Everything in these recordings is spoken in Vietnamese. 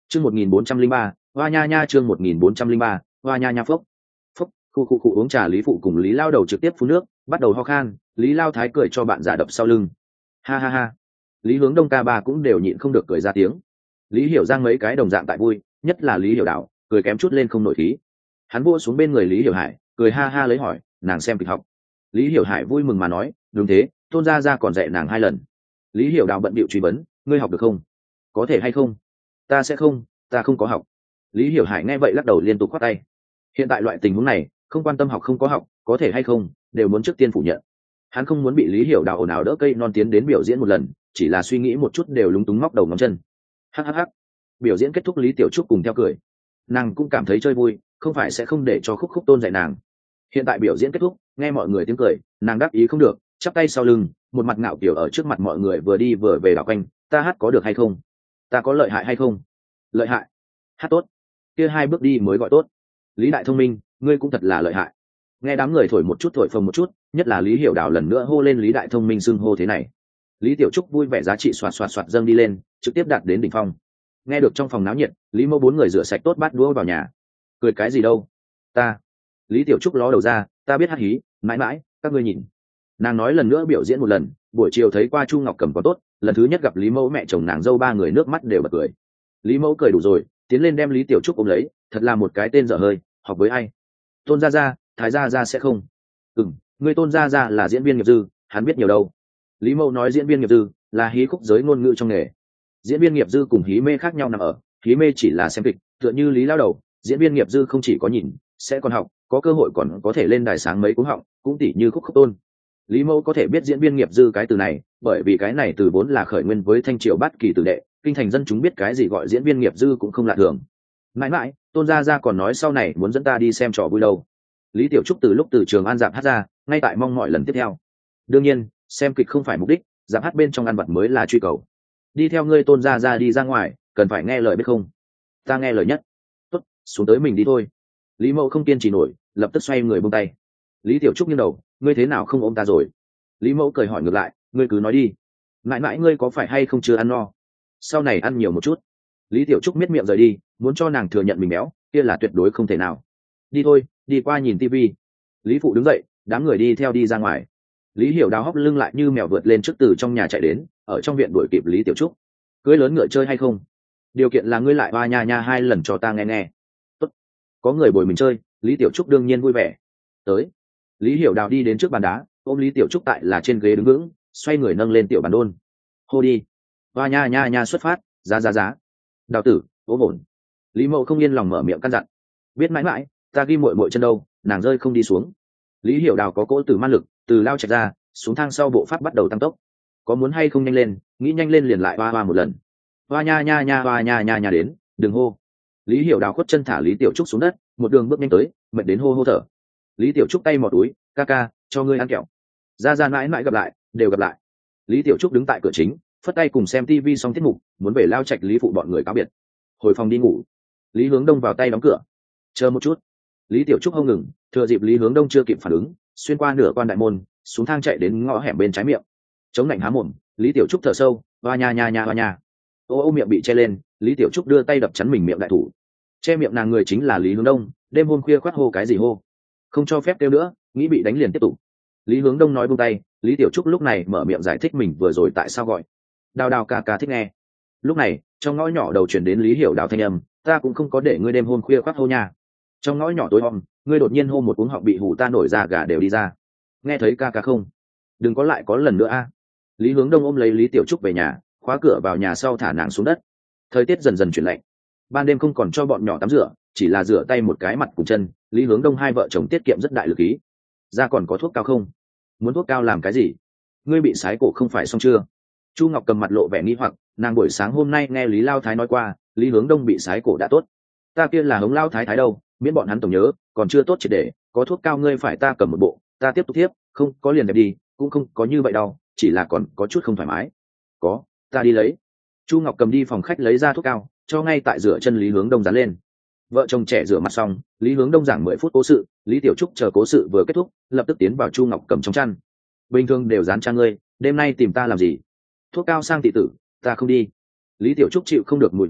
Chương 1403, Hoa Nha Nha chương 1403, Hoa Nha Nha phốc. Phốc, khu uống trà Lý phụ cùng Lý Lao đầu trực tiếp phun nước, bắt đầu ho khan, Lý Lao thái cười cho bạn giả đập sau lưng. Ha ha ha. Lý Hướng Đông ca ba cũng đều nhịn không được cười ra tiếng. Lý Hiểu Giang mấy cái đồng dạng tại vui, nhất là Lý Hiểu Đạo, cười kém chút lên không nổi khí. Hắn vua xuống bên người Lý Hiểu Hải, cười ha ha lấy hỏi, nàng xem kịch học. Lý Hiểu Hải vui mừng mà nói, đúng thế, Tôn gia gia còn dạy nàng 2 lần. Lý Hiểu Đạo bận bịu truy vấn, ngươi học được không? Có thể hay không? Ta sẽ không, ta không có học. Lý Hiểu Hải nghe vậy lắc đầu liên tục khoát tay. Hiện tại loại tình huống này, không quan tâm học không có học, có thể hay không, đều muốn trước tiên phủ nhận. Hắn không muốn bị Lý Hiểu Đạo ồn ào đỡ cây non tiến đến biểu diễn một lần, chỉ là suy nghĩ một chút đều lúng túng móc đầu ngón chân. Hắc hắc hắc. Biểu diễn kết thúc, Lý Tiểu Trúc cùng theo cười. Nàng cũng cảm thấy chơi vui, không phải sẽ không để cho Khúc Khúc Tôn dạy nàng. Hiện tại biểu diễn kết thúc, nghe mọi người tiếng cười, nàng đáp ý không được, chắp tay sau lưng, một mặt ngạo kiểu ở trước mặt mọi người vừa đi vừa về đảo quanh, ta hát có được hay không? Ta có lợi hại hay không? Lợi hại. Hát tốt. Kia 2 bước đi mới gọi tốt. Lý Đại Thông Minh, ngươi cũng thật là lợi hại. Nghe đám người thổi một chút thổi phồng một chút, nhất là Lý Hiểu Đào lần nữa hô lên Lý Đại Thông Minh xưng hô thế này. Lý Tiểu Trúc vui vẻ giá trị xoạt dâng đi lên, trực tiếp đạt đến đỉnh phong. Nghe được trong phòng náo nhiệt, Lý Mẫu 4 người rửa sạch tốt bát đũa vào nhà. Cười cái gì đâu? Ta. Lý Tiểu Trúc ló đầu ra, ta biết hát hí, mãi mãi, các ngươi nhìn. Nàng nói lần nữa biểu diễn một lần, buổi chiều thấy qua Chu Ngọc Cầm có tốt, lần thứ nhất gặp Lý Mẫu mẹ chồng nàng dâu 3 người nước mắt đều bật cười. Lý Mẫu cười đủ rồi, tiến lên đem Lý Tiểu Trúc ôm lấy, thật là một cái tên dở hơi, học với ai? Tôn gia gia, Thái gia gia sẽ không? Người Tôn gia gia là diễn viên nghiệp dư, hắn biết nhiều đâu. Lý Mẫu nói diễn viên nghiệp dư là hí khúc giới ngôn ngữ trong nghề. Diễn viên nghiệp dư cùng hí mê khác nhau nằm ở, hí mê chỉ là xem kịch, tựa như Lý Lao đầu, diễn viên nghiệp dư không chỉ có nhìn, sẽ còn học, có cơ hội còn có thể lên đài sáng mấy cú họng, cũng tỉ như Khúc Khúc Tôn. Lý Mẫu có thể biết diễn viên nghiệp dư cái từ này, bởi vì cái này từ vốn là khởi nguyên với Thanh Triều Bát Kỳ tử đệ, kinh thành dân chúng biết cái gì gọi diễn viên nghiệp dư cũng không lạ thường. Mãi mãi, Tôn gia gia còn nói sau này muốn dẫn ta đi xem trò vui đâu. Lý Tiểu Trúc từ lúc từ trường An dạp hát ra, ngay tại mong mọi lần tiếp theo. Đương nhiên, xem kịch không phải mục đích, dạp hát bên trong ăn vặt mới là truy cầu. Đi theo ngươi Tôn gia gia đi ra ngoài, cần phải nghe lời biết không? Ta nghe lời nhất. Tốt, xuống tới mình đi thôi. Lý Mẫu không kiên trì nổi, lập tức xoay người buông tay. Lý Tiểu Trúc nghiêng đầu, ngươi thế nào không ôm ta rồi? Lý Mẫu cười hỏi ngược lại, ngươi cứ nói đi. Mãi mãi ngươi có phải hay không chưa ăn no? Sau này ăn nhiều một chút. Lý Tiểu Trúc miết miệng rời đi, muốn cho nàng thừa nhận mình béo, kia là tuyệt đối không thể nào. Đi thôi, đi qua nhìn tivi. Lý phụ đứng dậy, đám người đi theo đi ra ngoài. Lý Hiểu Đào hóc lưng lại như mèo vượt lên trước từ trong nhà chạy đến, ở trong viện đuổi kịp Lý Tiểu Trúc. Cưới lớn ngựa chơi hay không? Điều kiện là ngươi lại Hoa Nha Nha 2 lần cho ta nghe nghe. Tốt. Có người bồi mình chơi, Lý Tiểu Trúc đương nhiên vui vẻ. Tới. Lý Hiểu Đào đi đến trước bàn đá, ôm Lý Tiểu Trúc tại là trên ghế đứng vững, xoay người nâng lên tiểu bàn đôn. Hô đi. Hoa Nha Nha Nha xuất phát, giá. Đào tử, ốm ổn. Lý Mậu không yên lòng mở miệng căn dặn. Biết mãi mãi, ta ghi muội chân đâu, nàng rơi không đi xuống. Lý Hiểu Đào có cỗ từ man lực, từ lao chạy ra, xuống thang sau bộ pháp bắt đầu tăng tốc. Có muốn hay không nhanh lên, nghĩ nhanh lên liền lại hoa một lần. Hoa Nha Nha đến, đừng hô. Lý Hiểu Đào khuất chân thả Lý Tiểu Trúc xuống đất, một đường bước nhanh tới, mệt đến hô thở. Lý Tiểu Trúc tay mò túi, ca, cho ngươi ăn kẹo. Ra mãi mãi gặp lại, đều gặp lại. Lý Tiểu Trúc đứng tại cửa chính, phất tay cùng xem tivi xong tiết mục, muốn về lao trạch Lý phụ bọn người cáo biệt. Hồi phòng đi ngủ. Lý Hướng Đông vào tay đóng cửa. Chờ một chút. Lý Tiểu Trúc không ngừng, thừa dịp Lý Hướng Đông chưa kịp phản ứng, xuyên qua nửa quan đại môn, xuống thang chạy đến ngõ hẻm bên trái miệng. Chống lạnh há mồm, Lý Tiểu Trúc thở sâu, hoa nha. Ô miệng bị che lên, Lý Tiểu Trúc đưa tay đập chắn mình miệng đại thủ. Che miệng nàng người chính là Lý Hướng Đông, đêm hôm khuya khoát hô cái gì hô? Không cho phép kêu nữa, nghĩ bị đánh liền tiếp tục. Lý Hướng Đông nói buông tay, Lý Tiểu Trúc lúc này mở miệng giải thích mình vừa rồi tại sao gọi. Đào ca thích nghe. Lúc này, trong ngõ nhỏ đầu chuyển đến Lý Hiểu Đào thanh âm, ta cũng không có để ngươi đêm hôm khuya khoác hô nha. Trong ngõ nhỏ tối om, ngươi đột nhiên hô một cuống họng bị hù ta nổi da gà đều đi ra. Nghe thấy ca không? Đừng có lại có lần nữa a. Lý Hướng Đông ôm lấy Lý Tiểu Trúc về nhà, khóa cửa vào nhà sau thả nàng xuống đất. Thời tiết dần dần chuyển lạnh, ban đêm không còn cho bọn nhỏ tắm rửa, chỉ là rửa tay một cái mặt cùng chân. Lý Hướng Đông hai vợ chồng tiết kiệm rất đại lực ý. Ra còn có thuốc cao không? Muốn thuốc cao làm cái gì? Ngươi bị sái cổ không phải xong chưa? Chu Ngọc Cầm mặt lộ vẻ nghi hoặc, nàng buổi sáng hôm nay nghe Lý Lao Thái nói qua, Lý Hướng Đông bị sái cổ đã tốt. Ta kia là hống Lao Thái đâu, miễn bọn hắn tổng nhớ, còn chưa tốt triệt để, có thuốc cao ngươi phải ta cầm một bộ, ta tiếp tục tiếp, không có liền đẹp đi, cũng không có như vậy đâu, chỉ là còn có chút không thoải mái. Có, ta đi lấy. Chu Ngọc Cầm đi phòng khách lấy ra thuốc cao, cho ngay tại rửa chân Lý Hướng Đông dán lên. Vợ chồng trẻ rửa mặt xong, Lý Hướng Đông giảng 10 phút cố sự, Lý Tiểu Trúc chờ cố sự vừa kết thúc, lập tức tiến vào Chu Ngọc Cầm trong chăn. Bình thường đều dán trang ngươi, đêm nay tìm ta làm gì? Thuốc cao sang tị tử, ta không đi. Lý Tiểu Trúc chịu không được mùi vị đó,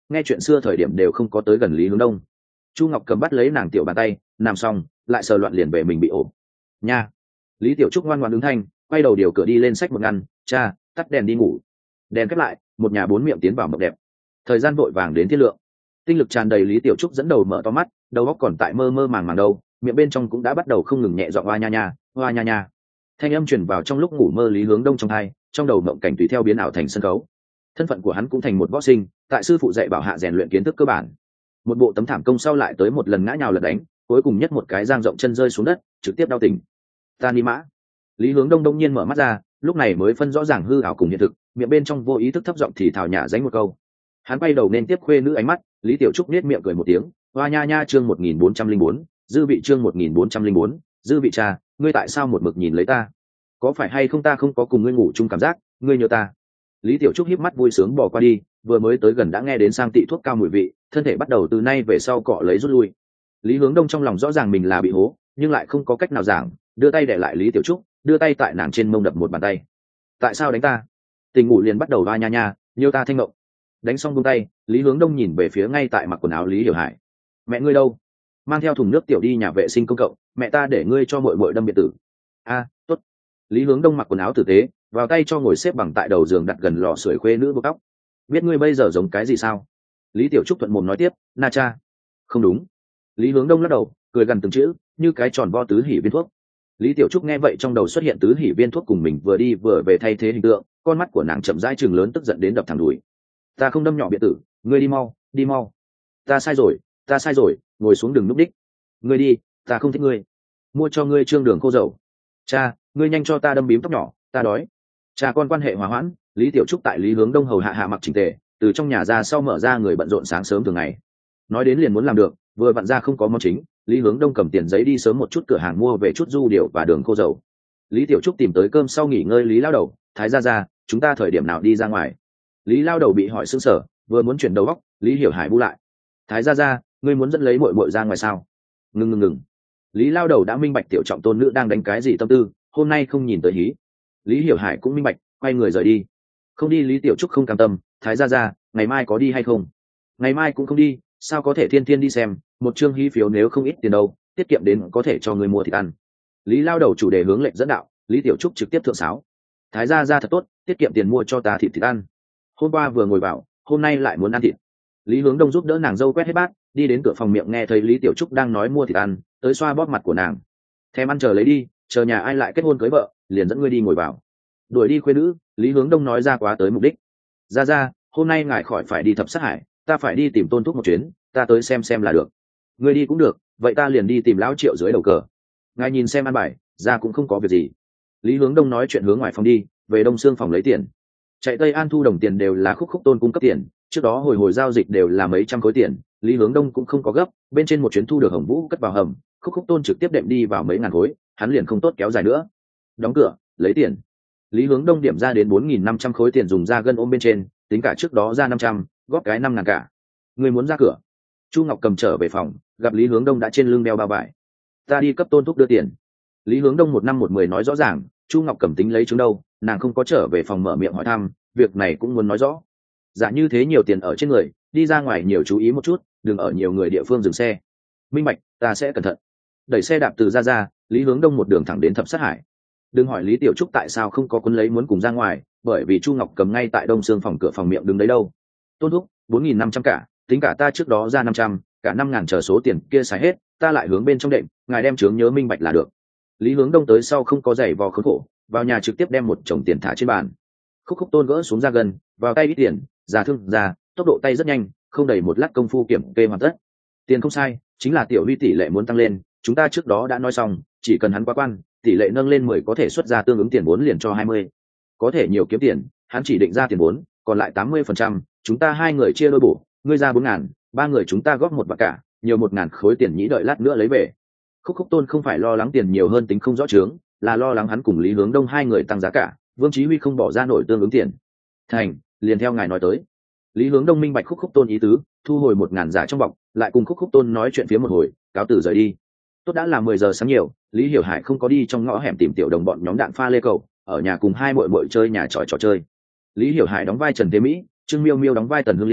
nghe chuyện xưa thời điểm đều không có tới gần Lý Hướng Đông. Chu Ngọc Cầm bắt lấy nàng tiểu bàn tay, nằm xong lại sờ loạn liền về mình bị ổn nha. Lý Tiểu Trúc ngoan ngoãn ứng thanh, quay đầu điều cửa đi lên xách một ngăn, cha, tắt đèn đi ngủ. Đèn khép lại, một nhà bốn miệng tiến vào mộng đẹp. Thời gian vội vàng đến thiên lượng, tinh lực tràn đầy Lý Tiểu Trúc dẫn đầu mở to mắt, đầu óc còn tại mơ mơ màng màng đâu, miệng bên trong cũng đã bắt đầu không ngừng nhẹ giọng hoa nha nha. Thanh âm truyền vào trong lúc ngủ mơ Lý Hướng Đông trong tai, trong đầu mộng cảnh tùy theo biến ảo thành sân khấu. Thân phận của hắn cũng thành một võ sinh, tại sư phụ dạy bảo hạ rèn luyện kiến thức cơ bản. Một bộ tấm thảm công sau lại tới một lần ngã nhào lật đánh, cuối cùng nhất một cái giang rộng chân rơi xuống đất, trực tiếp đau tỉnh. Ta ni mã. Lý Hướng Đông đông nhiên mở mắt ra, lúc này mới phân rõ ràng hư ảo cùng hiện thực, miệng bên trong vô ý thức thấp giọng thì thào nhả dánh một câu. Hắn quay đầu nên tiếp khuê nữ ánh mắt, Lý Tiểu Trúc nét miệng cười một tiếng, hoa nha nha chương 1404, dư vị chương 1404, dư vị cha, ngươi tại sao một mực nhìn lấy ta? Có phải hay không ta không có cùng ngươi ngủ chung cảm giác, ngươi nhớ ta? Lý Tiểu Trúc híp mắt vui sướng bỏ qua đi, vừa mới tới gần đã nghe đến sang tị thuốc cao mùi vị, thân thể bắt đầu từ nay về sau cọ lấy rút lui. Lý Hướng Đông trong lòng rõ ràng mình là bị hố, nhưng lại không có cách nào giảng, đưa tay để lại Lý Tiểu Trúc, đưa tay tại nàng trên mông đập một bàn tay. Tại sao đánh ta? Tình ngủ liền bắt đầu va nha nha, nhiều ta thanh ngộng. Đánh xong buông tay, Lý Hướng Đông nhìn về phía ngay tại mặc quần áo Lý Hiểu Hải. Mẹ ngươi đâu? Mang theo thùng nước tiểu đi nhà vệ sinh công cộng, mẹ ta để ngươi cho muội muội đâm biệt tử. A, tốt. Lý Hướng Đông mặc quần áo tử tế, vào tay cho ngồi xếp bằng tại đầu giường đặt gần lò sưởi khuê nữ buộc tóc. Biết ngươi bây giờ giống cái gì sao? Lý Tiểu Trúc thuận mồm nói tiếp, na cha. Không đúng. Lý Hướng Đông lắc đầu, cười gần từng chữ, như cái tròn vo tứ hỉ viên thuốc. Lý Tiểu Trúc nghe vậy trong đầu xuất hiện tứ hỉ viên thuốc cùng mình vừa đi vừa về thay thế hình tượng, con mắt của nàng chậm rãi trừng lớn tức giận đến đập thẳng đùi. Ta không đâm nhỏ biệt tử, ngươi đi mau, đi mau. Ta sai rồi, ngồi xuống đừng núp đích. Ngươi đi, ta không thích ngươi. Mua cho ngươi trương đường khô dầu. Cha, ngươi nhanh cho ta đâm bím tóc nhỏ, ta đói. Cha con quan hệ hòa hoãn, Lý Tiểu Trúc tại Lý Hướng Đông hầu hạ mặc chỉnh tề, từ trong nhà ra sau mở ra người bận rộn sáng sớm thường ngày. Nói đến liền muốn làm được, vừa vặn ra không có món chính, Lý Hướng Đông cầm tiền giấy đi sớm một chút cửa hàng mua về chút du điệu và đường khô dầu. Lý Tiểu Trúc tìm tới cơm sau nghỉ ngơi Lý lao đầu, thái ra, chúng ta thời điểm nào đi ra ngoài? Lý lao đầu bị hỏi sững sờ, vừa muốn chuyển đầu óc, Lý Hiểu Hải bu lại. Thái ra, ngươi muốn dẫn lấy muội muội ra ngoài sao? Ngừng. Lý lao đầu đã minh bạch tiểu trọng tôn nữ đang đánh cái gì tâm tư, hôm nay không nhìn tới hí. Lý Hiểu Hải cũng minh bạch, quay người rời đi. Không đi Lý Tiểu Trúc không cam tâm, thái ra, ngày mai có đi hay không? Ngày mai cũng không đi, sao có thể thiên đi xem, một chương hí phiếu nếu không ít tiền đâu, tiết kiệm đến có thể cho người mua thịt ăn. Lý lao đầu chủ đề hướng lệnh dẫn đạo, Lý Tiểu Trúc trực tiếp thượng sáo. Thái ra thật tốt, tiết kiệm tiền mua cho ta thịt ăn. Hôm qua vừa ngồi vào, hôm nay lại muốn ăn thịt. Lý Hướng Đông giúp đỡ nàng dâu quét hết bát, đi đến cửa phòng miệng nghe thấy Lý Tiểu Trúc đang nói mua thịt ăn, tới xoa bóp mặt của nàng. Thèm ăn chờ lấy đi, chờ nhà ai lại kết hôn cưới vợ, liền dẫn ngươi đi ngồi vào. Đuổi đi khuê nữ, Lý Hướng Đông nói ra quá tới mục đích. Ra, hôm nay ngài khỏi phải đi thập sát hải, ta phải đi tìm Tôn Thúc một chuyến, ta tới xem là được. Ngươi đi cũng được, vậy ta liền đi tìm lão Triệu dưới đầu cờ. Ngài nhìn xem ăn bài, ra cũng không có việc gì. Lý Hướng Đông nói chuyện hướng ngoài phòng đi, về Đông Xương phòng lấy tiền. Chạy Tây An thu đồng tiền đều là Khúc Tôn cung cấp tiền, trước đó hồi giao dịch đều là mấy trăm khối tiền, Lý Hướng Đông cũng không có gấp, bên trên một chuyến thu được Hồng Vũ cất vào hầm, Khúc Tôn trực tiếp đệm đi vào mấy ngàn khối, hắn liền không tốt kéo dài nữa. Đóng cửa, lấy tiền. Lý Hướng Đông điểm ra đến 4.500 khối tiền dùng ra gân ôm bên trên, tính cả trước đó ra 500, góp cái 5.000 cả. Người muốn ra cửa. Chu Ngọc Cầm trở về phòng, gặp Lý Hướng Đông đã trên lưng đeo bao vải. Ta đi cấp Tôn Thúc đưa tiền. Lý Hướng Đông 1 năm 10 nói rõ ràng, Chu Ngọc Cầm tính lấy chứng đâu, nàng không có trở về phòng mở miệng hỏi thăm, việc này cũng muốn nói rõ. Giả như thế nhiều tiền ở trên người, đi ra ngoài nhiều chú ý một chút, đừng ở nhiều người địa phương dừng xe. Minh bạch, ta sẽ cẩn thận. Đẩy xe đạp từ ra, Lý Hướng Đông một đường thẳng đến Thập Sát Hải. Đừng hỏi Lý Tiểu Trúc tại sao không có cuốn lấy muốn cùng ra ngoài, bởi vì Chu Ngọc Cầm ngay tại Đông Xương phòng cửa phòng miệng đứng đấy đâu. Tôn Thúc, 4.500 cả, tính cả ta trước đó ra 500, cả 5.000 chờ số tiền kia xài hết, ta lại hướng bên trong đệm, ngài đem chướng nhớ minh bạch là được. Lý Hướng Đông tới sau không có giày vò khốn khổ, vào nhà trực tiếp đem một chồng tiền thả trên bàn. Khúc Tôn gỡ xuống ra gần, vào tay ít tiền, ra thương ra, tốc độ tay rất nhanh, không đầy một lát công phu kiểm kê hoàn tất. Tiền không sai, chính là Tiểu Huy tỷ lệ muốn tăng lên, chúng ta trước đó đã nói xong, chỉ cần hắn qua quan, tỷ lệ nâng lên 10 có thể xuất ra tương ứng tiền vốn liền cho 20. Có thể nhiều kiếm tiền, hắn chỉ định ra tiền vốn, còn lại 80%, chúng ta hai người chia đôi bổ, ngươi ra 4.000, ba người chúng ta góp một bạc cả, nhiều 1.000 khối tiền nhĩ đợi lát nữa lấy về. Khúc Tôn không phải lo lắng tiền nhiều hơn tính không rõ chướng, là lo lắng hắn cùng Lý Hướng Đông hai người tăng giá cả, Vương Chí Huy không bỏ ra nổi tương ứng tiền. Thành, liền theo ngài nói tới. Lý Hướng Đông minh bạch Khúc Tôn ý tứ, thu hồi 1.000 giả trong bọc, lại cùng Khúc Tôn nói chuyện phía một hồi, cáo từ rời đi. Tốt đã là 10 giờ sáng nhiều, Lý Hiểu Hải không có đi trong ngõ hẻm tìm tiểu đồng bọn nhóm đạn pha lê cầu, ở nhà cùng hai muội muội chơi nhà trò chơi. Lý Hiểu Hải đóng vai Trần Thế Mỹ, Trương Miêu Miêu đóng vai Tần Hương Liên,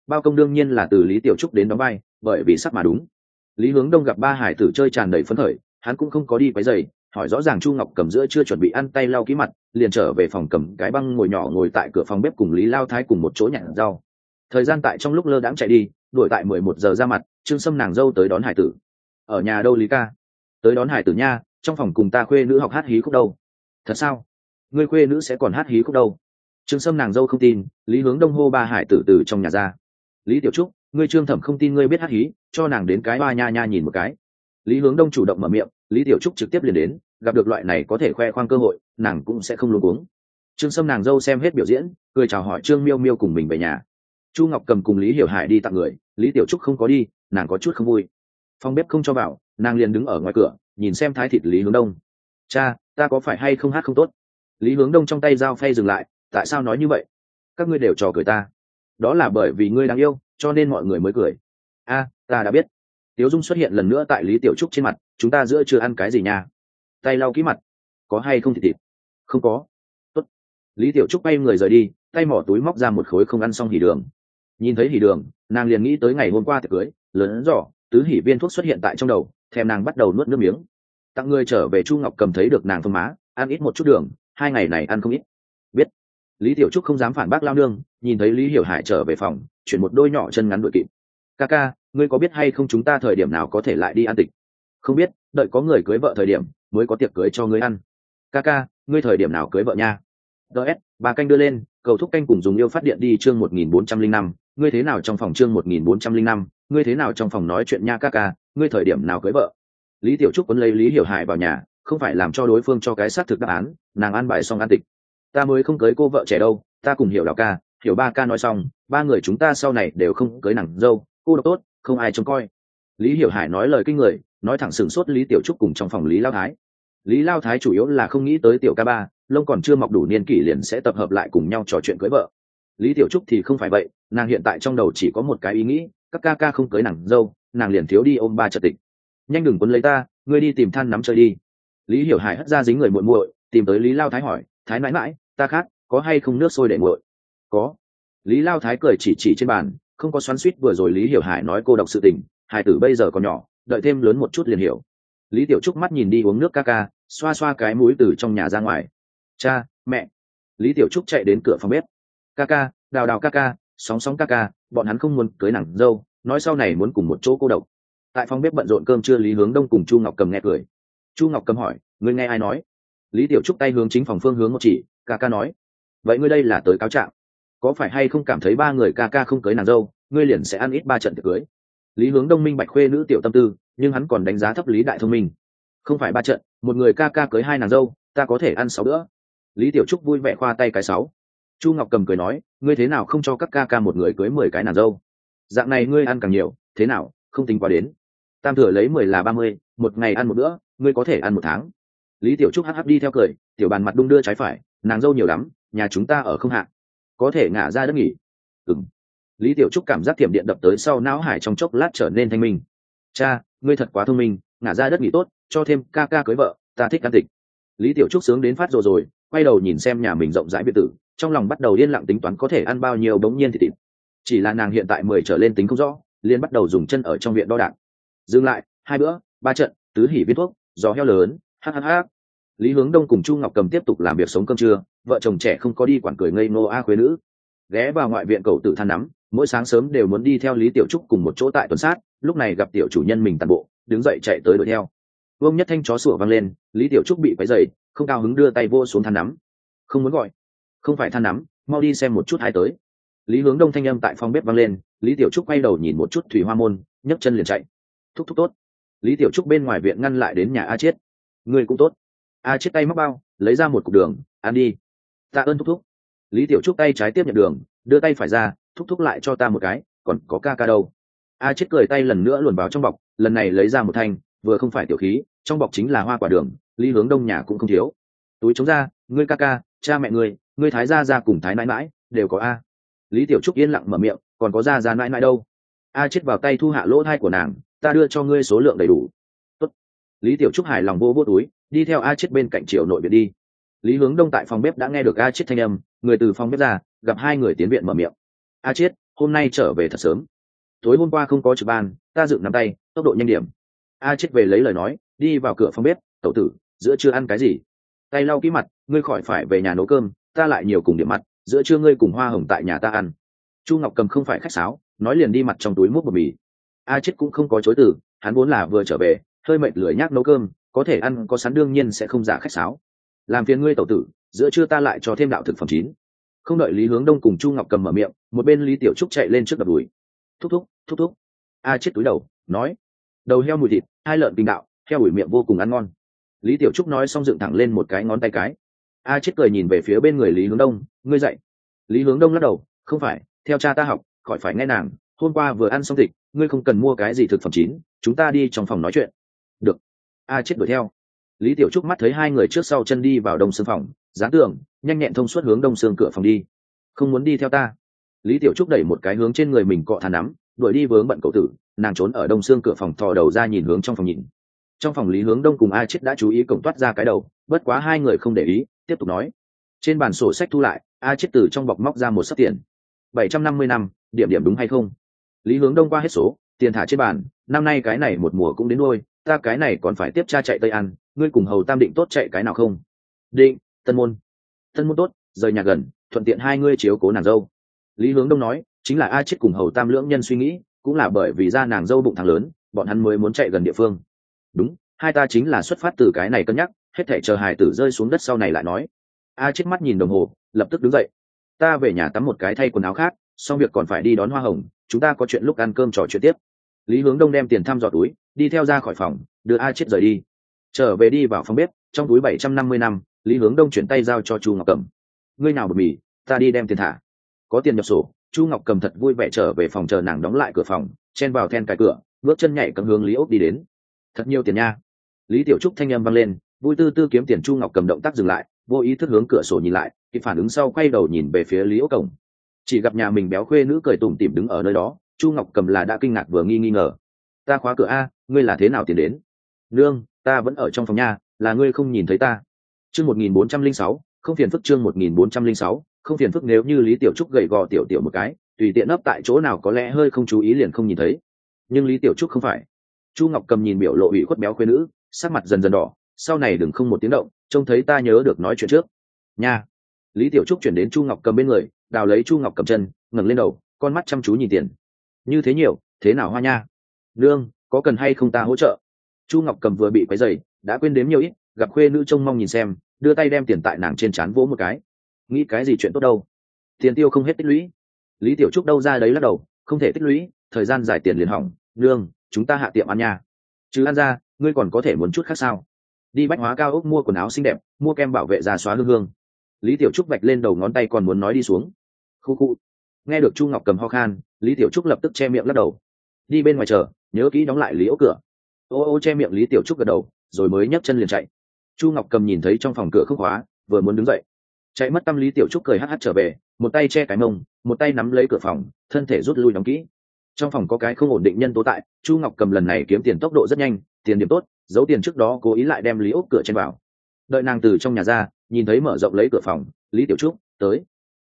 bao công đương nhiên là từ Lý Tiểu Trúc đến đóng vai, bởi vì sắc mà đúng. Lý Hướng Đông gặp ba hải tử chơi tràn đầy phấn khởi, hắn cũng không có đi quấy rầy, hỏi rõ ràng Chu Ngọc Cầm giữa chưa chuẩn bị ăn tay lau ký mặt, liền trở về phòng cầm cái băng ngồi nhỏ ngồi tại cửa phòng bếp cùng Lý Lao Thái cùng một chỗ nhặt rau. Thời gian tại trong lúc lơ đãng chạy đi, đuổi tại 11 giờ ra mặt, Trương Sâm nàng dâu tới đón hải tử. Ở nhà đâu Lý ca? Tới đón hải tử nha, trong phòng cùng ta khuê nữ học hát hí khúc đâu. Thật sao? Ngươi khuê nữ sẽ còn hát hí khúc đâu? Trương Sâm nàng dâu không tin, Lý Hướng Đông hô ba hải tử từ trong nhà ra. Lý Tiểu Trúc, ngươi Trương Thẩm không tin ngươi biết hát hí, cho nàng đến cái ba nha nha nhìn một cái. Lý Hướng Đông chủ động mở miệng, Lý Tiểu Trúc trực tiếp liền đến, gặp được loại này có thể khoe khoang cơ hội, nàng cũng sẽ không luống cuống. Trương Sâm nàng dâu xem hết biểu diễn, cười chào hỏi Trương Miêu Miêu cùng mình về nhà. Chu Ngọc Cầm cùng Lý Hiểu Hải đi tặng người, Lý Tiểu Trúc không có đi, nàng có chút không vui. Phòng bếp không cho vào, nàng liền đứng ở ngoài cửa, nhìn xem thái thịt Lý Hướng Đông. Cha, ta có phải hay không hát không tốt? Lý Hướng Đông trong tay dao phay dừng lại, tại sao nói như vậy? Các ngươi đều trò cười ta. Đó là bởi vì ngươi đáng yêu, cho nên mọi người mới cười. A, ta đã biết. Tiếu Dung xuất hiện lần nữa tại Lý Tiểu Trúc trên mặt, chúng ta giữa chưa ăn cái gì nha? Tay lau kỹ mặt. Có hay không thịt? Không có. Tốt. Lý Tiểu Trúc bay người rời đi, tay mỏ túi móc ra một khối không ăn xong hỉ đường. Nhìn thấy hỉ đường, nàng liền nghĩ tới ngày hôm qua tiệc cưới, lớn giỏ, tứ hỉ viên thuốc xuất hiện tại trong đầu, thèm nàng bắt đầu nuốt nước miếng. Tặng người trở về Chu Ngọc Cầm thấy được nàng phương má, ăn ít một chút đường, 2 ngày này ăn không ít. Biết. Lý Tiểu Trúc không dám phản bác lao nương, nhìn thấy Lý Hiểu Hải trở về phòng, chuyển một đôi nhỏ chân ngắn đuổi kịp. Ca, ngươi có biết hay không chúng ta thời điểm nào có thể lại đi ăn tịch? Không biết, đợi có người cưới vợ thời điểm mới có tiệc cưới cho ngươi ăn. Ca, ngươi thời điểm nào cưới vợ nha? DS, bà canh đưa lên, cầu thúc canh cùng dùng yêu phát điện đi chương 1405, ngươi thế nào trong phòng chương 1405, ngươi thế nào trong phòng nói chuyện nha ca, ngươi thời điểm nào cưới vợ? Lý Tiểu Trúc quấn lấy Lý Hiểu Hải vào nhà, không phải làm cho đối phương cho cái xác thực đáp án, nàng ăn bài xong ăn tịch. Ta mới không cưới cô vợ trẻ đâu, ta cùng Hiểu Đào ca, Hiểu ba ca nói xong, 3 người chúng ta sau này đều không cưới nàng dâu, cô độc tốt, không ai trông coi. Lý Hiểu Hải nói lời kinh người, nói thẳng sửng sốt Lý Tiểu Trúc cùng trong phòng Lý Lao Thái. Lý Lao Thái chủ yếu là không nghĩ tới tiểu ca ba, lông còn chưa mọc đủ niên kỷ liền sẽ tập hợp lại cùng nhau trò chuyện cưới vợ. Lý Tiểu Trúc thì không phải vậy, nàng hiện tại trong đầu chỉ có một cái ý nghĩ, các ca không cưới nàng dâu, nàng liền thiếu đi ôm ba trật tịch. Nhanh đừng quấn lấy ta, ngươi đi tìm than nắm chơi đi. Lý Hiểu Hải hất ra dính người muội muội, tìm tới Lý Lao Thái hỏi, Thái nãi nãi, ta khát, có hay không nước sôi để nguội? Có. Lý Lao Thái cười chỉ trên bàn, không có xoắn xuýt vừa rồi Lý Hiểu Hải nói cô độc sự tình, hải tử bây giờ còn nhỏ, đợi thêm lớn một chút liền hiểu. Lý Tiểu Trúc mắt nhìn đi uống nước ca, xoa xoa cái mũi từ trong nhà ra ngoài. Cha, mẹ. Lý Tiểu Trúc chạy đến cửa phòng bếp. Ca, đào ca, sóng ca, bọn hắn không muốn cưới nàng dâu, nói sau này muốn cùng một chỗ cô độc. Tại phòng bếp bận rộn cơm trưa, Lý Hướng Đông cùng Chu Ngọc Cầm nghe cười. Chu Ngọc Cầm hỏi, ngươi nghe ai nói? Lý Tiểu Trúc tay hướng chính phòng phương hướng một chỉ, ca nói. Vậy ngươi đây là tới cáo trạng, có phải hay không cảm thấy 3 người ca không cưới nàng dâu, ngươi liền sẽ ăn ít 3 trận tiệc cưới? Lý Hướng Đông minh bạch khuê nữ tiểu tâm tư, nhưng hắn còn đánh giá thấp Lý Đại thông minh. Không phải 3 trận, một người ca cưới 2 nàng dâu, ta có thể ăn 6 bữa. Lý Tiểu Trúc vui vẻ khoa tay cái 6. Chu Ngọc Cầm cười nói, ngươi thế nào không cho các ca một người cưới 10 cái nàng dâu? Dạng này ngươi ăn càng nhiều, thế nào, không tính quá đến. Tam thừa lấy 10 là 30, một ngày ăn một bữa, ngươi có thể ăn 1 tháng. Lý Tiểu Trúc hắc đi theo cười, tiểu bàn mặt đung đưa trái phải, nàng dâu nhiều lắm, nhà chúng ta ở không hạ, có thể ngả ra đất nghỉ. Lý Tiểu Trúc cảm giác thiểm điện đập tới sau não hải trong chốc lát trở nên thanh minh. Cha, ngươi thật quá thông minh, ngả ra đất nghỉ tốt, cho thêm ca cưới vợ, ta thích ăn tịch. Lý Tiểu Trúc sướng đến phát rồi, quay đầu nhìn xem nhà mình rộng rãi biệt tử, trong lòng bắt đầu yên lặng tính toán có thể ăn bao nhiêu bỗng nhiên thịt. Chỉ là nàng hiện tại 10 trở lên tính không rõ, liền bắt đầu dùng chân ở trong viện đo đạc. Dừng lại, 2 bữa, 3 trận, tứ hỉ viên thuốc, gió heo lớn, hắc. Lý Hướng Đông cùng Chu Ngọc Cầm tiếp tục làm việc sống cơm trưa, vợ chồng trẻ không có đi quản cười ngây ngô khuê nữ. Ghé vào ngoại viện cầu tự than nắm, mỗi sáng sớm đều muốn đi theo Lý Tiểu Trúc cùng một chỗ tại tuần sát, lúc này gặp tiểu chủ nhân mình tàn bộ, đứng dậy chạy tới đuổi theo. Vương Nhất Thanh chó sủa vang lên, Lý Tiểu Trúc bị quấy rầy, không cao hứng đưa tay vô xuống than nắm. Không muốn gọi, không phải than nắm, mau đi xem một chút hai tới. Lý Hướng Đông thanh âm tại phòng bếp vang lên, Lý Tiểu Trúc quay đầu nhìn một chút thủy hoa môn, nhấc chân liền chạy. Thúc tốt. Lý Tiểu Trúc bên ngoài viện ngăn lại đến nhà A Chiết. Người cũng tốt. A Chiết tay móc bao, lấy ra một cục đường, ăn đi. Tạ ơn thúc. Lý Tiểu Trúc tay trái tiếp nhận đường, đưa tay phải ra, thúc lại cho ta một cái, còn có ca đâu? A Chiết cười tay lần nữa luồn vào trong bọc, lần này lấy ra một thanh, vừa không phải tiểu khí, trong bọc chính là hoa quả đường, Lý Hướng Đông nhà cũng không thiếu. Túi chống ra, ngươi ca, cha mẹ ngươi thái gia cùng thái nãi nãi đều có a. Lý Tiểu Trúc yên lặng mở miệng, còn có gia nãi nãi đâu? A Chiết vào tay thu hạ lỗ thai của nàng, ta đưa cho ngươi số lượng đầy đủ. Tốt. Lý Tiểu Trúc hài lòng vô túi, đi theo A Chiết bên cạnh Triệu nội viện đi. Lý Hướng Đông tại phòng bếp đã nghe được A Chiết thanh âm, người từ phòng bếp ra, gặp 2 người tiến viện mở miệng. A Chiết, hôm nay trở về thật sớm. Tối hôm qua không có trực ban, ta dựng nắm tay, tốc độ nhanh điểm. A chết về lấy lời nói, đi vào cửa phòng bếp. Tẩu tử, giữa trưa ăn cái gì? Tay lau kỹ mặt, ngươi khỏi phải về nhà nấu cơm, ta lại nhiều cùng điểm mặt, giữa trưa ngươi cùng Hoa Hồng tại nhà ta ăn. Chu Ngọc Cầm không phải khách sáo, nói liền đi mặt trong túi múc bột mì. A chết cũng không có chối từ, hắn vốn là vừa trở về, hơi mệt lười nhác nấu cơm, có thể ăn có sẵn đương nhiên sẽ không giả khách sáo. Làm phiền ngươi tẩu tử, giữa trưa ta lại cho thêm đạo thực phẩm chín. Không đợi Lý Hướng Đông cùng Chu Ngọc Cầm mở miệng, một bên Lý Tiểu Trúc chạy lên trước đập đùi. Thúc thúc, thúc thúc. A chết túi đầu, nói, đầu heo mùi thịt, hai lợn kinh đạo, heo ủi miệng vô cùng ăn ngon. Lý Tiểu Trúc nói xong dựng thẳng lên một cái ngón tay cái. A chết cười nhìn về phía bên người Lý Hướng Đông, ngươi dậy. Lý Hướng Đông lắc đầu, không phải, theo cha ta học, khỏi phải nghe nàng, hôm qua vừa ăn xong thịt, ngươi không cần mua cái gì thực phẩm chín, chúng ta đi trong phòng nói chuyện. Được. A chết đuổi theo. Lý Tiểu Trúc mắt thấy hai người trước sau chân đi vào đông xương phòng, dán tường, nhanh nhẹn thông suốt hướng đông xương cửa phòng đi. Không muốn đi theo ta. Lý Tiểu Trúc đẩy một cái hướng trên người mình cọ thà nắm, đuổi đi vướng bận cậu tử, nàng trốn ở đông xương cửa phòng thò đầu ra nhìn hướng trong phòng nhìn. Trong phòng Lý Hướng Đông cùng A chết đã chú ý cổng toát ra cái đầu, bất quá hai người không để ý, tiếp tục nói. Trên bàn sổ sách thu lại, A chết từ trong bọc móc ra một sấp tiền. 750 năm, điểm điểm đúng hay không? Lý Hướng Đông qua hết số, tiền thả trên bàn, năm nay cái này một mùa cũng đến nuôi, ta cái này còn phải tiếp cha chạy Tây ăn, ngươi cùng Hầu Tam định tốt chạy cái nào không? Định, Tân Môn. Tân Môn tốt, rời nhà gần, thuận tiện hai ngươi chiếu cố nàng dâu. Lý Hướng Đông nói, chính là A chết cùng Hầu Tam lưỡng nhân suy nghĩ, cũng là bởi vì ra nàng dâu bụng thằng lớn, bọn hắn mới muốn chạy gần địa phương. Đúng, hai ta chính là xuất phát từ cái này cân nhắc, hết thảy chờ hài tử rơi xuống đất sau này lại nói. A chết mắt nhìn đồng hồ, lập tức đứng dậy. Ta về nhà tắm một cái thay quần áo khác, xong việc còn phải đi đón Hoa Hồng, chúng ta có chuyện lúc ăn cơm trò chuyện tiếp. Lý Hướng Đông đem tiền thăm dò túi, đi theo ra khỏi phòng, đưa A chết rời đi. Trở về đi vào phòng bếp, trong túi 750 năm, Lý Hướng Đông chuyển tay giao cho Chu Ngọc Cẩm. Ngươi nào bột mì, ta đi đem tiền thả. Có tiền nhập sổ, Chu Ngọc Cầm thật vui vẻ trở về phòng chờ nàng đóng lại cửa phòng, chen vào then cài cửa, bước chân nhảy cấm hướng Lý Ốc đi đến. Thật nhiều tiền nha. Lý Tiểu Trúc thanh âm vang lên, vui tư tư kiếm tiền. Chu Ngọc Cầm động tác dừng lại, vô ý thức hướng cửa sổ nhìn lại, kịp phản ứng sau quay đầu nhìn về phía Lý Ốc cổng. Chỉ gặp nhà mình béo khuê nữ cười tủm tỉm đứng ở nơi đó, Chu Ngọc Cầm là đã kinh ngạc vừa nghi ngờ. Ta khóa cửa a, ngươi là thế nào tiền đến? Nương, ta vẫn ở trong phòng nha, là ngươi không nhìn thấy ta. Chương 1406, không phiền phức. Chương 1406, không phiền phức. Nếu như Lý Tiểu Trúc gầy gò tiểu tiểu một cái, tùy tiện ấp tại chỗ nào có lẽ hơi không chú ý liền không nhìn thấy, nhưng Lý Tiểu Trúc không phải. Chu Ngọc Cầm nhìn biểu lộ ủy khuất béo khuê nữ, sắc mặt dần dần đỏ, sau này đừng không một tiếng động, trông thấy ta nhớ được nói chuyện trước nha. Lý Tiểu Trúc chuyển đến Chu Ngọc Cầm bên người, đào lấy Chu Ngọc Cầm chân, ngẩng lên đầu, con mắt chăm chú nhìn tiền. Như thế nhiều, thế nào Hoa nha? Nương, có cần hay không ta hỗ trợ? Chu Ngọc Cầm vừa bị quấy rầy, đã quên đếm nhiều ít, gặp khuê nữ trông mong nhìn xem, đưa tay đem tiền tại nàng trên trán vỗ một cái. Nghĩ cái gì chuyện tốt đâu? Tiền tiêu không hết tích lũy. Lý Tiểu Trúc đâu ra đấy lắc đầu, không thể tích lũy, thời gian dài tiền liền hỏng. Nương, chúng ta hạ tiệm ăn nha. Chứ ăn ra, ngươi còn có thể muốn chút khác sao? Đi bách hóa cao ốc mua quần áo xinh đẹp, mua kem bảo vệ da xóa hương hương. Lý Tiểu Trúc vạch lên đầu ngón tay còn muốn nói đi xuống. Khu khu. Nghe được Chu Ngọc Cầm ho khan, Lý Tiểu Trúc lập tức che miệng lắc đầu. Đi bên ngoài chờ, nhớ kỹ đóng lại Lý ốc cửa. Ô ô che miệng Lý Tiểu Trúc gật đầu, rồi mới nhấc chân liền chạy. Chu Ngọc Cầm nhìn thấy trong phòng cửa không khóa, vừa muốn đứng dậy, chạy mất tâm. Lý Tiểu Trúc cười hắt hắt trở về, một tay che cái mông, một tay nắm lấy cửa phòng, thân thể rút lui đóng kỹ. Trong phòng có cái không ổn định nhân tố tại, Chu Ngọc Cầm lần này kiếm tiền tốc độ rất nhanh, tiền điểm tốt, giấu tiền trước đó cố ý lại đem Lý ốc cửa trên vào. Đợi nàng từ trong nhà ra, nhìn thấy mở rộng lấy cửa phòng, Lý Tiểu Trúc, tới,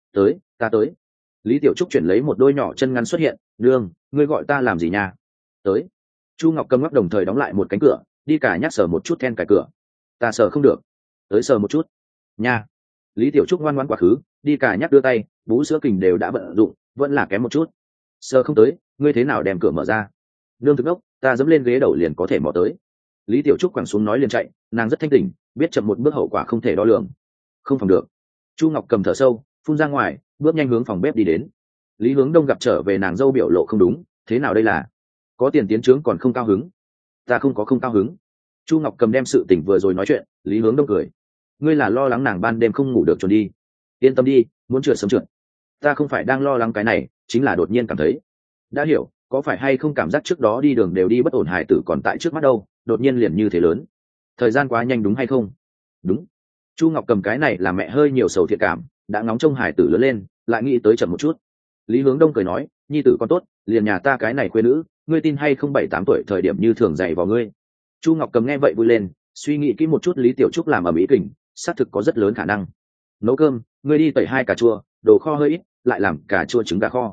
ta tới. Lý Tiểu Trúc chuyển lấy một đôi nhỏ chân ngắn xuất hiện, nương, ngươi gọi ta làm gì nha? Tới. Chu Ngọc Cầm ngắc đồng thời đóng lại một cánh cửa, đi cả nhắc sờ một chút then cài cửa. Ta sờ không được. Tới sờ một chút. Nha. Lý Tiểu Trúc ngoan ngoãn quá khứ, đi cả nhắc đưa tay, bú sữa kình đều đã bận dụng, vẫn là kém một chút. Sờ không tới, ngươi thế nào đem cửa mở ra? Nương thực đốc, ta dẫm lên ghế đầu liền có thể mò tới. Lý Tiểu Trúc quẳng xuống nói liền chạy, nàng rất thanh tỉnh, biết chậm một bước hậu quả không thể đo lường. Không phòng được. Chu Ngọc Cầm thở sâu, phun ra ngoài, bước nhanh hướng phòng bếp đi đến. Lý Hướng Đông gặp trở về nàng dâu biểu lộ không đúng, thế nào đây là? Có tiền tiến trướng còn không cao hứng? Ta không có không cao hứng. Chu Ngọc Cầm đem sự tình vừa rồi nói chuyện, Lý Hướng Đông cười. Ngươi là lo lắng nàng ban đêm không ngủ được trốn đi. Yên tâm đi, muốn trượt sớm trượt. Ta không phải đang lo lắng cái này, chính là đột nhiên cảm thấy. Đã hiểu, có phải hay không cảm giác trước đó đi đường đều đi bất ổn, hải tử còn tại trước mắt đâu, đột nhiên liền như thế lớn. Thời gian quá nhanh đúng hay không? Đúng. Chu Ngọc Cầm cái này là mẹ hơi nhiều sầu thiệt cảm, đã ngóng trông hải tử lớn lên, lại nghĩ tới chậm một chút. Lý Hướng Đông cười nói, nhi tử con tốt, liền nhà ta cái này khuê nữ, ngươi tin hay không 7-8 tuổi thời điểm như thường dạy vào ngươi. Chu Ngọc Cầm nghe vậy vui lên, suy nghĩ kỹ một chút, Lý Tiểu Trúc làm ở mỹ kình, xác thực có rất lớn khả năng. Nấu cơm, ngươi đi tẩy 2 cà chua, đồ kho hơi ít, lại làm cà chua trứng gà kho.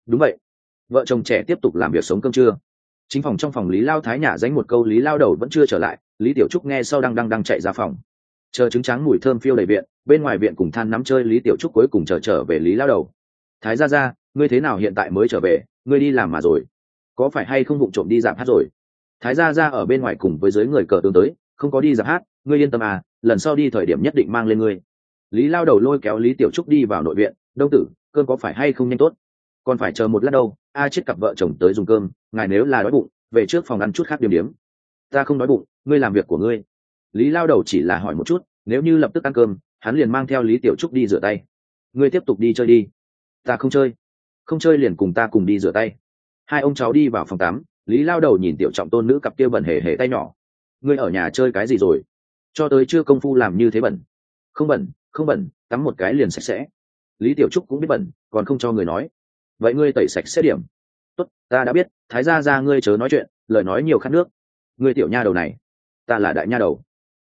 đúng vậy. Vợ chồng trẻ tiếp tục làm việc sống cơm trưa. Chính phòng trong phòng Lý Lao Thái nhả dánh một câu, Lý Lao đầu vẫn chưa trở lại. Lý Tiểu Trúc nghe sau đang chạy ra phòng. Chờ trứng trắng mùi thơm phiêu đầy viện, bên ngoài viện cùng than nắm chơi Lý Tiểu Trúc cuối cùng trở về Lý Lao đầu. Thái gia, ngươi thế nào hiện tại mới trở về, ngươi đi làm mà rồi, có phải hay không vụng trộm đi dạp hát rồi? Thái gia ở bên ngoài cùng với dưới người cờ tướng tới, không có đi dạp hát, ngươi yên tâm à, lần sau đi thời điểm nhất định mang lên ngươi. Lý Lao đầu lôi kéo Lý Tiểu Trúc đi vào nội viện. Đông tử, cơm có phải hay không nhanh tốt? Còn phải chờ một lát đâu, chết cặp vợ chồng tới dùng cơm, ngài nếu là đói bụng, về trước phòng ăn chút khác điếm. Ta không đói bụng, ngươi làm việc của ngươi. Lý Lao đầu chỉ là hỏi một chút, nếu như lập tức ăn cơm, hắn liền mang theo Lý Tiểu Trúc đi rửa tay. Ngươi tiếp tục đi chơi đi. Ta không chơi. Không chơi liền cùng ta cùng đi rửa tay. Hai ông cháu đi vào phòng tắm. Lý Lao đầu nhìn tiểu trọng tôn nữ cặp kia bẩn hề hề tay nhỏ. Ngươi ở nhà chơi cái gì rồi? Cho tới chưa công phu làm như thế bẩn. Không bẩn, tắm một cái liền sạch sẽ. Lý Tiểu Trúc cũng biết bẩn, còn không cho người nói. Vậy ngươi tẩy sạch sẽ điểm. Tốt, ta đã biết. Thái gia ngươi chớ nói chuyện, lời nói nhiều khát nước. Ngươi tiểu nha đầu này. Ta là đại nha đầu.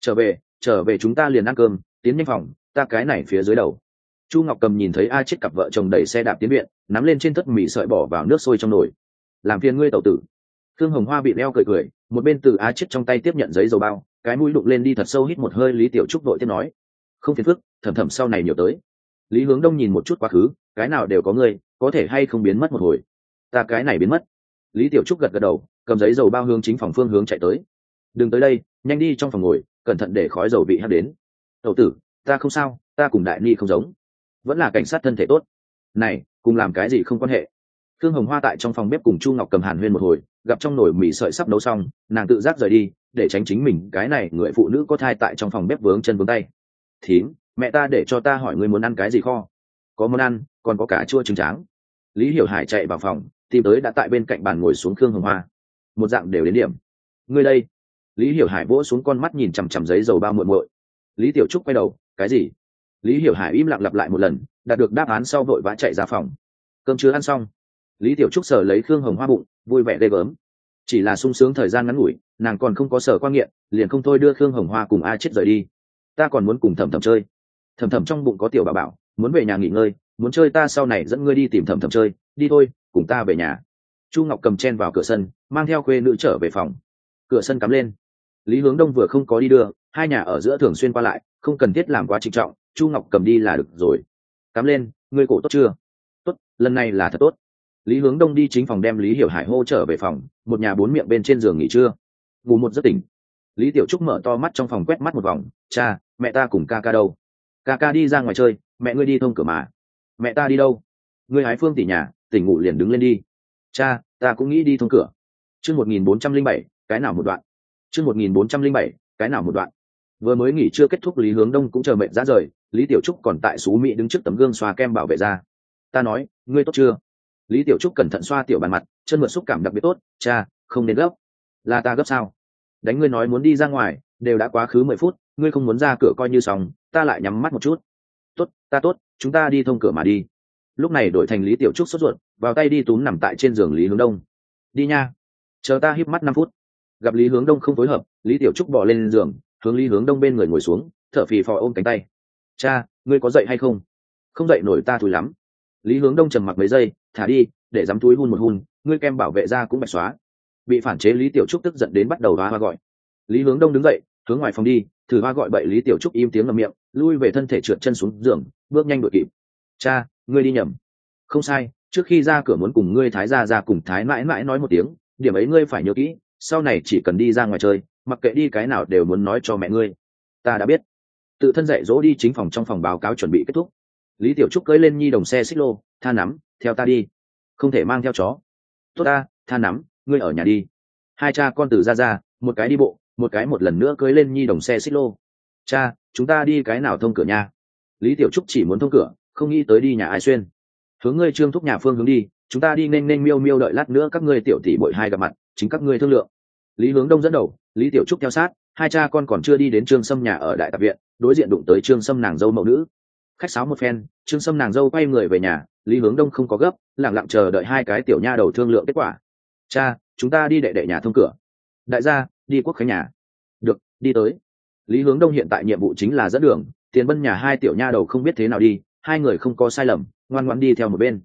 Trở về chúng ta liền ăn cơm, tiến nhanh phòng, ta cái này phía dưới đầu. Chu Ngọc Cầm nhìn thấy chết cặp vợ chồng đẩy xe đạp tiến viện, nắm lên trên thất mì sợi bỏ vào nước sôi trong nồi. Làm phiền ngươi tẩu tử. Thương Hồng Hoa bị leo cười, một bên từ chết trong tay tiếp nhận giấy dầu bao, cái mũi đụng lên đi thật sâu hít một hơi. Lý Tiểu Trúc đội tiếp nói, không phiền phức, thầm sau này nhiều tới. Lý Hướng Đông nhìn một chút quá khứ, cái nào đều có ngươi, có thể hay không biến mất một hồi? Ta cái này biến mất. Lý Tiểu Trúc gật đầu, cầm giấy dầu bao hướng chính phòng phương hướng chạy tới. Đừng tới đây, nhanh đi trong phòng ngồi, cẩn thận để khói dầu bị hắt đến. Tẩu tử, ta không sao, ta cùng đại ni không giống, vẫn là cảnh sát thân thể tốt. Này, cùng làm cái gì không quan hệ. Thương Hồng Hoa tại trong phòng bếp cùng Chu Ngọc Cầm hàn huyên một hồi, gặp trong nồi mì sợi sắp nấu xong, nàng tự giác rời đi, để tránh chính mình cái này người phụ nữ có thai tại trong phòng bếp vướng chân vướng tay. Thím, mẹ ta để cho ta hỏi ngươi muốn ăn cái gì kho? Có món ăn, còn có cả chua trứng tráng. Lý Hiểu Hải chạy vào phòng, tìm tới đã tại bên cạnh bàn ngồi xuống Thương Hồng Hoa. Một dạng đều đến điểm. Ngươi đây. Lý Hiểu Hải vỗ xuống con mắt nhìn chằm chằm giấy dầu bao muội muội. Lý Tiểu Trúc quay đầu, cái gì? Lý Hiểu Hải im lặng lặp lại một lần, đạt được đáp án sau vội vã chạy ra phòng. Cơm chưa ăn xong. Lý Tiểu Trúc sờ lấy Khương Hồng Hoa bụng, vui vẻ ghê gớm. Chỉ là sung sướng thời gian ngắn ngủi, nàng còn không có sở quan nghiện, liền không thôi đưa Khương Hồng Hoa cùng chết rời đi. Ta còn muốn cùng Thẩm Thẩm chơi. Thẩm Thẩm trong bụng có tiểu bảo bảo, muốn về nhà nghỉ ngơi, muốn chơi ta sau này dẫn ngươi đi tìm Thẩm Thẩm chơi, đi thôi, cùng ta về nhà. Chu Ngọc Cầm chen vào cửa sân, mang theo khuê nữ trở về phòng. Cửa sân cắm lên. Lý Hướng Đông vừa không có đi đưa, hai nhà ở giữa thường xuyên qua lại, không cần thiết làm quá trịnh trọng, Chu Ngọc Cầm đi là được rồi. Cắm lên, ngươi cổ tốt chưa? Tốt, lần này là thật tốt. Lý Hướng Đông đi chính phòng đem Lý Hiểu Hải hô trở về phòng, một nhà bốn miệng bên trên giường nghỉ trưa. Ngủ một giấc tỉnh. Lý Tiểu Trúc mở to mắt trong phòng quét mắt một vòng, cha, mẹ ta cùng ca ca đâu? Ca ca đi ra ngoài chơi, mẹ ngươi đi thông cửa mà. Mẹ ta đi đâu? Ngươi hái Phương tỷ nhà, tỉnh ngủ liền đứng lên đi. Cha, ta cũng nghĩ đi thông cửa. Chương 1407, cái nào một đoạn. Chương 1407, cái nào một đoạn. Vừa mới nghỉ trưa kết thúc, Lý Hướng Đông cũng chờ mệt ra rời, Lý Tiểu Trúc còn tại xú mỹ đứng trước tấm gương xoa kem bảo vệ da. Ta nói, ngươi tốt chưa? Lý Tiểu Trúc cẩn thận xoa tiểu bàn mặt, chân mượt xúc cảm đặc biệt tốt. Cha, không nên gấp. Là ta gấp sao? Đánh ngươi nói muốn đi ra ngoài, đều đã quá khứ 10 phút, ngươi không muốn ra cửa coi như xong, ta lại nhắm mắt một chút. Tốt, ta tốt, chúng ta đi thông cửa mà đi. Lúc này đổi thành Lý Tiểu Trúc sốt ruột, vào tay đi túm nằm tại trên giường Lý Hướng Đông. Đi nha. Chờ ta híp mắt 5 phút. Gặp Lý Hướng Đông không phối hợp, Lý Tiểu Trúc bỏ lên giường, hướng Lý Hướng Đông bên người ngồi xuống, thở phì phò ôm cánh tay. Cha, ngươi có dậy hay không? Không dậy nổi, ta thúi lắm. Lý Hướng Đông trầm mặc mấy giây, thả đi, để dám túi hun một hun, ngươi kem bảo vệ da cũng bạch xóa. Bị phản chế Lý Tiểu Trúc tức giận đến bắt đầu hoa gọi. Lý Hướng Đông đứng dậy, hướng ngoài phòng đi, thử hoa gọi bậy. Lý Tiểu Trúc im tiếng ngậm miệng, lui về thân thể trượt chân xuống giường, bước nhanh đuổi kịp. Cha, ngươi đi nhầm. Không sai, trước khi ra cửa muốn cùng ngươi Thái gia cùng Thái mãi mãi nói một tiếng, điểm ấy ngươi phải nhớ kỹ, sau này chỉ cần đi ra ngoài chơi, mặc kệ đi cái nào đều muốn nói cho mẹ ngươi. Ta đã biết. Tự thân dạy dỗ đi chính phòng, trong phòng báo cáo chuẩn bị kết thúc. Lý Tiểu Trúc cưỡi lên nhi đồng xe xích lô, Tha nắm, theo ta đi. Không thể mang theo chó. Tốt ta, Tha nắm, ngươi ở nhà đi. Hai cha con từ ra, một cái đi bộ, một cái một lần nữa cưỡi lên nhi đồng xe xích lô. Cha, chúng ta đi cái nào thông cửa nha? Lý Tiểu Trúc chỉ muốn thông cửa, không nghĩ tới đi nhà ai xuyên. Hướng ngươi Trương thúc nhà phương hướng đi, chúng ta đi nên miêu miêu, đợi lát nữa các ngươi tiểu tỷ bội hai gặp mặt, chính các ngươi thương lượng. Lý Hướng Đông dẫn đầu, Lý Tiểu Trúc theo sát, hai cha con còn chưa đi đến Trương Sâm nhà ở đại tạp viện, đối diện đụng tới Trương Sâm nàng dâu mẫu nữ. Khách sáo một phen, Trương Sâm nàng dâu quay người về nhà, Lý Hướng Đông không có gấp, lặng lặng chờ đợi hai cái tiểu nha đầu thương lượng kết quả. Cha, chúng ta đi đệ nhà thông cửa. Đại gia, đi Quốc Khánh nhà. Được, đi tới. Lý Hướng Đông hiện tại nhiệm vụ chính là dẫn đường, Tiền Bân nhà hai tiểu nha đầu không biết thế nào đi, hai người không có sai lầm, ngoan ngoãn đi theo một bên.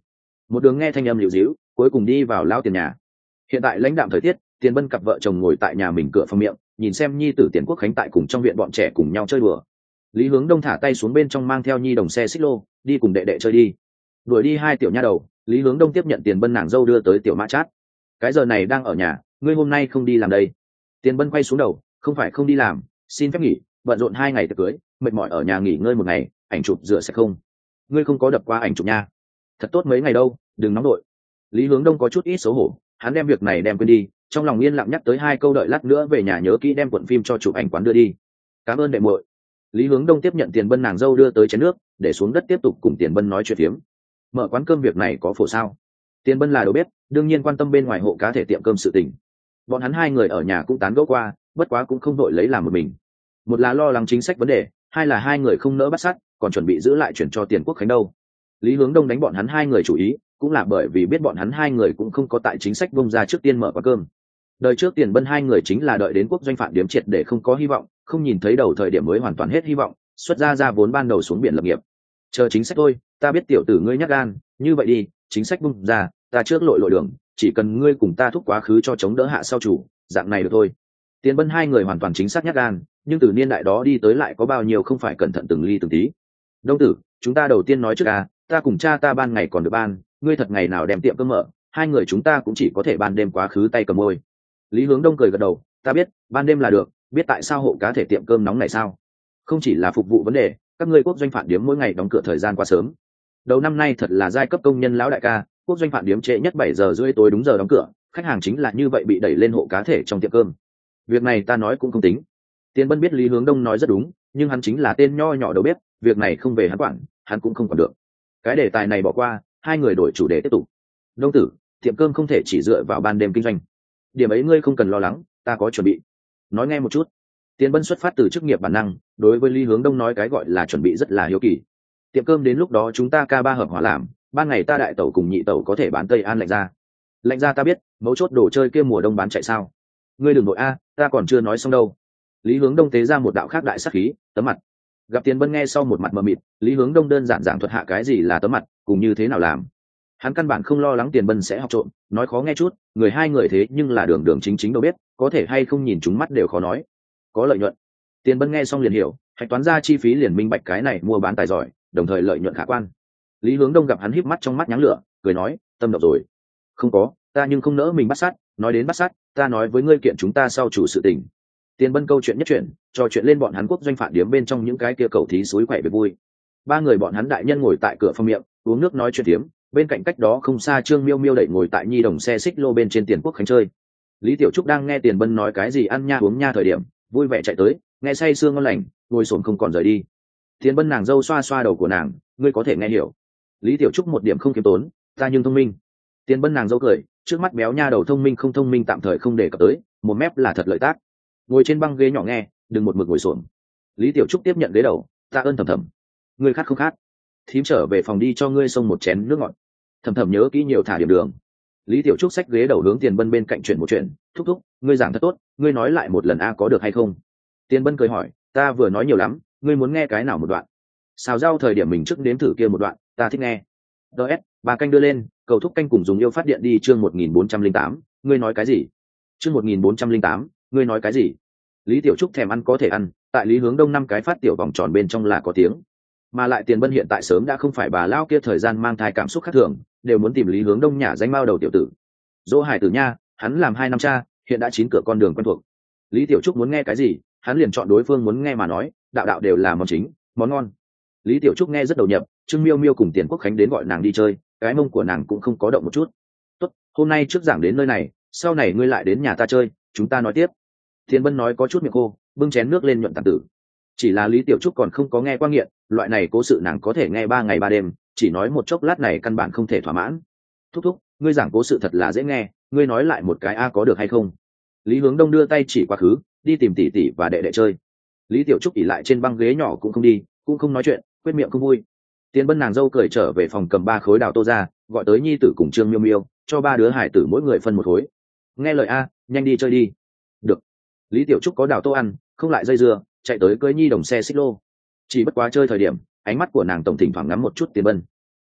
một đường nghe thanh âm liều dĩu, cuối cùng đi vào lao tiền nhà. Hiện tại lãnh đạm thời tiết, Tiền Bân cặp vợ chồng ngồi tại nhà mình cửa phòng miệng, nhìn xem nhi tử Tiền Quốc Khánh tại cùng trong viện bọn trẻ cùng nhau chơi đùa. Lý Hướng Đông thả tay xuống bên trong mang theo nhi đồng xe xích lô, đi cùng đệ đệ chơi đi. Đuổi đi hai tiểu nha đầu, Lý Hướng Đông tiếp nhận Tiền Bân nàng dâu đưa tới tiểu mã chát. Cái giờ này đang ở nhà, ngươi hôm nay không đi làm đây? Tiền Bân quay xuống đầu, không phải không đi làm, xin phép nghỉ, bận rộn 2 ngày tiệc cưới, mệt mỏi ở nhà nghỉ ngơi 1 ngày, ảnh chụp rửa sạch không? Ngươi không có đập qua ảnh chụp nha. Thật tốt mấy ngày đâu, đừng nóng đội. Lý Hướng Đông có chút ít xấu hổ, hắn đem việc này đem quên đi, trong lòng yên lặng nhắc tới 2 câu, đợi lát nữa về nhà nhớ kỹ đem cuộn phim cho chụp ảnh quán đưa đi. Cảm ơn đệ muội. Lý Hướng Đông tiếp nhận Tiền Bân nàng dâu đưa tới chén nước, để xuống đất tiếp tục cùng Tiền Bân nói chuyện phiếm. Mở quán cơm việc này có phổ sao? Tiền Bân là đầu bếp, đương nhiên quan tâm bên ngoài hộ cá thể tiệm cơm sự tình. Bọn hắn 2 người ở nhà cũng tán gẫu qua, bất quá cũng không đội lấy làm một mình. Một là lo lắng chính sách vấn đề, hai là 2 người không nỡ bắt sát, còn chuẩn bị giữ lại chuyển cho Tiền Quốc Khánh đâu. Lý Hướng Đông đánh bọn hắn 2 người chủ ý, cũng là bởi vì biết bọn hắn 2 người cũng không có tại chính sách bung ra trước tiên mở quán cơm. Đời trước Tiền Bân 2 người chính là đợi đến quốc doanh phạm điếm triệt để không có hy vọng, không nhìn thấy đầu thời điểm mới hoàn toàn hết hy vọng, xuất ra vốn ban đầu xuống biển lập nghiệp. Chờ chính sách thôi, ta biết tiểu tử ngươi nhát gan, như vậy đi, chính sách bung ra, ta trước lội đường, chỉ cần ngươi cùng ta thúc quá khứ cho chống đỡ hạ sau chủ, dạng này được thôi. Tiền Bân 2 người hoàn toàn chính xác nhát gan, nhưng từ niên đại đó đi tới lại có bao nhiêu không phải cẩn thận từng ly từng tí. Đông tử, chúng ta đầu tiên nói trước ta cùng cha ta ban ngày còn được ban, ngươi thật ngày nào đem tiệm cơm mở, 2 người chúng ta cũng chỉ có thể ban đêm quá khứ tay cầm môi. Lý Hướng Đông cười gật đầu, ta biết, ban đêm là được, biết tại sao hộ cá thể tiệm cơm nóng này sao? Không chỉ là phục vụ vấn đề, các ngươi quốc doanh phản điếm mỗi ngày đóng cửa thời gian quá sớm. Đầu năm nay thật là giai cấp công nhân lão đại ca, quốc doanh phản điếm trễ nhất 7 giờ rưỡi tối đúng giờ đóng cửa, khách hàng chính là như vậy bị đẩy lên hộ cá thể trong tiệm cơm. Việc này ta nói cũng không tính. Tiền Bân biết Lý Hướng Đông nói rất đúng, nhưng hắn chính là tên nho nhỏ đầu bếp, việc này không về hắn quản, hắn cũng không quản được. Cái đề tài này bỏ qua, 2 người đổi chủ đề tiếp tục. Đông tử, tiệm cơm không thể chỉ dựa vào ban đêm kinh doanh. Điểm ấy ngươi không cần lo lắng, ta có chuẩn bị. Nói nghe một chút. Tiền Bân xuất phát từ chức nghiệp bản năng, đối với Lý Hướng Đông nói cái gọi là chuẩn bị rất là hiếu kỳ. Tiệm cơm đến lúc đó chúng ta K3 hợp hỏa làm, ban ngày ta đại tẩu cùng nhị tẩu có thể bán Tây An lạnh ra. Lạnh ra ta biết, mấu chốt đồ chơi kia mùa đông bán chạy sao? Ngươi đừng nội ta còn chưa nói xong đâu. Lý Hướng Đông tế ra một đạo khác đại sắc khí, tấm mặt. Gặp Tiền Bân nghe sau một mặt mờ mịt, Lý Hướng Đông đơn giản giảng thuật hạ cái gì là tấm mặt, cùng như thế nào làm. Hắn căn bản không lo lắng Tiền Bân sẽ học trộm, nói khó nghe chút, người 2 người thế nhưng là đường đường chính chính đâu biết, có thể hay không nhìn chúng mắt đều khó nói. Có lợi nhuận. Tiền Bân nghe xong liền hiểu, hạch toán ra chi phí liền minh bạch cái này mua bán tài giỏi, đồng thời lợi nhuận khả quan. Lý Hướng Đông gặp hắn híp mắt trong mắt nháng lửa, cười nói, tâm động rồi. Không có, ta nhưng không nỡ mình bắt sát, nói đến bắt sát, ta nói với ngươi kiện chúng ta sau chủ sự tình. Tiền Bân câu chuyện nhất chuyện, trò chuyện lên bọn hắn quốc doanh phản điếm bên trong những cái kia cầu thí suối quậy về vui. 3 người bọn hắn đại nhân ngồi tại cửa phòng miệng, uống nước nói chuyện tiếm, bên cạnh cách đó không xa Trương Miêu Miêu đẩy ngồi tại nhi đồng xe xích lô bên trên Tiền Quốc Khánh chơi. Lý Tiểu Trúc đang nghe Tiền Bân nói cái gì ăn nha uống nha thời điểm, vui vẻ chạy tới, nghe say sương ngon lành, ngồi xổm không còn rời đi. Tiền Bân nàng dâu xoa xoa đầu của nàng, ngươi có thể nghe hiểu. Lý Tiểu Trúc một điểm không kiếm tốn, ta nhưng thông minh. Tiền Bân nàng dâu cười, trước mắt béo nha đầu thông minh không thông minh tạm thời không đề cập tới, một mép là thật lợi tác. Ngồi trên băng ghế nhỏ nghe, đừng một mực ngồi xổm. Lý Tiểu Trúc tiếp nhận ghế đầu, ta ơn Thầm Thầm. Ngươi khát không khát? Thím trở về phòng đi cho ngươi xông một chén nước ngọt. Thầm Thầm nhớ kỹ nhiều thả điểm đường. Lý Tiểu Trúc xách ghế đầu hướng Tiền Bân bên cạnh chuyển một chuyện, thúc thúc, ngươi giảng thật tốt, ngươi nói lại một lần có được hay không? Tiền Bân cười hỏi, ta vừa nói nhiều lắm, ngươi muốn nghe cái nào một đoạn? Xào rau thời điểm mình trước nếm thử kia một đoạn, ta thích nghe. DS, bà canh đưa lên, cầu thúc canh cùng dùng yêu phát điện đi chương 1408, ngươi nói cái gì? Chương 1408, ngươi nói cái gì? Lý Tiểu Trúc thèm ăn có thể ăn, tại Lý Hướng Đông 5 cái phát tiểu vòng tròn bên trong là có tiếng. Mà lại Tiền Bân hiện tại sớm đã không phải bà lao kia thời gian mang thai cảm xúc khác thường, đều muốn tìm Lý Hướng Đông nhả danh mao đầu tiểu tử. Dỗ Hải Tử nha, hắn làm 2 năm cha, hiện đã 9 cửa con đường quen thuộc. Lý Tiểu Trúc muốn nghe cái gì, hắn liền chọn đối phương muốn nghe mà nói, đạo đạo đều là món chính, món ngon. Lý Tiểu Trúc nghe rất đầu nhập, Trương Miêu Miêu cùng Tiền Quốc Khánh đến gọi nàng đi chơi, cái mông của nàng cũng không có động một chút. Tốt, hôm nay trước giảng đến nơi này, sau này ngươi lại đến nhà ta chơi, chúng ta nói tiếp. Tiền Bân nói có chút miệng khô, bưng chén nước lên nhuận tàn tử. Chỉ là Lý Tiểu Trúc còn không có nghe qua nghiện, loại này cố sự nàng có thể nghe 3 ngày 3 đêm, chỉ nói một chốc lát này căn bản không thể thỏa mãn. Thúc thúc, ngươi giảng cố sự thật là dễ nghe, ngươi nói lại một cái có được hay không? Lý Hướng Đông đưa tay chỉ quá khứ, đi tìm tỷ tỷ và đệ đệ chơi. Lý Tiểu Trúc ỉ lại trên băng ghế nhỏ cũng không đi, cũng không nói chuyện, quyết miệng không vui. Tiền Bân nàng dâu cười trở về phòng cầm 3 khối đào tô ra, gọi tới nhi tử cùng Trương Miêu Miêu, cho 3 đứa hải tử mỗi người phân 1 khối. Nghe lời nhanh đi chơi đi. Được. Lý Tiểu Trúc có đào tô ăn, không lại dây dưa, chạy tới cưới nhi đồng xe xích lô. Chỉ bất quá chơi thời điểm, ánh mắt của nàng tổng thỉnh thoảng ngắm một chút Tiền Bân.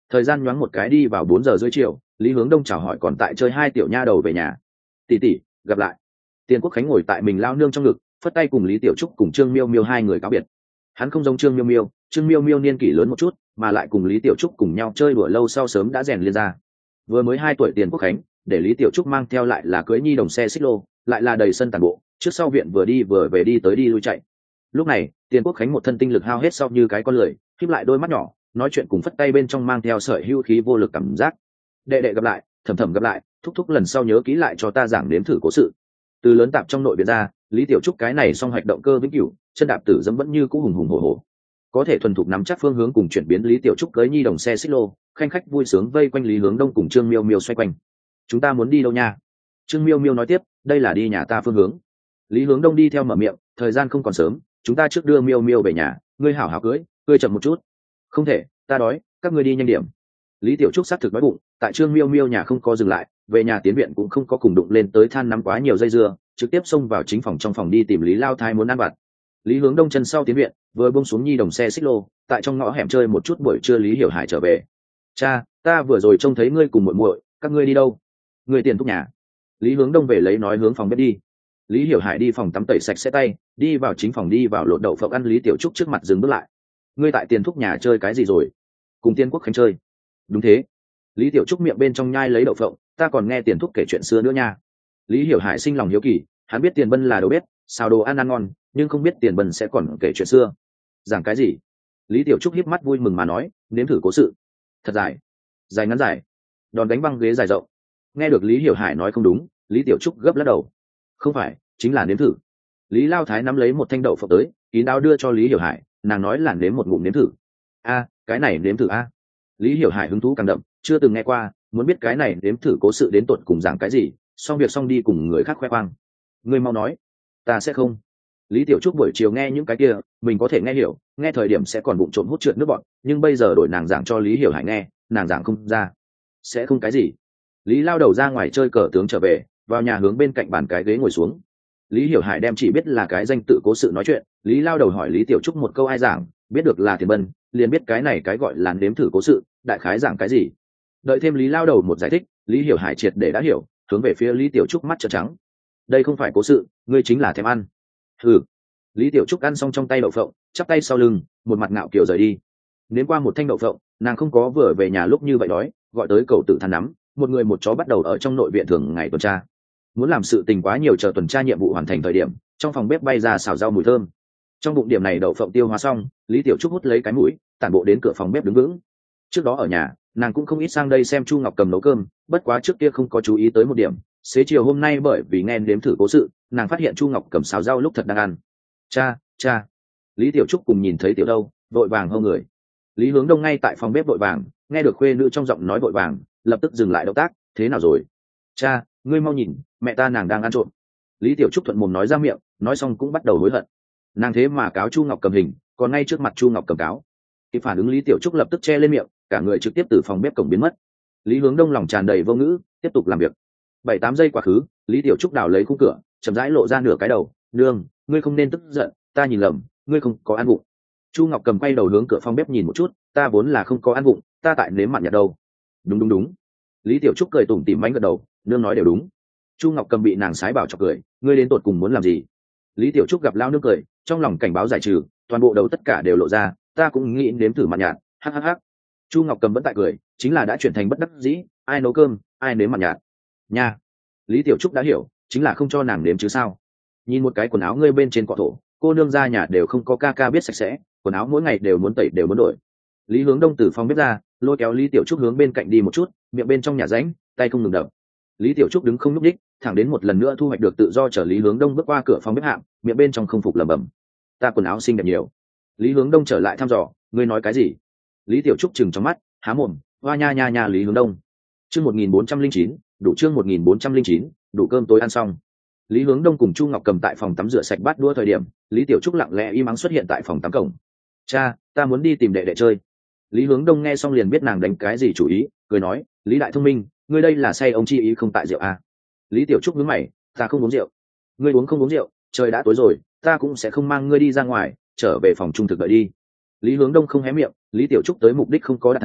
Thời gian nhoáng một cái đi vào 4 giờ rưỡi chiều, Lý Hướng Đông chào hỏi còn tại chơi hai tiểu nha đầu về nhà. Tỷ tỷ, gặp lại. Tiền Quốc Khánh ngồi tại mình lao nương trong ngực, phất tay cùng Lý Tiểu Trúc cùng Trương Miêu Miêu hai người cáo biệt. Hắn không giống Trương Miêu Miêu niên kỷ lớn một chút, mà lại cùng Lý Tiểu Trúc cùng nhau chơi đùa lâu sau sớm đã rèn liên ra. Vừa mới 2 tuổi Tiền Quốc Khánh, để Lý Tiểu Trúc mang theo lại là cưới nhi đồng xe xích lô, lại là đầy sân tàn bộ, trước sau viện vừa đi vừa về đi tới đi lui chạy. Lúc này, Tiền Quốc Khánh một thân tinh lực hao hết sau như cái con lười, khép lại đôi mắt nhỏ, nói chuyện cùng phất tay bên trong mang theo sợi hưu khí vô lực cảm giác. Đệ đệ gặp lại, thầm thầm gặp lại, thúc thúc lần sau nhớ kỹ lại cho ta giảng nếm thử cố sự. Từ lớn tạp trong nội viện ra, Lý Tiểu Trúc cái này song hoạch động cơ vĩnh cửu, chân đạp tử dẫm vẫn như cũ hùng hùng hổ hổ. Có thể thuần thục nắm chắc phương hướng cùng chuyển biến. Lý Tiểu Trúc cưới nhi đồng xe xích lô, khanh khách vui sướng vây quanh Lý Hướng Đông cùng Trương Miêu Miêu xoay quanh. Chúng ta muốn đi đâu nha? Trương Miêu Miêu nói tiếp, đây là đi nhà ta phương hướng. Lý Hướng Đông đi theo mở miệng, thời gian không còn sớm, chúng ta trước đưa Miêu Miêu về nhà, ngươi hảo hảo cưới chậm một chút. Không thể, ta đói, các ngươi đi nhanh điểm. Lý Tiểu Trúc xác thực đói bụng, tại Trương Miêu Miêu nhà không có dừng lại, về nhà tiến viện cũng không có cùng đụng lên tới than nắm quá nhiều dây dưa, trực tiếp xông vào chính phòng trong phòng đi tìm Lý Lao Thái muốn ăn vặt. Lý Hướng Đông chân sau tiến viện, vừa buông xuống nhi đồng xe xích lô, tại trong ngõ hẻm chơi một chút buổi trưa. Lý Hiểu Hải trở về. Cha, ta vừa rồi trông thấy ngươi cùng muội muội, các ngươi đi đâu? Ngươi Tiền thúc nhà. Lý Hướng Đông về lấy nói hướng phòng bếp đi. Lý Hiểu Hải đi phòng tắm tẩy sạch sẽ tay, đi vào chính phòng đi vào lột đậu phộng ăn. Lý Tiểu Trúc trước mặt dừng bước lại. Ngươi tại Tiền thúc nhà chơi cái gì rồi? Cùng Tiên Quốc Khánh chơi. Đúng thế. Lý Tiểu Trúc miệng bên trong nhai lấy đậu phộng, ta còn nghe Tiền thúc kể chuyện xưa nữa nha. Lý Hiểu Hải sinh lòng hiếu kỳ, hắn biết Tiền Bân là đầu bếp, xào đồ ăn ăn ngon, nhưng không biết Tiền Bân sẽ còn kể chuyện xưa. Giảng cái gì? Lý Tiểu Trúc híp mắt vui mừng mà nói, nếm thử cố sự. Thật dài. Dài ngắn dài. Đòn đánh băng ghế dài rộng. Nghe được Lý Hiểu Hải nói không đúng, Lý Tiểu Trúc gấp lắc đầu. Không phải, chính là nếm thử. Lý Lao Thái nắm lấy một thanh đậu phộng tới, kín đáo đưa cho Lý Hiểu Hải, nàng nói là nếm một ngụm nếm thử. A, cái này nếm thử a. Lý Hiểu Hải hứng thú càng đậm, chưa từng nghe qua, muốn biết cái này nếm thử cố sự đến tột cùng giảng cái gì, xong việc xong đi cùng người khác khoe khoang. Ngươi mau nói. Ta sẽ không. Lý Tiểu Trúc buổi chiều nghe những cái kia, mình có thể nghe hiểu, nghe thời điểm sẽ còn bụng trộn hút trượt nước bọt, nhưng bây giờ đổi nàng giảng cho Lý Hiểu Hải nghe, nàng giảng không ra. Sẽ không cái gì. Lý lao đầu ra ngoài chơi cờ tướng trở về, vào nhà hướng bên cạnh bàn cái ghế ngồi xuống. Lý Hiểu Hải đem chỉ biết là cái danh tự cố sự nói chuyện. Lý lao đầu hỏi Lý Tiểu Trúc một câu ai giảng, biết được là Tiền Bân, liền biết cái này cái gọi là nếm thử cố sự, đại khái giảng cái gì. Đợi thêm Lý lao đầu một giải thích, Lý Hiểu Hải triệt để đã hiểu, hướng về phía Lý Tiểu Trúc mắt trợn trắng. Đây không phải cố sự, ngươi chính là thèm ăn. Hừ. Lý Tiểu Trúc ăn xong trong tay đậu phộng, chắp tay sau lưng, một mặt ngạo kiểu rời đi. Nếm qua một thanh đậu phộng, nàng không có vừa về nhà lúc như vậy đói, gọi tới cậu tử than nắm, một người một chó bắt đầu ở trong nội viện thường ngày tuần tra. Muốn làm sự tình quá nhiều, chờ tuần tra nhiệm vụ hoàn thành thời điểm, trong phòng bếp bay ra xào rau mùi thơm. Trong bụng điểm này đậu phộng tiêu hóa xong, Lý Tiểu Trúc hút lấy cái mũi, tản bộ đến cửa phòng bếp đứng vững. Trước đó ở nhà, nàng cũng không ít sang đây xem Chu Ngọc Cầm nấu cơm, bất quá trước kia không có chú ý tới một điểm. Xế chiều hôm nay bởi vì nghe nếm thử cố sự, nàng phát hiện Chu Ngọc Cầm xào rau lúc thật đang ăn. Cha. Lý Tiểu Trúc cùng nhìn thấy Tiểu Đâu, vội vàng hô người. Lý Hướng Đông ngay tại phòng bếp vội vàng, nghe được khuê nữ trong giọng nói vội vàng, lập tức dừng lại động tác. Thế nào rồi? Cha, ngươi mau nhìn, mẹ ta nàng đang ăn trộm. Lý Tiểu Trúc thuận mồm nói ra miệng, nói xong cũng bắt đầu hối hận. Nàng thế mà cáo Chu Ngọc Cầm hình, còn ngay trước mặt Chu Ngọc Cầm cáo. Khi phản ứng Lý Tiểu Trúc lập tức che lên miệng, cả người trực tiếp từ phòng bếp cổng biến mất. Lý Hướng Đông lòng tràn đầy vô ngữ, tiếp tục làm việc. 7-8 giây quá khứ, Lý Tiểu Trúc đào lấy khung cửa, chậm rãi lộ ra nửa cái đầu. Nương, ngươi không nên tức giận, ta nhìn lầm, ngươi không có ăn vụng. Chu Ngọc Cầm quay đầu hướng cửa phòng bếp nhìn một chút, ta vốn là không có ăn vụng, ta tại nếm mặn nhạt đâu. Đúng. Lý Tiểu Trúc cười tủm tỉm bánh gật đầu, nương nói đều đúng. Chu Ngọc Cầm bị nàng sái bảo chọc cười, ngươi đến tột cùng muốn làm gì? Lý Tiểu Trúc gặp lao nước cười, trong lòng cảnh báo giải trừ, toàn bộ đầu tất cả đều lộ ra, ta cũng nghĩ nếm thử mặn nhạt. Hắc. Chu Ngọc Cầm vẫn tại cười, chính là đã chuyển thành bất đắc dĩ, ai nấu cơm, ai nếm mặn nhạt. Nha. Lý Tiểu Trúc đã hiểu, chính là không cho nàng nếm chứ sao? Nhìn một cái quần áo ngươi bên trên cọ thổ, cô nương ra nhà đều không có ca biết sạch sẽ, quần áo mỗi ngày đều muốn tẩy đều muốn đổi. Lý Hướng Đông từ phòng bếp ra, lôi kéo Lý Tiểu Trúc hướng bên cạnh đi một chút, miệng bên trong nhà rãnh, tay không ngừng đập. Lý Tiểu Trúc đứng không nhúc nhích, thẳng đến một lần nữa thu hoạch được tự do, trở Lý Hướng Đông bước qua cửa phòng bếp hạng, miệng bên trong không phục lẩm bẩm. Ta quần áo xinh đẹp nhiều. Lý Hướng Đông trở lại thăm dò, ngươi nói cái gì? Lý Tiểu Trúc chừng trong mắt, há mồm, hoa nha Lý Hướng Đông. Chương 1409, đủ chương 1409, đủ cơm tối ăn xong. Lý Hướng Đông cùng Chu Ngọc Cầm tại phòng tắm rửa sạch bát đũa thời điểm, Lý Tiểu Trúc lặng lẽ im ắng xuất hiện tại phòng tắm cổng. Cha, ta muốn đi tìm đệ đệ chơi. Lý Hướng Đông nghe xong liền biết nàng đánh cái gì chủ ý, cười nói, Lý đại thông minh, ngươi đây là say ông chi ý không tại rượu à? Lý Tiểu Trúc nhướng mày, ta không uống rượu. Ngươi uống không uống rượu, trời đã tối rồi, ta cũng sẽ không mang ngươi đi ra ngoài, trở về phòng trung thực đợi đi. Lý Hướng Đông không hé miệng, Lý Tiểu Trúc tới mục đích không có đạt thành,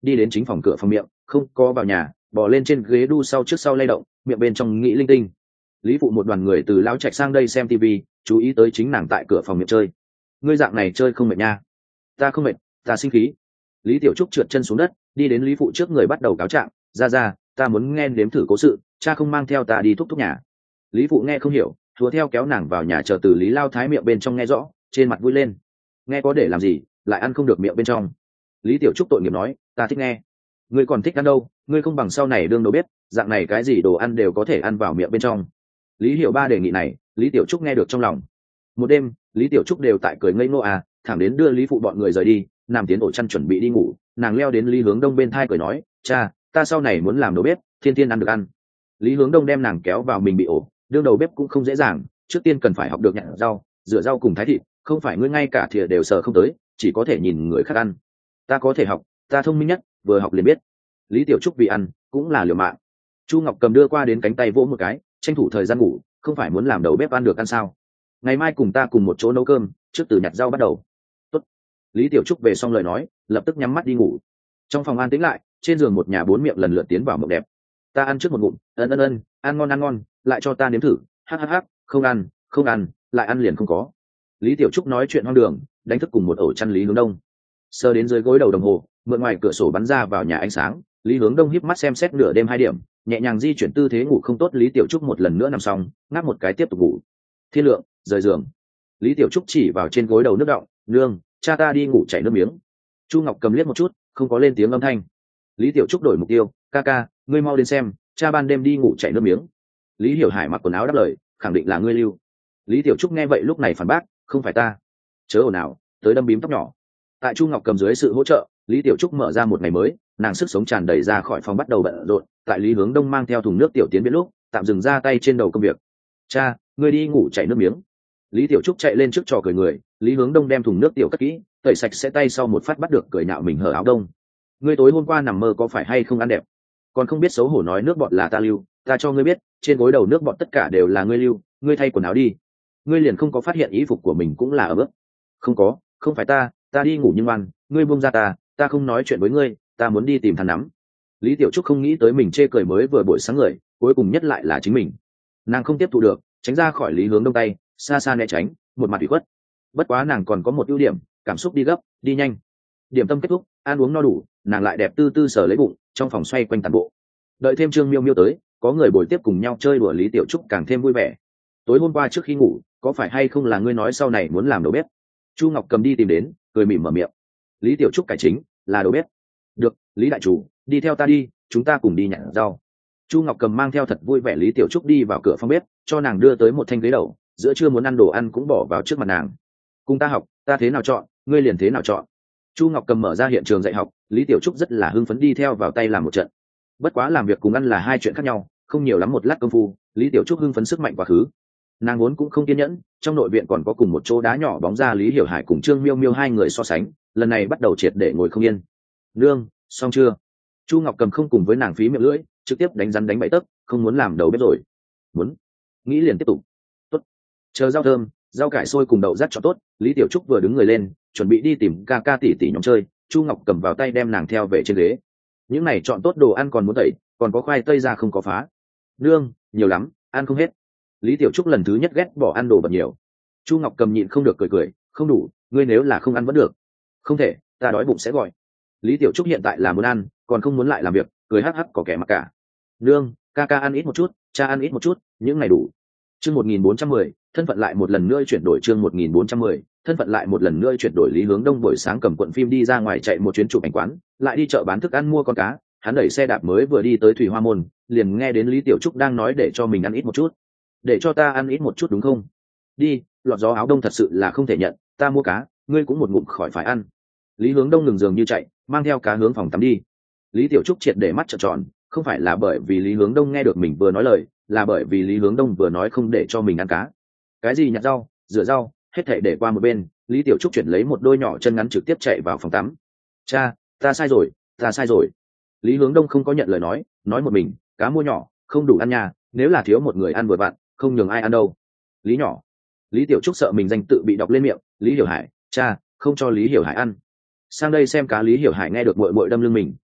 đi đến chính phòng cửa phòng miệng không có vào nhà, bò lên trên ghế đu sau trước sau lay động, miệng bên trong nghĩ linh tinh. Lý phụ một đoàn người từ lão trạch sang đây xem tivi, chú ý tới chính nàng tại cửa phòng miệng chơi. Ngươi dạng này chơi không mệt nha? Ta không mệt, ta sinh khí. Lý tiểu trúc trượt chân xuống đất, đi đến Lý phụ trước người bắt đầu cáo trạng. Ra ta muốn nghe nếm thử cố sự, cha không mang theo ta đi thúc nhà. Lý phụ nghe không hiểu, thua theo kéo nàng vào nhà chờ từ Lý lao thái miệng bên trong nghe rõ, trên mặt vui lên. Nghe có để làm gì, lại ăn không được miệng bên trong. Lý tiểu trúc tội nghiệp nói, ta thích nghe. Ngươi còn thích ăn đâu, ngươi không bằng sau này đương đầu bếp, dạng này cái gì đồ ăn đều có thể ăn vào miệng bên trong. Lý hiểu ba đề nghị này, Lý tiểu trúc nghe được trong lòng. Một đêm, Lý tiểu trúc đều tại cười ngây ngô thẳng đến đưa Lý phụ bọn người rời đi, nằm tiến ổ chăn chuẩn bị đi ngủ, nàng leo đến Lý hướng đông bên thai cười nói, cha, ta sau này muốn làm đầu bếp, thiên thiên ăn được ăn. Lý hướng đông đem nàng kéo vào mình bị ổ, đương đầu bếp cũng không dễ dàng, trước tiên cần phải học được nhặt rau, rửa rau cùng thái thịt, không phải ngươi ngay cả thìa đều sờ không tới, chỉ có thể nhìn người khác ăn. Ta có thể học, ta thông minh nhất, vừa học liền biết. Lý tiểu trúc vì ăn cũng là liều mạng. Chu Ngọc Cầm đưa qua đến cánh tay vỗ một cái, tranh thủ thời gian ngủ, không phải muốn làm đầu bếp ăn được ăn sao? Ngày mai cùng ta cùng một chỗ nấu cơm, trước từ nhặt rau bắt đầu. Tốt. Lý tiểu trúc về xong lời nói, lập tức nhắm mắt đi ngủ. Trong phòng an tĩnh lại, trên giường một nhà bốn miệng lần lượt tiến vào mộng đẹp. Ta ăn trước một ngụm, ân, ăn ngon, lại cho ta nếm thử, hắc, không ăn, lại ăn liền không có. Lý tiểu trúc nói chuyện hoang đường, đánh thức cùng một ổ chăn Lý hướng đông. Sờ đến dưới gối đầu đồng hồ, mượn ngoài cửa sổ bắn ra vào nhà ánh sáng, Lý hướng đông híp mắt xem xét nửa đêm 2 điểm, nhẹ nhàng di chuyển tư thế ngủ không tốt. Lý tiểu trúc một lần nữa nằm xong, ngáp một cái tiếp tục ngủ. Thiên lượng rời giường, Lý tiểu trúc chỉ vào trên gối đầu nước đọng, nương, cha ta đi ngủ chảy nước miếng. Chu Ngọc Cầm liếc một chút, không có lên tiếng âm thanh. Lý tiểu trúc đổi mục tiêu, ca ngươi mau đến xem, cha ban đêm đi ngủ chảy nước miếng. Lý hiểu hải mặc quần áo đáp lời, khẳng định là ngươi lưu. Lý tiểu trúc nghe vậy lúc này phản bác, không phải ta. Chớ ồn ào, tới đâm bím tóc nhỏ. Tại Chu Ngọc Cầm dưới sự hỗ trợ, Lý tiểu trúc mở ra một ngày mới, nàng sức sống tràn đầy ra khỏi phòng bắt đầu bận rộn. Tại Lý hướng đông mang theo thùng nước tiểu tiến biến lúc tạm dừng ra tay trên đầu công việc. Cha, ngươi đi ngủ chảy nước miếng. Lý tiểu trúc chạy lên trước trò cười người, Lý hướng đông đem thùng nước tiểu cất kỹ, tẩy sạch sẽ tay sau một phát bắt được cười nhạo mình hở áo đông. Ngươi tối hôm qua nằm mơ có phải hay không ăn đẹp, còn không biết xấu hổ nói nước bọt là ta lưu, ta cho ngươi biết, trên gối đầu nước bọt tất cả đều là ngươi lưu, ngươi thay quần áo đi. Ngươi liền không có phát hiện y phục của mình cũng là ở bước. Không có, không phải ta đi ngủ nhưng ngoan, ngươi buông ra ta không nói chuyện với ngươi, ta muốn đi tìm thằn nắm. Lý tiểu trúc không nghĩ tới mình chê cười mới vừa buổi sáng người, cuối cùng nhất lại là chính mình. Nàng không tiếp thụ được, tránh ra khỏi Lý hướng đông tay, xa xa né tránh, một mặt ủy khuất. Bất quá nàng còn có một ưu điểm, cảm xúc đi gấp, đi nhanh. Điểm tâm kết thúc, ăn uống no đủ, nàng lại đẹp tư tư sờ lấy bụng, trong phòng xoay quanh toàn bộ. Đợi thêm Trương Miêu Miêu tới, có người bồi tiếp cùng nhau chơi đùa, Lý tiểu trúc càng thêm vui vẻ. Tối hôm qua trước khi ngủ, có phải hay không là ngươi nói sau này muốn làm đầu bếp? Chu Ngọc Cầm đi tìm đến, cười mỉm mở miệng. Lý tiểu trúc cải chính, là đầu bếp. Được, Lý đại chủ, đi theo ta đi, chúng ta cùng đi nhặt rau. Chu Ngọc Cầm mang theo thật vui vẻ Lý tiểu trúc đi vào cửa phòng bếp, cho nàng đưa tới một thanh ghế đầu, giữa trưa muốn ăn đồ ăn cũng bỏ vào trước mặt nàng. Cùng ta học, ta thế nào chọn, ngươi liền thế nào chọn. Chu Ngọc Cầm mở ra hiện trường dạy học, Lý tiểu trúc rất là hưng phấn đi theo vào tay làm một trận. Bất quá làm việc cùng ăn là hai chuyện khác nhau, không nhiều lắm một lát công phu, Lý tiểu trúc hưng phấn sức mạnh quá khứ. Nàng vốn cũng không kiên nhẫn, trong nội viện còn có cùng một chỗ đá nhỏ bóng ra Lý hiểu hải cùng Trương Miêu Miêu hai người so sánh, lần này bắt đầu triệt để ngồi không yên. Nương, xong chưa? Chu Ngọc Cầm không cùng với nàng phí miệng lưỡi, trực tiếp đánh rắn đánh bậy tấc, không muốn làm đầu bếp rồi. Muốn, nghĩ liền tiếp tục. Tốt. Chờ rau thơm, rau cải sôi cùng đậu rắc cho tốt, Lý tiểu trúc vừa đứng người lên, chuẩn bị đi tìm ca tỷ tỷ nhóm chơi, Chu Ngọc Cầm vào tay đem nàng theo về trên ghế. Những này chọn tốt đồ ăn còn muốn tẩy, còn có khoai tây ra không có phá. Nương, nhiều lắm, ăn không hết. Lý tiểu trúc lần thứ nhất ghét bỏ ăn đồ bẩn nhiều. Chu Ngọc Cầm nhịn không được cười, không đủ, ngươi nếu là không ăn vẫn được. Không thể, ta đói bụng sẽ gọi. Lý tiểu trúc hiện tại là muốn ăn, còn không muốn lại làm việc, cười hắc hắc có kẻ mặc cả. Nương, ca ăn ít một chút, cha ăn ít một chút, những ngày đủ. Chương 1410, thân phận lại một lần nữa chuyển đổi. Chương 1410, thân phận lại một lần nữa chuyển đổi. Lý hướng đông buổi sáng cầm cuộn phim đi ra ngoài chạy một chuyến chụp ảnh quán, lại đi chợ bán thức ăn mua con cá. Hắn đẩy xe đạp mới vừa đi tới Thủy Hoa Môn, liền nghe đến Lý tiểu trúc đang nói để cho mình ăn ít một chút. Để cho ta ăn ít một chút đúng không? Đi, lọt gió áo đông thật sự là không thể nhận, ta mua cá, ngươi cũng một ngụm khỏi phải ăn. Lý hướng đông ngừng giường như chạy, mang theo cá hướng phòng tắm đi. Lý tiểu trúc triệt để mắt trợn tròn, không phải là bởi vì Lý hướng đông nghe được mình vừa nói lời, là bởi vì Lý hướng đông vừa nói không để cho mình ăn cá. Cái gì nhặt rau, rửa rau, hết thảy để qua một bên, Lý tiểu trúc chuyển lấy một đôi nhỏ chân ngắn trực tiếp chạy vào phòng tắm. Cha, ta sai rồi. Lý hướng đông không có nhận lời nói một mình, cá mua nhỏ, không đủ ăn nhà, nếu là thiếu một người ăn vừa vặn, không nhường ai ăn đâu. Lý nhỏ. Lý tiểu trúc sợ mình danh tự bị đọc lên miệng, Lý hiểu hải, cha, không cho Lý hiểu hải ăn. Sang đây xem cá. Lý hiểu hải nghe được muội muội đâm lưng mình,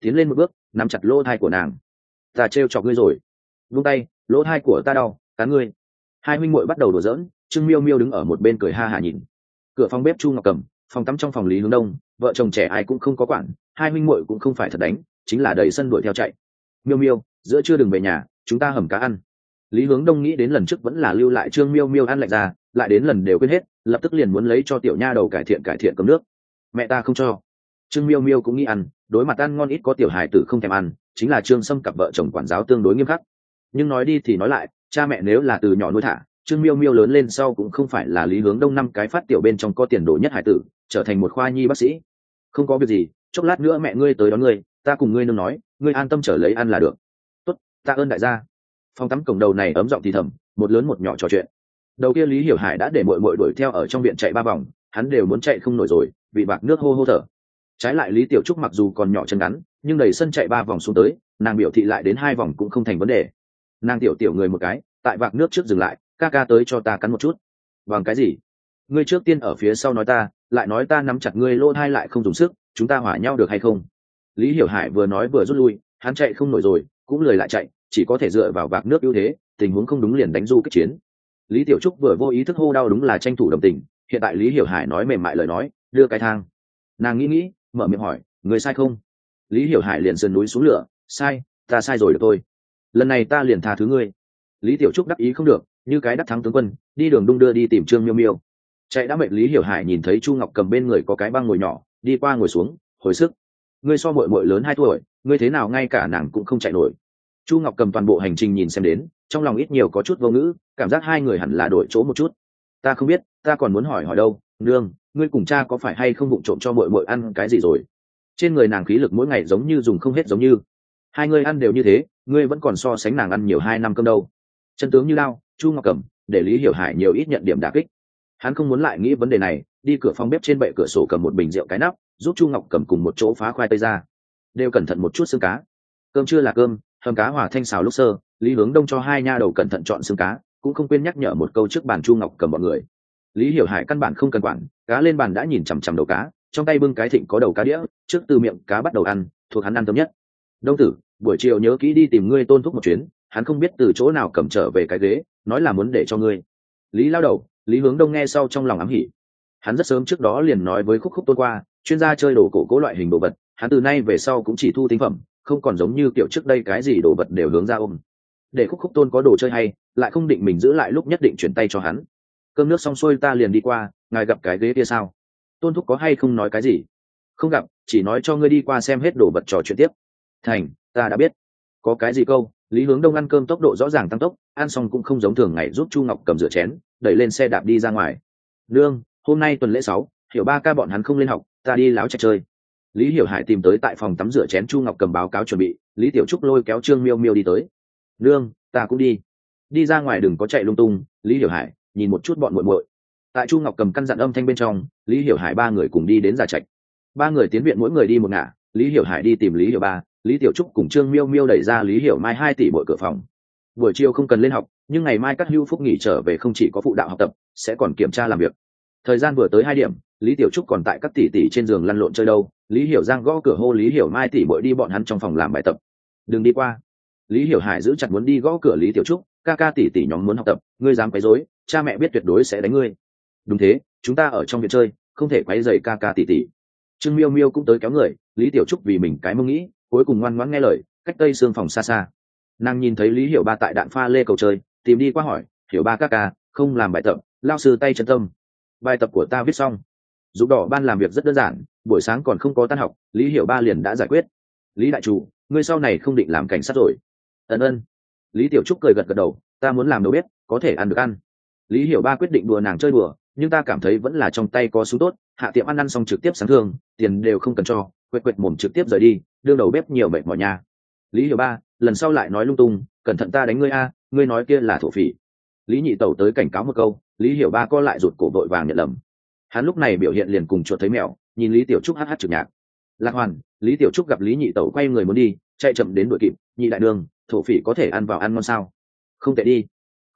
tiến lên một bước nắm chặt lỗ thai của nàng. Ta trêu chọc ngươi rồi. Vung tay, lỗ thai của ta đau, cắn ngươi. Hai huynh muội bắt đầu đùa giỡn. Trương Miêu Miêu đứng ở một bên cười ha hả nhìn. Cửa phòng bếp Chu Ngọc Cầm, phòng tắm trong phòng Lý Hướng Đông, vợ chồng trẻ ai cũng không có quản, hai huynh muội cũng không phải thật đánh, chính là đẩy sân đuổi theo chạy. Miêu Miêu, giữa trưa đừng về nhà, chúng ta hầm cá ăn. Lý Hướng Đông nghĩ đến lần trước vẫn là lưu lại Trương Miêu Miêu ăn lạnh ra, lại đến lần đều quên hết, lập tức liền muốn lấy cho tiểu nha đầu cải thiện cơm nước. Mẹ ta không cho. Trương Miêu Miêu cũng nghĩ ăn, đối mặt ăn ngon ít có tiểu hài tử không thèm ăn, chính là Trương Sâm cặp vợ chồng quản giáo tương đối nghiêm khắc. Nhưng nói đi thì nói lại, cha mẹ nếu là từ nhỏ nuôi thả, Trương Miêu Miêu lớn lên sau cũng không phải là Lý Hướng Đông năm cái phát tiểu bên trong có tiền đồ nhất hải tử, trở thành một khoa nhi bác sĩ. Không có việc gì, chốc lát nữa mẹ ngươi tới đón ngươi, ta cùng ngươi nương nói, ngươi an tâm trở lấy ăn là được. Tốt, tạ ơn đại gia. Phòng tắm cổng đầu này ấm giọng thì thầm, một lớn một nhỏ trò chuyện. Đầu kia Lý Hiểu Hải đã để muội muội đuổi theo ở trong viện chạy 3 vòng, hắn đều muốn chạy không nổi rồi, bị bạc nước hô hô thở. Trái lại Lý Tiểu Trúc mặc dù còn nhỏ chân ngắn, nhưng đầy sân chạy 3 vòng xuống tới, nàng biểu thị lại đến 2 vòng cũng không thành vấn đề. Nàng tiểu người một cái, tại vạc nước trước dừng lại, ca ca tới cho ta cắn một chút. Bằng cái gì? Ngươi trước tiên ở phía sau nói ta, lại nói ta nắm chặt ngươi lỗ thai lại không dùng sức, chúng ta hỏa nhau được hay không? Lý Hiểu Hải vừa nói vừa rút lui, hắn chạy không nổi rồi, cũng lười lại chạy, chỉ có thể dựa vào vạc nước ưu thế, tình huống không đúng liền đánh du kích chiến. Lý Tiểu Trúc vừa vô ý thức hô đau đúng là tranh thủ đồng tình, hiện tại Lý Hiểu Hải nói mềm mại lời nói, đưa cái thang. Nàng nghĩ, mở miệng hỏi, người sai không? Lý Hiểu Hải liền sườn núi xuống lửa, sai, ta sai rồi được thôi. Lần này ta liền tha thứ ngươi. Lý Tiểu Trúc đắc ý không được, như cái đắc thắng tướng quân, đi đường đung đưa đi tìm Trương Miêu Miêu. Chạy đã mệt Lý Hiểu Hải nhìn thấy Chu Ngọc Cầm bên người có cái băng ngồi nhỏ, đi qua ngồi xuống, hồi sức. Ngươi so muội muội lớn 2 tuổi, ngươi thế nào ngay cả nàng cũng không chạy nổi. Chu Ngọc Cầm toàn bộ hành trình nhìn xem đến, trong lòng ít nhiều có chút vô ngữ, cảm giác hai người hẳn là đổi chỗ một chút. Ta không biết, ta còn muốn hỏi đâu, nương, ngươi cùng cha có phải hay không vụng trộm cho muội muội ăn cái gì rồi? Trên người nàng khí lực mỗi ngày giống như dùng không hết giống như. Hai người ăn đều như thế, ngươi vẫn còn so sánh nàng ăn nhiều 2 năm cơm đâu. Chân tướng như lao, Chu Ngọc Cầm, để Lý Hiểu Hải nhiều ít nhận điểm đả kích. Hắn không muốn lại nghĩ vấn đề này, đi cửa phòng bếp trên bệ cửa sổ cầm một bình rượu cái nắp, giúp Chu Ngọc Cầm cùng một chỗ phá khoai tây ra. Đều cẩn thận một chút xương cá. Cơm chưa là cơm, hầm cá hòa thanh xào lúc sơ, Lý Hướng Đông cho hai nha đầu cẩn thận chọn xương cá, cũng không quên nhắc nhở một câu trước bàn Chu Ngọc Cầm bọn người. Lý Hiểu Hải căn bản không cần quản, cá lên bàn đã nhìn chằm chằm đầu cá, trong tay bưng cái thịnh có đầu cá đĩa, trước từ miệng cá bắt đầu ăn, thuộc hắn ăn thơm nhất. Đông tử, buổi chiều nhớ kỹ đi tìm ngươi Tôn thúc một chuyến, hắn không biết từ chỗ nào cầm trở về cái ghế, nói là muốn để cho ngươi. Lý lao đầu, Lý Hướng Đông nghe sau trong lòng ám hỉ. Hắn rất sớm trước đó liền nói với Khúc Khúc Tôn qua, chuyên gia chơi đồ cổ cố loại hình đồ vật, hắn từ nay về sau cũng chỉ thu tinh phẩm, không còn giống như kiểu trước đây cái gì đồ vật đều hướng ra ôm. Để Khúc Khúc Tôn có đồ chơi hay, lại không định mình giữ lại lúc nhất định chuyển tay cho hắn. Cơm nước xong xuôi ta liền đi qua, ngài gặp cái ghế kia sao? Tôn thúc có hay không nói cái gì? Không gặp, chỉ nói cho ngươi đi qua xem hết đồ vật trò chuyện tiếp. Thành, ta đã biết. Có cái gì câu? Lý Hướng Đông ăn cơm tốc độ rõ ràng tăng tốc, ăn xong cũng không giống thường ngày giúp Chu Ngọc Cầm rửa chén, đẩy lên xe đạp đi ra ngoài. Nương, hôm nay tuần lễ 6, Hiểu ba ca bọn hắn không lên học, ta đi láo chạy chơi. Lý Hiểu Hải tìm tới tại phòng tắm rửa chén Chu Ngọc Cầm báo cáo chuẩn bị, Lý Tiểu Trúc lôi kéo Trương Miêu Miêu đi tới. Nương, ta cũng đi. Đi ra ngoài đừng có chạy lung tung, Lý Hiểu Hải, nhìn một chút bọn muội muội. Tại Chu Ngọc Cầm căn dặn âm thanh bên trong, Lý Hiểu Hải 3 người cùng đi đến Già Trạch. 3 người tiến viện mỗi người đi một ngả, Lý Hiểu Hải đi tìm Lý Hiểu Ba, Lý Tiểu Trúc cùng Trương Miêu Miêu đẩy ra Lý Hiểu Mai 2 tỷ mỗi cửa phòng. Buổi chiều không cần lên học, nhưng ngày mai các hưu phúc nghỉ trở về không chỉ có phụ đạo học tập, sẽ còn kiểm tra làm việc. Thời gian vừa tới 2 điểm, Lý Tiểu Trúc còn tại các tỷ tỷ trên giường lăn lộn chơi đâu, Lý Hiểu Giang gõ cửa hô Lý Hiểu Mai tỷ muội đi bọn hắn trong phòng làm bài tập. Đừng đi qua. Lý Hiểu Hải giữ chặt muốn đi gõ cửa Lý Tiểu Trúc, ca ca tỷ tỷ nhóm muốn học tập, ngươi dám quấy rối, cha mẹ biết tuyệt đối sẽ đánh ngươi. Đúng thế, chúng ta ở trong viện chơi, không thể quấy rầy ca ca tỷ tỷ. Trương Miêu Miêu cũng tới kéo người, Lý Tiểu Trúc vì mình cái mông nghĩ, cuối cùng ngoan ngoãn nghe lời, cách tây xương phòng xa xa. Nàng nhìn thấy Lý Hiểu Ba tại đạn pha lê cầu chơi, tìm đi qua hỏi, Hiểu Ba ca ca, không làm bài tập, lao sư tay chân tâm. Bài tập của ta viết xong. Dục đỏ ban làm việc rất đơn giản, buổi sáng còn không có tan học, Lý Hiểu Ba liền đã giải quyết. Lý đại chủ, ngươi sau này không định làm cảnh sát rồi? Ân. Lý Tiểu Trúc cười gật gật đầu, ta muốn làm đầu bếp, có thể ăn được ăn. Lý Hiểu Ba quyết định đùa nàng chơi đùa, nhưng ta cảm thấy vẫn là trong tay có súng tốt, hạ tiệm ăn xong trực tiếp sáng thương, tiền đều không cần cho, quệt mồm trực tiếp rời đi, đương đầu bếp nhiều mệt mỏi nha. Lý Hiểu Ba, lần sau lại nói lung tung, cẩn thận ta đánh ngươi a, ngươi nói kia là thổ phỉ. Lý Nhị Tẩu tới cảnh cáo một câu, Lý Hiểu Ba co lại rụt cổ vội vàng nhận lầm. Hắn lúc này biểu hiện liền cùng chuột thấy mèo, nhìn Lý Tiểu Trúc hát trực nhạc. Lạc Hoàn, Lý Tiểu Trúc gặp Lý Nhị Tẩu quay người muốn đi, chạy chậm đến đuổi kịp, nhị đại đường, thổ phỉ có thể ăn vào ăn ngon sao? Không tệ đi.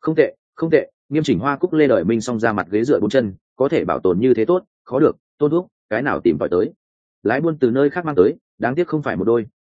Không tệ, Nghiêm Chỉnh Hoa Cúc lê đời minh xong ra mặt ghế dựa 4 chân, có thể bảo tồn như thế tốt, khó được, Tôn thúc, cái nào tìm tòi tới. Lái buôn từ nơi khác mang tới, đáng tiếc không phải một đôi,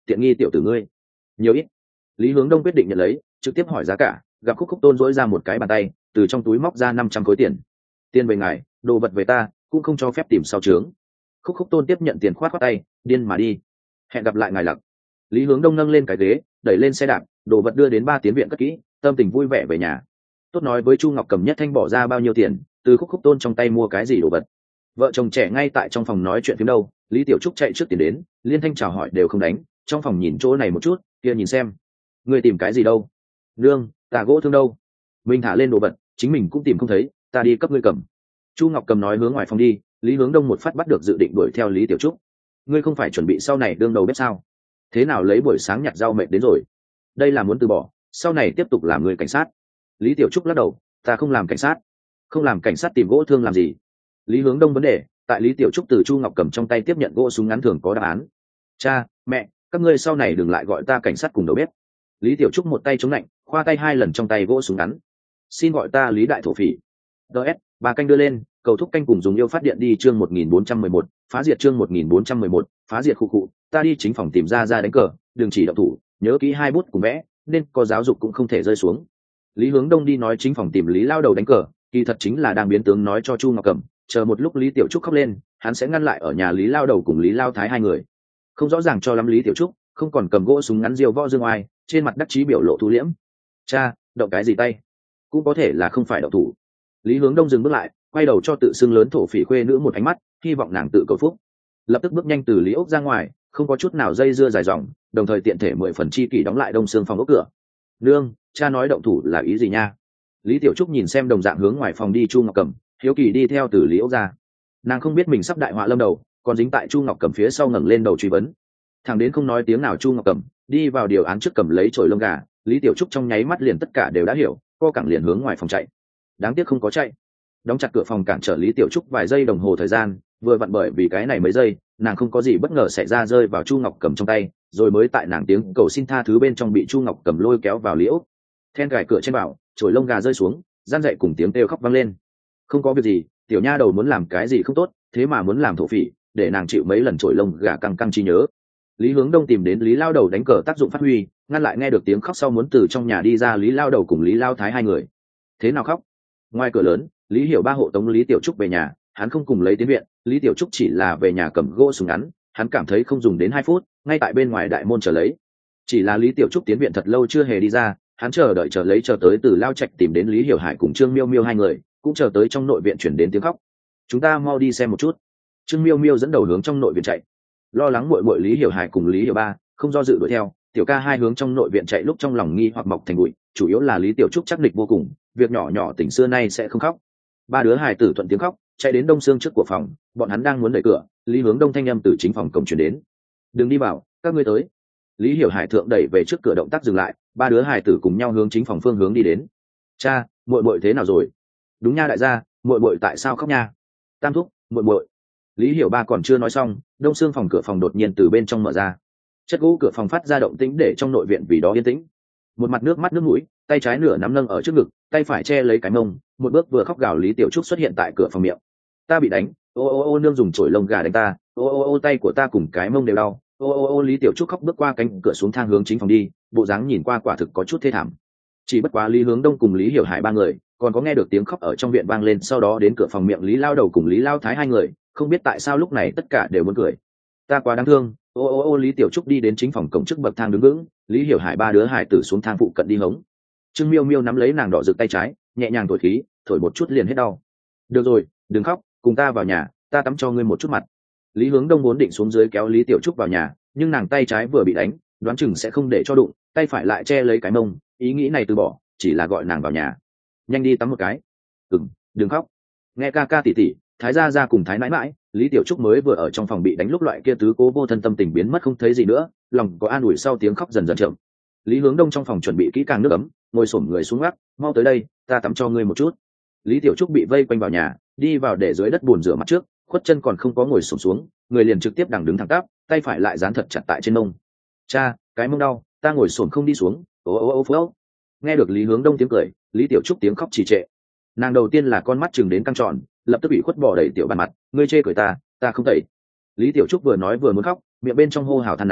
tiện nghi tiểu tử ngươi. Nhiều ít? Lý Hướng Đông quyết định nhận lấy, trực tiếp hỏi giá cả, gặp Khúc Khúc Tôn dỗi ra một cái bàn tay, từ trong túi móc ra 500 khối tiền. Tiền về ngài, đồ vật về ta, cũng không cho phép tìm sau trướng. Khúc Khúc Tôn tiếp nhận tiền khoát khoát tay, điên mà đi. Hẹn gặp lại ngài Lặc. Lý Hướng Đông nâng lên cái ghế, đẩy lên xe đạp, đồ vật đưa đến 3 tiến viện cất kỹ, tâm tình vui vẻ về nhà. Tốt nói với Chu Ngọc Cầm Nhất Thanh bỏ ra bao nhiêu tiền, từ Khúc Khúc Tôn trong tay mua cái gì đồ vật. Vợ chồng trẻ ngay tại trong phòng nói chuyện phím đâu, Lý Tiểu Trúc chạy trước tiền đến, liên thanh chào hỏi đều không đánh, trong phòng nhìn chỗ này một chút, kia nhìn xem. Người tìm cái gì đâu? Nương, tà gỗ thương đâu? Mình thả lên đồ vật, chính mình cũng tìm không thấy, ta đi cấp ngươi cầm. Chu Ngọc Cầm nói hướng ngoài phòng đi, Lý Hướng Đông một phát bắt được dự định đuổi theo Lý Tiểu Trúc. Ngươi không phải chuẩn bị sau này đương đầu bếp sao? Thế nào lấy buổi sáng nhặt rau mệt đến rồi? Đây là muốn từ bỏ, sau này tiếp tục làm người cảnh sát. Lý Tiểu Trúc lắc đầu, ta không làm cảnh sát. Không làm cảnh sát tìm gỗ thương làm gì? Lý Hướng Đông vấn đề, tại Lý Tiểu Trúc từ Chu Ngọc Cầm trong tay tiếp nhận gỗ súng ngắn thường có đáp án. Cha, mẹ, các ngươi sau này đừng lại gọi ta cảnh sát cùng đầu bếp. Lý Tiểu Trúc một tay chống lạnh, khoa tay 2 lần trong tay gỗ súng ngắn. Xin gọi ta Lý Đại Thổ Phỉ. DS, bà canh đưa lên, cầu thúc canh cùng dùng yêu phát điện đi chương 1411, phá diệt chương 1411, phá diệt khu cụ, ta đi chính phòng tìm ra đánh cờ, đừng chỉ động thủ, nhớ kỹ 2 bút cùng vẽ, nên có giáo dục cũng không thể rơi xuống. Lý Hướng Đông đi nói chính phòng tìm Lý lao đầu đánh cờ, kỳ thật chính là đang biến tướng nói cho Chu Ngọc Cầm, chờ một lúc Lý Tiểu Trúc khóc lên, hắn sẽ ngăn lại ở nhà Lý lao đầu cùng Lý lao thái 2 người. Không rõ ràng cho lắm Lý Tiểu Trúc, không còn cầm gỗ súng ngắn diều võ dương oai, trên mặt đắc chí biểu lộ thu liễm. Cha, động cái gì tay? Cũng có thể là không phải động thủ. Lý Hướng Đông dừng bước lại, quay đầu cho tự xưng lớn thổ phỉ khuê nữ một ánh mắt, hy vọng nàng tự cầu phúc. Lập tức bước nhanh từ Lý ốc ra ngoài, không có chút nào dây dưa dài dòng, đồng thời tiện thể 10 phần chi kỷ đóng lại đông xương phòng ốc cửa. Nương, cha nói động thủ là ý gì nha? Lý Tiểu Trúc nhìn xem đồng dạng hướng ngoài phòng đi Chu Ngọc Cầm, hiếu kỳ đi theo từ Lý ốc ra. Nàng không biết mình sắp đại họa lâm đầu, còn dính tại Chu Ngọc Cầm phía sau ngẩng lên đầu truy vấn. Thằng đến không nói tiếng nào Chu Ngọc Cầm đi vào điều án trước cầm lấy chổi lông gà, Lý Tiểu Trúc trong nháy mắt liền tất cả đều đã hiểu, co cẳng liền hướng ngoài phòng chạy. Đáng tiếc không có chạy. Đóng chặt cửa phòng cản trở Lý Tiểu Trúc vài giây đồng hồ thời gian, vừa vặn bởi vì cái này mấy giây, nàng không có gì bất ngờ xảy ra rơi vào Chu Ngọc Cầm trong tay, rồi mới tại nàng tiếng cầu xin tha thứ bên trong bị Chu Ngọc Cầm lôi kéo vào liễu. Then cài cửa trên bảo, chổi lông gà rơi xuống, gian dậy cùng tiếng kêu khóc vang lên. Không có việc gì, tiểu nha đầu muốn làm cái gì không tốt, thế mà muốn làm thổ phỉ, để nàng chịu mấy lần chổi lông gà căng căng chi nhớ. Lý Hướng Đông tìm đến Lý lao đầu đánh cờ tác dụng phát huy, ngăn lại nghe được tiếng khóc sau muốn từ trong nhà đi ra Lý lao đầu cùng Lý lao thái 2 người. Thế nào khóc? Ngoài cửa lớn, Lý Hiểu Ba hộ tống Lý Tiểu Trúc về nhà, hắn không cùng lấy tiến viện, Lý Tiểu Trúc chỉ là về nhà cầm gỗ súng ngắn, hắn cảm thấy không dùng đến 2 phút, ngay tại bên ngoài đại môn chờ lấy. Chỉ là Lý Tiểu Trúc tiến viện thật lâu chưa hề đi ra, hắn chờ đợi chờ tới từ lao trạch tìm đến Lý Hiểu Hải cùng Trương Miêu Miêu 2 người, cũng chờ tới trong nội viện chuyển đến tiếng khóc. Chúng ta mau đi xem một chút. Trương Miêu Miêu dẫn đầu hướng trong nội viện chạy. Lo lắng muội Lý Hiểu Hải cùng Lý Hiểu Ba không do dự đuổi theo, tiểu ca 2 hướng trong nội viện chạy lúc trong lòng nghi hoặc mọc thành bụi, chủ yếu là Lý Tiểu Trúc chắc địch vô cùng, việc nhỏ nhỏ tình xưa nay sẽ không khóc. 3 đứa hài tử thuận tiếng khóc chạy đến đông xương trước của phòng, bọn hắn đang muốn đẩy cửa, Lý Hướng Đông thanh âm từ chính phòng cổng truyền đến. Đừng đi vào, các ngươi tới. Lý Hiểu Hải thượng đẩy về trước cửa động tác dừng lại, 3 đứa hài tử cùng nhau hướng chính phòng phương hướng đi đến. Cha, muội thế nào rồi? Đúng nha đại gia, muội tại sao khóc nha? Tam thúc, muội. Lý Hiểu Ba còn chưa nói xong, đông xương phòng cửa phòng đột nhiên từ bên trong mở ra. Chất gỗ cửa phòng phát ra động tĩnh để trong nội viện vì đó yên tĩnh. Một mặt nước mắt nước mũi, tay trái nửa nắm nâng ở trước ngực, tay phải che lấy cái mông, một bước vừa khóc gào Lý Tiểu Trúc xuất hiện tại cửa phòng miệng. Ta bị đánh, ô nương dùng chổi lông gà đánh ta, ô tay của ta cùng cái mông đều đau, ô Lý Tiểu Trúc khóc bước qua cánh cửa xuống thang hướng chính phòng đi, bộ dáng nhìn qua quả thực có chút thê thảm. Chỉ bất quá Lý Hướng Đông cùng Lý Hiểu Hải 3 người, còn có nghe được tiếng khóc ở trong viện vang lên, sau đó đến cửa phòng miệng Lý lao đầu cùng Lý lao thái 2 người, không biết tại sao lúc này tất cả đều muốn cười. Ta quá đáng thương, ô Lý Tiểu Trúc đi đến chính phòng cổng trước bậc thang đứng vững, Lý Hiểu Hải 3 đứa hải tử xuống thang phụ cận đi hống. Trương Miêu Miêu nắm lấy nàng đỏ rực tay trái, nhẹ nhàng thổi khí, thổi một chút liền hết đau. Được rồi, đừng khóc, cùng ta vào nhà, ta tắm cho ngươi một chút mặt. Lý Hướng Đông muốn định xuống dưới kéo Lý Tiểu Trúc vào nhà, nhưng nàng tay trái vừa bị đánh, đoán chừng sẽ không để cho đụng, tay phải lại che lấy cái mông, ý nghĩ này từ bỏ, chỉ là gọi nàng vào nhà. Nhanh đi tắm một cái. Đừng khóc. Nghe ca tỷ tỷ, thái gia cùng thái nãi mãi, Lý Tiểu Trúc mới vừa ở trong phòng bị đánh lúc loại kia tứ cố vô thân tâm tình biến mất không thấy gì nữa, lòng có an ủi sau tiếng khóc dần dần chậm. Lý Hướng Đông trong phòng chuẩn bị kỹ càng nước ấm, ngồi xổm người xuống gác, mau tới đây, ta tắm cho ngươi một chút. Lý Tiểu Trúc bị vây quanh vào nhà, đi vào để dưới đất bùn rửa mặt trước, khuất chân còn không có ngồi xổm xuống, người liền trực tiếp đằng đứng thẳng tắp, tay phải lại dán thật chặt tại trên mông. Cha, cái mông đau, ta ngồi xổm không đi xuống. Ô. Nghe được Lý Hướng Đông tiếng cười, Lý Tiểu Trúc tiếng khóc trì trệ. Nàng đầu tiên là con mắt chừng đến căng tròn, lập tức bị khuất bỏ đẩy tiểu bàn mặt, ngươi chê cười ta không tẩy. Lý Tiểu Trúc vừa nói vừa muốn khóc, miệng bên trong hô hào than nắm,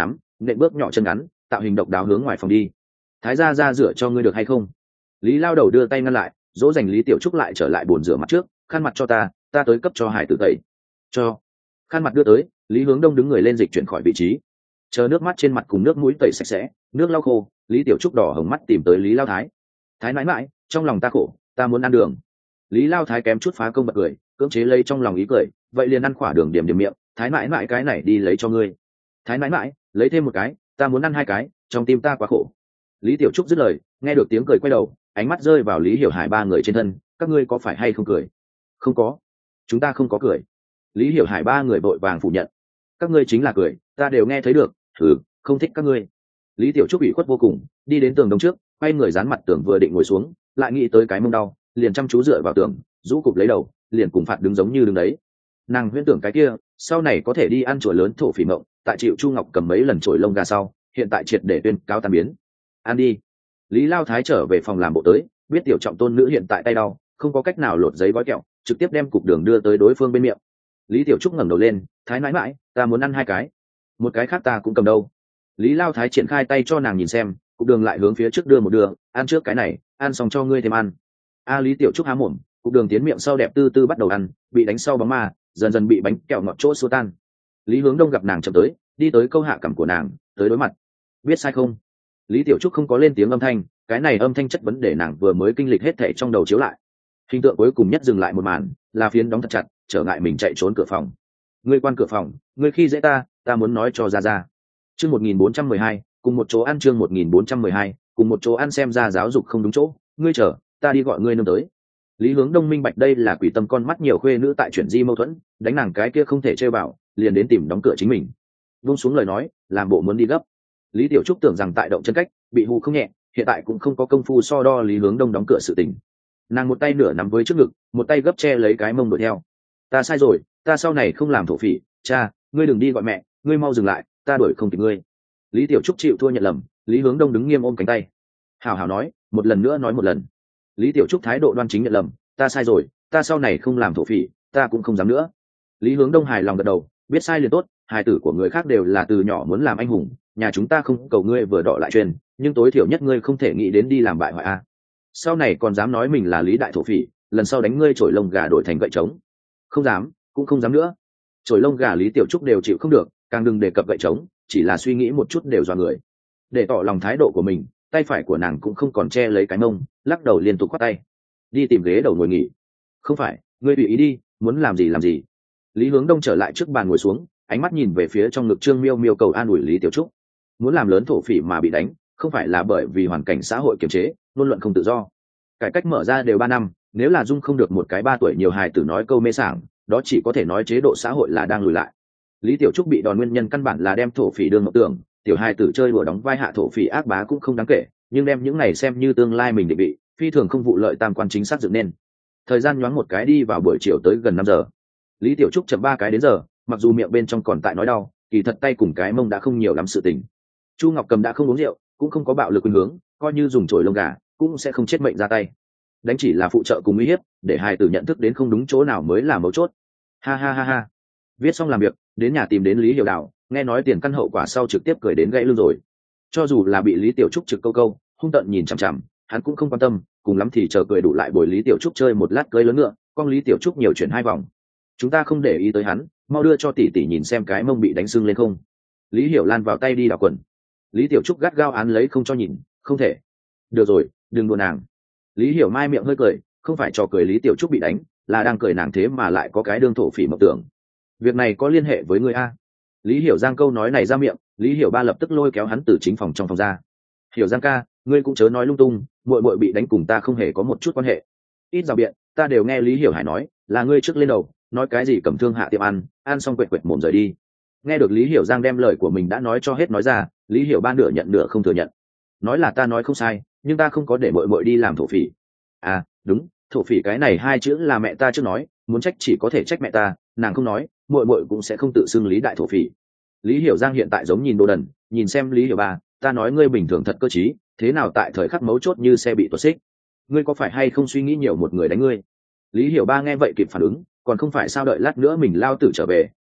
nện bước nhỏ chân ngắn tạo hình độc đáo hướng ngoài phòng đi. Thái gia ra rửa cho ngươi được hay không? Lý lao đầu đưa tay ngăn lại, dỗ dành Lý Tiểu Trúc lại trở lại bồn rửa mặt trước. Khăn mặt cho ta tới cấp cho hải tử tẩy. Cho. Khăn mặt đưa tới, Lý Hướng Đông đứng người lên dịch chuyển khỏi vị trí, chờ nước mắt trên mặt cùng nước mũi tẩy sạch sẽ, nước lau khô, Lý Tiểu Trúc đỏ hồng mắt tìm tới Lý Lao Thái. Thái mãi mãi, trong lòng ta khổ, ta muốn ăn đường. Lý Lao Thái kém chút phá công bật cười, cưỡng chế lấy trong lòng ý cười, vậy liền ăn khỏa đường điểm điểm miệng. Thái mãi mãi cái này đi lấy cho ngươi. Thái mãi mãi, lấy thêm một cái, ta muốn ăn 2 cái, trong tim ta quá khổ. Lý Tiểu Trúc dứt lời, nghe được tiếng cười quay đầu, ánh mắt rơi vào Lý Hiểu Hải 3 người trên thân. Các ngươi có phải hay không cười? Không có, chúng ta không có cười. Lý Hiểu Hải 3 người vội vàng phủ nhận. Các ngươi chính là cười, ta đều nghe thấy được. Không thích các ngươi. Lý Tiểu Trúc ủy khuất vô cùng, đi đến tường đông trước, quay người dán mặt tường vừa định ngồi xuống, lại nghĩ tới cái mông đau, liền chăm chú dựa vào tường, rũ cụp lấy đầu, liền cùng phạt đứng giống như đứng đấy. Nàng huyễn tưởng cái kia sau này có thể đi ăn chổi lớn thổ phỉ mộng, tại chịu Chu Ngọc cầm mấy lần chổi lông gà sau, hiện tại triệt để tuyên cáo tan biến. Ăn đi. Lý Lao Thái trở về phòng làm bộ tới, biết tiểu trọng tôn nữ hiện tại tay đau, không có cách nào lột giấy gói kẹo, trực tiếp đem cục đường đưa tới đối phương bên miệng. Lý Tiểu Trúc ngẩng đầu lên, Thái mãi mãi, ta muốn ăn 2 cái, một cái khác ta cũng cầm đâu. Lý Lao Thái triển khai tay cho nàng nhìn xem, cục đường lại hướng phía trước đưa một đường, ăn trước cái này, ăn xong cho ngươi thêm ăn. Lý Tiểu Trúc há mồm, cục đường tiến miệng sau đẹp tư tư bắt đầu ăn, bị đánh sau bóng ma, dần dần bị bánh kẹo ngọt chỗ xua tan. Lý Hướng Đông gặp nàng chậm tới, đi tới câu hạ cằm của nàng, tới đối mặt. Biết sai không? Lý Tiểu Trúc không có lên tiếng âm thanh, cái này âm thanh chất vấn để nàng vừa mới kinh lịch hết thảy trong đầu chiếu lại. Hình tượng cuối cùng nhất dừng lại một màn, là phiến đóng thật chặt, trở ngại mình chạy trốn cửa phòng. Ngươi quan cửa phòng, ngươi khi dễ ta muốn nói cho ra. Chương 1412, cùng một chỗ ăn. Chương 1412, cùng một chỗ ăn. Xem ra giáo dục không đúng chỗ, ngươi chờ, ta đi gọi ngươi nương tới. Lý Hướng Đông minh bạch đây là quỷ tâm con mắt nhiều khuê nữ tại chuyển di mâu thuẫn, đánh nàng cái kia không thể chơi vào, liền đến tìm đóng cửa chính mình. Buông xuống lời nói, làm bộ muốn đi gấp. Lý Tiểu Trúc tưởng rằng tại động chân cách, bị hù không nhẹ, hiện tại cũng không có công phu so đo Lý Hướng Đông đóng cửa sự tình. Nàng một tay nửa nắm với trước ngực, một tay gấp che lấy cái mông đuổi theo. Ta sai rồi, ta sau này không làm thổ phỉ, cha, ngươi đừng đi gọi mẹ, ngươi mau dừng lại, ta đuổi không kịp ngươi. Lý Tiểu Trúc chịu thua nhận lầm, Lý Hướng Đông đứng nghiêm ôm cánh tay. Hảo hảo nói, một lần nữa nói một lần. Lý Tiểu Trúc thái độ đoan chính nhận lầm, ta sai rồi, ta sau này không làm thổ phỉ, ta cũng không dám nữa. Lý Hướng Đông hài lòng gật đầu, biết sai liền tốt, hài tử của người khác đều là từ nhỏ muốn làm anh hùng, nhà chúng ta không cầu ngươi vừa đọ lại truyền, nhưng tối thiểu nhất ngươi không thể nghĩ đến đi làm bại hoại a. Sau này còn dám nói mình là Lý đại thổ phỉ, lần sau đánh ngươi chổi lông gà đổi thành gậy trống. Không dám, cũng không dám nữa. Chổi lông gà Lý Tiểu Trúc đều chịu không được, càng đừng đề cập gậy trống, chỉ là suy nghĩ một chút đều dọa người. Để tỏ lòng thái độ của mình, tay phải của nàng cũng không còn che lấy cái mông, lắc đầu liên tục khoát tay. Đi tìm ghế đầu ngồi nghỉ. Không phải, ngươi tùy ý đi, muốn làm gì làm gì. Lý Hướng Đông trở lại trước bàn ngồi xuống, ánh mắt nhìn về phía trong ngực Trương Miêu Miêu cầu an ủi Lý Tiểu Trúc. Muốn làm lớn thổ phỉ mà bị đánh, không phải là bởi vì hoàn cảnh xã hội kiềm chế, ngôn luận không tự do. Cải cách mở ra đều 3 năm, nếu là dung không được một cái 3 tuổi nhiều hài tử nói câu mê sảng, đó chỉ có thể nói chế độ xã hội là đang lùi lại. Lý Tiểu Trúc bị đòn nguyên nhân căn bản là đem thổ phỉ đương mộng tưởng, tiểu hài tử chơi đùa đóng vai hạ thổ phỉ ác bá cũng không đáng kể, nhưng đem những này xem như tương lai mình định vị, phi thường không vụ lợi tam quan chính xác dựng nên. Thời gian nhoáng một cái đi vào buổi chiều tới gần 5 giờ. Lý Tiểu Trúc chậm 3 cái đến giờ, mặc dù miệng bên trong còn tại nói đau, kỳ thật tay cùng cái mông đã không nhiều lắm sự tình. Chu Ngọc Cầm đã không uống rượu, cũng không có bạo lực khuynh hướng, coi như dùng chổi lông gà, cũng sẽ không chết mệnh ra tay. Đánh chỉ là phụ trợ cùng uy hiếp, để hài tử nhận thức đến không đúng chỗ nào mới là mấu chốt. Ha ha ha ha. Viết xong làm việc, đến nhà tìm đến Lý Hiểu Đào, nghe nói tiền căn hậu quả sau trực tiếp cười đến gãy lưng rồi. Cho dù là bị Lý Tiểu Trúc trực câu câu, hung tợn nhìn chằm chằm, hắn cũng không quan tâm, cùng lắm thì chờ cười đủ lại bồi Lý Tiểu Trúc chơi một lát cưới lớn ngựa, con Lý Tiểu Trúc nhiều chuyển 2 vòng. Chúng ta không để ý tới hắn, mau đưa cho tỷ tỷ nhìn xem cái mông bị đánh sưng lên không. Lý Hiểu Lan vào tay đi đảo quần. Lý Tiểu Trúc gắt gao án lấy không cho nhìn, không thể. Được rồi, đừng đùa nàng. Lý Hiểu Mai miệng hơi cười, không phải trò cười Lý Tiểu Trúc bị đánh, là đang cười nàng thế mà lại có cái đương thổ phỉ mộng tưởng. Việc này có liên hệ với ngươi a? Lý Hiểu Giang câu nói này ra miệng, Lý Hiểu Ba lập tức lôi kéo hắn từ chính phòng trong phòng ra. Hiểu Giang ca, ngươi cũng chớ nói lung tung, muội muội bị đánh cùng ta không hề có một chút quan hệ. Ít rào biện, ta đều nghe Lý Hiểu Hải nói, là ngươi trước lên đầu, nói cái gì cầm thương hạ tiệm ăn xong quệt quệt mồm rời đi. Nghe được Lý Hiểu Giang đem lời của mình đã nói cho hết nói ra, Lý Hiểu Ba nửa nhận nửa không thừa nhận. Nói là ta nói không sai, nhưng ta không có để muội muội đi làm thổ phỉ. À, đúng, thổ phỉ cái này 2 chữ là mẹ ta trước nói, muốn trách chỉ có thể trách mẹ ta, nàng không nói, muội muội cũng sẽ không tự xưng Lý đại thổ phỉ. Lý Hiểu Giang hiện tại giống nhìn đồ đần, nhìn xem Lý Hiểu Ba, ta nói ngươi bình thường thật cơ trí, thế nào tại thời khắc mấu chốt như xe bị tuột xích, ngươi có phải hay không suy nghĩ nhiều một người đánh ngươi? Lý Hiểu Ba nghe vậy kịp phản ứng, còn không phải sao đợi lát nữa mình lao tử trở về,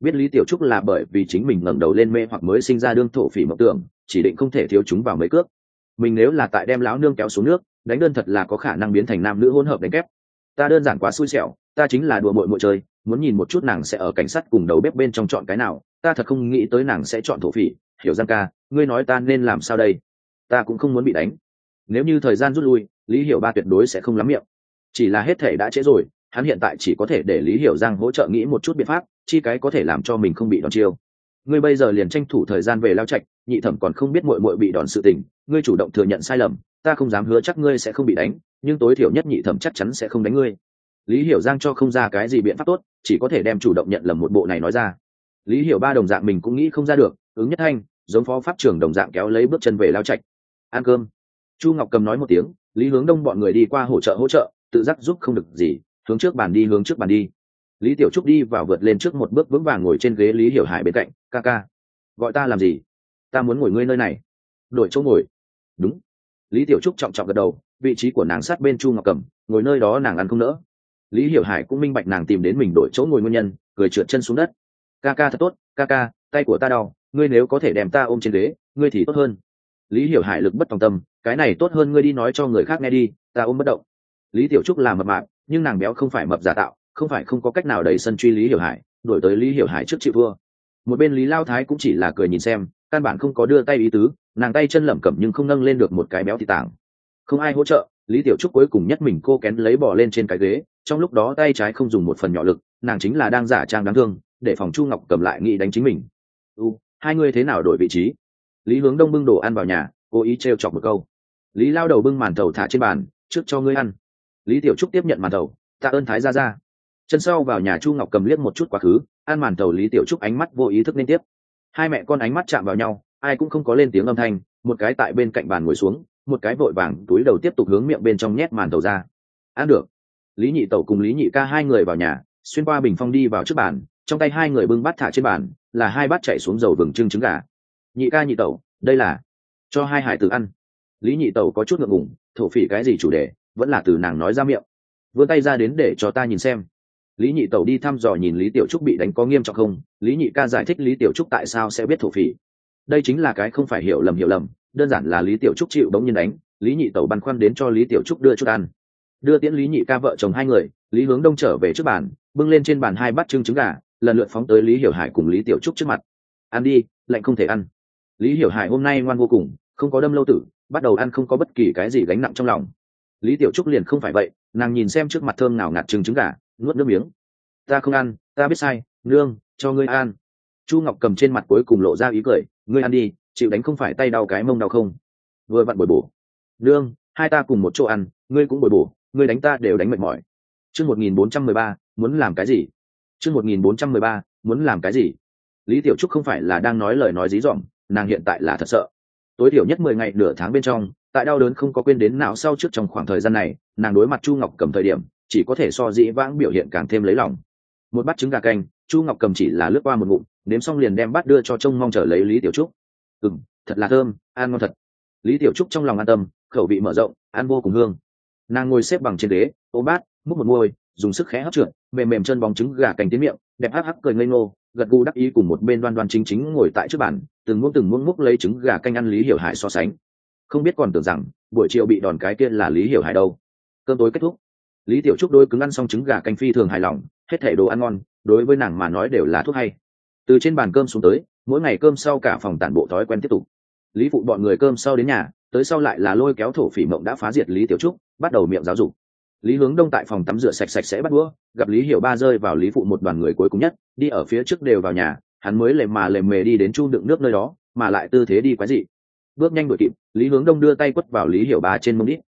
biết lý tiểu trúc là bởi vì chính mình ngẩng đầu lên mê hoặc mới sinh ra đương thổ phỉ mộng tưởng, chỉ định không thể thiếu chúng vào mấy cước. Mình nếu là tại đem lão nương kéo xuống nước đánh đơn, thật là có khả năng biến thành nam nữ hỗn hợp đánh kép. Ta đơn giản quá xui xẻo, ta chính là đùa muội muội chơi, muốn nhìn một chút nàng sẽ ở cảnh sát cùng đầu bếp bên trong chọn cái nào, ta thật không nghĩ tới nàng sẽ chọn thổ phỉ. Hiểu Giang ca, ngươi nói ta nên làm sao đây? Ta cũng không muốn bị đánh. Nếu như thời gian rút lui, Lý Hiểu Ba tuyệt đối sẽ không lắm miệng. Chỉ là hết thể đã trễ rồi, hắn hiện tại chỉ có thể để Lý Hiểu Giang hỗ trợ nghĩ một chút biện pháp, chi cái có thể làm cho mình không bị đòn chiêu. Ngươi bây giờ liền tranh thủ thời gian về lao trạch, nhị thẩm còn không biết muội muội bị đòn sự tình, ngươi chủ động thừa nhận sai lầm, ta không dám hứa chắc ngươi sẽ không bị đánh, nhưng tối thiểu nhất nhị thẩm chắc chắn sẽ không đánh ngươi. Lý Hiểu Giang cho không ra cái gì biện pháp tốt, chỉ có thể đem chủ động nhận lầm một bộ này nói ra. Lý Hiểu Ba đồng dạng mình cũng nghĩ không ra được, ứng nhất thanh giống phó pháp trưởng đồng dạng kéo lấy bước chân về lao trạch. Ăn cơm. Chu Ngọc Cầm nói một tiếng, Lý Hướng Đông bọn người đi qua hỗ trợ, tự giác giúp không được gì, hướng trước bàn đi. Lý Tiểu Trúc đi vào vượt lên trước một bước vững vàng ngồi trên ghế Lý Hiểu Hải bên cạnh. Ca ca, gọi ta làm gì? Ta muốn ngồi ngươi nơi này. Đổi chỗ ngồi. Đúng. Lý Tiểu Trúc trọng trọng gật đầu, vị trí của nàng sát bên Chu Ngọc Cầm, ngồi nơi đó nàng ăn không nỡ. Lý Hiểu Hải cũng minh bạch nàng tìm đến mình đổi chỗ ngồi nguyên nhân, cười trượt chân xuống đất. Ca ca thật tốt, ca ca, tay của ta đau, ngươi nếu có thể đem ta ôm trên ghế, ngươi thì tốt hơn. Lý Hiểu Hải lực bất tòng tâm, cái này tốt hơn ngươi đi nói cho người khác nghe đi, ta ôm bất động. Lý Tiểu Trúc là mập mạp, nhưng nàng béo không phải mập giả tạo, không phải không có cách nào đẩy sân truy Lý Hiểu Hải, đổi tới Lý Hiểu Hải trước chịu thua. Một bên Lý Lao Thái cũng chỉ là cười nhìn xem, căn bản không có đưa tay ý tứ, nàng tay chân lẩm cẩm nhưng không nâng lên được một cái béo thịt tảng. Không ai hỗ trợ, Lý Tiểu Trúc cuối cùng nhất mình cô kén lấy bò lên trên cái ghế, trong lúc đó tay trái không dùng một phần nhỏ lực, nàng chính là đang giả trang đáng thương, để phòng Chu Ngọc Cầm lại nghĩ đánh chính mình. Hai người thế nào đổi vị trí? Lý Hướng Đông bưng đồ ăn vào nhà, cố ý trêu chọc một câu. Lý Lao Đầu bưng màn thầu thả trên bàn, trước cho ngươi ăn. Lý Tiểu Trúc tiếp nhận màn thầu, tạ ơn thái gia gia. Chân sau vào nhà, Chu Ngọc Cầm liếc một chút quá khứ, ăn màn thầu. Lý Tiểu Trúc ánh mắt vô ý thức liên tiếp. Hai mẹ con ánh mắt chạm vào nhau, ai cũng không có lên tiếng âm thanh, một cái tại bên cạnh bàn ngồi xuống, một cái vội vàng túi đầu tiếp tục hướng miệng bên trong nhét màn thầu ra. Ăn được. Lý Nhị Tẩu cùng Lý Nhị Ca hai người vào nhà, xuyên qua bình phong đi vào trước bàn, trong tay hai người bưng bát thả trên bàn, là hai bát chảy xuống dầu vừng trưng trứng gà. Nhị Ca Nhị Tẩu, đây là cho hai hải tử ăn. Lý Nhị Tẩu có chút ngượng ngùng, thổ phỉ cái gì chủ đề, vẫn là từ nàng nói ra miệng. Vươn tay ra đến để cho ta nhìn xem. Lý Nhị Tẩu đi thăm dò nhìn Lý Tiểu Trúc bị đánh có nghiêm trọng không. Lý Nhị Ca giải thích Lý Tiểu Trúc tại sao sẽ biết thổ phỉ. Đây chính là cái không phải hiểu lầm, đơn giản là Lý Tiểu Trúc chịu bỗng nhiên đánh. Lý Nhị Tẩu băn khoăn đến cho Lý Tiểu Trúc đưa chút ăn. Đưa tiễn Lý Nhị Ca vợ chồng hai người, Lý Hướng Đông trở về trước bàn, bưng lên trên bàn hai bát trưng trứng gà, lần lượt phóng tới Lý Hiểu Hải cùng Lý Tiểu Trúc trước mặt. Ăn đi, lạnh không thể ăn. Lý Hiểu Hải hôm nay ngoan vô cùng, không có đâm lâu tử, bắt đầu ăn không có bất kỳ cái gì gánh nặng trong lòng. Lý Tiểu Trúc liền không phải vậy, nàng nhìn xem trước mặt thơm nào ngạt trứng gà, nuốt nước miếng. Ta không ăn, ta biết sai, nương, cho ngươi ăn. Chu Ngọc Cầm trên mặt cuối cùng lộ ra ý cười, ngươi ăn đi, chịu đánh không phải tay đau cái mông đau không? Vừa vặn bồi bổ. Nương, hai ta cùng một chỗ ăn, ngươi cũng bồi bổ, ngươi đánh ta đều đánh mệt mỏi. Chương 1413, muốn làm cái gì? Chương 1413, muốn làm cái gì? Lý Tiểu Trúc không phải là đang nói lời nói dí dỏm, nàng hiện tại là thật sợ. Tối thiểu nhất 10 ngày nửa tháng bên trong, tại đau đớn không có quên đến nào sau trước trong khoảng thời gian này, nàng đối mặt Chu Ngọc Cầm thời điểm, chỉ có thể so dĩ vãng biểu hiện càng thêm lấy lòng. Một bát trứng gà canh, Chu Ngọc Cầm chỉ là lướt qua một ngụm, nếm xong liền đem bát đưa cho trông mong chờ lấy Lý Tiểu Trúc. Thật là thơm, ăn ngon thật. Lý Tiểu Trúc trong lòng an tâm, khẩu vị mở rộng, ăn vô cùng hương. Nàng ngồi xếp bằng trên ghế, ôm bát, múc một môi, dùng sức khẽ hấp trượt, mềm mềm chân bóng trứng gà canh tiến miệng, đẹp hắc hắc cười ngây ngô, gật gù đắc ý cùng một bên đoan đoan chính chính ngồi tại trước bàn, từng muỗng múc lấy trứng gà canh ăn Lý Hiểu Hải so sánh. Không biết còn tưởng rằng buổi chiều bị đòn cái kia là Lý Hiểu Hải đâu. Cơm tối kết thúc, Lý Tiểu Trúc đôi cứng ăn xong trứng gà canh phi thường hài lòng, hết thảy đồ ăn ngon, đối với nàng mà nói đều là thuốc hay. Từ trên bàn cơm xuống tới, mỗi ngày cơm sau cả phòng tản bộ thói quen tiếp tục. Lý phụ bọn người cơm sau đến nhà, tới sau lại là lôi kéo thổ phỉ mộng đã phá diệt Lý Tiểu Trúc, bắt đầu miệng giáo dục. Lý Hướng Đông tại phòng tắm rửa sạch sẽ bắt đũa, gặp Lý Hiểu Ba rơi vào Lý phụ một đoàn người cuối cùng nhất, đi ở phía trước đều vào nhà, hắn mới lề mề đi đến chu đựng nước nơi đó, mà lại tư thế đi quái dị. Bước nhanh đuổi kịp, Lý Hướng Đông đưa tay quất vào Lý Hiểu Ba trên mông đít.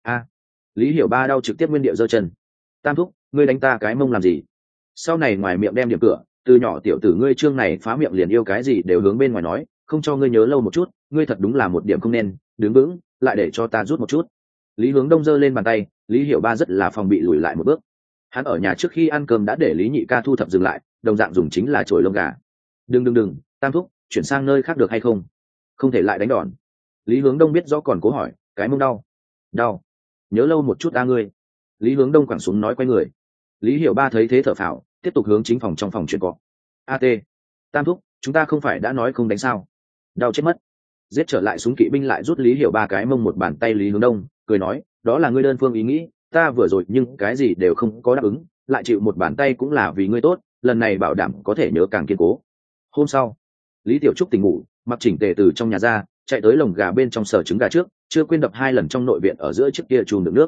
Lý Hiểu Ba đau trực tiếp nguyên địa giơ chân. Tam thúc, ngươi đánh ta cái mông làm gì? Sau này ngoài miệng đem điểm cửa, từ nhỏ tiểu tử ngươi trương này phá miệng liền yêu cái gì đều hướng bên ngoài nói, không cho ngươi nhớ lâu một chút, ngươi thật đúng là một điểm không nên, đứng vững, lại để cho ta rút một chút. Lý Hướng Đông giơ lên bàn tay, Lý Hiểu Ba rất là phòng bị lùi lại một bước. Hắn ở nhà trước khi ăn cơm đã để Lý Nhị Ca thu thập dừng lại, đồng dạng dùng chính là chổi lông gà. Đừng, Tam thúc, chuyển sang nơi khác được hay không? Không thể lại đánh đòn. Lý Hướng Đông biết rõ còn cố hỏi, cái mông đau, nhớ lâu một chút ngươi. Lý Hướng Đông quẳng xuống nói quay người. Lý Hiểu Ba thấy thế thở phào, tiếp tục hướng chính phòng trong phòng chuyển cọ. At, Tam thúc, chúng ta không phải đã nói không đánh sao? Đau chết mất. Giết trở lại súng kỵ binh lại rút Lý Hiểu ba cái mông một bàn tay Lý Hướng Đông, cười nói, đó là ngươi đơn phương ý nghĩ, ta vừa rồi nhưng cái gì đều không có đáp ứng, lại chịu một bàn tay cũng là vì ngươi tốt, lần này bảo đảm có thể nhớ càng kiên cố. Hôm sau, Lý Tiểu Trúc tỉnh ngủ, mặc chỉnh tề từ trong nhà ra, chạy tới lồng gà bên trong sở trứng gà trước, chưa quên đập 2 lần trong nội viện ở giữa trước kia chùm đựng nước.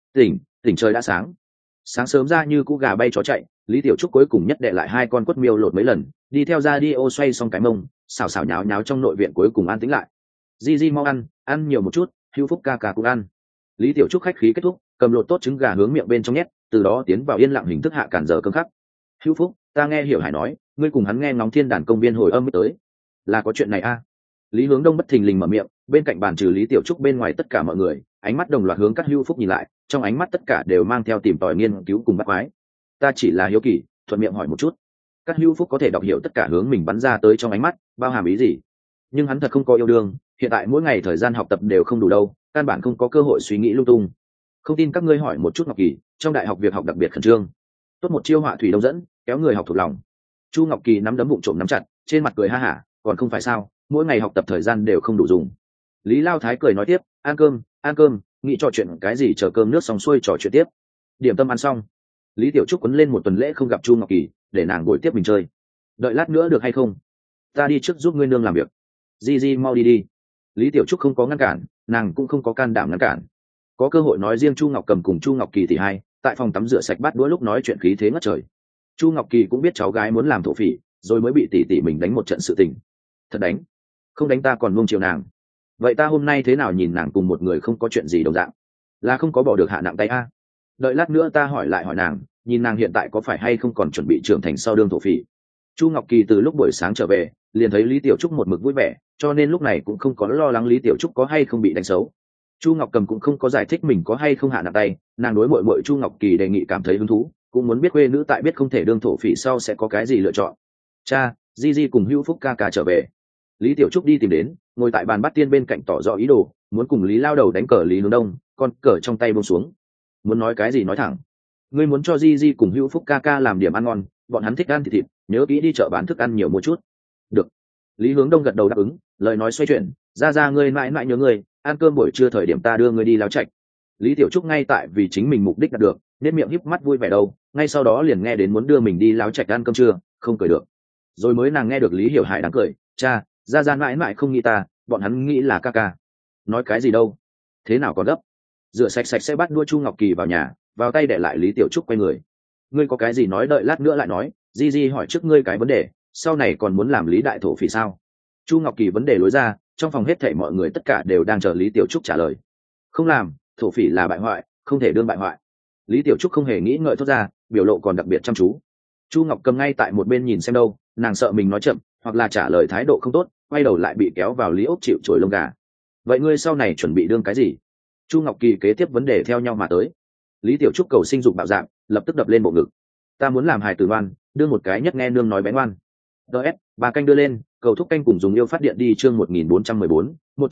Tỉnh trời đã sáng. Sáng sớm ra như cú gà bay chó chạy, Lý Tiểu Trúc cuối cùng nhất đệ lại 2 con quất miêu lột mấy lần, đi theo ra đi ô xoay xong cái mông, xào xào nháo nháo trong nội viện cuối cùng an tĩnh lại. Di mau ăn nhiều một chút, Hữu Phúc ca cũng ăn. Lý Tiểu Trúc khách khí kết thúc, cầm lột tốt trứng gà hướng miệng bên trong nhét, từ đó tiến vào yên lặng hình thức hạ cản giờ cơm khắc. Hữu Phúc, ta nghe Hiểu Hải nói, ngươi cùng hắn nghe ngóng thiên đàn công viên hồi âm mới tới, là có chuyện này a? Lý Hướng Đông bất thình lình mở miệng, bên cạnh bàn trừ Lý Tiểu Trúc bên ngoài tất cả mọi người, ánh mắt đồng loạt hướng các Hữu Phúc nhìn lại, trong ánh mắt tất cả đều mang theo tìm tòi nghiên cứu cùng bắt quái. Ta chỉ là hiếu kỳ, thuận miệng hỏi một chút. Các Hữu Phúc có thể đọc hiểu tất cả hướng mình bắn ra tới trong ánh mắt, bao hàm ý gì? Nhưng hắn thật không có yêu đương, hiện tại mỗi ngày thời gian học tập đều không đủ đâu, căn bản không có cơ hội suy nghĩ lung tung. Không tin các ngươi hỏi một chút Ngọc Kỳ, trong đại học việc học đặc biệt khẩn trương. Tốt một chiêu họa thủy đông dẫn, kéo người học thuộc lòng. Chu Ngọc Kỳ nắm đấm bụng trộm nắm chặt, trên mặt cười ha hả, còn không phải sao, mỗi ngày học tập thời gian đều không đủ dùng. Lý Lao Thái cười nói tiếp, ăn cơm, nghĩ trò chuyện cái gì, chờ cơm nước xong xuôi trò chuyện tiếp. Điểm tâm ăn xong, Lý Tiểu Trúc quấn lên một tuần lễ không gặp Chu Ngọc Kỳ, để nàng buổi tiếp mình chơi. Đợi lát nữa được hay không? Ta đi trước giúp ngươi nương làm việc. Di mau đi. Lý Tiểu Trúc không có ngăn cản, nàng cũng không có can đảm ngăn cản. Có cơ hội nói riêng Chu Ngọc Cầm cùng Chu Ngọc Kỳ thì hai, tại phòng tắm rửa sạch bát đũa lúc nói chuyện khí thế ngất trời. Chu Ngọc Kỳ cũng biết cháu gái muốn làm thổ phỉ, rồi mới bị tỷ tỷ mình đánh một trận sự tình. Thật đánh, không đánh ta còn nuông chiều nàng. Vậy ta hôm nay thế nào nhìn nàng cùng một người không có chuyện gì đồng dạng, là không có bỏ được hạ nặng tay a? Đợi lát nữa ta hỏi nàng, nhìn nàng hiện tại có phải hay không còn chuẩn bị trưởng thành sau đương thổ phỉ. Chu Ngọc Kỳ từ lúc buổi sáng trở về liền thấy Lý Tiểu Trúc một mực vui vẻ, cho nên lúc này cũng không có lo lắng Lý Tiểu Trúc có hay không bị đánh xấu. Chu Ngọc Cầm cũng không có giải thích mình có hay không hạ nặng tay, nàng đối muội Chu Ngọc Kỳ đề nghị cảm thấy hứng thú, cũng muốn biết quê nữ tại biết không thể đương thổ phỉ sau sẽ có cái gì lựa chọn. Cha, Di cùng Hữu Phúc ca trở về. Lý Tiểu Trúc đi tìm đến, ngồi tại bàn bát tiên bên cạnh tỏ rõ ý đồ, muốn cùng Lý Lao Đầu đánh cờ Lý Hướng Đông, con cờ trong tay buông xuống. Muốn nói cái gì nói thẳng. Ngươi muốn cho Di cùng Hữu Phúc ca làm điểm ăn ngon, bọn hắn thích ăn thịt, nhớ kỹ đi chợ bán thức ăn nhiều một chút. Được. Lý Hướng Đông gật đầu đáp ứng, lời nói xoay chuyển, ra ngươi mãi mãi nhớ ngươi, ăn cơm buổi trưa thời điểm ta đưa ngươi đi Láo Trạch. Lý Tiểu Trúc ngay tại vì chính mình mục đích đạt được, nên miệng híp mắt vui vẻ đâu, ngay sau đó liền nghe đến muốn đưa mình đi Láo Trạch ăn cơm trưa, không cười được. Rồi mới nàng nghe được Lý Hiểu Hải đang cười, cha, ra mãi mãi không nghĩ ta, bọn hắn nghĩ là ca. Nói cái gì đâu? Thế nào còn gấp? Rửa sạch sẽ bắt đua Chu Ngọc Kỳ vào nhà, vào tay để lại Lý Tiểu Trúc quay người. Ngươi có cái gì nói đợi lát nữa lại nói, Di hỏi trước ngươi cái vấn đề, sau này còn muốn làm Lý đại thổ phỉ sao? Chu Ngọc Kỳ vấn đề lối ra, trong phòng hết thảy mọi người tất cả đều đang chờ Lý Tiểu Trúc trả lời. Không làm, thổ phỉ là bại hoại, không thể đương bại hoại. Lý Tiểu Trúc không hề nghĩ ngợi thốt ra, biểu lộ còn đặc biệt chăm chú. Chu Ngọc Cầm ngay tại một bên nhìn xem đâu, nàng sợ mình nói chậm, hoặc là trả lời thái độ không tốt, quay đầu lại bị kéo vào Lý Ốc chịu chổi lông gà. Vậy ngươi sau này chuẩn bị đương cái gì? Chu Ngọc Kỳ kế tiếp vấn đề theo nhau mà tới. Lý Tiểu Trúc cầu sinh dục bạo dạng, lập tức đập lên bộ ngực. Ta muốn làm hài tử ngoan, đương một cái nhất nghe nương nói bé ngoan. DS, bà canh đưa lên, cầu thúc canh cùng dùng yêu phát điện đi chương 1414,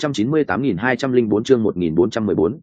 198204 chương 1414,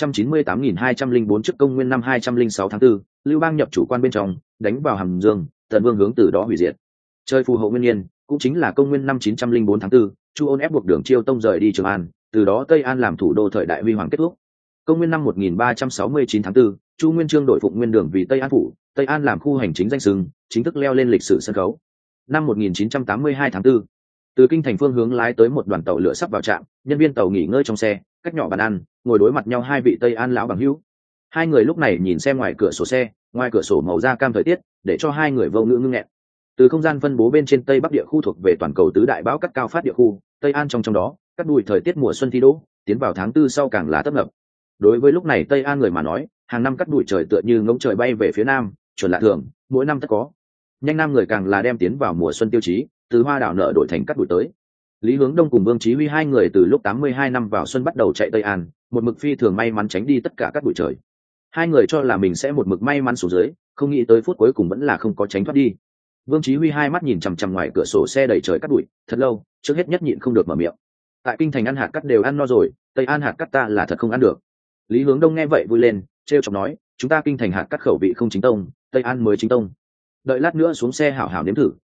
198204 trước công nguyên năm 206 tháng 4, Lưu Bang nhập chủ quan bên trong, đánh vào Hàm Dương, Tần Vương hướng từ đó hủy diệt. Chơi phù hộ nguyên niên, cũng chính là công nguyên năm 904 tháng 4, Chu Ôn ép buộc Đường Chiêu Tông rời đi Trường An, từ đó Tây An làm thủ đô thời đại huy hoàng kết thúc. Công nguyên năm 1369 tháng 4, Chu Nguyên Chương đổi Phụng Nguyên Đường vì Tây An phủ, Tây An làm khu hành chính danh xưng, chính thức leo lên lịch sử sân khấu. Năm 1982 tháng 4, từ kinh thành phương hướng lái tới một đoàn tàu lửa sắp vào trạm, nhân viên tàu nghỉ ngơi trong xe, cách nhỏ bàn ăn, ngồi đối mặt nhau hai vị Tây An lão bằng hữu. Hai người lúc này nhìn xem ngoài cửa sổ xe, ngoài cửa sổ màu da cam thời tiết, để cho hai người vô ngữ ngưng nghẹn. Từ không gian phân bố bên trên Tây Bắc địa khu thuộc về toàn cầu tứ đại bão cắt cao phát địa khu, Tây An trong đó, cắt đùi thời tiết mùa xuân thi đỗ, tiến vào tháng 4 sau càng là tấp nập. Đối với lúc này Tây An người mà nói, hàng năm cắt đùi trời tựa như ngỗng trời bay về phía nam, chuẩn lạ thường, mỗi năm tất có. Nhanh năm người càng là đem tiến vào mùa xuân tiêu chí, từ hoa đảo nở đổi thành cắt đùi tới. Lý Hướng Đông cùng Vương Chí Huy hai người từ lúc 82 năm vào xuân bắt đầu chạy Tây An, một mực phi thường may mắn tránh đi tất cả các bụi trời. Hai người cho là mình sẽ một mực may mắn xuống dưới, không nghĩ tới phút cuối cùng vẫn là không có tránh thoát đi. Vương Chí Huy hai mắt nhìn chằm chằm ngoài cửa sổ xe đầy trời cắt bụi, thật lâu, trước hết nhất nhịn không được mở miệng. Tại kinh thành ăn hạt cắt đều ăn no rồi, Tây An hạt cắt ta là thật không ăn được. Lý Hướng Đông nghe vậy vui lên, trêu chọc nói, chúng ta kinh thành hạt cắt khẩu vị không chính tông, Tây An mới chính tông. Đợi lát nữa xuống xe hảo hảo nếm thử,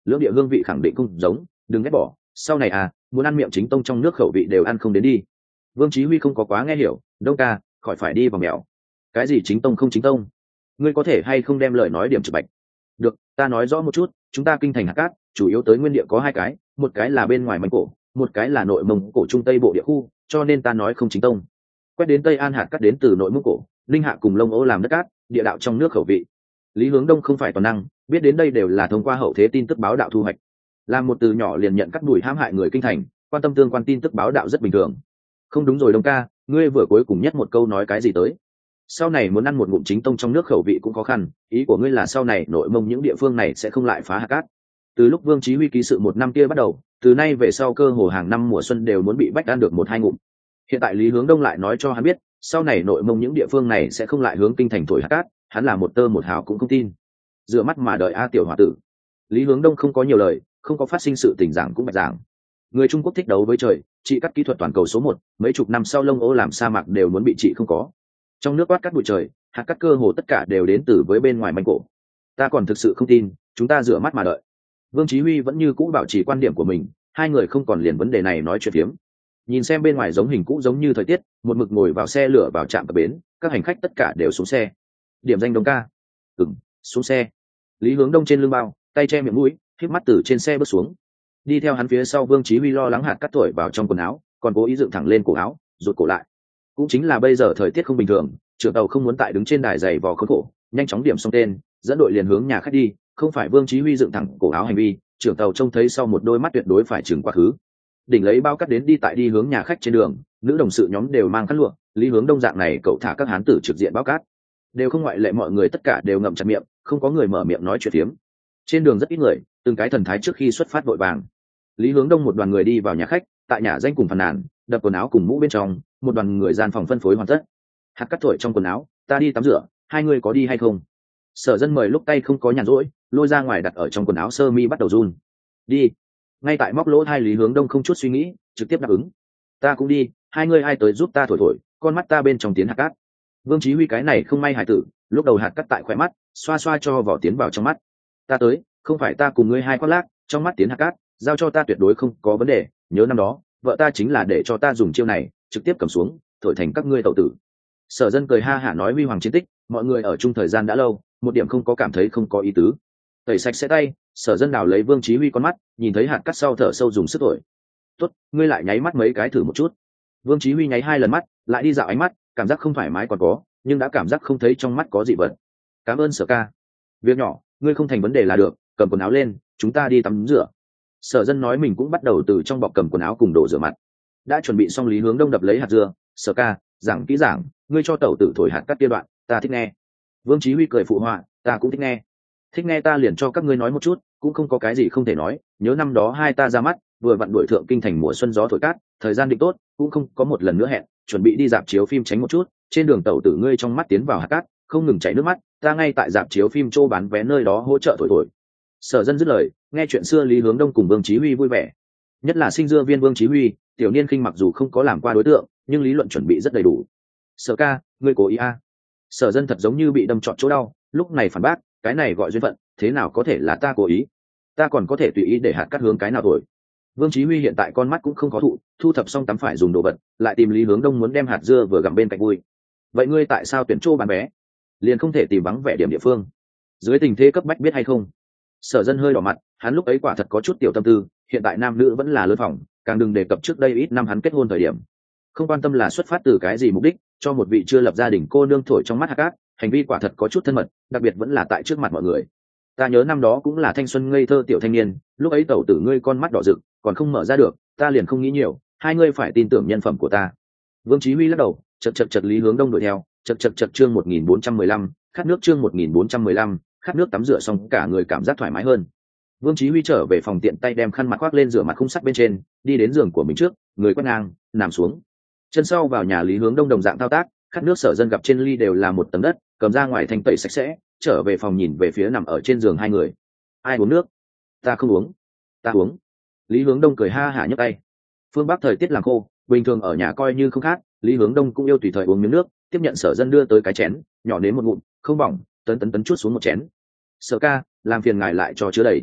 lưỡng địa hương vị khẳng định không giống, đừng ghét bỏ. Sau này à, muốn ăn miệng chính tông trong nước khẩu vị đều ăn không đến đi. Vương Chí Huy không có quá nghe hiểu, Đông ca, khỏi phải đi vào mèo. Cái gì chính tông không chính tông? Ngươi có thể hay không đem lời nói điểm trực bạch? Được, ta nói rõ một chút, chúng ta kinh thành Hạt Cát, chủ yếu tới nguyên địa có hai cái, một cái là bên ngoài Mông Cổ, một cái là nội Mông Cổ trung tây bộ địa khu, cho nên ta nói không chính tông. Quét đến Tây An Hạt Cát đến từ nội Mông Cổ, linh hạ cùng Lông Ô làm đất cát, địa đạo trong nước khẩu vị. Lý Hướng Đông không phải toàn năng, biết đến đây đều là thông qua hậu thế tin tức báo đạo thu hoạch. Làm một từ nhỏ liền nhận cắt đùi hãm hại người kinh thành, quan tâm tương quan tin tức báo đạo rất bình thường. Không đúng rồi Đông ca, ngươi vừa cuối cùng nhất một câu nói cái gì tới? Sau này muốn ăn một ngụm chính tông trong nước khẩu vị cũng khó khăn, ý của ngươi là sau này nội Mông những địa phương này sẽ không lại phá Hạt Cát? Từ lúc Vương Chí Huy ký sự một năm kia bắt đầu, từ nay về sau cơ hồ hàng năm mùa xuân đều muốn bị bách ăn được một hai ngụm. Hiện tại Lý Hướng Đông lại nói cho hắn biết, sau này nội Mông những địa phương này sẽ không lại hướng kinh thành thổi Hạt Cát, hắn là một tơ một hào cũng không tin. Dựa mắt mà đợi a tiểu hòa tử. Lý Hướng Đông không có nhiều lời, không có phát sinh sự tình giảng cũng bạch giảng. Người Trung Quốc thích đấu với trời, trị cắt kỹ thuật toàn cầu số 1, mấy chục năm sau Lông Ô làm sa mạc đều muốn bị trị không có. Trong nước quát cắt bụi trời, hạt cắt cơ hồ tất cả đều đến từ với bên ngoài Mông Cổ. Ta còn thực sự không tin, chúng ta rửa mắt mà đợi. Vương Chí Huy vẫn như cũ bảo trì quan điểm của mình, hai người không còn liền vấn đề này nói chuyện phiếm. Nhìn xem bên ngoài giống hình cũ giống như thời tiết, một mực ngồi vào xe lửa vào trạm cập bến, các hành khách tất cả đều xuống xe. Điểm danh Đông ca. Xuống xe. Lý Hướng Đông trên lưng bao, tay che miệng mũi, khép mắt từ trên xe bước xuống. Đi theo hắn phía sau Vương Chí Huy lo lắng hạt cắt thổi vào trong quần áo, còn cố ý dựng thẳng lên cổ áo, rụt cổ lại. Cũng chính là bây giờ thời tiết không bình thường, trưởng tàu không muốn tại đứng trên đài giày vò khốn khổ, nhanh chóng điểm xong tên, dẫn đội liền hướng nhà khách đi. Không phải Vương Chí Huy dựng thẳng cổ áo hành vi, trưởng tàu trông thấy sau một đôi mắt tuyệt đối phải trừng quá khứ. Đỉnh lấy bao cắt đến đi hướng nhà khách trên đường, nữ đồng sự nhóm đều mang khăn lụa. Lý Hướng Đông dạng này cậu thả các hán tử trực diện bao cát, đều không ngoại lệ, mọi người tất cả đều ngậm chặt miệng, không có người mở miệng nói chuyện phiếm. Trên đường rất ít người, từng cái thần thái trước khi xuất phát vội vàng. Lý Hướng Đông một đoàn người đi vào nhà khách, tại nhà danh cùng phàn nàn, đập quần áo cùng mũ bên trong, một đoàn người gian phòng phân phối hoàn tất. Hạt cắt thổi trong quần áo, ta đi tắm rửa, hai người có đi hay không? Sở Dân mời lúc tay không có nhàn rỗi, lôi ra ngoài đặt ở trong quần áo sơ mi bắt đầu run. Đi. Ngay tại móc lỗ hai Lý Hướng Đông không chút suy nghĩ, trực tiếp đáp ứng. Ta cũng đi, hai người ai tới giúp ta thổi thổi, con mắt ta bên trong tiến hạt cát. Vương Chí Huy cái này không may hải tử, lúc đầu hạt cắt tại khỏe mắt, xoa xoa cho vỏ tiến vào trong mắt. Ta tới, không phải ta cùng ngươi hai khoác lác, trong mắt tiến hạt cát, giao cho ta tuyệt đối không có vấn đề. Nhớ năm đó, vợ ta chính là để cho ta dùng chiêu này, trực tiếp cầm xuống, thổi thành các ngươi tẩu tử. Sở Dân cười ha hả nói huy hoàng chiến tích, mọi người ở chung thời gian đã lâu, một điểm không có cảm thấy không có ý tứ. Tẩy sạch sẽ tay, Sở Dân đào lấy Vương Chí Huy con mắt, nhìn thấy hạt cắt sau thở sâu dùng sức thổi. Tốt, ngươi lại nháy mắt mấy cái thử một chút. Vương Chí Huy nháy hai lần mắt, lại đi dạo ánh mắt, cảm giác không thoải mái còn có, nhưng đã cảm giác không thấy trong mắt có dị vật. Cảm ơn Sở ca. Việc nhỏ, ngươi không thành vấn đề là được, cầm quần áo lên, chúng ta đi tắm rửa. Sở Dân nói mình cũng bắt đầu từ trong bọc cầm quần áo cùng đổ rửa mặt. Đã chuẩn bị xong Lý Hướng Đông đập lấy hạt dưa, Sở ca, giảng kỹ giảng, ngươi cho tẩu tử thổi hạt cắt kia đoạn, ta thích nghe. Vương Chí Huy cười phụ họa, ta cũng thích nghe. Thích nghe ta liền cho các ngươi nói một chút, cũng không có cái gì không thể nói. Nhớ năm đó hai ta ra mắt, vừa vặn đuổi thượng kinh thành mùa xuân gió thổi cát, thời gian định tốt, cũng không có một lần nữa hẹn, chuẩn bị đi dạp chiếu phim tránh một chút. Trên đường tẩu tử ngươi trong mắt tiến vào hạt cát, không ngừng chảy nước mắt, ta ngay tại dạp chiếu phim chỗ bán vé nơi đó hỗ trợ thổi thổi. Sở Dân dứt lời, nghe chuyện xưa Lý Hướng Đông cùng Vương Chí Huy vui vẻ. Nhất là sinh dưa viên Vương Chí Huy, tiểu niên khinh mặc dù không có làm qua đối tượng, nhưng lý luận chuẩn bị rất đầy đủ. Sở ca, ngươi cố ý a? Sở Dân thật giống như bị đâm trọn chỗ đau, lúc này phản bác, cái này gọi duyên phận, thế nào có thể là ta cố ý? Ta còn có thể tùy ý để hạt cắt hướng cái nào thổi. Vương Chí Huy hiện tại con mắt cũng không có thụ, thu thập xong tắm phải dùng đồ vật, lại tìm Lý Hướng Đông muốn đem hạt dưa vừa gặm bên cạnh vui. Vậy ngươi tại sao tuyển chỗ bán vé? Liền không thể tìm vắng vẻ điểm địa phương? Dưới tình thế cấp bách biết hay không? Sở Dân hơi đỏ mặt, hắn lúc ấy quả thật có chút tiểu tâm tư, hiện tại nam nữ vẫn là lớn phòng, càng đừng đề cập trước đây ít năm hắn kết hôn thời điểm. Không quan tâm là xuất phát từ cái gì mục đích, cho một vị chưa lập gia đình cô nương thổi trong mắt hạt cát, hành vi quả thật có chút thân mật, đặc biệt vẫn là tại trước mặt mọi người. Ta nhớ năm đó cũng là thanh xuân ngây thơ tiểu thanh niên, lúc ấy tẩu tử ngươi con mắt đỏ rực, còn không mở ra được, ta liền không nghĩ nhiều, hai ngươi phải tin tưởng nhân phẩm của ta. Vương Chí Huy lắc đầu, chật Lý Hướng Đông đuổi theo, chật chương 1415, khát nước chương 1415, khát nước tắm rửa xong cả người cảm giác thoải mái hơn. Vương Chí Huy trở về phòng tiện tay đem khăn mặt khoác lên rửa mặt khung sắt bên trên, đi đến giường của mình trước, người quét ngang, nằm xuống. Chân sau vào nhà Lý Hướng Đông đồng dạng thao tác, khát nước Sở Dân gặp trên ly đều là một tầng đất, cầm ra ngoài thanh tẩy sạch sẽ, trở về phòng nhìn về phía nằm ở trên giường hai người. Ai uống nước? Ta không uống. Ta uống. Lý Hướng Đông cười ha hả nhấc tay. Phương Bắc thời tiết làm khô, bình thường ở nhà coi như không khác, Lý Hướng Đông cũng yêu tùy thời uống miếng nước, tiếp nhận Sở Dân đưa tới cái chén, nhỏ đến một ngụm, không bỏng, tấn chút xuống một chén. Sở ca, làm phiền ngài lại cho chứa đầy.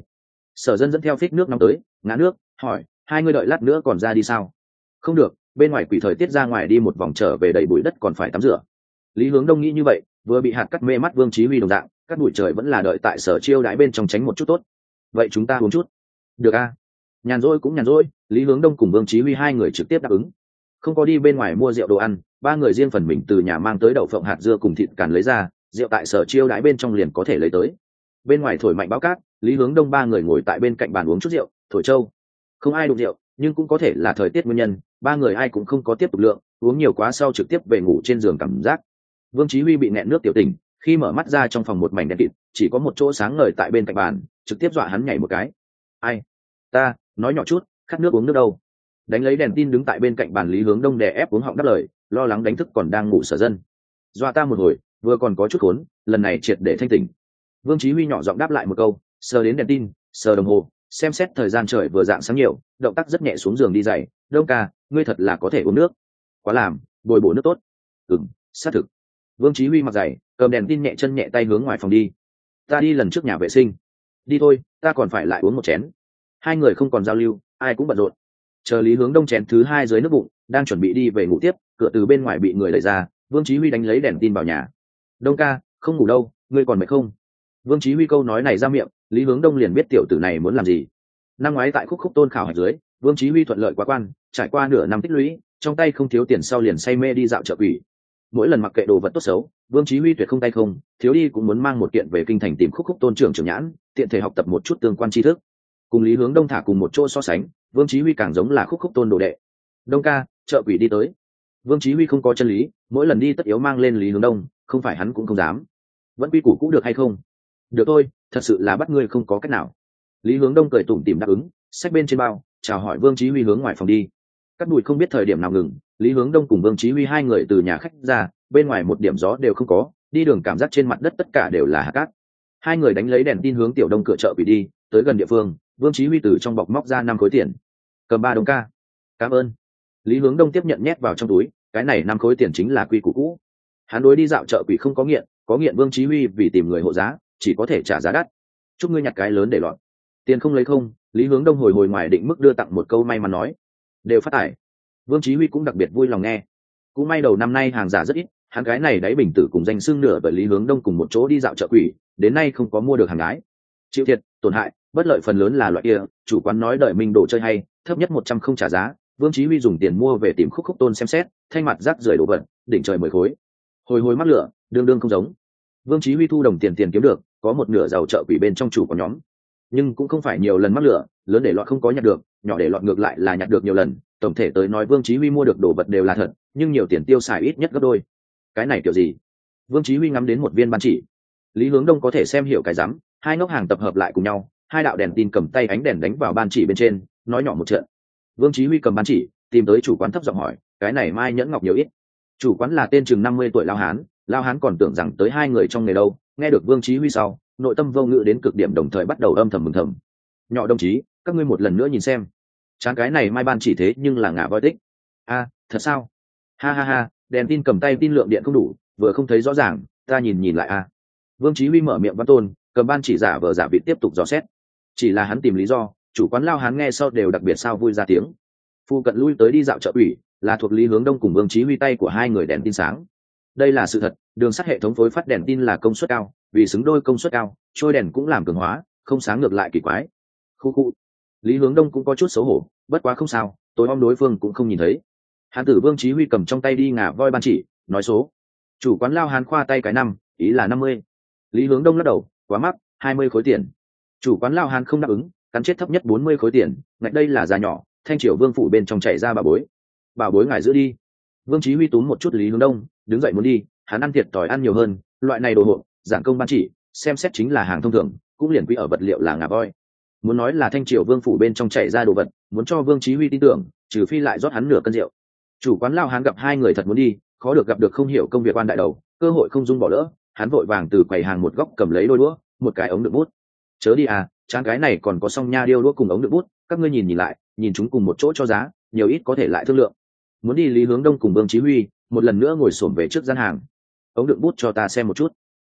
Sở Dân dẫn theo phích nước nóng tới, ngã nước, hỏi, hai người đợi lát nữa còn ra đi sao? Không được, bên ngoài quỷ thời tiết ra ngoài đi một vòng trở về đầy bụi đất còn phải tắm rửa. Lý Hướng Đông nghĩ như vậy, vừa bị hạt cắt mê mắt Vương Chí Huy đồng dạng, cắt bụi trời vẫn là đợi tại Sở Chiêu đãi bên trong tránh một chút tốt. Vậy chúng ta uống chút. Được a. Nhàn rỗi cũng nhàn rỗi, Lý Hướng Đông cùng Vương Chí Huy hai người trực tiếp đáp ứng. Không có đi bên ngoài mua rượu đồ ăn, ba người riêng phần mình từ nhà mang tới đậu phộng hạt dưa cùng thịt càn lấy ra, rượu tại Sở Chiêu đãi bên trong liền có thể lấy tới. Bên ngoài thổi mạnh bão cát, Lý Hướng Đông ba người ngồi tại bên cạnh bàn uống chút rượu, thổi trâu. Không ai đụng rượu, nhưng cũng có thể là thời tiết nguyên nhân, ba người ai cũng không có tiếp tục lượng, uống nhiều quá sau trực tiếp về ngủ trên giường cảm giác. Vương Chí Huy bị nghẹn nước tiểu tỉnh, khi mở mắt ra trong phòng một mảnh đen kịt, chỉ có một chỗ sáng ngời tại bên cạnh bàn, trực tiếp dọa hắn nhảy một cái. Ai? Ta, nói nhỏ chút, khát nước uống nước đâu? Đánh lấy đèn tin đứng tại bên cạnh bàn Lý Hướng Đông đè ép uống họng đáp lời, lo lắng đánh thức còn đang ngủ Sở Dân. Dọa ta một hồi, vừa còn có chút khốn, lần này triệt để thanh tỉnh. Vương Chí Huy nhỏ giọng đáp lại một câu, sờ đến đèn tin, sờ đồng hồ, xem xét thời gian trời vừa dạng sáng nhiều, động tác rất nhẹ xuống giường đi giày. Đông ca, ngươi thật là có thể uống nước. Quá làm, bồi bổ nước tốt. Xác thực. Vương Chí Huy mặc giày, cầm đèn tin nhẹ chân nhẹ tay hướng ngoài phòng đi. Ta đi lần trước nhà vệ sinh. Đi thôi, ta còn phải lại uống một chén. Hai người không còn giao lưu, ai cũng bận rộn. Chờ Lý Hướng Đông chén thứ hai dưới nước bụng, đang chuẩn bị đi về ngủ tiếp, cửa từ bên ngoài bị người đẩy ra, Vương Chí Huy đánh lấy đèn tin vào nhà. Đông ca, không ngủ đâu, ngươi còn mệt không? Vương Chí Huy câu nói này ra miệng, Lý Hướng Đông liền biết tiểu tử này muốn làm gì. Năm ngoái tại Khúc Khúc Tôn khảo hạch dưới, Vương Chí Huy thuận lợi quá quan, trải qua nửa năm tích lũy, trong tay không thiếu tiền sau liền say mê đi dạo chợ quỷ. Mỗi lần mặc kệ đồ vật tốt xấu, Vương Chí Huy tuyệt không tay không, thiếu đi cũng muốn mang một kiện về kinh thành tìm Khúc Khúc Tôn trưởng nhãn, tiện thể học tập một chút tương quan tri thức. Cùng Lý Hướng Đông thả cùng một chỗ so sánh, Vương Chí Huy càng giống là Khúc Khúc Tôn đồ đệ. Đông ca, chợ quỷ đi tới. Vương Chí Huy không có chân lý, mỗi lần đi tất yếu mang lên Lý Hướng Đông, không phải hắn cũng không dám. Vẫn quy củ cũ được hay không? Được thôi, thật sự là bắt ngươi không có cách nào. Lý Hướng Đông cười tủm tỉm đáp ứng, xách bên trên bao, chào hỏi Vương Chí Huy hướng ngoài phòng đi. Cắt Bụi không biết thời điểm nào ngừng, Lý Hướng Đông cùng Vương Chí Huy hai người từ nhà khách ra, bên ngoài một điểm gió đều không có, đi đường cảm giác trên mặt đất tất cả đều là hạt cát. Hai người đánh lấy đèn tin hướng tiểu đông cửa chợ quỷ đi, tới gần địa phương, Vương Chí Huy từ trong bọc móc ra 5 khối tiền. Cầm 3 đồng ca. Cảm ơn. Lý Hướng Đông tiếp nhận nhét vào trong túi, cái này 5 khối tiền chính là quy củ cũ. Hắn đối đi dạo chợ quỷ không có nghiện Vương Chí Huy vì tìm người hộ giá, chỉ có thể trả giá đắt. Chúc ngươi nhặt cái lớn để lọt. Tiền không lấy không, Lý Hướng Đông hồi ngoài định mức đưa tặng một câu may mắn nói. Đều phát tải. Vương Chí Huy cũng đặc biệt vui lòng nghe. Cũng may đầu năm nay hàng giả rất ít, hắn cái này đáy bình tử cùng danh xưng nửa bởi Lý Hướng Đông cùng một chỗ đi dạo chợ quỷ, đến nay không có mua được hàng ái. Chịu thiệt, tổn hại, bất lợi phần lớn là loại kia, chủ quán nói đợi mình đồ chơi hay, thấp nhất 100 không trả giá, Vương Chí Huy dùng tiền mua về tìm Khúc Khúc Tôn xem xét, thay mặt rác rưởi đồ vật, đỉnh trời 10 khối. Hồi mắc lửa, đương không giống. Vương Chí Huy thu đồng tiền kiếm được, có một nửa giàu chợ quỷ bên trong chủ của nhóm, nhưng cũng không phải nhiều lần mắc lửa, lớn để lọt không có nhặt được, nhỏ để lọt ngược lại là nhặt được nhiều lần. Tổng thể tới nói Vương Chí Huy mua được đồ vật đều là thật, nhưng nhiều tiền tiêu xài ít nhất gấp đôi. Cái này kiểu gì? Vương Chí Huy ngắm đến một viên ban chỉ. Lý Hướng Đông có thể xem hiểu cái rắm, hai ngốc hàng tập hợp lại cùng nhau, hai đạo đèn tin cầm tay ánh đèn đánh vào ban chỉ bên trên, nói nhỏ một trận. Vương Chí Huy cầm ban chỉ, tìm tới chủ quán thấp giọng hỏi, cái này mai nhẫn ngọc nhiều ít? Chủ quán là tên chừng 50 tuổi lao hán còn tưởng rằng tới hai người trong nghề đâu, nghe được Vương Chí Huy sau, nội tâm vô ngữ đến cực điểm, đồng thời bắt đầu âm thầm mừng thầm. Nhỏ đồng chí, các ngươi một lần nữa nhìn xem. Chán cái này mai ban chỉ thế nhưng là ngả voi tích. A, thật sao? Ha ha ha, đèn tin cầm tay tin lượng điện không đủ, vừa không thấy rõ ràng, ta nhìn lại a. Vương Chí Huy mở miệng văn tôn, cầm ban chỉ giả vờ giả vịt tiếp tục dò xét. Chỉ là hắn tìm lý do, chủ quán lao hán nghe sau đều đặc biệt sao vui ra tiếng. Phu cận lui tới đi dạo chợ ủy, là thuộc Lý Hướng Đông cùng Vương Chí Huy tay của hai người đèn tin sáng. Đây là sự thật, đường sắt hệ thống phối phát đèn tin là công suất cao, vì xứng đôi công suất cao, trôi đèn cũng làm cường hóa, không sáng ngược lại kỳ quái. Khu. Lý Hướng Đông cũng có chút xấu hổ, bất quá không sao, tối om đối phương cũng không nhìn thấy. Hán tử Vương Chí Huy cầm trong tay đi ngả voi ban chỉ, nói số. Chủ quán lao hán khoa tay cái năm, ý là 50. Lý Hướng Đông lắc đầu, quá mắc, 20 khối tiền. Chủ quán lao hán không đáp ứng, cắn chết thấp nhất 40 khối tiền, ngạch đây là giá nhỏ, Thanh Triều Vương phủ bên trong chảy ra bảo bối ngài giữ đi. Vương Chí Huy túm một chút Lý Hướng Đông, đứng dậy muốn đi, hắn ăn thiệt thòi ăn nhiều hơn, loại này đồ hộp, giảng công ban chỉ, xem xét chính là hàng thông thường, cũng liền quy ở vật liệu là ngà voi. Muốn nói là Thanh Triều Vương phủ bên trong chảy ra đồ vật, muốn cho Vương Chí Huy tin tưởng, trừ phi lại rót hắn nửa cân rượu. Chủ quán lao hán gặp hai người thật muốn đi, khó được gặp được không hiểu công việc quan đại đầu, cơ hội không dung bỏ lỡ, hắn vội vàng từ quầy hàng một góc cầm lấy đôi đũa, một cái ống đựng bút. Chớ đi à, trang cái này còn có song nha điêu đũa cùng ống đựng bút, các ngươi nhìn lại, nhìn chúng cùng một chỗ cho giá, nhiều ít có thể lại thương lượng. Muốn đi Lý Hướng Đông cùng Vương Chí Huy, một lần nữa ngồi xổm về trước gian hàng. Ống đựng bút cho ta xem một chút.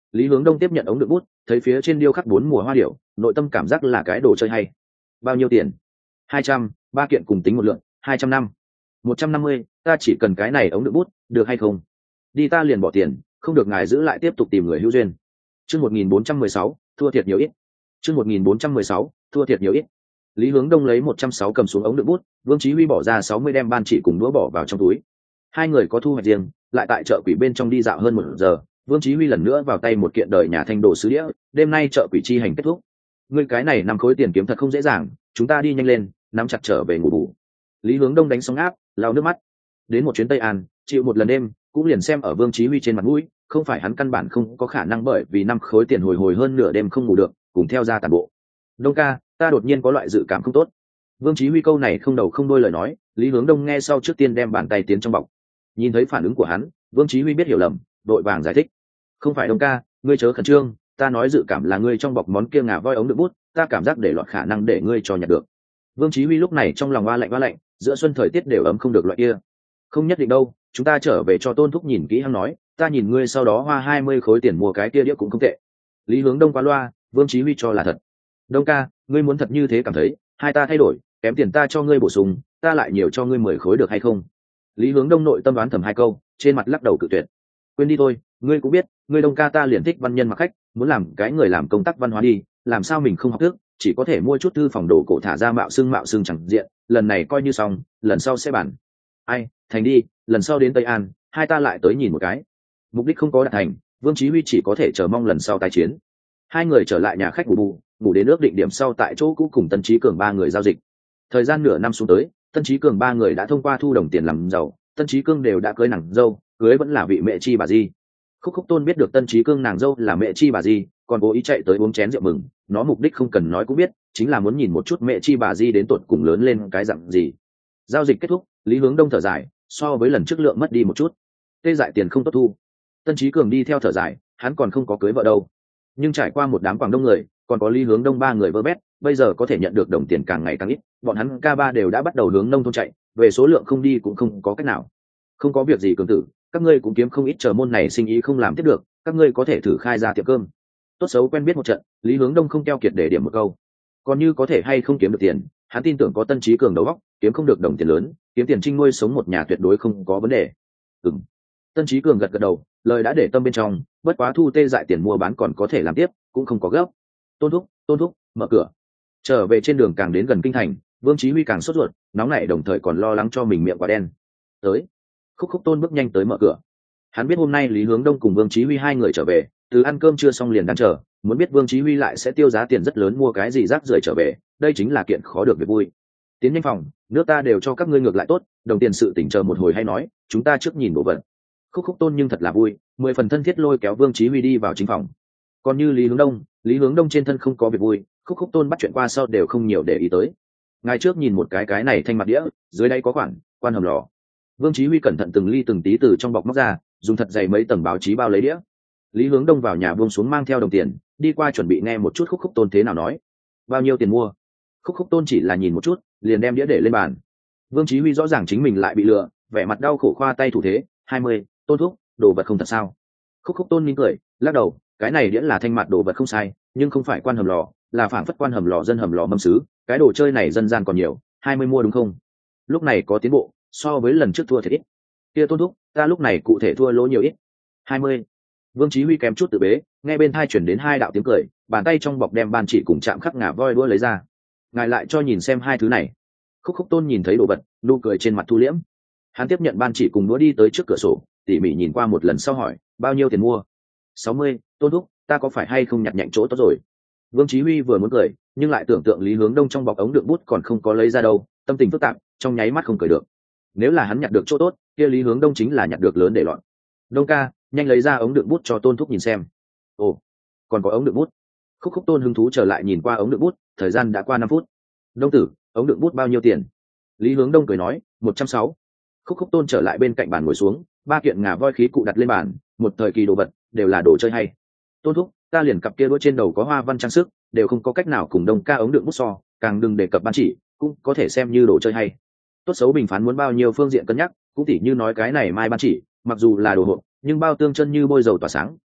Lý Hướng Đông tiếp nhận ống đựng bút, thấy phía trên điêu khắc 4 mùa hoa điểu, nội tâm cảm giác là cái đồ chơi hay. Bao nhiêu tiền? 200, ba kiện cùng tính một lượng, 200 năm. 150, ta chỉ cần cái này ống đựng bút, được hay không? Đi ta liền bỏ tiền, không được ngài giữ lại tiếp tục tìm người hữu duyên. Chương 1416, thua thiệt nhiều ít. Chương 1416, thua thiệt nhiều ít. Lý Hướng Đông lấy 160 cầm xuống ống đựng bút, Vương Chí Huy bỏ ra 60 đem ban chỉ cùng đũa bỏ vào trong túi. Hai người có thu hoạch riêng, lại tại chợ quỷ bên trong đi dạo hơn 1 giờ, Vương Chí Huy lần nữa vào tay một kiện đời nhà thanh đồ sứ đĩa, đêm nay chợ quỷ chi hành kết thúc. Ngươi cái này 5 khối tiền kiếm thật không dễ dàng, chúng ta đi nhanh lên, nắm chặt trở về ngủ bù. Lý Hướng Đông đánh sóng áp, lau nước mắt. Đến một chuyến Tây An, chịu một lần đêm, cũng liền xem ở Vương Chí Huy trên mặt mũi, không phải hắn căn bản không có khả năng bởi vì 5 khối tiền hồi hơn nửa đêm không ngủ được, cùng theo ra tàn bộ. Đông ca, ta đột nhiên có loại dự cảm không tốt. Vương Chí Huy câu này không đầu không đuôi lời nói, Lý Hướng Đông nghe sau trước tiên đem bàn tay tiến trong bọc. Nhìn thấy phản ứng của hắn, Vương Chí Huy biết hiểu lầm, đội vàng giải thích: "Không phải Đông ca, ngươi chớ khẩn trương, ta nói dự cảm là ngươi trong bọc món kia ngà voi ống đựng bút, ta cảm giác để lọt khả năng để ngươi cho nhặt được." Vương Chí Huy lúc này trong lòng oa lạnh, giữa xuân thời tiết đều ấm không được loại kia. "Không nhất định đâu, chúng ta trở về cho Tôn thúc nhìn kỹ hắn nói, ta nhìn ngươi sau đó hoa 20 khối tiền mua cái kia đĩa cũng không tệ." Lý Hướng Đông qua loa, Vương Chí Huy cho là thật. "Đông ca, ngươi muốn thật như thế cảm thấy, hai ta thay đổi, kém tiền ta cho ngươi bổ sung, ta lại nhiều cho ngươi 10 khối được hay không?" Lý Hướng Đông nội tâm đoán thầm 2 câu, trên mặt lắc đầu cự tuyệt. "Quên đi thôi, ngươi cũng biết, ngươi Đông ca ta liền thích văn nhân mặc khách, muốn làm cái người làm công tác văn hóa đi, làm sao mình không học thức, chỉ có thể mua chút thư phòng đồ cổ thả ra mạo xưng chẳng diện, lần này coi như xong, lần sau sẽ bàn." "Ai, thành đi, lần sau đến Tây An, hai ta lại tới nhìn một cái." Mục đích không có đạt thành, Vương Chí Huy chỉ có thể chờ mong lần sau tái chiến. Hai người trở lại nhà khách ngủ đến ước định điểm sau tại chỗ cũ cùng Tân Chí Cường 3 người giao dịch. Thời gian nửa năm xuống tới, Tân Chí Cường 3 người đã thông qua thu đồng tiền làm giàu, Tân Chí Cương đều đã cưới nàng dâu, cưới vẫn là vị mẹ chi bà di. Khúc Khúc Tôn biết được Tân Chí Cương nàng dâu là mẹ chi bà di, còn cố ý chạy tới uống chén rượu mừng, nó mục đích không cần nói cũng biết, chính là muốn nhìn một chút mẹ chi bà di đến tột cùng lớn lên cái dạng gì. Giao dịch kết thúc, Lý Hướng Đông thở dài, so với lần trước lượng mất đi một chút. Tê dại tiền không tốt thu. Tân Chí Cường đi theo thở dài, hắn còn không có cưới vợ đâu. Nhưng trải qua một đám Quảng Đông người, còn có Lý Hướng Đông 3 người vơ vét, bây giờ có thể nhận được đồng tiền càng ngày càng ít, bọn hắn K3 đều đã bắt đầu hướng nông thôn chạy, về số lượng không đi cũng không có cách nào. "Không có việc gì Cường tử, các ngươi cũng kiếm không ít, chờ môn này sinh ý không làm tiếp được, các ngươi có thể thử khai ra tiệm cơm." Tốt xấu quen biết một trận, Lý Hướng Đông không keo kiệt để điểm một câu. Còn như có thể hay không kiếm được tiền, hắn tin tưởng có Tân Chí Cường đầu óc, kiếm không được đồng tiền lớn, kiếm tiền trinh nuôi sống một nhà tuyệt đối không có vấn đề. Ừm. Tân Chí Cường gật gật đầu, lời đã để tâm bên trong, bất quá thu tê dại tiền mua bán còn có thể làm tiếp, cũng không có gấp. Tôn thúc, mở cửa." Trở về trên đường càng đến gần kinh thành, Vương Chí Huy càng sốt ruột, nóng nảy đồng thời còn lo lắng cho mình miệng quả đen. Tới. Khúc Khúc Tôn bước nhanh tới mở cửa. Hắn biết hôm nay Lý Hướng Đông cùng Vương Chí Huy 2 người trở về, từ ăn cơm chưa xong liền đang chờ, muốn biết Vương Chí Huy lại sẽ tiêu giá tiền rất lớn mua cái gì rác rưởi trở về, đây chính là kiện khó được việc vui. "Tiến nhanh phòng, nước ta đều cho các ngươi ngược lại tốt, đồng tiền sự tỉnh chờ một hồi hay nói, chúng ta trước nhìn đồ vật." Khúc Khúc Tôn nhưng thật là vui, 10 phần thân thiết lôi kéo Vương Chí Huy đi vào chính phòng. Còn như Lý Hướng Đông trên thân không có việc vui, Khúc Khúc Tôn bắt chuyện qua sau đều không nhiều để ý tới. "Ngài trước nhìn một cái này thanh mặt đĩa, dưới đây có khoản quan hầm lò." Vương Chí Huy cẩn thận từng ly từng tí từ trong bọc móc ra, dùng thật dày mấy tầng báo chí bao lấy đĩa. Lý Hướng Đông vào nhà buông xuống mang theo đồng tiền, đi qua chuẩn bị nghe một chút Khúc Khúc Tôn thế nào nói. "Bao nhiêu tiền mua?" Khúc Khúc Tôn chỉ là nhìn một chút, liền đem đĩa để lên bàn. Vương Chí Huy rõ ràng chính mình lại bị lừa, vẻ mặt đau khổ khoa tay thủ thế. 20, Tôn thúc, đồ vật không thật sao? Khúc Khúc Tôn mỉm cười, lắc đầu, cái này đĩa là thanh mặt đồ vật không sai, nhưng không phải quan hầm lò, là phảng phất quan hầm lò dân hầm lò mâm sứ, cái đồ chơi này dân gian còn nhiều, 20 mua đúng không? Lúc này có tiến bộ, so với lần trước thua thiệt ít. Kia Tôn thúc, ta lúc này cụ thể thua lỗ nhiều ít? 20. Vương Chí Huy kém chút tự bế, nghe bên tai chuyển đến 2 đạo tiếng cười, bàn tay trong bọc đem ban chỉ cùng chạm khắc ngà voi đũa lấy ra. "Ngài lại cho nhìn xem 2 thứ này." Khúc Khúc Tôn nhìn thấy đồ vật, nụ cười trên mặt thu liễm. Hắn tiếp nhận ban chỉ cùng đũa đi tới trước cửa sổ, tỉ mỉ nhìn qua một lần sau hỏi, "Bao nhiêu tiền mua?" 60, Tôn thúc, ta có phải hay không nhặt nhạnh chỗ tốt rồi? Vương Chí Huy vừa muốn cười, nhưng lại tưởng tượng Lý Hướng Đông trong bọc ống đựng bút còn không có lấy ra đâu, tâm tình phức tạp, trong nháy mắt không cười được. Nếu là hắn nhặt được chỗ tốt, kia Lý Hướng Đông chính là nhặt được lớn để loạn. "Đông ca, nhanh lấy ra ống đựng bút cho Tôn thúc nhìn xem." "Ồ, còn có ống đựng bút." Khúc Khúc Tôn hứng thú trở lại nhìn qua ống đựng bút, thời gian đã qua 5 phút. "Đông tử, ống đựng bút bao nhiêu tiền?" Lý Hướng Đông cười nói, 160. Khúc Khúc Tôn trở lại bên cạnh bàn ngồi xuống, 3 kiện ngà voi khí cụ đặt lên bàn, một thời kỳ đồ vật, đều là đồ chơi hay. "Tôn thúc, ta liền cặp kia đũa trên đầu có hoa văn trang sức, đều không có cách nào cùng Đông ca ống đựng bút so, càng đừng đề cập ban chỉ, cũng có thể xem như đồ chơi hay." Tốt xấu bình phán muốn bao nhiêu phương diện cân nhắc, cũng tỉ như nói cái này mai ban chỉ, mặc dù là đồ hộp, nhưng bao tương chân như bôi dầu tỏa sáng,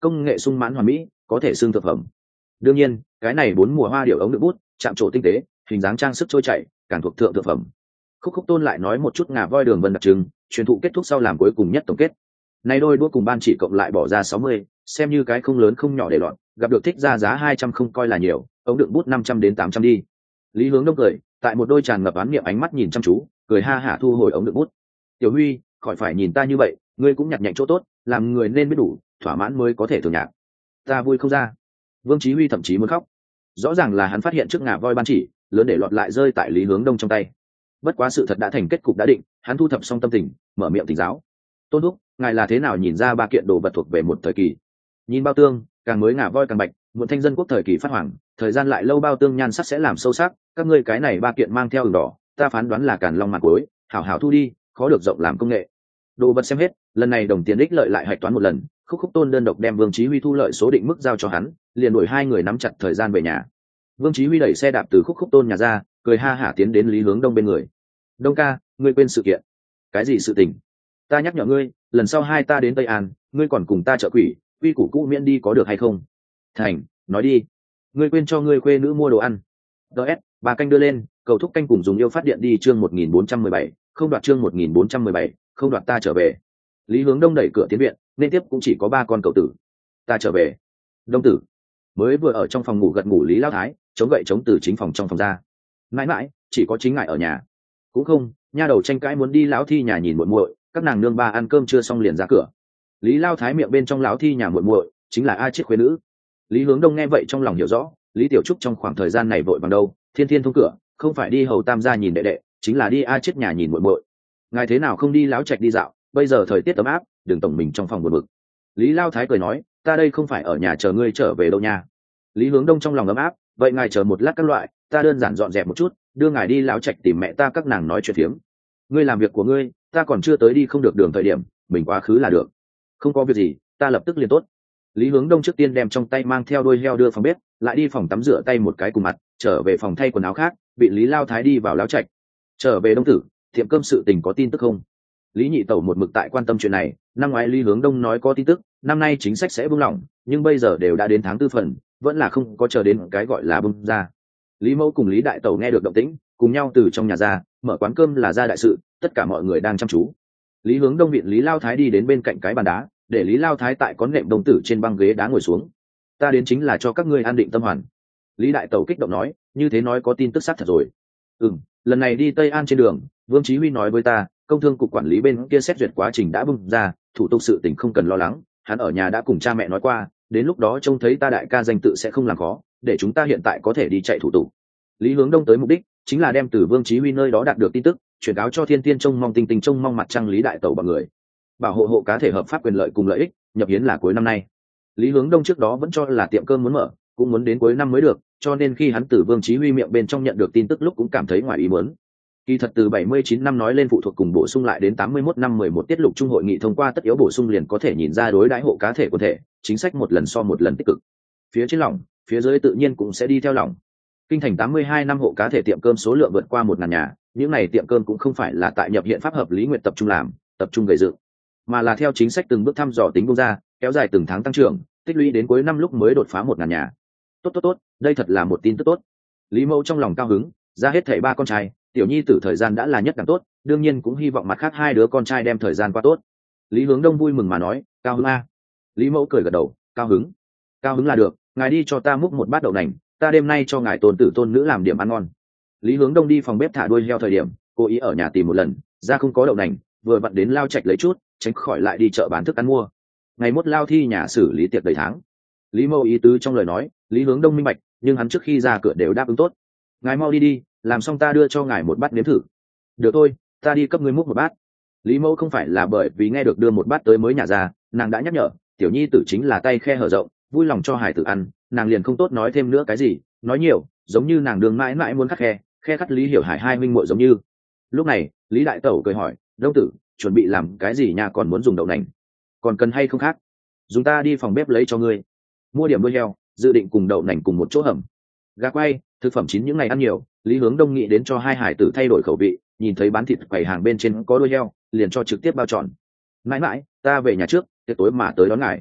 công nghệ sung mãn hoàn mỹ, có thể xương thực phẩm. Đương nhiên cái này 4 mùa hoa điệu ống đựng bút chạm trổ tinh tế, hình dáng trang sức trôi chảy, càng thuộc thượng thực phẩm. Khúc Khúc Tôn lại nói một chút ngà voi đường vân đặc trưng, truyền thụ kết thúc sau làm cuối cùng nhất tổng kết. Này đôi đũa cùng ban chỉ cộng lại bỏ ra 60, xem như cái không lớn không nhỏ để loạn, gặp được thích ra giá 200 không coi là nhiều, ống đựng bút 500 đến 800 đi. Lý Hướng Đông cười, tại một đôi tràn ngập oán niệm ánh mắt nhìn chăm chú, cười ha hả thu hồi ống đựng bút. Tiểu Huy, khỏi phải nhìn ta như vậy, ngươi cũng nhặt nhạnh chỗ tốt, làm người nên biết đủ, thỏa mãn mới có thể thường nhạc. Ta vui không ra. Vương Chí Huy thậm chí muốn khóc. Rõ ràng là hắn phát hiện trước ngà voi ban chỉ, lớn để lọt lại rơi tại Lý Hướng Đông trong tay. Bất quá sự thật đã thành kết cục đã định, hắn thu thập xong tâm tình, mở miệng tỉnh giáo. Tôn thúc, ngài là thế nào nhìn ra ba kiện đồ vật thuộc về một thời kỳ? Nhìn bao tương, càng mới ngà voi càng bạch, muộn thanh dân quốc thời kỳ phát hoàng, thời gian lại lâu bao tương nhan sắc sẽ làm sâu sắc, các ngươi cái này ba kiện mang theo ửng đỏ, ta phán đoán là càn long mặt cuối, hảo hảo thu đi, khó được rộng làm công nghệ. Đồ vật xem hết, lần này đồng tiền ích lợi lại hạch toán một lần, Khúc Khúc Tôn đơn độc đem Vương Chí Huy thu lợi số định mức giao cho hắn, liền đuổi hai người nắm chặt thời gian về nhà. Vương Chí Huy đẩy xe đạp từ Khúc Khúc Tôn nhà ra, cười ha hả tiến đến Lý Hướng Đông bên người. Đông ca, ngươi quên sự kiện. Cái gì sự tình? Ta nhắc nhở ngươi, lần sau hai ta đến Tây An, ngươi còn cùng ta trợ quỷ, quy củ cũ miễn đi có được hay không? Thành, nói đi. Ngươi quên cho ngươi khuê nữ mua đồ ăn. DS, bà canh đưa lên, cầu thúc canh cùng dùng yêu phát điện đi chương 1417, không đoạt chương 1417, không đoạt ta trở về. Lý Hướng Đông đẩy cửa tiến viện, nên tiếp cũng chỉ có ba con cậu tử. Ta trở về. Đông tử. Mới vừa ở trong phòng ngủ gật ngủ Lý Lao Thái, chống gậy chống từ chính phòng trong phòng ra. Mãi mãi, chỉ có chính ngại ở nhà. Cũng không, nha đầu tranh cãi muốn đi lão thi nhà nhìn muội muội, các nàng nương ba ăn cơm chưa xong liền ra cửa. Lý Lao Thái miệng bên trong lão thi nhà muội muội chính là A Chiết khuê nữ. Lý Hướng Đông nghe vậy trong lòng hiểu rõ, Lý Tiểu Trúc trong khoảng thời gian này vội bằng đâu, thiên thiên thông cửa, không phải đi hầu tam gia nhìn đệ đệ, chính là đi A Chiết nhà nhìn muội muội. Ngài thế nào không đi lão trạch đi dạo, bây giờ thời tiết ấm áp, đừng tổng mình trong phòng buồn bực. Lý Lao Thái cười nói, ta đây không phải ở nhà chờ ngươi trở về đâu nha. Lý Hướng Đông trong lòng ấm áp, vậy ngài chờ một lát các loại, ta đơn giản dọn dẹp một chút, đưa ngài đi lão trạch tìm mẹ ta các nàng nói chuyện phiếm. Ngươi làm việc của ngươi, ta còn chưa tới đi không được đường thời điểm, mình quá khứ là được. Không có việc gì, ta lập tức liền tốt. Lý Hướng Đông trước tiên đem trong tay mang theo đôi heo đưa phòng bếp, lại đi phòng tắm rửa tay một cái cùng mặt, trở về phòng thay quần áo khác, bị Lý Lao Thái đi vào lão trạch. Trở về Đông tử, tiệm cơm sự tình có tin tức không? Lý Nhị Tẩu một mực tại quan tâm chuyện này, năm ngoái Lý Hướng Đông nói có tin tức, năm nay chính sách sẽ buông lỏng, nhưng bây giờ đều đã đến tháng tư phần, vẫn là không có chờ đến cái gọi là bung ra. Lý Mẫu cùng Lý Đại Tẩu nghe được động tĩnh, cùng nhau từ trong nhà ra, mở quán cơm là ra đại sự, tất cả mọi người đang chăm chú. Lý Hướng Đông viện Lý Lao Thái đi đến bên cạnh cái bàn đá, để Lý Lao Thái tại có nệm đồng tử trên băng ghế đá ngồi xuống. Ta đến chính là cho các ngươi an định tâm hoàn. Lý Đại Tẩu kích động nói, như thế nói có tin tức xác thật rồi. Lần này đi Tây An trên đường, Vương Chí Huy nói với ta, công thương cục quản lý bên kia xét duyệt quá trình đã bung ra, thủ tục sự tình không cần lo lắng, hắn ở nhà đã cùng cha mẹ nói qua, đến lúc đó trông thấy ta đại ca danh tự sẽ không làm khó, để chúng ta hiện tại có thể đi chạy thủ tục. Lý Hướng Đông tới mục đích chính là đem từ Vương Chí Huy nơi đó đạt được tin tức, chuyển cáo cho Thiên Tiên trông mong Tinh Tinh trông mong mặt trăng Lý Đại Tẩu bọn người. Bảo hộ hộ cá thể hợp pháp quyền lợi cùng lợi ích, nhập hiến là cuối năm nay. Lý Hướng Đông trước đó vẫn cho là tiệm cơm muốn mở, cũng muốn đến cuối năm mới được, cho nên khi hắn từ Vương Chí Huy miệng bên trong nhận được tin tức lúc cũng cảm thấy ngoài ý muốn. Kỳ thật từ 79 năm nói lên phụ thuộc cùng bổ sung lại đến 81 năm 11 tiết lục trung hội nghị thông qua tất yếu bổ sung liền có thể nhìn ra đối đãi hộ cá thể của thể, chính sách một lần so một lần tích cực. Phía trên lỏng, phía dưới tự nhiên cũng sẽ đi theo lỏng. Kinh thành 82 năm hộ cá thể tiệm cơm số lượng vượt qua 1000 nhà, những này tiệm cơm cũng không phải là tại nhập hiện pháp hợp lý nguyện tập trung làm, tập trung gây dựng, mà là theo chính sách từng bước thăm dò tính bung ra, kéo dài từng tháng tăng trưởng, tích lũy đến cuối năm lúc mới đột phá 1000 nhà. Tốt, đây thật là một tin tức tốt. Lý Mẫu trong lòng cao hứng, ra hết thảy ba con trai, tiểu nhi tử thời gian đã là nhất càng tốt, đương nhiên cũng hy vọng mặt khác hai đứa con trai đem thời gian qua tốt. Lý Hướng Đông vui mừng mà nói, cao hứng a. Lý Mẫu cười gật đầu, cao hứng là được, ngài đi cho ta múc một bát đậu nành, ta đêm nay cho ngài tôn tử tôn nữ làm điểm ăn ngon. Lý Hướng Đông đi phòng bếp thả đuôi heo thời điểm, cố ý ở nhà tìm một lần, ra không có đậu nành, vừa vặn đến Lao Trạch lấy chút, tránh khỏi lại đi chợ bán thức ăn mua. Ngày mốt Lao thi nhà xử lý tiệc đầy tháng. Lý Mẫu ý tứ trong lời nói, Lý Hướng Đông minh bạch, nhưng hắn trước khi ra cửa đều đáp ứng tốt. Ngài mau đi, làm xong ta đưa cho ngài một bát nếm thử. Được thôi, ta đi cấp ngươi múc một bát. Lý Mẫu không phải là bởi vì nghe được đưa một bát tới mới nhà ra, nàng đã nhắc nhở, tiểu nhi tử chính là tay khe hở rộng, vui lòng cho hải tử ăn, nàng liền không tốt nói thêm nữa cái gì, nói nhiều, giống như nàng đường mãi mãi muốn khắc khe khắt Lý Hiểu Hải hai minh muội giống như. Lúc này, Lý Đại Tẩu cười hỏi, Đông tử, chuẩn bị làm cái gì nha, còn muốn dùng đậu nành, còn cần hay không khác? Dùng ta đi phòng bếp lấy cho ngươi. Mua điểm đuôi heo, dự định cùng đậu nành cùng một chỗ hầm. Gà quay, thực phẩm chín những ngày ăn nhiều, Lý Hướng Đông nghĩ đến cho hai hải tử thay đổi khẩu vị, nhìn thấy bán thịt quầy hàng bên trên có đuôi heo, liền cho trực tiếp bao tròn. Mãi mãi, ta về nhà trước, tiệc tối mà tới đón ngài.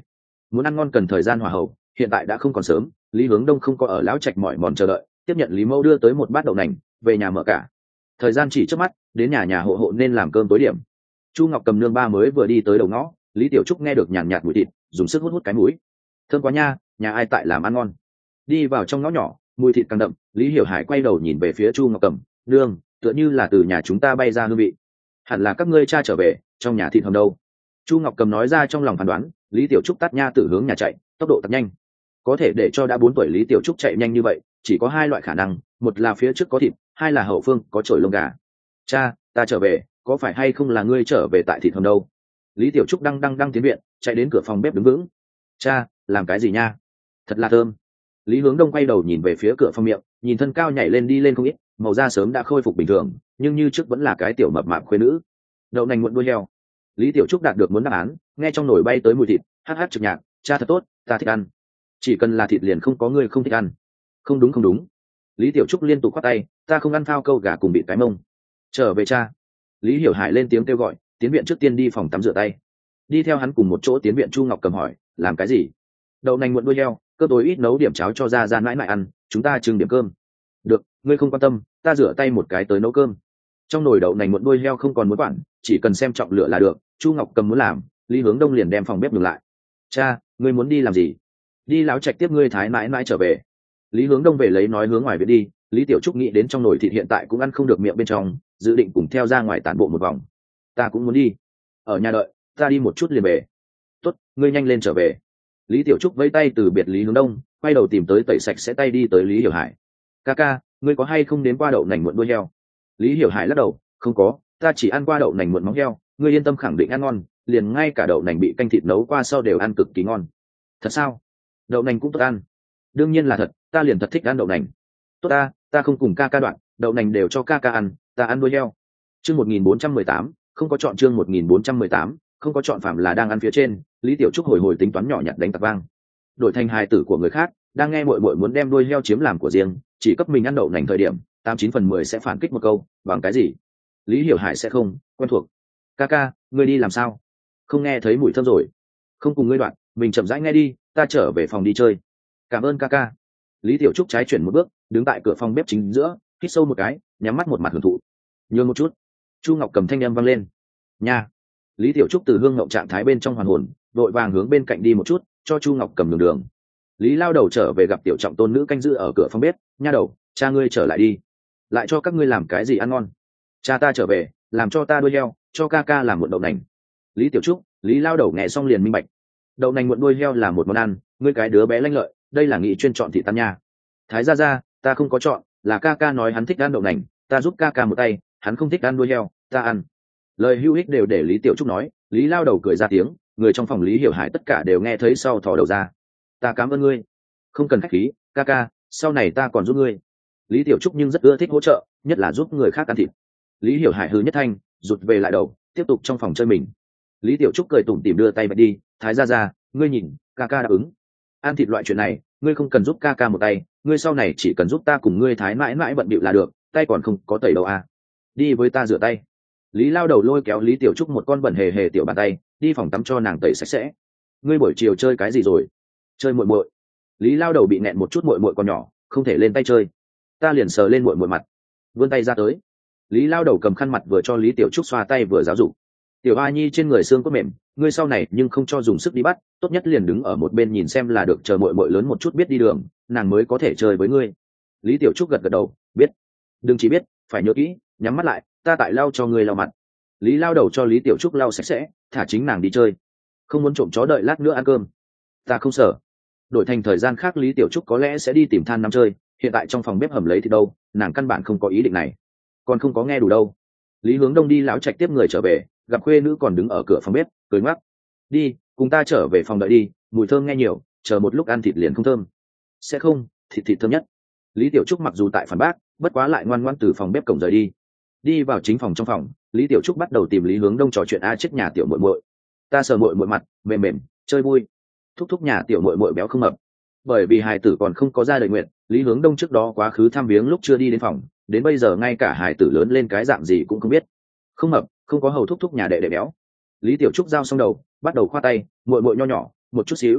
muốn ăn ngon cần thời gian hòa hậu, hiện tại đã không còn sớm. Lý Hướng Đông không có ở lão trạch mỏi mòn chờ đợi, tiếp nhận Lý Mẫu đưa tới một bát đậu nành, về nhà mở cả. Thời gian chỉ trước mắt, đến nhà hộ hộ nên làm cơm tối điểm. Chu Ngọc Cầm nương ba mới vừa đi tới đầu ngõ, Lý Tiểu Trúc nghe được nhàn nhạt mùi thịt, dùng sức hút cái mũi. Thơm quá nha, nhà ai tại làm ăn ngon. Đi vào trong ngõ nhỏ, mùi thịt càng đậm, Lý Hiểu Hải quay đầu nhìn về phía Chu Ngọc Cầm, nương, tựa như là từ nhà chúng ta bay ra hương vị. Hẳn là các ngươi cha trở về, trong nhà thịt hầm đâu. Chu Ngọc Cầm nói ra trong lòng phán đoán. Lý Tiểu Trúc tắt nha tử hướng nhà chạy, tốc độ thật nhanh. Có thể để cho đã 4 tuổi Lý Tiểu Trúc chạy nhanh như vậy, chỉ có 2 loại khả năng, một là phía trước có thịt, 2 là hậu phương có chổi lông gà. Cha, ta trở về, có phải hay không là ngươi trở về tại thịt hầm đâu? Lý Tiểu Trúc đang tiến viện, chạy đến cửa phòng bếp đứng vững. Cha, làm cái gì nha? Thật là thơm. Lý Hướng Đông quay đầu nhìn về phía cửa phòng miệng, nhìn thân cao nhảy lên đi lên không ít, màu da sớm đã khôi phục bình thường, nhưng như trước vẫn là cái tiểu mập mạp khuê nữ. Đậu nành muộn đuôi heo. Lý Tiểu Trúc đạt được muốn đáp án, nghe trong nồi bay tới mùi thịt, hát trực nhạc, cha thật tốt, ta thích ăn. Chỉ cần là thịt liền không có người không thích ăn. Không đúng. Lý Tiểu Trúc liên tục khoát tay, ta không ăn phao câu gà cùng bị cái mông. Trở về cha. Lý Hiểu Hải lên tiếng kêu gọi, tiến viện trước tiên đi phòng tắm rửa tay. Đi theo hắn cùng một chỗ tiến viện Chu Ngọc Cầm hỏi, làm cái gì? Đậu nành muộn đuôi heo, cơ tối ít nấu điểm cháo cho ra mãi ăn, chúng ta trưng điểm cơm. Được, ngươi không quan tâm, ta rửa tay một cái tới nấu cơm. Trong nồi đậu nành muộn đuôi heo không còn muốn quản, chỉ cần xem trọng lửa là được. Chu Ngọc Cầm muốn làm, Lý Hướng Đông liền đem phòng bếp ngừng lại. Cha, ngươi muốn đi làm gì? Đi láo trạch tiếp ngươi thái mãi trở về. Lý Hướng Đông về lấy nói hướng ngoài viện đi. Lý Tiểu Trúc nghĩ đến trong nồi thịt hiện tại cũng ăn không được miệng bên trong, dự định cùng theo ra ngoài tản bộ một vòng. Ta cũng muốn đi. Ở nhà đợi, ta đi một chút liền về. Tốt, ngươi nhanh lên trở về. Lý Tiểu Trúc vẫy tay từ biệt Lý Hướng Đông, quay đầu tìm tới tẩy sạch sẽ tay đi tới Lý Hiểu Hải. Ca, ngươi có hay không đến qua đậu nành muộn đuôi heo? Lý Hiểu Hải lắc đầu, không có, ta chỉ ăn qua đậu nành muộn móng heo, ngươi yên tâm khẳng định ăn ngon, liền ngay cả đậu nành bị canh thịt nấu qua sau đều ăn cực kỳ ngon. Thật sao? Đậu nành cũng tốt ăn. Đương nhiên là thật, ta liền thật thích ăn đậu nành. Tốt ta không cùng ca đoạn, đậu nành đều cho ca ăn, ta ăn đuôi heo. Chương 1418, không có chọn chương 1418, không có chọn phạm là đang ăn phía trên. Lý Tiểu Trúc hồi tính toán nhỏ nhặt đánh tạp vang. Đổi thành hài tử của người khác, đang nghe muội muốn đem đuôi heo chiếm làm của riêng, chỉ cấp mình ăn đậu nành thời điểm, 89/10 sẽ phản kích một câu, bằng cái gì? Lý Hiểu Hải sẽ không quen thuộc. Ca, ngươi đi làm sao? Không nghe thấy mùi thơm rồi? Không cùng ngươi đoạn, mình chậm rãi nghe đi, ta trở về phòng đi chơi. Cảm ơn ca. Lý Tiểu Trúc trái chuyển một bước, đứng tại cửa phòng bếp chính giữa, hít sâu một cái, nhắm mắt một mặt hưởng thụ. Nhường một chút. Chu Ngọc Cầm thanh âm vang lên. Nha. Lý Tiểu Trúc từ hương ngộng trạng thái bên trong hoàn hồn, vội vàng hướng bên cạnh đi một chút, cho Chu Ngọc Cầm đường. Lý lao đầu trở về gặp tiểu trọng tôn nữ canh giữ ở cửa phòng bếp. Nha đầu, cha ngươi trở lại đi. Lại cho các ngươi làm cái gì ăn ngon? Cha ta trở về, làm cho ta đuôi heo, cho ca làm muộn đậu nành. Lý Tiểu Trúc, Lý lao đầu nghe xong liền minh bạch. Đậu nành muộn đuôi heo là một món ăn, ngươi cái đứa bé lanh lợi, đây là nghị chuyên chọn thị tan nha. Thái ra, ta không có chọn, là ca nói hắn thích ăn đậu nành, ta giúp ca một tay, hắn không thích ăn đuôi heo, ta ăn. Lời hữu ích đều để Lý Tiểu Trúc nói. Lý lao đầu cười ra tiếng, người trong phòng Lý Hiểu Hải tất cả đều nghe thấy sau thò đầu ra. Ta cảm ơn ngươi. Không cần khách khí, ca, sau này ta còn giúp ngươi. Lý Tiểu Trúc nhưng rất ưa thích hỗ trợ, nhất là giúp người khác ăn thịt. Lý Hiểu Hải hừ nhất thanh, rụt về lại đầu, tiếp tục trong phòng chơi mình. Lý Tiểu Trúc cười tủm tỉm đưa tay bật đi. Thái ra, ngươi nhìn, ca đáp ứng. Ăn thịt loại chuyện này, ngươi không cần giúp ca một tay, ngươi sau này chỉ cần giúp ta cùng ngươi thái mãi bận bịu là được, tay còn không có tẩy đâu à. Đi với ta rửa tay. Lý lao đầu lôi kéo Lý Tiểu Trúc một con bẩn hề tiểu bàn tay, đi phòng tắm cho nàng tẩy sạch sẽ. Ngươi buổi chiều chơi cái gì rồi? Chơi muội. Lý lao đầu bị nẹn một chút muội còn nhỏ, không thể lên tay chơi. Ta liền sờ lên muội mặt, vươn tay ra tới. Lý lao đầu cầm khăn mặt vừa cho Lý Tiểu Trúc xoa tay vừa giáo dục. Tiểu A Nhi trên người xương cốt mềm, ngươi sau này nhưng không cho dùng sức đi bắt, tốt nhất liền đứng ở một bên nhìn xem là được, chờ muội lớn một chút biết đi đường, nàng mới có thể chơi với ngươi. Lý Tiểu Trúc gật đầu, biết. Đừng chỉ biết, phải nhớ kỹ, nhắm mắt lại, ta tại lau cho ngươi lau mặt. Lý lao đầu cho Lý Tiểu Trúc lau sạch sẽ, thả chính nàng đi chơi. Không muốn trộm chó đợi lát nữa ăn cơm. Ta không sợ. Đổi thành thời gian khác Lý Tiểu Trúc có lẽ sẽ đi tìm than năm chơi, hiện tại trong phòng bếp hầm lấy thì đâu, nàng căn bản không có ý định này. Còn không có nghe đủ đâu. Lý Hướng Đông đi lão trạch tiếp người trở về, gặp khuê nữ còn đứng ở cửa phòng bếp, cười ngoắc. Đi, cùng ta trở về phòng đợi đi, mùi thơm nghe nhiều, chờ một lúc ăn thịt liền không thơm. Sẽ không, thịt thơm nhất. Lý Tiểu Trúc mặc dù tại phản bác, bất quá lại ngoan ngoãn từ phòng bếp cổng rời đi. Đi vào chính phòng, trong phòng Lý Tiểu Trúc bắt đầu tìm Lý Hướng Đông trò chuyện chết nhà tiểu muội. Ta sờ muội mặt, mềm, chơi vui. Thúc nhà tiểu muội béo không mập. Bởi vì hài tử còn không có ra đời nguyện, Lý Hướng Đông trước đó quá khứ thăm viếng lúc chưa đi đến phòng, đến bây giờ ngay cả hài tử lớn lên cái dạng gì cũng không biết. Không mập, không có hầu thúc nhà đệ béo. Lý Tiểu Trúc giao xong đầu, bắt đầu khoa tay, muội nho nhỏ, một chút xíu,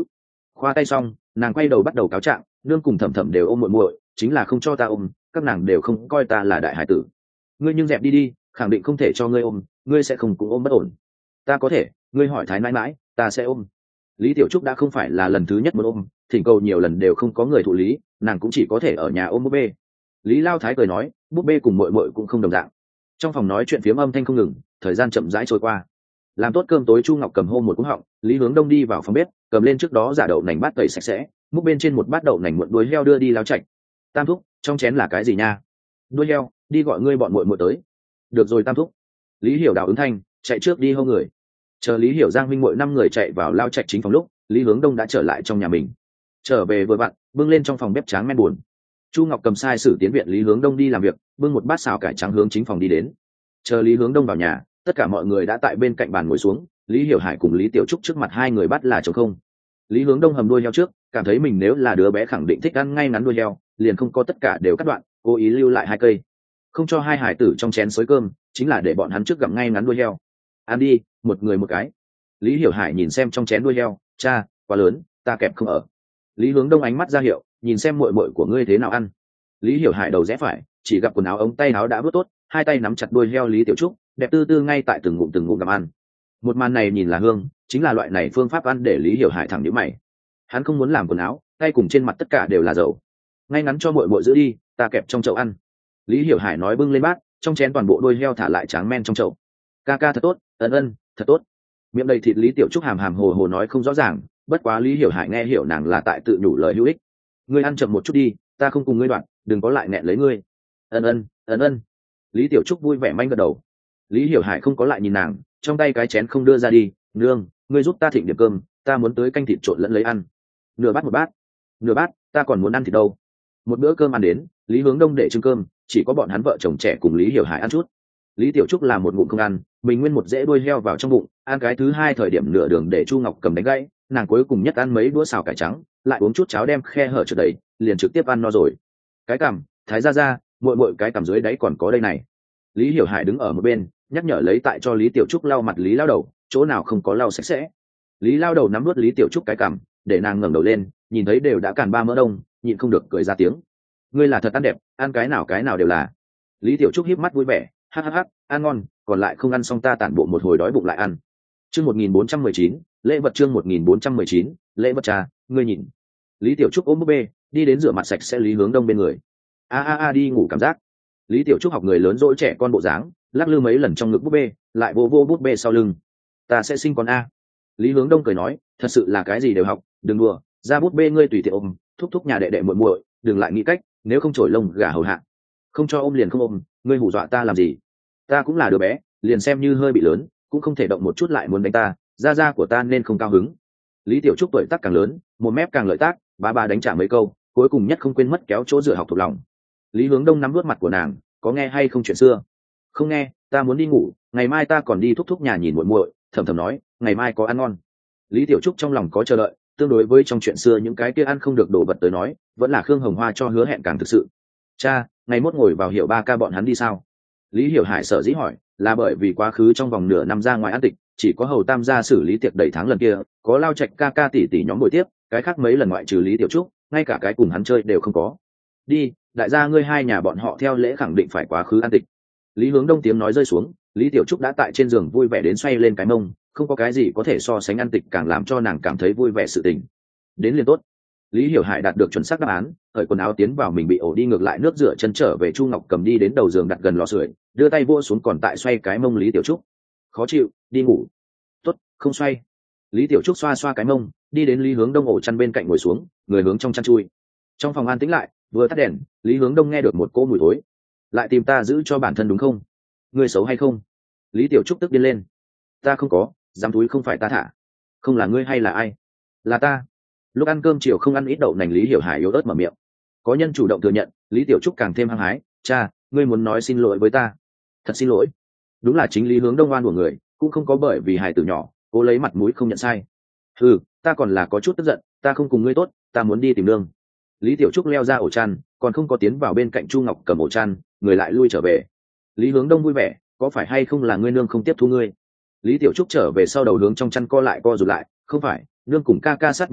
khoa tay xong nàng quay đầu bắt đầu cáo trạng, nương cùng thẩm thẩm đều ôm muội muội, chính là không cho ta ôm, các nàng đều không coi ta là đại hải tử. Ngươi nhưng dẹp đi đi, khẳng định không thể cho ngươi ôm, ngươi sẽ không cũng ôm bất ổn. Ta có thể, ngươi hỏi thái mãi mãi, ta sẽ ôm. Lý Tiểu Trúc đã không phải là lần thứ nhất muốn ôm, thỉnh cầu nhiều lần đều không có người thụ lý, nàng cũng chỉ có thể ở nhà ôm búp bê. Lý Lao Thái cười nói, búp bê cùng muội muội cũng không đồng dạng. Trong phòng nói chuyện phiếm âm thanh không ngừng, thời gian chậm rãi trôi qua. Làm tốt cơm tối, Chu Ngọc cầm hô một cú họng, Lý Hướng Đông đi vào phòng bếp, cầm lên trước đó giả đậu nành bát tẩy sạch sẽ, múc bên trên một bát đậu nành muộn đuôi heo đưa đi Lao Trạch. Tam thúc, trong chén là cái gì nha? Đuôi heo, đi gọi ngươi bọn muội muội tới. Được rồi Tam thúc. Lý Hiểu Đào ứng thanh, chạy trước đi hô người. Chờ Lý Hiểu Giang huynh muội 5 người chạy vào Lao Trạch chính phòng lúc, Lý Hướng Đông đã trở lại trong nhà mình. Trở về vừa vặn, bưng lên trong phòng bếp tráng men buồn. Chu Ngọc cầm sai sử tiến viện Lý Hướng Đông đi làm việc, bưng một bát xào cải trắng hướng chính phòng đi đến. Chờ Lý Hướng Đông vào nhà, tất cả mọi người đã tại bên cạnh bàn ngồi xuống, Lý Hiểu Hải cùng Lý Tiểu Trúc trước mặt hai người bắt là trống không. Lý Hướng Đông hầm đuôi heo trước, cảm thấy mình nếu là đứa bé khẳng định thích ăn ngay ngắn đuôi heo, liền không có tất cả đều cắt đoạn, cố ý lưu lại 2 cây, không cho hai hải tử trong chén xới cơm, chính là để bọn hắn trước gặm ngay ngắn đuôi heo. Ăn đi, một người một cái. Lý Hiểu Hải nhìn xem trong chén đuôi heo, cha, quá lớn, ta kẹp không ở. Lý Hướng Đông ánh mắt ra hiệu, nhìn xem muội muội của ngươi thế nào ăn. Lý Hiểu Hải đầu rẽ phải, chỉ gặp quần áo ống tay áo đã vớt tốt, hai tay nắm chặt đuôi heo Lý Tiểu Trúc, đẹp tư tư ngay tại từng ngụm gặm ăn. Một màn này nhìn là hương, chính là loại này phương pháp ăn để Lý Hiểu Hải thẳng nhíu mày. Hắn không muốn làm quần áo, tay cùng trên mặt tất cả đều là dầu. Ngay ngắn cho muội muội giữ đi, ta kẹp trong chậu ăn. Lý Hiểu Hải nói bưng lên bát, trong chén toàn bộ đuôi heo thả lại tráng men trong chậu. Ca ca thật tốt, ân, thật tốt. Miệng đầy thịt Lý Tiểu Trúc hàm hàm hồ hồ nói không rõ ràng, bất quá Lý Hiểu Hải nghe hiểu nàng là tại tự nhủ lời hữu ích. Ngươi ăn chậm một chút đi, ta không cùng ngươi đoạn, đừng có lại nghẹn lấy ngươi. Ân. Lý Tiểu Trúc vui vẻ manh gật đầu. Lý Hiểu Hải không có lại nhìn nàng, trong tay cái chén không đưa ra đi, nương, ngươi giúp ta thịnh điểm cơm, ta muốn tới canh thịt trộn lẫn lấy ăn. Nửa bát, ta còn muốn ăn thịt đâu. Một bữa cơm ăn đến, Lý Hướng Đông để trưng cơm, chỉ có bọn hắn vợ chồng trẻ cùng Lý Hiểu Hải ăn chút. Lý Tiểu Trúc làm một ngụm không ăn, mình nguyên một dễ đuôi heo vào trong bụng, ăn cái thứ 2 thời điểm nửa đường để Chu Ngọc cầm đánh gãy, nàng cuối cùng nhất ăn mấy đũa xào cải trắng, lại uống chút cháo đem khe hở trượt đầy, liền trực tiếp ăn no rồi. Cái cằm, thái ra, muội cái cằm dưới đáy còn có đây này. Lý Hiểu Hải đứng ở một bên, nhắc nhở lấy tại cho Lý Tiểu Trúc lau mặt Lý Lao Đầu, chỗ nào không có lau sạch sẽ. Lý Lao Đầu nắm nuốt Lý Tiểu Trúc cái cằm, để nàng ngẩng đầu lên, nhìn thấy đều đã càn 3 mỡ đông, nhịn không được cười ra tiếng. Ngươi là thật ăn đẹp, ăn cái nào đều là. Lý Tiểu Trúc híp mắt vui vẻ, hắc, ăn ngon, còn lại không ăn xong ta tản bộ một hồi đói bụng lại ăn. Chương 1419, lễ vật chương 1419, lễ vật trà, ngươi nhìn. Lý Tiểu Trúc ôm búp bê, đi đến rửa mặt sạch sẽ Lý Hướng Đông bên người. A đi ngủ cảm giác. Lý Tiểu Trúc học người lớn dỗi trẻ con bộ dáng, lắc lư mấy lần trong ngực búp bê, lại vô búp bê sau lưng. Ta sẽ sinh con a. Lý Hướng Đông cười nói, thật sự là cái gì đều học, đừng đùa, ra búp bê ngươi tùy tiện ôm, thúc nhà đệ đệ muội muội, đừng lại nghĩ cách, nếu không trổi lông gà hầu hạ. Không cho ôm liền không ôm, ngươi hù dọa ta làm gì? Ta cũng là đứa bé, liền xem như hơi bị lớn, cũng không thể động một chút lại muốn đánh ta, da của ta nên không cao hứng. Lý Tiểu Trúc tuổi tác càng lớn, một mép càng lợi tác, bà đánh trả mấy câu, cuối cùng nhất không quên mất kéo chỗ dựa học thuộc lòng. Lý Hướng Đông nắm vuốt mặt của nàng, có nghe hay không chuyện xưa? Không nghe, ta muốn đi ngủ, ngày mai ta còn đi thúc nhà nhìn muội muội, thầm nói, ngày mai có ăn ngon. Lý Tiểu Trúc trong lòng có chờ đợi, tương đối với trong chuyện xưa những cái kia ăn không được đồ vật tới nói, vẫn là Khương Hồng Hoa cho hứa hẹn càng thực sự. Cha, ngày mốt ngồi vào Hiểu Ba ca bọn hắn đi sao? Lý Hiểu Hải sở dĩ hỏi, là bởi vì quá khứ trong vòng nửa năm ra ngoài ăn tịch, chỉ có Hầu Tam gia xử lý tiệc đầy tháng lần kia, có Lao Trạch ca tỷ nhóm buổi tiếp, cái khác mấy lần ngoại trừ Lý Tiểu Trúc, ngay cả cái cùng hắn chơi đều không có. Đi, đại gia ngươi hai nhà bọn họ theo lễ khẳng định phải quá khứ ăn tịch. Lý Hướng Đông tiếng nói rơi xuống, Lý Tiểu Trúc đã tại trên giường vui vẻ đến xoay lên cái mông, không có cái gì có thể so sánh ăn tịch càng làm cho nàng cảm thấy vui vẻ sự tình. Đến liền tốt. Lý Hiểu Hải đạt được chuẩn xác đáp án, cởi quần áo tiến vào mình bị ổ đi ngược lại nước rửa chân trở về. Chu Ngọc cầm đi đến đầu giường đặt gần lò sưởi, đưa tay vỗ xuống còn tại xoay cái mông Lý Tiểu Trúc. Khó chịu, đi ngủ. Tốt, không xoay. Lý Tiểu Trúc xoa xoa cái mông, đi đến Lý Hướng Đông ổ chăn bên cạnh ngồi xuống, người hướng trong chăn chui. Trong phòng an tĩnh lại, vừa tắt đèn, Lý Hướng Đông nghe được một cỗ mùi thối. Lại tìm ta giữ cho bản thân đúng không? Ngươi xấu hay không? Lý Tiểu Trúc tức điên lên. Ta không có, dám túi không phải ta thả. Không là ngươi hay là ai? Là ta. Lúc ăn cơm chiều không ăn ít đậu nành, Lý Hiểu Hải yếu ớt mở miệng. Có nhân chủ động thừa nhận, Lý Tiểu Trúc càng thêm hăng hái. Cha, ngươi muốn nói xin lỗi với ta? Thật xin lỗi. Đúng là chính Lý Hướng Đông oan của người, cũng không có bởi vì hài tử nhỏ cố lấy mặt mũi không nhận sai. Ừ, ta còn là có chút tức giận, ta không cùng ngươi tốt, ta muốn đi tìm nương. Lý Tiểu Trúc leo ra ổ chăn, còn không có tiến vào bên cạnh Chu Ngọc cầm ổ chăn, người lại lui trở về. Lý Hướng Đông vui vẻ, có phải hay không là ngươi nương không tiếp thu ngươi? Lý Tiểu Trúc trở về sau đầu hướng trong chăn co rụt lại, không phải, nương cùng ca ca sát bên đâu,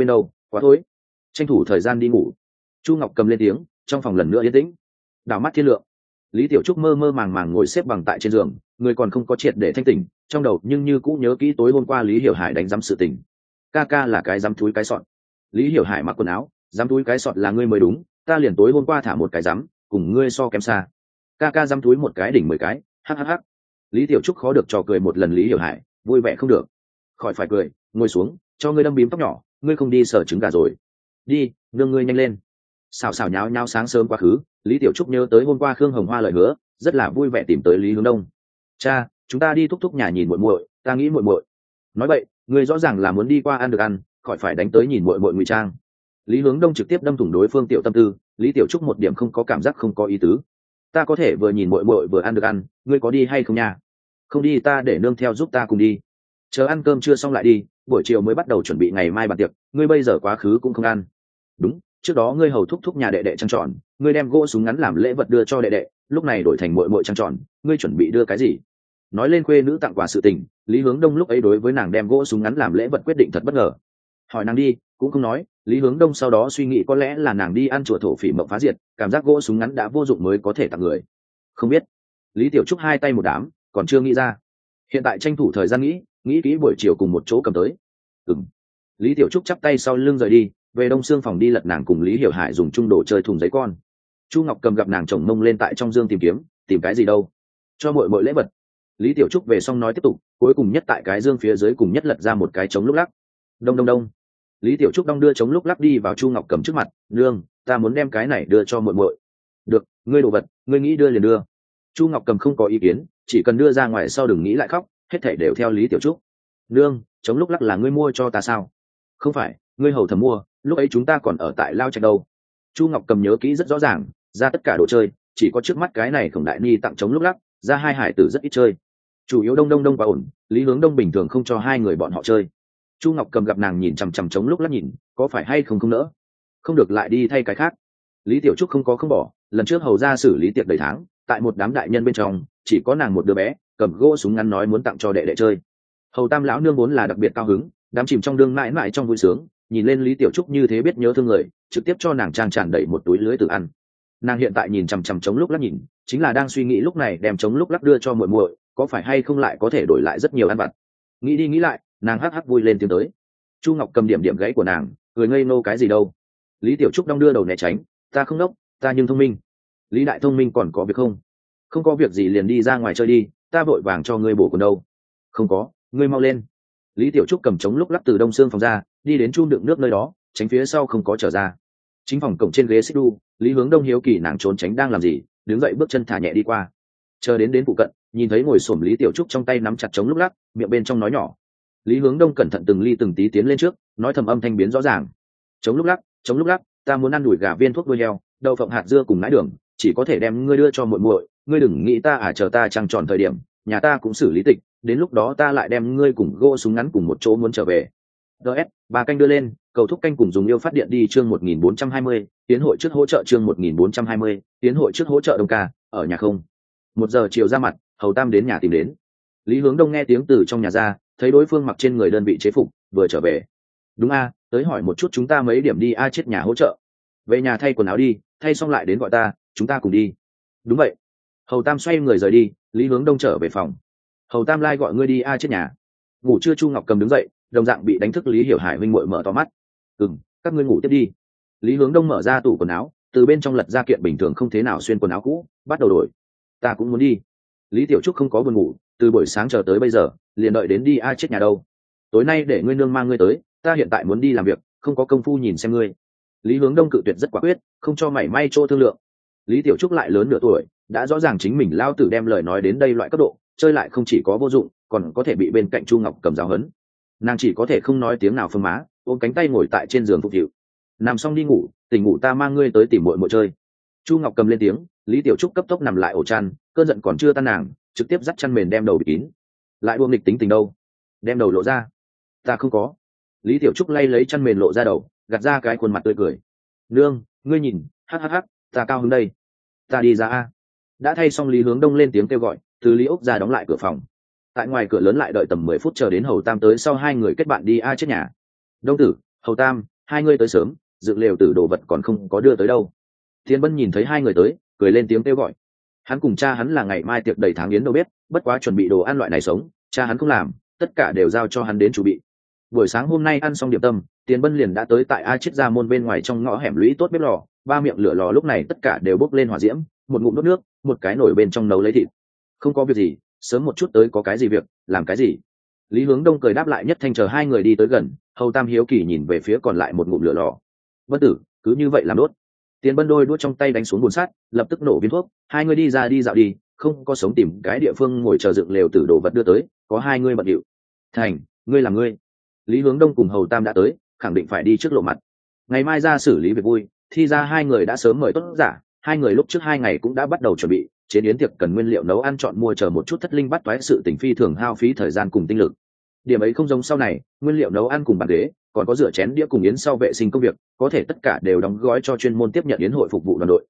quá tối, tranh thủ thời gian đi ngủ. Chu Ngọc Cầm lên tiếng, trong phòng lần nữa yên tĩnh. Đảo mắt thiên lượng, Lý Tiểu Trúc mơ mơ màng màng ngồi xếp bằng tại trên giường, người còn không có triệt để thanh tỉnh, trong đầu nhưng như cũ nhớ kỹ tối hôm qua Lý Hiểu Hải đánh giám sự tình. Ca ca là cái giám túi cái sọt. Lý Hiểu Hải mặc quần áo, giám túi cái sọt là ngươi mới đúng, ta liền tối hôm qua thả một cái giám, cùng ngươi so kém xa. Ca ca giám túi một cái đỉnh 10 cái, hắc. Lý Tiểu Trúc khó được trò cười một lần Lý Hiểu Hải, vui vẻ không được. Khỏi phải cười, ngồi xuống, cho ngươi đâm bím tóc nhỏ, ngươi không đi sở trứng gà rồi. Đi, nương ngươi nhanh lên. Xào nháo nháo sáng sớm quá khứ, Lý Tiểu Trúc nhớ tới hôm qua Khương Hồng Hoa lời hứa, rất là vui vẻ tìm tới Lý Hướng Đông. Cha, chúng ta đi thúc thúc nhà nhìn muội muội, ta nghĩ muội muội. Nói vậy, ngươi rõ ràng là muốn đi qua ăn được ăn, khỏi phải đánh tới nhìn muội muội ngụy trang. Lý Hướng Đông trực tiếp đâm thủng đối phương tiểu tâm tư, Lý Tiểu Trúc một điểm không có cảm giác không có ý tứ. Ta có thể vừa nhìn muội muội vừa ăn được ăn, ngươi có đi hay không nha? Không đi ta để nương theo giúp ta cùng đi. Chờ ăn cơm chưa xong lại đi, buổi chiều mới bắt đầu chuẩn bị ngày mai bàn tiệc, ngươi bây giờ quá khứ cũng không ăn. Đúng, trước đó ngươi hầu thúc thúc nhà đệ đệ trăng tròn, ngươi đem gỗ súng ngắn làm lễ vật đưa cho đệ đệ, lúc này đổi thành muội muội trăng tròn, ngươi chuẩn bị đưa cái gì? Nói lên khuê nữ tặng quà sự tình, Lý Hướng Đông lúc ấy đối với nàng đem gỗ súng ngắn làm lễ vật quyết định thật bất ngờ. Hỏi nàng đi, cũng không nói. Lý Hướng Đông sau đó suy nghĩ có lẽ là nàng đi ăn chùa thổ phỉ mộng phá diệt, cảm giác gỗ súng ngắn đã vô dụng mới có thể tặng người. Không biết. Lý Tiểu Trúc hai tay một đám, còn chưa nghĩ ra. Hiện tại tranh thủ thời gian nghĩ kỹ buổi chiều cùng một chỗ cầm tới. Lý Tiểu Trúc chắp tay sau lưng rời đi, về đông xương phòng đi lật nàng cùng Lý Hiểu Hải dùng chung đồ chơi thùng giấy con. Chu Ngọc Cầm gặp nàng chồng mông lên tại trong dương tìm cái gì đâu, cho muội muội lễ vật. Lý Tiểu Trúc về xong nói tiếp tục, cuối cùng nhất tại cái dương phía dưới cùng nhất lật ra một cái trống lúc lắc. Đông. Lý Tiểu Trúc đong đưa trống lúc lắc đi vào Chu Ngọc Cầm trước mặt, nương, ta muốn đem cái này đưa cho muội muội. Được, ngươi đồ vật, ngươi nghĩ đưa liền đưa. Chu Ngọc Cầm không có ý kiến, chỉ cần đưa ra ngoài sau đừng nghĩ lại khóc, hết thảy đều theo Lý Tiểu Trúc. Nương, trống lúc lắc là ngươi mua cho ta sao? Không phải, ngươi hầu thầm mua, lúc ấy chúng ta còn ở tại lao trạch đâu. Chu Ngọc Cầm nhớ kỹ rất rõ ràng, ra tất cả đồ chơi, chỉ có trước mắt cái này Khổng Đại Ni tặng trống lúc lắc, ra hai hải tử rất ít chơi. Chủ yếu đông và ổn, Lý Hướng Đông bình thường không cho hai người bọn họ chơi. Chu Ngọc Cầm gặp nàng nhìn chằm chằm trống lúc lắc nhìn, có phải hay không nỡ? Không được lại đi thay cái khác. Lý Tiểu Trúc không bỏ, lần trước hầu ra xử lý tiệc đầy tháng, tại một đám đại nhân bên trong, chỉ có nàng một đứa bé, cầm gỗ súng ngắn nói muốn tặng cho đệ đệ chơi. Hầu Tam lão nương vốn là đặc biệt cao hứng, đám chìm trong đương mãi mãi trong vui sướng, nhìn lên Lý Tiểu Trúc như thế biết nhớ thương người, trực tiếp cho nàng trang tràn đầy một túi lưới tự ăn. Nàng hiện tại nhìn chằm chằm trống lúc lắc nhìn, chính là đang suy nghĩ lúc này đem trống lúc lắc đưa cho muội muội, có phải hay không lại có thể đổi lại rất nhiều ăn vặt. Nghĩ đi nghĩ lại, nàng hắc vui lên tiếng tới. Chu Ngọc Cầm điểm gãy của nàng, cười ngây nô cái gì đâu. Lý Tiểu Trúc đong đưa đầu né tránh, ta không đốc, ta nhưng thông minh. Lý đại thông minh còn có việc không? Không có việc gì liền đi ra ngoài chơi đi, ta vội vàng cho ngươi bổ quần đâu. Không có, ngươi mau lên. Lý Tiểu Trúc cầm trống lúc lắc từ đông xương phòng ra, đi đến chum đựng nước nơi đó, tránh phía sau không có trở ra. Chính phòng cổng trên ghế xích đu, Lý Hướng Đông hiếu kỳ nàng trốn tránh đang làm gì, đứng dậy bước chân thả nhẹ đi qua. Chờ đến phụ cận, nhìn thấy ngồi xổm Lý Tiểu Trúc trong tay nắm chặt trống lúc lắc, miệng bên trong nói nhỏ. Lý Hướng Đông cẩn thận từng ly từng tí tiến lên trước, nói thầm âm thanh biến rõ ràng. Trống lúc lắc, ta muốn ăn đùi gà viên thuốc đuôi heo, đậu phộng hạt dưa cùng nãi đường, chỉ có thể đem ngươi đưa cho muội muội, ngươi đừng nghĩ ta chờ ta trăng tròn thời điểm, nhà ta cũng xử lý tịch, đến lúc đó ta lại đem ngươi cùng gỗ súng ngắn cùng một chỗ muốn trở về. DS, bà canh đưa lên, cầu thúc canh cùng dùng yêu phát điện đi chương 1420, tiến hội trước hỗ trợ chương 1420, tiến hội trước hỗ trợ Đông ca, ở nhà không. 1 giờ chiều ra mặt, Hầu Tam đến nhà tìm đến. Lý Hướng Đông nghe tiếng từ trong nhà ra, thấy đối phương mặc trên người đơn vị chế phục, vừa trở về. Đúng tới hỏi một chút chúng ta mấy điểm đi chết nhà hỗ trợ. Về nhà thay quần áo đi, thay xong lại đến gọi ta, chúng ta cùng đi. Đúng vậy. Hầu Tam xoay người rời đi, Lý Hướng Đông trở về phòng. Hầu Tam lai gọi ngươi đi chết nhà. Ngủ chưa Chu Ngọc Cầm đứng dậy, đồng dạng bị đánh thức Lý Hiểu Hải huynh muội mở to mắt. Các ngươi ngủ tiếp đi. Lý Hướng Đông mở ra tủ quần áo, từ bên trong lật ra kiện bình thường không thế nào xuyên quần áo cũ, bắt đầu đổi. Ta cũng muốn đi. Lý Tiểu Trúc không có buồn ngủ, từ buổi sáng chờ tới bây giờ, liền đợi đến đi chết nhà đâu. Tối nay để ngươi nương mang ngươi tới, ta hiện tại muốn đi làm việc, không có công phu nhìn xem ngươi. Lý Hướng Đông cự tuyệt rất quả quyết, không cho mảy may chỗ thương lượng. Lý Tiểu Trúc lại lớn nửa tuổi, đã rõ ràng chính mình lao tử đem lời nói đến đây loại cấp độ, chơi lại không chỉ có vô dụng, còn có thể bị bên cạnh Chu Ngọc Cầm giáo hấn. Nàng chỉ có thể không nói tiếng nào phương má, ôm cánh tay ngồi tại trên giường phục vụ. Nằm xong đi ngủ, tỉnh ngủ ta mang ngươi tới tìm muội muội chơi. Chu Ngọc Cầm lên tiếng, Lý Tiểu Trúc cấp tốc nằm lại ổ chăn, cơn giận còn chưa tan nàng, trực tiếp dắt chăn mền đem đầu bịt kín. Lại buông nghịch tính tình đâu? Đem đầu lộ ra. Ta không có. Lý Tiểu Trúc lay lấy chăn mền lộ ra đầu, gạt ra cái khuôn mặt tươi cười. Nương, ngươi nhìn, hắc, ta cao hứng đây. Ta đi ra Đã thay xong Lý Hướng Đông lên tiếng kêu gọi, từ Lý Úc ra đóng lại cửa phòng. Tại ngoài cửa lớn lại đợi tầm 10 phút chờ đến Hầu Tam tới sau hai người kết bạn đi chết nhà. Đông tử, Hầu Tam, hai ngươi tới sớm, dựng lều tử đồ vật còn không có đưa tới đâu. Tiền Bân nhìn thấy hai người tới, cười lên tiếng kêu gọi. Hắn cùng cha hắn là ngày mai tiệc đầy tháng yến đâu biết, bất quá chuẩn bị đồ ăn loại này sống, cha hắn không làm, tất cả đều giao cho hắn đến chuẩn bị. Buổi sáng hôm nay ăn xong điểm tâm, Tiền Bân liền đã tới tại A Chiết Gia môn bên ngoài trong ngõ hẻm lũy tốt bếp lò, ba miệng lửa lò lúc này tất cả đều bốc lên hỏa diễm, một ngụm đốt nước, một cái nồi bên trong nấu lấy thịt. Không có việc gì, sớm một chút tới có cái gì việc, làm cái gì. Lý Hướng Đông cười đáp lại Nhất Thanh chờ hai người đi tới gần, Hầu Tam hiếu kỳ nhìn về phía còn lại một ngụm lửa lò. Bất tử, cứ như vậy làm đốt. Tiền Bân đôi đuốt trong tay đánh xuống bùn sắt, lập tức nổ viên thuốc, hai người đi ra đi dạo đi, không có sống tìm cái địa phương ngồi chờ dựng lều tử đồ vật đưa tới, có hai người bận điệu. Thành, ngươi làm ngươi. Lý Hướng Đông cùng Hầu Tam đã tới, khẳng định phải đi trước lộ mặt. Ngày mai ra xử lý việc vui, thì ra hai người đã sớm mời tốt giả, hai người lúc trước 2 ngày cũng đã bắt đầu chuẩn bị, chế biến tiệc cần nguyên liệu nấu ăn chọn mua chờ một chút thất linh bắt toái sự tình phi thường hao phí thời gian cùng tinh lực. Điểm ấy không giống sau này, nguyên liệu nấu ăn cùng bàn ghế, còn có rửa chén đĩa cùng yến sau vệ sinh công việc, có thể tất cả đều đóng gói cho chuyên môn tiếp nhận yến hội phục vụ đoàn đội.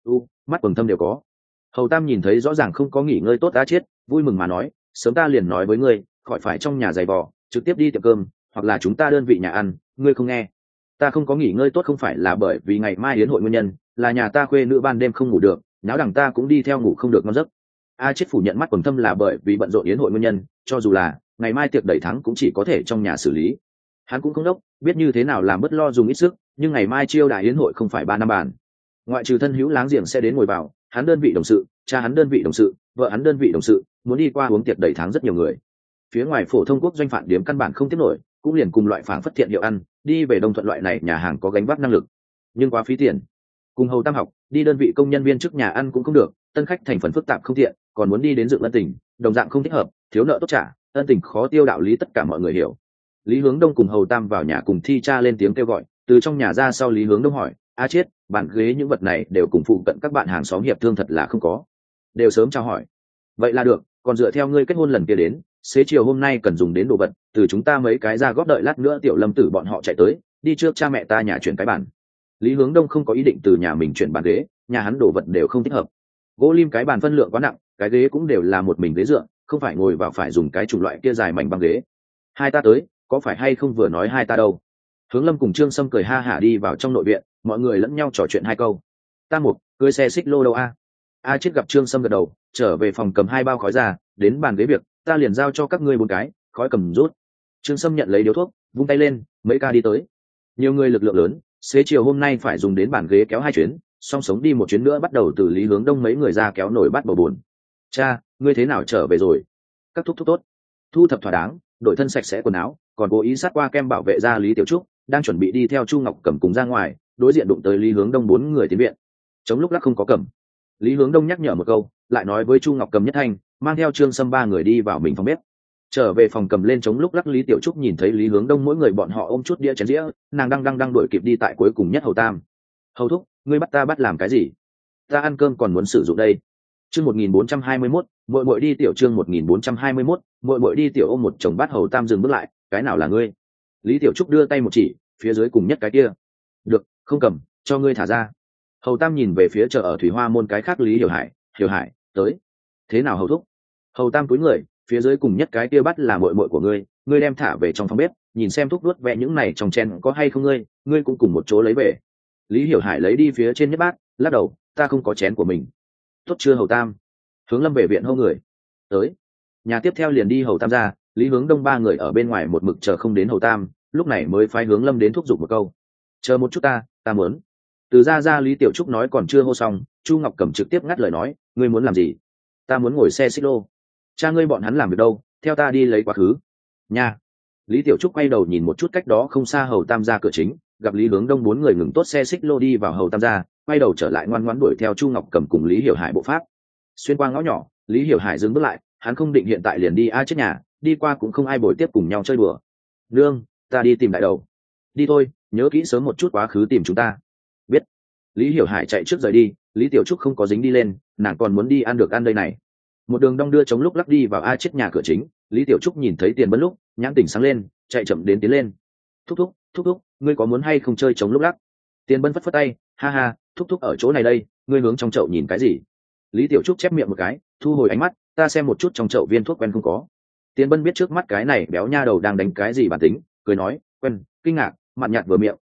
Mắt quầng thâm đều có. Hầu Tam nhìn thấy rõ ràng không có nghỉ ngơi tốt đã chết, vui mừng mà nói, sớm ta liền nói với ngươi, khỏi phải trong nhà giày vò, trực tiếp đi tiệm cơm, hoặc là chúng ta đơn vị nhà ăn, ngươi không nghe. Ta không có nghỉ ngơi tốt không phải là bởi vì ngày mai yến hội nguyên nhân, là nhà ta khuê nữ ban đêm không ngủ được, náo đằng ta cũng đi theo ngủ không được ngon giấc. A chết phủ nhận mắt quầng thâm là bởi vì bận rộn yến hội nguyên nhân, cho dù là ngày mai tiệc đẩy thắng cũng chỉ có thể trong nhà xử lý. Hắn cũng không đốc, biết như thế nào làm bất lo dùng ít sức, nhưng ngày mai chiêu đại yến hội không phải 3 năm bàn. Ngoại trừ thân hữu láng giềng sẽ đến ngồi vào, hắn đơn vị đồng sự, cha hắn đơn vị đồng sự, vợ hắn đơn vị đồng sự, muốn đi qua uống tiệc đẩy thắng rất nhiều người. Phía ngoài phổ thông quốc doanh phản điểm căn bản không tiếp nổi, cũng liền cùng loại phảng phất thiện hiệu ăn, đi về Đông Thuận loại này nhà hàng có gánh vác năng lực, nhưng quá phí tiền. Cùng Hầu Tam học, đi đơn vị công nhân viên trước nhà ăn cũng không được, tân khách thành phần phức tạp không tiện, còn muốn đi đến dựng ân tình, đồng dạng không thích hợp, thiếu nợ tốt trả, ân tình khó tiêu đạo lý tất cả mọi người hiểu. Lý Hướng Đông cùng Hầu Tam vào nhà cùng Thi Cha lên tiếng kêu gọi, từ trong nhà ra sau Lý Hướng Đông hỏi, a chết, bàn ghế những vật này đều cùng phụ cận các bạn hàng xóm hiệp thương thật là không có, đều sớm chào hỏi. Vậy là được, còn dựa theo ngươi kết hôn lần kia đến, xế chiều hôm nay cần dùng đến đồ vật, từ chúng ta mấy cái ra góp đợi lát nữa Tiểu Lâm Tử bọn họ chạy tới, đi trước cha mẹ ta nhà chuyển cái bàn. Lý Hướng Đông không có ý định từ nhà mình chuyển bàn ghế, nhà hắn đồ vật đều không thích hợp. Gỗ lim cái bàn phân lượng quá nặng, cái ghế cũng đều là một mình ghế dựa, không phải ngồi vào phải dùng cái chủng loại kia dài mảnh băng ghế. Hai ta tới, có phải hay không vừa nói hai ta đâu? Hướng Lâm cùng Trương Sâm cười ha hả đi vào trong nội viện, mọi người lẫn nhau trò chuyện hai câu. Ta một, cưới xe xích lô đâu a? A chết gặp Trương Sâm gật đầu, trở về phòng cầm 2 bao khói ra, đến bàn ghế việc, ta liền giao cho các ngươi 4 cái, khói cầm rút. Trương Sâm nhận lấy điếu thuốc, vung tay lên, mấy ca đi tới. Nhiều người lực lượng lớn, xế chiều hôm nay phải dùng đến bàn ghế kéo 2 chuyến, song sống đi một chuyến nữa bắt đầu từ Lý Hướng Đông mấy người ra kéo nổi bắt bầu buồn. Cha, ngươi thế nào trở về rồi? Các thúc tốt, thu thập thỏa đáng, đổi thân sạch sẽ quần áo, còn cố ý sát qua kem bảo vệ ra Lý Tiểu Trúc, đang chuẩn bị đi theo Chu Ngọc Cẩm cùng ra ngoài, đối diện đụng tới Lý Hướng Đông 4 người tiến viện. Chống lúc lắc không có cầm. Lý Hướng Đông nhắc nhở một câu, lại nói với Chu Ngọc Cầm Nhất Thanh, mang theo Trương Sâm 3 người đi vào mình phòng bếp. Trở về phòng cầm lên chống lúc lắc Lý Tiểu Trúc nhìn thấy Lý Hướng Đông mỗi người bọn họ ôm chút đĩa chén dĩa, nàng đang đuổi kịp đi tại cuối cùng nhất Hầu Tam. Hầu thúc, ngươi bắt ta bắt làm cái gì? Ta ăn cơm còn muốn sử dụng đây. Chương 1421, muội đi tiểu chương 1421, muội đi tiểu ôm một chồng bát. Hầu Tam dừng bước lại, cái nào là ngươi? Lý Tiểu Trúc đưa tay một chỉ, phía dưới cùng nhất cái kia. Được, không cầm, cho ngươi thả ra. Hầu Tam nhìn về phía chợ ở Thủy Hoa môn cái khác Lý Hiểu Hải, tới. Thế nào Hầu thúc? Hầu Tam cúi người, phía dưới cùng nhất cái kia bắt là muội của ngươi đem thả về trong phòng bếp, nhìn xem thuốc đuốt vẽ những này trong chén có hay không ngươi cũng cùng một chỗ lấy về. Lý Hiểu Hải lấy đi phía trên nhất bát, lắc đầu, ta không có chén của mình. Tốt chưa Hầu Tam? Hướng Lâm về viện hô người. Tới. Nhà tiếp theo liền đi Hầu Tam ra, Lý Hướng Đông 3 người ở bên ngoài một mực chờ không đến Hầu Tam, lúc này mới phái Hướng Lâm đến thúc giục một câu. Chờ một chút ta muốn. Từ ra Lý Tiểu Trúc nói còn chưa hô xong, Chu Ngọc Cẩm trực tiếp ngắt lời nói, ngươi muốn làm gì? Ta muốn ngồi xe xích lô. Cha ngươi bọn hắn làm việc đâu, theo ta đi lấy quá khứ. Nha. Lý Tiểu Trúc quay đầu nhìn một chút cách đó không xa Hầu Tam ra cửa chính, gặp Lý Hướng Đông 4 người ngừng tốt xe xích lô đi vào Hầu Tam ra, quay đầu trở lại ngoan ngoãn đuổi theo Chu Ngọc Cẩm cùng Lý Hiểu Hải bộ pháp. Xuyên qua ngõ nhỏ, Lý Hiểu Hải dừng bước lại, hắn không định hiện tại liền đi chết nhà, đi qua cũng không ai bồi tiếp cùng nhau chơi đùa. Nương, ta đi tìm đại đầu. Đi thôi, nhớ kỹ sớm một chút quá khứ tìm chúng ta. Biết. Lý Hiểu Hải chạy trước rời đi, Lý Tiểu Trúc không có dính đi lên, nàng còn muốn đi ăn được ăn đây này. Một đường đong đưa chống lúc lắc đi vào chết nhà cửa chính, Lý Tiểu Trúc nhìn thấy Tiền Bân lúc, nhãn tỉnh sáng lên, chạy chậm đến tiến lên. Thúc thúc, ngươi có muốn hay không chơi chống lúc lắc? Tiền Bân phất phất tay, ha ha, thúc ở chỗ này đây, ngươi hướng trong chậu nhìn cái gì? Lý Tiểu Trúc chép miệng một cái, thu hồi ánh mắt, ta xem một chút trong chậu viên thuốc quen không có. Tiền Bân biết trước mắt cái này béo nha đầu đang đánh cái gì bản tính, cười nói, quen, kinh ngạc, mặn nhạt vừa miệng,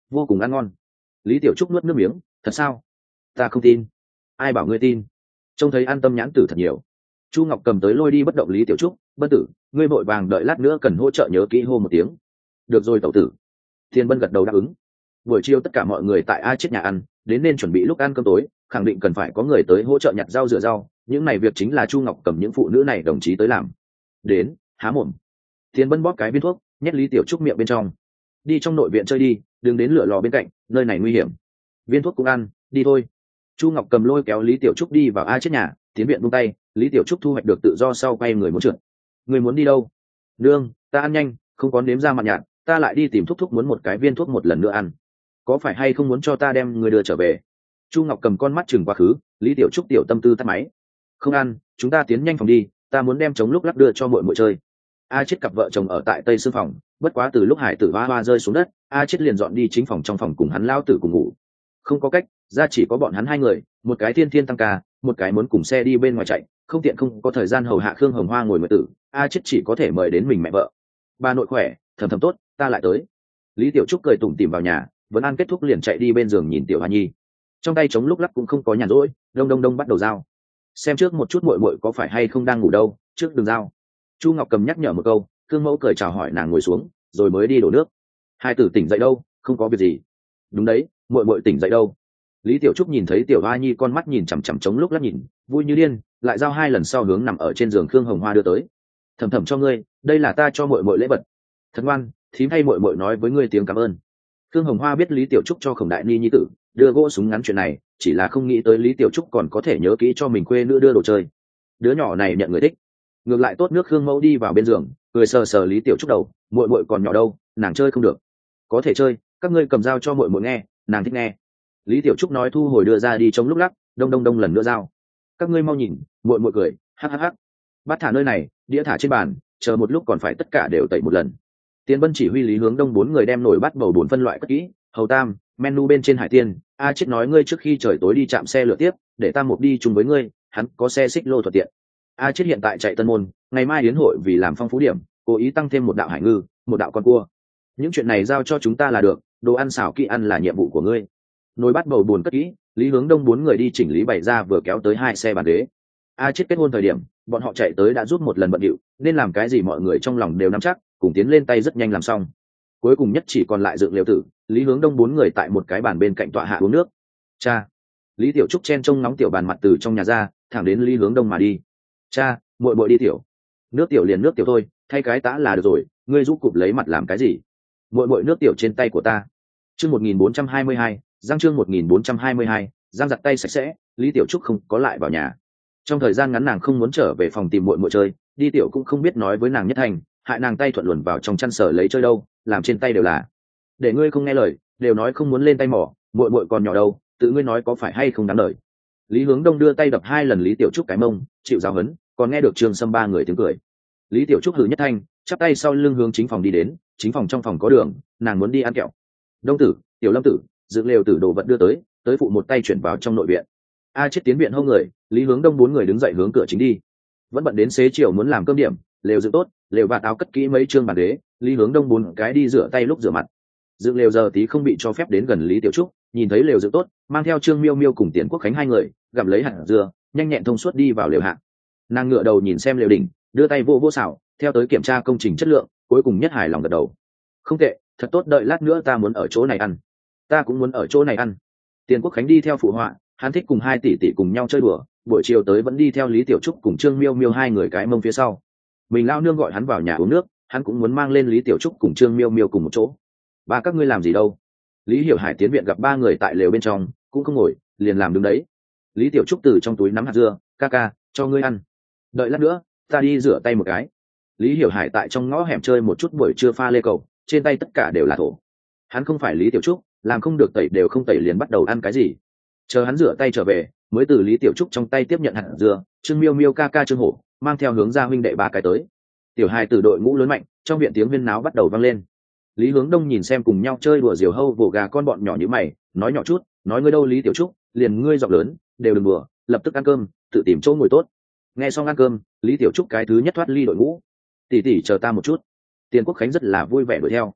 vô cùng ăn ngon. Lý Tiểu Trúc nuốt nước miếng, thật sao? Ta không tin. Ai bảo ngươi tin? Trông thấy an tâm nhãn tử thật nhiều. Chu Ngọc cầm tới lôi đi bất động Lý Tiểu Trúc, Bân tử, ngươi vội vàng đợi lát nữa cần hỗ trợ nhớ kỹ hô một tiếng. Được rồi tẩu tử. Thiên Bân gật đầu đáp ứng. Buổi chiều tất cả mọi người tại A Chết nhà ăn, đến nên chuẩn bị lúc ăn cơm tối, khẳng định cần phải có người tới hỗ trợ nhặt rau rửa rau, những này việc chính là Chu Ngọc cầm những phụ nữ này đồng chí tới làm. Đến, há mồm. Thiên Bân bóp cái viên thuốc, nhét Lý Tiểu Trúc miệng bên trong. Đi trong nội viện chơi đi, đừng đến lửa lò bên cạnh, nơi này nguy hiểm. Viên thuốc cũng ăn, đi thôi. Chu Ngọc cầm lôi kéo Lý Tiểu Trúc đi vào A Chết nhà, tiến viện buông tay, Lý Tiểu Trúc thu hoạch được tự do sau quay người muốn trượt. Người muốn đi đâu? Nương, ta ăn nhanh, không có nếm ra mặn nhạt, ta lại đi tìm thúc thúc muốn một cái viên thuốc một lần nữa ăn. Có phải hay không muốn cho ta đem người đưa trở về? Chu Ngọc cầm con mắt chừng quá khứ, Lý Tiểu Trúc tiểu tâm tư tắt máy. Không ăn, chúng ta tiến nhanh phòng đi, ta muốn đem chống lúc lắc đưa cho muội muội chơi. A Chết cặp vợ chồng ở tại tây sương phòng, bất quá từ lúc Hải Tử hoa hoa rơi xuống đất, A Chết liền dọn đi chính phòng trong phòng cùng hắn lao tử cùng ngủ. Không có cách, ra chỉ có bọn hắn hai người, một cái thiên thiên tăng ca, một cái muốn cùng xe đi bên ngoài chạy, không tiện không có thời gian hầu hạ Khương Hồng Hoa ngồi nguyệt tử, A Chết chỉ có thể mời đến mình mẹ vợ. Bà nội khỏe, thầm thầm tốt, ta lại tới. Lý Tiểu Trúc cười tủm tỉm vào nhà, vẫn ăn kết thúc liền chạy đi bên giường nhìn Tiểu Hoa Nhi. Trong tay chống lúc lắc cũng không có nhàn rỗi, đông đông đông bắt đầu giao. Xem trước một chút muội muội có phải hay không đang ngủ đâu, trước đừng giao. Chu Ngọc cầm nhắc nhở một câu, Cương Mẫu cười chào hỏi nàng ngồi xuống, rồi mới đi đổ nước. Hai tử tỉnh dậy đâu, không có việc gì. Đúng đấy, muội muội tỉnh dậy đâu. Lý Tiểu Trúc nhìn thấy Tiểu Hoa Nhi con mắt nhìn chằm chằm chống lúc lắc nhìn, vui như điên, lại giao hai lần sau hướng nằm ở trên giường Khương Hồng Hoa đưa tới. Thầm thầm cho ngươi, đây là ta cho muội muội lễ vật. Thật ngoan, thím hay muội muội nói với ngươi tiếng cảm ơn. Khương Hồng Hoa biết Lý Tiểu Trúc cho Khổng Đại Ni nhi tử đưa gỗ súng ngắn chuyện này, chỉ là không nghĩ tới Lý Tiểu Trúc còn có thể nhớ kỹ cho mình khuê nữ đưa đồ chơi. Đứa nhỏ này nhận người thích. Ngược lại tốt nước Khương Mẫu đi vào bên giường, cười sờ sờ Lý Tiểu Trúc đầu, muội muội còn nhỏ đâu, nàng chơi không được. Có thể chơi, các ngươi cầm dao cho muội muội nghe, nàng thích nghe. Lý Tiểu Trúc nói thu hồi đưa ra đi trong lúc lắc, đông đông đông lần nữa dao. Các ngươi mau nhìn, muội muội cười, hắc hắc hắc. Bát thả nơi này, đĩa thả trên bàn, chờ một lúc còn phải tất cả đều tẩy một lần. Tiến Bân chỉ huy Lý Hướng Đông bốn người đem nồi bát bầu bốn phân loại cất kỹ, hầu tam, menu bên trên Hải Tiên, A Chết nói ngươi trước khi trời tối đi chạm xe lửa tiếp, để ta một đi chung với ngươi, hắn có xe xích lô thuận tiện. A Chết hiện tại chạy Tân Môn, ngày mai yến hội vì làm phong phú điểm, cố ý tăng thêm một đạo hải ngư, một đạo con cua. Những chuyện này giao cho chúng ta là được, đồ ăn xào kỹ ăn là nhiệm vụ của ngươi. Nồi bát bầu buồn cất kỹ, Lý Hướng Đông bốn người đi chỉnh lý bày ra vừa kéo tới hai xe bàn ghế. A Chết kết hôn thời điểm, bọn họ chạy tới đã giúp một lần bận điệu, nên làm cái gì mọi người trong lòng đều nắm chắc, cùng tiến lên tay rất nhanh làm xong. Cuối cùng nhất chỉ còn lại Dựng Liều Tử, Lý Hướng Đông bốn người tại một cái bàn bên cạnh tọa hạ uống nước. Cha. Lý Tiểu Trúc chen trông nóng tiểu bàn mặt từ trong nhà ra, thẳng đến Lý Hướng Đông mà đi. Cha, muội muội đi tiểu. Nước tiểu liền nước tiểu thôi, thay cái tã là được rồi, ngươi giúp cụp lấy mặt làm cái gì? Muội muội nước tiểu trên tay của ta. Chương 1422, Giang chương 1422, Giang giặt tay sạch sẽ, Lý Tiểu Trúc không có lại vào nhà. Trong thời gian ngắn nàng không muốn trở về phòng tìm muội muội chơi, đi tiểu cũng không biết nói với nàng nhất thành, hại nàng tay thuận luồn vào trong chăn sở lấy chơi đâu, làm trên tay đều là. Để ngươi không nghe lời, đều nói không muốn lên tay mỏ, muội muội còn nhỏ đâu, tự ngươi nói có phải hay không đáng lời. Lý Hướng Đông đưa tay đập hai lần Lý Tiểu Trúc cái mông, chịu giáo hấn, còn nghe được Trương Sâm ba người tiếng cười. Lý Tiểu Trúc hừ nhất thanh, chắp tay sau lưng hướng chính phòng đi đến, chính phòng trong phòng có đường, nàng muốn đi ăn kẹo. Đông tử, Tiểu Lâm tử, Dựng Lều tử đồ vật đưa tới phụ một tay chuyển vào trong nội viện. A Chết tiến viện hông người, Lý Hướng Đông bốn người đứng dậy hướng cửa chính đi. Vẫn bận đến xế chiều muốn làm cơm điểm, lều dựng tốt, lều vạt áo cất kỹ mấy trương bàn ghế, Lý Hướng Đông bốn cái đi rửa tay lúc rửa mặt. Dựng lều giờ tí không bị cho phép đến gần Lý Tiểu Trúc, nhìn thấy lều dựng tốt, mang theo Trương Miêu Miêu cùng Tiền Quốc Khánh hai người, gặm lấy hạt dưa, nhanh nhẹn thông suốt đi vào lều hạ. Nàng ngựa đầu nhìn xem lều đỉnh, đưa tay vô vô xảo, theo tới kiểm tra công trình chất lượng, cuối cùng nhất hài lòng gật đầu. Không tệ, thật tốt, đợi lát nữa ta muốn ở chỗ này ăn. Ta cũng muốn ở chỗ này ăn. Tiền Quốc Khánh đi theo phụ họa, hắn thích cùng hai tỷ tỷ cùng nhau chơi đùa, buổi chiều tới vẫn đi theo Lý Tiểu Trúc cùng Trương Miêu Miêu hai người cái mông phía sau. Mình lao nương gọi hắn vào nhà uống nước, hắn cũng muốn mang lên Lý Tiểu Trúc cùng Trương Miêu Miêu cùng một chỗ. Ba các ngươi làm gì đâu? Lý Hiểu Hải tiến viện gặp ba người tại lều bên trong, cũng không ngồi, liền làm đứng đấy. Lý Tiểu Trúc từ trong túi nắm hạt dưa, ca ca, cho ngươi ăn. Đợi lát nữa, ta đi rửa tay một cái. Lý Hiểu Hải tại trong ngõ hẻm chơi một chút buổi trưa pha lê cầu, trên tay tất cả đều là thổ. Hắn không phải Lý Tiểu Trúc, làm không được tẩy đều không tẩy liền bắt đầu ăn cái gì. Chờ hắn rửa tay trở về, mới từ Lý Tiểu Trúc trong tay tiếp nhận hạt dưa, Trương Miêu Miêu ca ca Trương Hổ mang theo hướng ra huynh đệ ba cái tới. Tiểu hai từ đội ngũ lớn mạnh, trong viện tiếng huyên náo bắt đầu vang lên. Lý Hướng Đông nhìn xem cùng nhau chơi đùa diều hâu vồ gà con bọn nhỏ như mày, nói nhỏ chút, nói ngươi đâu Lý Tiểu Trúc, liền ngươi giọng lớn, đều đừng đùa, lập tức ăn cơm, tự tìm chỗ ngồi tốt. Nghe xong ăn cơm, Lý Tiểu Trúc cái thứ nhất thoát ly đội ngũ. Tỷ tỷ chờ ta một chút. Tiền Quốc Khánh rất là vui vẻ đuổi theo.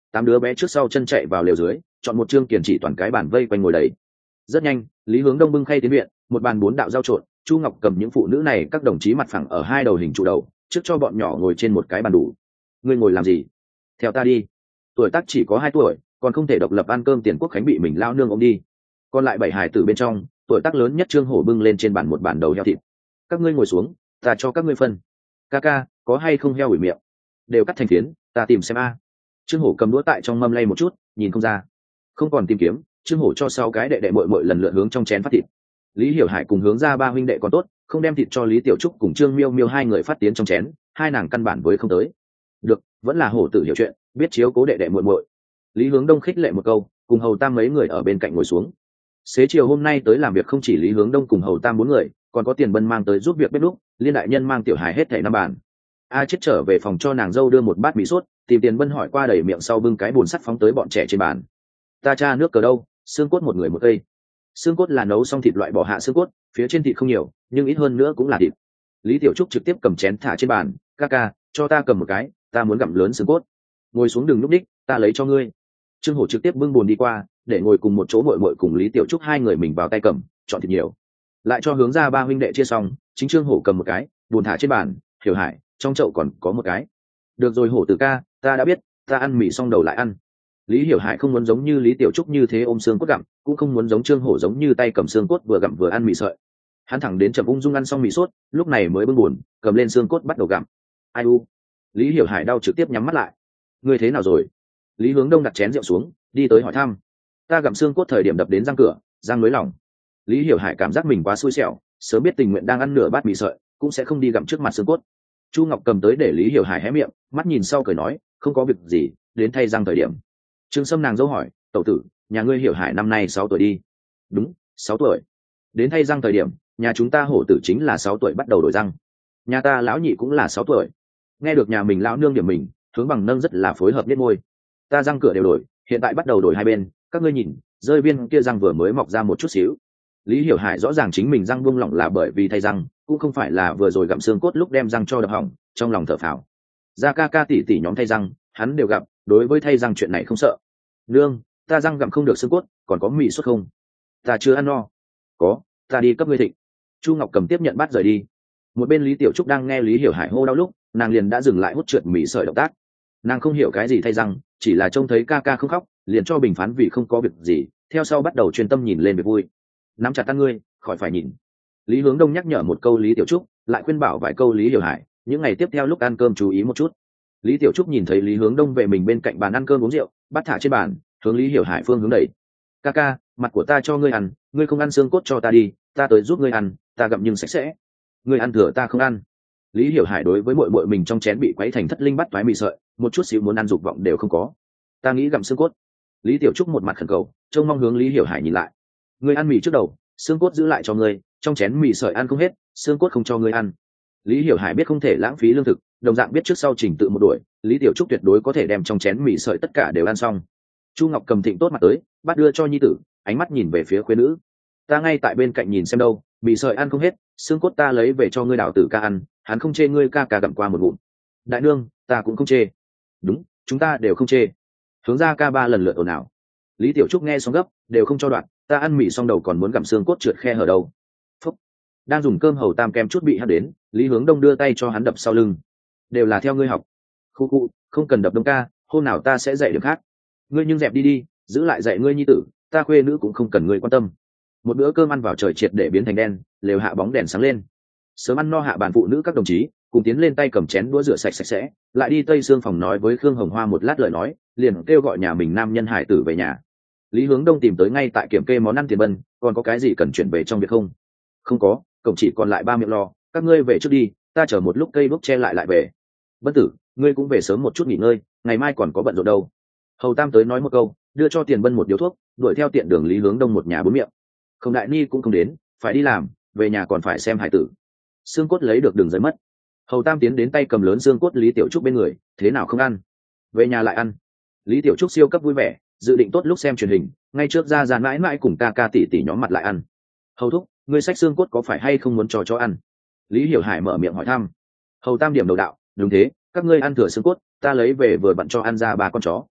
8 đứa bé trước sau chân chạy vào lều dưới, chọn một chương kiền chỉ toàn cái bàn vây quanh ngồi đầy. Rất nhanh, Lý Hướng Đông bưng khay tiến viện, một bàn 4 đạo rau trộn, Chu Ngọc cầm những phụ nữ này các đồng chí mặt phẳng ở 2 đầu hình trụ đầu, trước cho bọn nhỏ ngồi trên một cái bàn đủ. Ngươi ngồi làm gì? Theo ta đi. Tuổi tác chỉ có 2 tuổi, còn không thể độc lập ăn cơm, Tiền Quốc Khánh bị mình lao nương ôm đi. Còn lại 7 hài tử bên trong, tuổi tác lớn nhất Trương Hổ bưng lên trên bàn một bàn đầu heo thịt. Các ngươi ngồi xuống, ta cho các ngươi phân. Ca, có hay không heo ủi miệng? Đều cắt thành phiến, ta tìm xem a. Trương Hổ cầm đũa tại trong mâm lay một chút, nhìn không ra. Không còn tìm kiếm, Trương Hổ cho 6 cái đệ đệ muội lần lượt hướng trong chén phát thịt. Lý Hiểu Hải cùng hướng ra 3 huynh đệ còn tốt, không đem thịt cho Lý Tiểu Trúc cùng Trương Miêu Miêu 2 người phát tiến trong chén, hai nàng căn bản với không tới. Được, vẫn là hổ tử hiểu chuyện, biết chiếu cố đệ đệ muội. Lý Hướng Đông khích lệ một câu, cùng Hầu Tam mấy người ở bên cạnh ngồi xuống. Xế chiều hôm nay tới làm việc không chỉ Lý Hướng Đông cùng Hầu Tam 4 người, còn có Tiền Bân mang tới giúp việc bếp lúc, Liên đại nhân mang Tiểu Hải hết thảy 5 bàn. A chết trở về phòng cho nàng dâu đưa một bát mì sốt, tìm Tiền Bân hỏi qua đầy miệng sau bưng cái bồn sắt phóng tới bọn trẻ trên bàn. Ta cha nước cờ đâu, xương cốt một người một cây. Xương cốt là nấu xong thịt loại bỏ hạ xương cốt, phía trên thịt không nhiều, nhưng ít hơn nữa cũng là thịt. Lý Tiểu Trúc trực tiếp cầm chén thả trên bàn, ca, cho ta cầm một cái, ta muốn gặm lớn xương cốt. Ngồi xuống đừng núp đích, ta lấy cho ngươi. Trương Hổ trực tiếp bưng bồn đi qua, để ngồi cùng một chỗ muội cùng Lý Tiểu Trúc 2 người mình vào tay cầm, chọn thịt nhiều. Lại cho hướng ra 3 huynh đệ chia xong, chính Trương Hổ cầm một cái, bồn thả trên bàn, Hiểu Hải, trong chậu còn có một cái. Được rồi Hổ tử ca, ta đã biết, ta ăn mì xong đầu lại ăn. Lý Hiểu Hải không muốn giống như Lý Tiểu Trúc như thế ôm xương cốt gặm, cũng không muốn giống Trương Hổ giống như tay cầm xương cốt vừa gặm vừa ăn mì sợi. Hắn thẳng đến chậm ung dung ăn xong mì sốt, lúc này mới bưng buồn, cầm lên xương cốt bắt đầu gặm. Ai u? Lý Hiểu Hải đau trực tiếp nhắm mắt lại. Ngươi thế nào rồi? Lý Hướng Đông đặt chén rượu xuống, đi tới hỏi thăm. Ta gặm xương cốt thời điểm đập đến răng cửa, răng nối lỏng. Lý Hiểu Hải cảm giác mình quá xui xẻo, sớm biết tình nguyện đang ăn nửa bát mì sợi, cũng sẽ không đi gặm trước mặt xương cốt. Chu Ngọc cầm tới để Lý Hiểu Hải hé miệng, mắt nhìn sau cười nói, không có việc gì, đến thay răng thời điểm. Trương Sâm nàng dâu hỏi, tẩu tử, nhà ngươi Hiểu Hải năm nay 6 tuổi đi. Đúng, 6 tuổi. Đến thay răng thời điểm, nhà chúng ta Hổ tử chính là 6 tuổi bắt đầu đổi răng. Nhà ta lão nhị cũng là 6 tuổi. Nghe được nhà mình lão nương điểm mình, Hướng Bằng nâng rất là phối hợp biết môi. Ta răng cửa đều đổi, hiện tại bắt đầu đổi hai bên, các ngươi nhìn, rơi viên kia răng vừa mới mọc ra một chút xíu. Lý Hiểu Hải rõ ràng chính mình răng buông lỏng là bởi vì thay răng, cũng không phải là vừa rồi gặm xương cốt lúc đem răng cho đập hỏng, trong lòng thở phào. Ra ca tỷ nhóm thay răng, hắn đều gặp, đối với thay răng chuyện này không sợ. Nương, ta răng gặm không được xương cốt, còn có mì suốt không? Ta chưa ăn no. Có, ta đi cấp ngươi thịnh. Chu Ngọc cầm tiếp nhận bát rời đi. Một bên Lý Tiểu Trúc đang nghe Lý Hiểu Hải hô đau lúc, nàng liền đã dừng lại hút trượt mì sợi động tác. Nàng không hiểu cái gì thay răng, chỉ là trông thấy ca không khóc, liền cho bình phán vì không có việc gì, theo sau bắt đầu chuyên tâm nhìn lên việc vui. Nắm chặt tay ngươi, khỏi phải nhìn. Lý Hướng Đông nhắc nhở một câu Lý Tiểu Trúc, lại khuyên bảo vài câu Lý Hiểu Hải, những ngày tiếp theo lúc ăn cơm chú ý một chút. Lý Tiểu Trúc nhìn thấy Lý Hướng Đông về mình bên cạnh bàn ăn cơm uống rượu, bắt thả trên bàn, hướng Lý Hiểu Hải phương hướng đẩy. Ca, mặt của ta cho ngươi ăn, ngươi không ăn xương cốt cho ta đi, ta tới giúp ngươi ăn, ta gặm nhưng sạch sẽ. Ngươi ăn thừa ta không ăn. Lý Hiểu Hải đối với muội mình trong chén bị quấy thành thất linh bắt toái mì sợi, một chút xíu muốn ăn dục vọng đều không có. Ta nghĩ gặm xương cốt. Lý Tiểu Trúc một mặt khẩn cầu, trông mong hướng Lý Hiểu Hải nhìn lại. Ngươi ăn mì trước đầu, xương cốt giữ lại cho ngươi, trong chén mì sợi ăn không hết, xương cốt không cho ngươi ăn. Lý Hiểu Hải biết không thể lãng phí lương thực, đồng dạng biết trước sau trình tự một đuổi, Lý Tiểu Trúc tuyệt đối có thể đem trong chén mì sợi tất cả đều ăn xong. Chu Ngọc cầm thịnh tốt mặt tới, bắt đưa cho nhi tử, ánh mắt nhìn về phía khuê nữ. Ta ngay tại bên cạnh nhìn xem đâu, mì sợi ăn không hết, xương cốt ta lấy về cho ngươi đào tử ca ăn, hắn không chê ngươi ca gặm qua một ngụm. Đại nương, ta cũng không chê. Đúng, chúng ta đều không chê. Hướng ra ca 3 lần lượt ồn ào. Lý Tiểu Trúc nghe xong gấp, đều không cho đoạn, ta ăn mì xong đầu còn muốn gặm xương cốt trượt khe hở đâu. Phúc. Đang dùng cơm Hầu Tam kem chút bị hắt đến, Lý Hướng Đông đưa tay cho hắn đập sau lưng. Đều là theo ngươi học. Khu, không cần đập Đông ca, hôm nào ta sẽ dạy điểm khác. Ngươi nhưng dẹp đi, giữ lại dạy ngươi nhi tử, ta khuê nữ cũng không cần ngươi quan tâm. Một bữa cơm ăn vào trời triệt để biến thành đen, lều hạ bóng đèn sáng lên. Sớm ăn no hạ bàn phụ nữ các đồng chí cùng tiến lên tay cầm chén đũa rửa sạch sạch sẽ, lại đi tây xương phòng nói với Khương Hồng Hoa một lát lời nói, liền kêu gọi nhà mình nam nhân hải tử về nhà. Lý Hướng Đông tìm tới ngay tại kiểm kê món ăn Tiền Bân, còn có cái gì cần chuyển về trong việc không? Không có, cổng chỉ còn lại 3 miệng lo, các ngươi về trước đi, ta chờ một lúc cây đuốc che lại về. Bất tử, ngươi cũng về sớm một chút nghỉ ngơi, ngày mai còn có bận rộn đâu. Hầu Tam tới nói một câu, đưa cho Tiền Bân một điếu thuốc, đuổi theo tiện đường Lý Hướng Đông một nhà 4 miệng. Không đại ni cũng không đến, phải đi làm, về nhà còn phải xem hải tử. Xương cốt lấy được đường rơi mất. Hầu Tam tiến đến tay cầm lớn xương cốt Lý Tiểu Trúc bên người, thế nào không ăn? Về nhà lại ăn. Lý Tiểu Trúc siêu cấp vui vẻ, dự định tốt lúc xem truyền hình, ngay trước ra mãi mãi cùng ca tỷ nhóm mặt lại ăn. Hầu thúc, ngươi xách xương cốt có phải hay không muốn cho ăn? Lý Hiểu Hải mở miệng hỏi thăm. Hầu Tam điểm đầu đạo, đúng thế, các ngươi ăn thừa xương cốt, ta lấy về vừa bận cho ăn ra 3 con chó.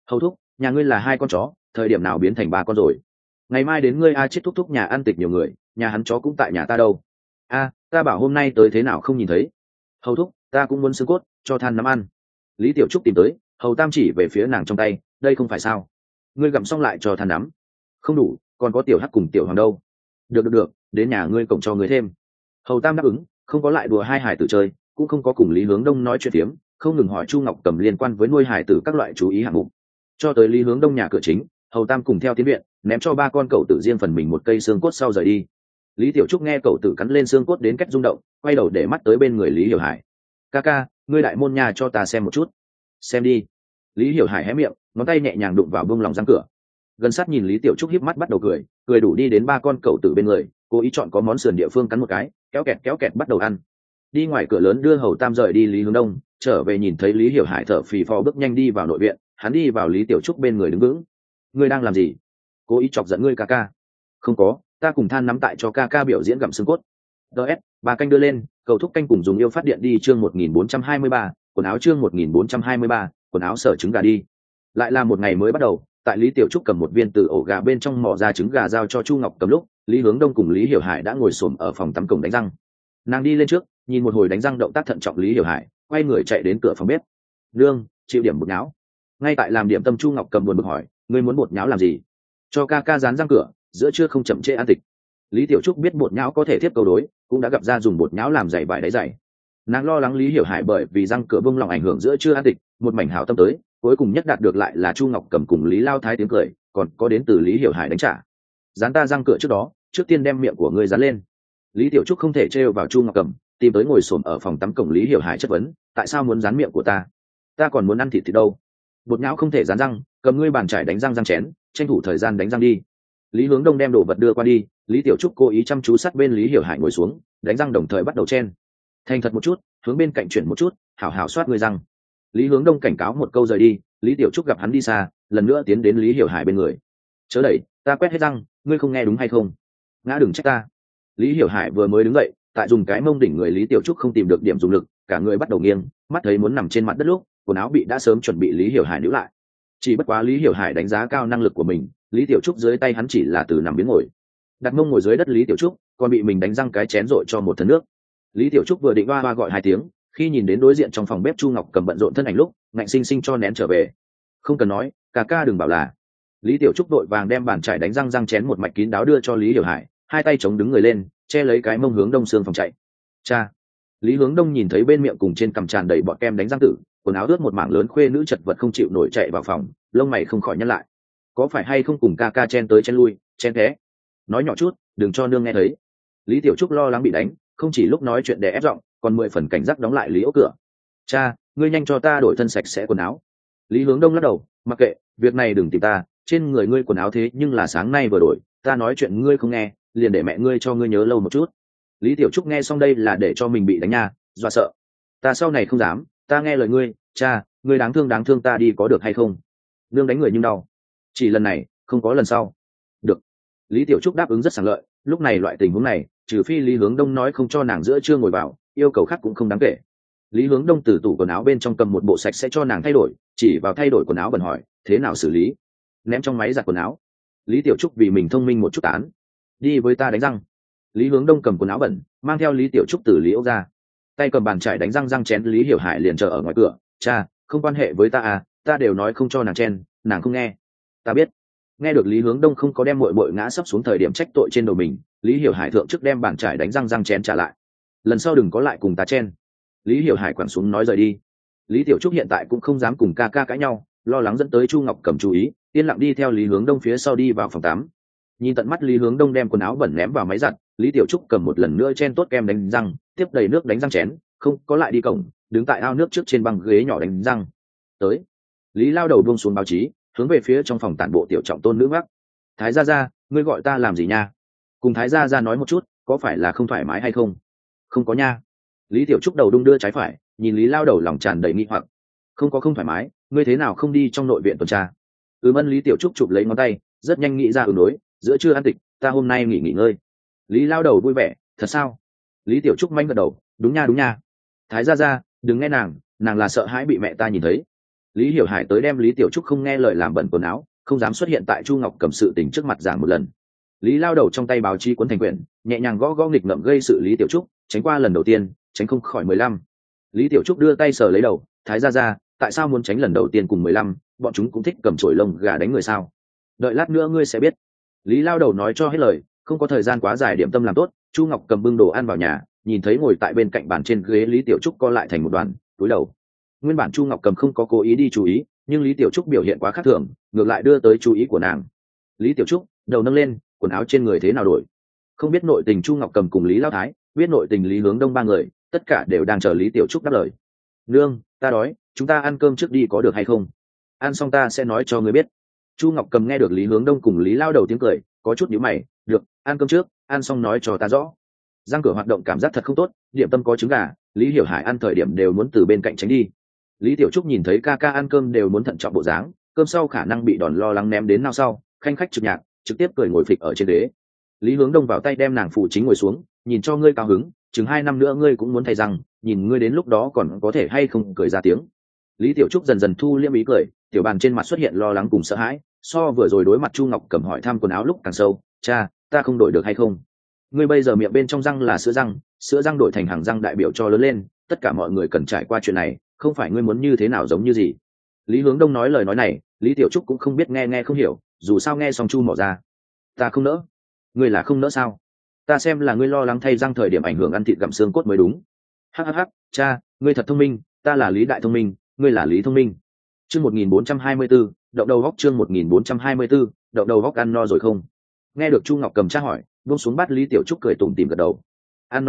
Hầu thúc, nhà ngươi là 2 con chó, thời điểm nào biến thành 3 con rồi? Ngày mai đến ngươi a chết thúc thúc nhà ăn tịch nhiều người, nhà hắn chó cũng tại nhà ta đâu. A, ta bảo hôm nay tới thế nào không nhìn thấy. Hầu thúc, ta cũng muốn xương cốt, cho than nắm ăn. Lý Tiểu Trúc tìm tới, Hầu Tam chỉ về phía nàng trong tay, đây không phải sao? Ngươi gặm xong lại cho than nắm. Không đủ, còn có Tiểu Hắc cùng Tiểu Hoàng đâu. Được, đến nhà ngươi cổng cho ngươi thêm. Hầu Tam đáp ứng, không có lại đùa hai hải tử chơi, cũng không có cùng Lý Hướng Đông nói chuyện tiếm, không ngừng hỏi Chu Ngọc Cầm liên quan với nuôi hải tử các loại chú ý hạng mục. Cho tới Lý Hướng Đông nhà cửa chính, Hầu Tam cùng theo tiến viện, ném cho 3 con cậu tử riêng phần mình một cây xương cốt sau rời đi. Lý Tiểu Trúc nghe cậu tử cắn lên xương cốt đến cách rung động, quay đầu để mắt tới bên người Lý Hiểu Hải. Ca, ngươi đại môn nhà cho ta xem một chút. Xem đi. Lý Hiểu Hải hé miệng, ngón tay nhẹ nhàng đụng vào bông lòng răng cửa. Gần sát nhìn Lý Tiểu Trúc híp mắt bắt đầu cười đủ đi đến 3 con cậu tử bên người, cố ý chọn có món sườn địa phương cắn một cái, kéo kẹt bắt đầu ăn. Đi ngoài cửa lớn đưa Hầu Tam rời đi Lý Hướng Đông, trở về nhìn thấy Lý Hiểu Hải thở phì phò bước nhanh đi vào nội viện, hắn đi vào Lý Tiểu Trúc bên người đứng vững. Ngươi đang làm gì? Cố ý chọc giận ngươi ca. Không có, ta cùng than nắm tại cho ca biểu diễn gặm xương cốt. ds 3 canh đưa lên, cầu thúc canh cùng dùng yêu phát điện đi chương 1423, quần áo chương 1423, quần áo sở trứng gà đi. Lại là một ngày mới bắt đầu, tại Lý Tiểu Trúc cầm một viên từ ổ gà bên trong mỏ ra trứng gà giao cho Chu Ngọc Cầm lúc, Lý Hướng Đông cùng Lý Hiểu Hải đã ngồi xổm ở phòng tắm cổng đánh răng. Nàng đi lên trước, nhìn một hồi đánh răng động tác thận trọng Lý Hiểu Hải, quay người chạy đến cửa phòng bếp. Nương, chịu điểm bột nháo. Ngay tại làm điểm tâm Chu Ngọc Cầm buồn bực hỏi, ngươi muốn bột nháo làm gì? Cho ca dán răng cửa, giữa trưa không chậm trễ ăn tịch. Lý Tiểu Trúc biết bột nhão có thể tiếp câu đối, cũng đã gặp ra dùng bột nhão làm dày vải đáy dày. Nàng lo lắng Lý Hiểu Hải bởi vì răng cửa bông lòng ảnh hưởng giữa trưa ăn tịch, một mảnh hảo tâm tới, cuối cùng nhất đạt được lại là Chu Ngọc Cầm cùng Lý Lao Thái tiếng cười, còn có đến từ Lý Hiểu Hải đánh trả. Dán ta răng cửa trước đó, trước tiên đem miệng của ngươi dán lên. Lý Tiểu Trúc không thể trêu vào Chu Ngọc Cầm, tìm tới ngồi xổm ở phòng tắm cổng Lý Hiểu Hải chất vấn, tại sao muốn dán miệng của ta? Ta còn muốn ăn thịt thì đâu? Bột nhão không thể dán răng, cầm ngươi bàn chải đánh răng chén, tranh thủ thời gian đánh răng đi. Lý Hướng Đông đem đồ vật đưa qua đi, Lý Tiểu Trúc cố ý chăm chú sát bên Lý Hiểu Hải ngồi xuống, đánh răng đồng thời bắt đầu chen. Thành thật một chút, hướng bên cạnh chuyển một chút, hảo hảo soát ngươi răng. Lý Hướng Đông cảnh cáo một câu rời đi, Lý Tiểu Trúc gặp hắn đi xa, lần nữa tiến đến Lý Hiểu Hải bên người. Chớ đẩy, ta quét hết răng, ngươi không nghe đúng hay không? Ngã đừng trách ta. Lý Hiểu Hải vừa mới đứng dậy, tại dùng cái mông đỉnh người Lý Tiểu Trúc không tìm được điểm dùng lực, cả người bắt đầu nghiêng, mắt thấy muốn nằm trên mặt đất lúc, quần áo bị đã sớm chuẩn bị Lý Hiểu Hải níu lại. Chỉ bất quá Lý Hiểu Hải đánh giá cao năng lực của mình, Lý Tiểu Trúc dưới tay hắn chỉ là từ nằm biến ngồi. Đặt mông ngồi dưới đất Lý Tiểu Trúc, còn bị mình đánh răng cái chén rội cho một thân nước. Lý Tiểu Trúc vừa định oa gọi 2 tiếng, khi nhìn đến đối diện trong phòng bếp Chu Ngọc Cầm bận rộn thân ảnh lúc, ngạnh sinh sinh cho nén trở về. Không cần nói, ca đừng bảo là. Lý Tiểu Trúc đội vàng đem bàn chải đánh răng chén một mạch kín đáo đưa cho Lý Hiểu Hải, 2 tay chống đứng người lên, che lấy cái mông hướng đông xương phòng chạy. Cha. Lý Hướng Đông nhìn thấy bên miệng cùng trên cằm tràn đầy bọt kem đánh răng tử, quần áo ướt một mảng lớn khuê nữ chật vật không chịu nổi chạy vào phòng, lông mày không khỏi nhăn lại. Có phải hay không cùng ca chen tới chen lui, chen thế? Nói nhỏ chút, đừng cho nương nghe thấy. Lý Tiểu Trúc lo lắng bị đánh, không chỉ lúc nói chuyện để ép giọng, còn 10 phần cảnh giác đóng lại Lý ốc cửa. Cha, ngươi nhanh cho ta đổi thân sạch sẽ quần áo. Lý Hướng Đông lắc đầu, mặc kệ, việc này đừng tìm ta, trên người ngươi quần áo thế nhưng là sáng nay vừa đổi, ta nói chuyện ngươi không nghe, liền để mẹ ngươi cho ngươi nhớ lâu một chút. Lý Tiểu Trúc nghe xong đây là để cho mình bị đánh nha, dọa sợ. Ta sau này không dám, ta nghe lời ngươi, cha, ngươi đáng thương ta đi có được hay không? Nương đánh người nhưng đau. Chỉ lần này, không có lần sau. Được. Lý Tiểu Trúc đáp ứng rất sảng lợi, lúc này loại tình huống này, trừ phi Lý Hướng Đông nói không cho nàng giữa trưa ngồi vào, yêu cầu khác cũng không đáng kể. Lý Hướng Đông từ tủ quần áo bên trong cầm một bộ sạch sẽ cho nàng thay đổi, chỉ vào thay đổi quần áo bẩn hỏi, thế nào xử lý? Ném trong máy giặt quần áo. Lý Tiểu Trúc vì mình thông minh một chút tán. Đi với ta đánh răng. Lý Hướng Đông cầm quần áo bẩn, mang theo Lý Tiểu Trúc từ Lý ốc ra. Tay cầm bàn chải đánh răng chén Lý Hiểu Hải liền chờ ở ngoài cửa, cha, không quan hệ với ta à, ta đều nói không cho nàng chen, nàng không nghe. Ta biết. Nghe được Lý Hướng Đông không có đem muội ngã sấp xuống thời điểm trách tội trên đầu mình, Lý Hiểu Hải thượng trước đem bàn chải đánh răng chén trả lại. Lần sau đừng có lại cùng ta chen. Lý Hiểu Hải quẳng xuống nói rời đi. Lý Tiểu Trúc hiện tại cũng không dám cùng ca cãi nhau, lo lắng dẫn tới Chu Ngọc Cầm chú ý, yên lặng đi theo Lý Hướng Đông phía sau đi vào phòng tắm. Nhìn tận mắt Lý Hướng Đông đem quần áo bẩn ném vào máy giặt, Lý Tiểu Trúc cầm một lần nữa chen tốt kem đánh răng, tiếp đầy nước đánh răng chén, không có lại đi cổng, đứng tại ao nước trước trên băng ghế nhỏ đánh răng. Tới. Lý lao đầu buông xuống báo chí, hướng về phía trong phòng tản bộ tiểu trọng tôn nữ mắc. Thái gia, ngươi gọi ta làm gì nha? Cùng Thái gia nói một chút, có phải là không thoải mái hay không? Không có nha. Lý Tiểu Trúc đầu đung đưa trái phải, nhìn Lý lao đầu lòng tràn đầy nghi hoặc. Không thoải mái, ngươi thế nào không đi trong nội viện tuần tra? Ân Lý Tiểu Trúc chụp lấy ngón tay, rất nhanh nghĩ ra đối, giữa trưa ăn tịch, ta hôm nay nghỉ ngơi. Lý lao đầu vui vẻ, thật sao? Lý Tiểu Trúc manh gật đầu, đúng nha. Thái gia, đừng nghe nàng là sợ hãi bị mẹ ta nhìn thấy. Lý Hiểu Hải tới đem Lý Tiểu Trúc không nghe lời làm bẩn quần áo, không dám xuất hiện tại Chu Ngọc Cầm sự tình trước mặt giảng một lần. Lý lao đầu trong tay báo chí cuốn thành quyển, nhẹ nhàng gõ gõ nghịch ngợm gây sự Lý Tiểu Trúc, tránh qua lần đầu tiên, tránh không khỏi 15. Lý Tiểu Trúc đưa tay sờ lấy đầu, thái ra, tại sao muốn tránh lần đầu tiên cùng 15, bọn chúng cũng thích cầm chổi lông gà đánh người sao? Đợi lát nữa ngươi sẽ biết. Lý lao đầu nói cho hết lời, không có thời gian quá dài điểm tâm làm tốt. Chu Ngọc Cầm bưng đồ ăn vào nhà, nhìn thấy ngồi tại bên cạnh bàn trên ghế Lý Tiểu Trúc co lại thành một đoàn, cúi đầu. Nguyên bản Chu Ngọc Cầm không có cố ý đi chú ý, nhưng Lý Tiểu Trúc biểu hiện quá khác thường, ngược lại đưa tới chú ý của nàng. Lý Tiểu Trúc đầu nâng lên, quần áo trên người thế nào đổi? Không biết nội tình Chu Ngọc Cầm cùng Lý Lao Thái, biết nội tình Lý Hướng Đông ba người, tất cả đều đang chờ Lý Tiểu Trúc đáp lời. Nương, ta đói, chúng ta ăn cơm trước đi có được hay không? Ăn xong ta sẽ nói cho ngươi biết. Chu Ngọc Cầm nghe được Lý Hướng Đông cùng Lý Lao đầu tiếng cười, có chút nhíu mày. Được, ăn cơm trước, ăn xong nói cho ta rõ. Giang cửa hoạt động cảm giác thật không tốt, điểm tâm có trứng gà, Lý Hiểu Hải ăn thời điểm đều muốn từ bên cạnh tránh đi. Lý Tiểu Trúc nhìn thấy ca ca ăn cơm đều muốn thận trọng bộ dáng, cơm sau khả năng bị đòn lo lắng ném đến nào sau, khanh khách trực nhạc, trực tiếp cười ngồi phịch ở trên ghế. Lý Hướng Đông vào tay đem nàng phụ chính ngồi xuống, nhìn cho ngươi cao hứng, chừng 2 năm nữa ngươi cũng muốn thay răng, nhìn ngươi đến lúc đó còn có thể hay không cười ra tiếng. Lý Tiểu Trúc dần dần thu liêm ý cười, tiểu bàn trên mặt xuất hiện lo lắng cùng sợ hãi, so vừa rồi đối mặt Chu Ngọc Cầm hỏi thăm quần áo lúc càng sâu. Cha, ta không đổi được hay không? Ngươi bây giờ miệng bên trong răng là sữa răng đổi thành hàng răng đại biểu cho lớn lên, tất cả mọi người cần trải qua chuyện này, không phải ngươi muốn như thế nào giống như gì. Lý Hướng Đông nói lời nói này, Lý Tiểu Trúc cũng không biết nghe không hiểu, dù sao nghe xong Chu mỏ ra. Ta không nỡ. Ngươi là không nỡ sao? Ta xem là ngươi lo lắng thay răng thời điểm ảnh hưởng ăn thịt gặm xương cốt mới đúng. Hắc, cha, ngươi thật thông minh, ta là Lý Đại thông minh, ngươi là Lý thông minh. Chương 1424, đậu đầu góc. Chương 1424, đậu đầu góc. Ăn no rồi không? Nghe được Chu Ngọc Cầm tra hỏi, buông xuống bát, Lý Tiểu Trúc cười tủm tỉm gật đầu. Ăn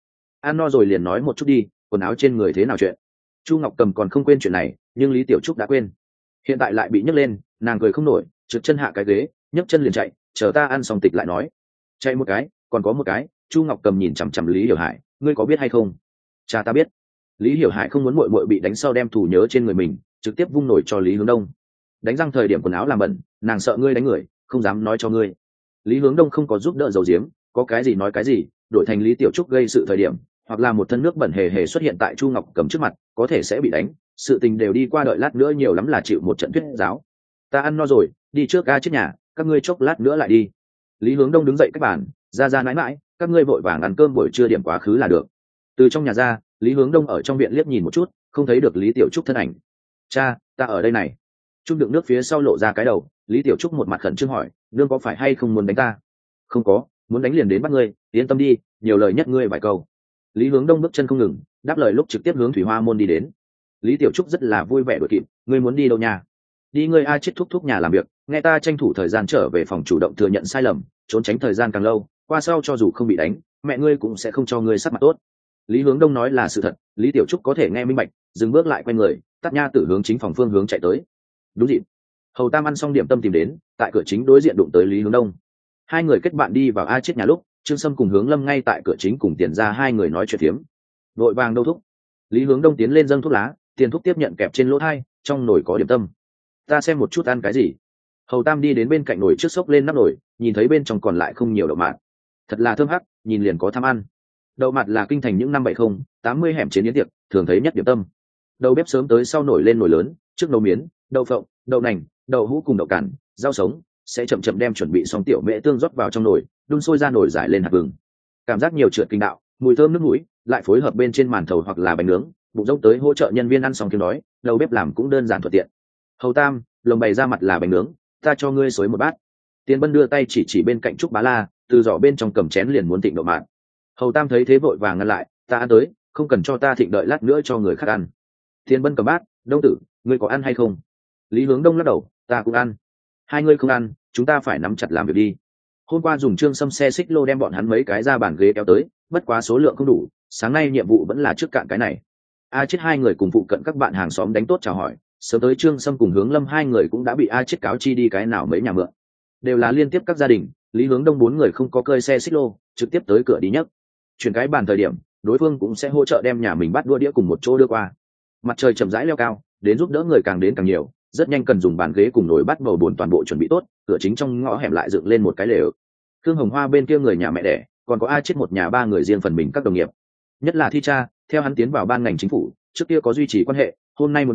no rồi liền nói một chút đi, quần áo trên người thế nào chuyện? Chu Ngọc Cầm còn không quên chuyện này, nhưng Lý Tiểu Trúc đã quên. Hiện tại lại bị nhấc lên, nàng cười không nổi, trượt chân hạ cái ghế, nhấc chân liền chạy, chờ ta ăn xong tịch lại nói. Chạy một cái, còn có một cái. Chu Ngọc Cầm nhìn chằm chằm Lý Hiểu Hải, ngươi có biết hay không? Cha ta biết. Lý Hiểu Hải không muốn muội muội bị đánh sau đem thủ nhớ trên người mình, trực tiếp vung nổi cho Lý Hướng Đông. Đánh răng thời điểm quần áo làm bẩn, nàng sợ ngươi đánh người, không dám nói cho ngươi. Lý Hướng Đông không có giúp đỡ dầu diếm, có cái gì nói cái gì, đổi thành Lý Tiểu Trúc gây sự thời điểm, hoặc là một thân nước bẩn hề xuất hiện tại Chu Ngọc Cầm trước mặt, có thể sẽ bị đánh. Sự tình đều đi qua, đợi lát nữa nhiều lắm là chịu một trận thuyết giáo. Ta ăn no rồi, đi trước ga trước nhà, các ngươi chốc lát nữa lại đi. Lý Hướng Đông đứng dậy cách bàn, ra nãi mãi, các ngươi vội vàng ăn cơm buổi trưa điểm quá khứ là được. Từ trong nhà ra, Lý Hướng Đông ở trong viện liếc nhìn một chút, không thấy được Lý Tiểu Trúc thân ảnh. Cha, ta ở đây này. Chung đựng nước phía sau lộ ra cái đầu, Lý Tiểu Trúc một mặt khẩn trương hỏi, nương có phải hay không muốn đánh ta? Không có, muốn đánh liền đến bắt ngươi, yên tâm đi, nhiều lời nhất ngươi vài câu. Lý Hướng Đông bước chân không ngừng, đáp lời lúc trực tiếp hướng Thủy Hoa môn đi đến. Lý Tiểu Trúc rất là vui vẻ đuổi kịp, ngươi muốn đi đâu nhà? Đi ngươi ai chết thúc nhà làm việc, nghe ta tranh thủ thời gian trở về phòng chủ động thừa nhận sai lầm, trốn tránh thời gian càng lâu, qua sau cho dù không bị đánh, mẹ ngươi cũng sẽ không cho ngươi sắc mặt tốt. Lý Hướng Đông nói là sự thật, Lý Tiểu Trúc có thể nghe minh bạch, dừng bước lại quay người, tắt nha tử hướng chính phòng phương hướng chạy tới. Đúng dịp, Hầu Tam ăn xong điểm tâm tìm đến, tại cửa chính đối diện đụng tới Lý Hướng Đông. Hai người kết bạn đi vào A chết nhà lúc, Trương Sâm cùng Hướng Lâm ngay tại cửa chính cùng Tiền ra hai người nói chuyện phiếm. Vội vàng đâu thúc? Lý Hướng Đông tiến lên dâng thuốc lá, Tiền thúc tiếp nhận kẹp trên lỗ thai, trong nồi có điểm tâm. Ta xem một chút ăn cái gì. Hầu Tam đi đến bên cạnh nồi trước xốc lên nắp nồi, nhìn thấy bên trong còn lại không nhiều đậu mạt. Thật là thơm hắc, nhìn liền có tham ăn. Đậu mạt là kinh thành những năm 70-80 hẻm chế biến tiệc thường thấy nhất điểm tâm. Đầu bếp sớm tới sau nổi lên nồi lớn, trước nấu miến, đậu phộng, đậu nành, đậu hũ cùng đậu cản, rau sống, sẽ chậm chậm đem chuẩn bị xong tiểu mễ tương rót vào trong nồi, đun sôi ra nồi giải lên hạt vừng. Cảm giác nhiều trượt kinh đạo, mùi thơm nước mũi, lại phối hợp bên trên màn thầu hoặc là bánh nướng, bụng rỗng tới hỗ trợ nhân viên ăn xong tiếng đói, đầu bếp làm cũng đơn giản thuận tiện. Hầu Tam, lồng bày ra mặt là bánh nướng, ta cho ngươi xối một bát. Tiên Bân đưa tay chỉ bên cạnh Trúc Bá La, từ giỏ bên trong cầm chén liền muốn thịnh đậu mạt. Hầu Tam thấy thế vội vàng ngăn lại, ta ăn tới, không cần cho ta thịnh, đợi lát nữa cho người khác ăn. Tiên Bân cầm bát, Đông tử, ngươi có ăn hay không? Lý Hướng Đông lắc đầu, ta cũng ăn. Hai ngươi không ăn, chúng ta phải nắm chặt làm việc đi. Hôm qua dùng Trương Sâm xe xích lô đem bọn hắn mấy cái ra bàn ghế kéo tới, bất quá số lượng không đủ, sáng nay nhiệm vụ vẫn là trước cạn cái này. A chết hai người cùng phụ cận các bạn hàng xóm đánh tốt chào hỏi, sớm tới Trương Sâm cùng Hướng Lâm hai người cũng đã bị A chết cáo chi đi cái nào mấy nhà mượn. Đều là liên tiếp các gia đình, Lý Hướng Đông 4 người không có cơi xe xích lô, trực tiếp tới cửa đi nhấc. Chuyển cái bàn thời điểm, đối phương cũng sẽ hỗ trợ đem nhà mình bắt đua đĩa cùng một chỗ đưa qua. Mặt trời chậm rãi leo cao, đến giúp đỡ người càng đến càng nhiều, rất nhanh cần dùng bàn ghế cùng nồi bát bầu bồn toàn bộ chuẩn bị tốt, cửa chính trong ngõ hẻm lại dựng lên một cái lều. Khương Hồng Hoa bên kia người nhà mẹ đẻ, còn có A chết một nhà 3 người riêng phần mình các đồng nghiệp. Nhất là Thi Cha, theo hắn tiến vào ban ngành chính phủ, trước kia có duy trì quan hệ, hôm nay muốn tới,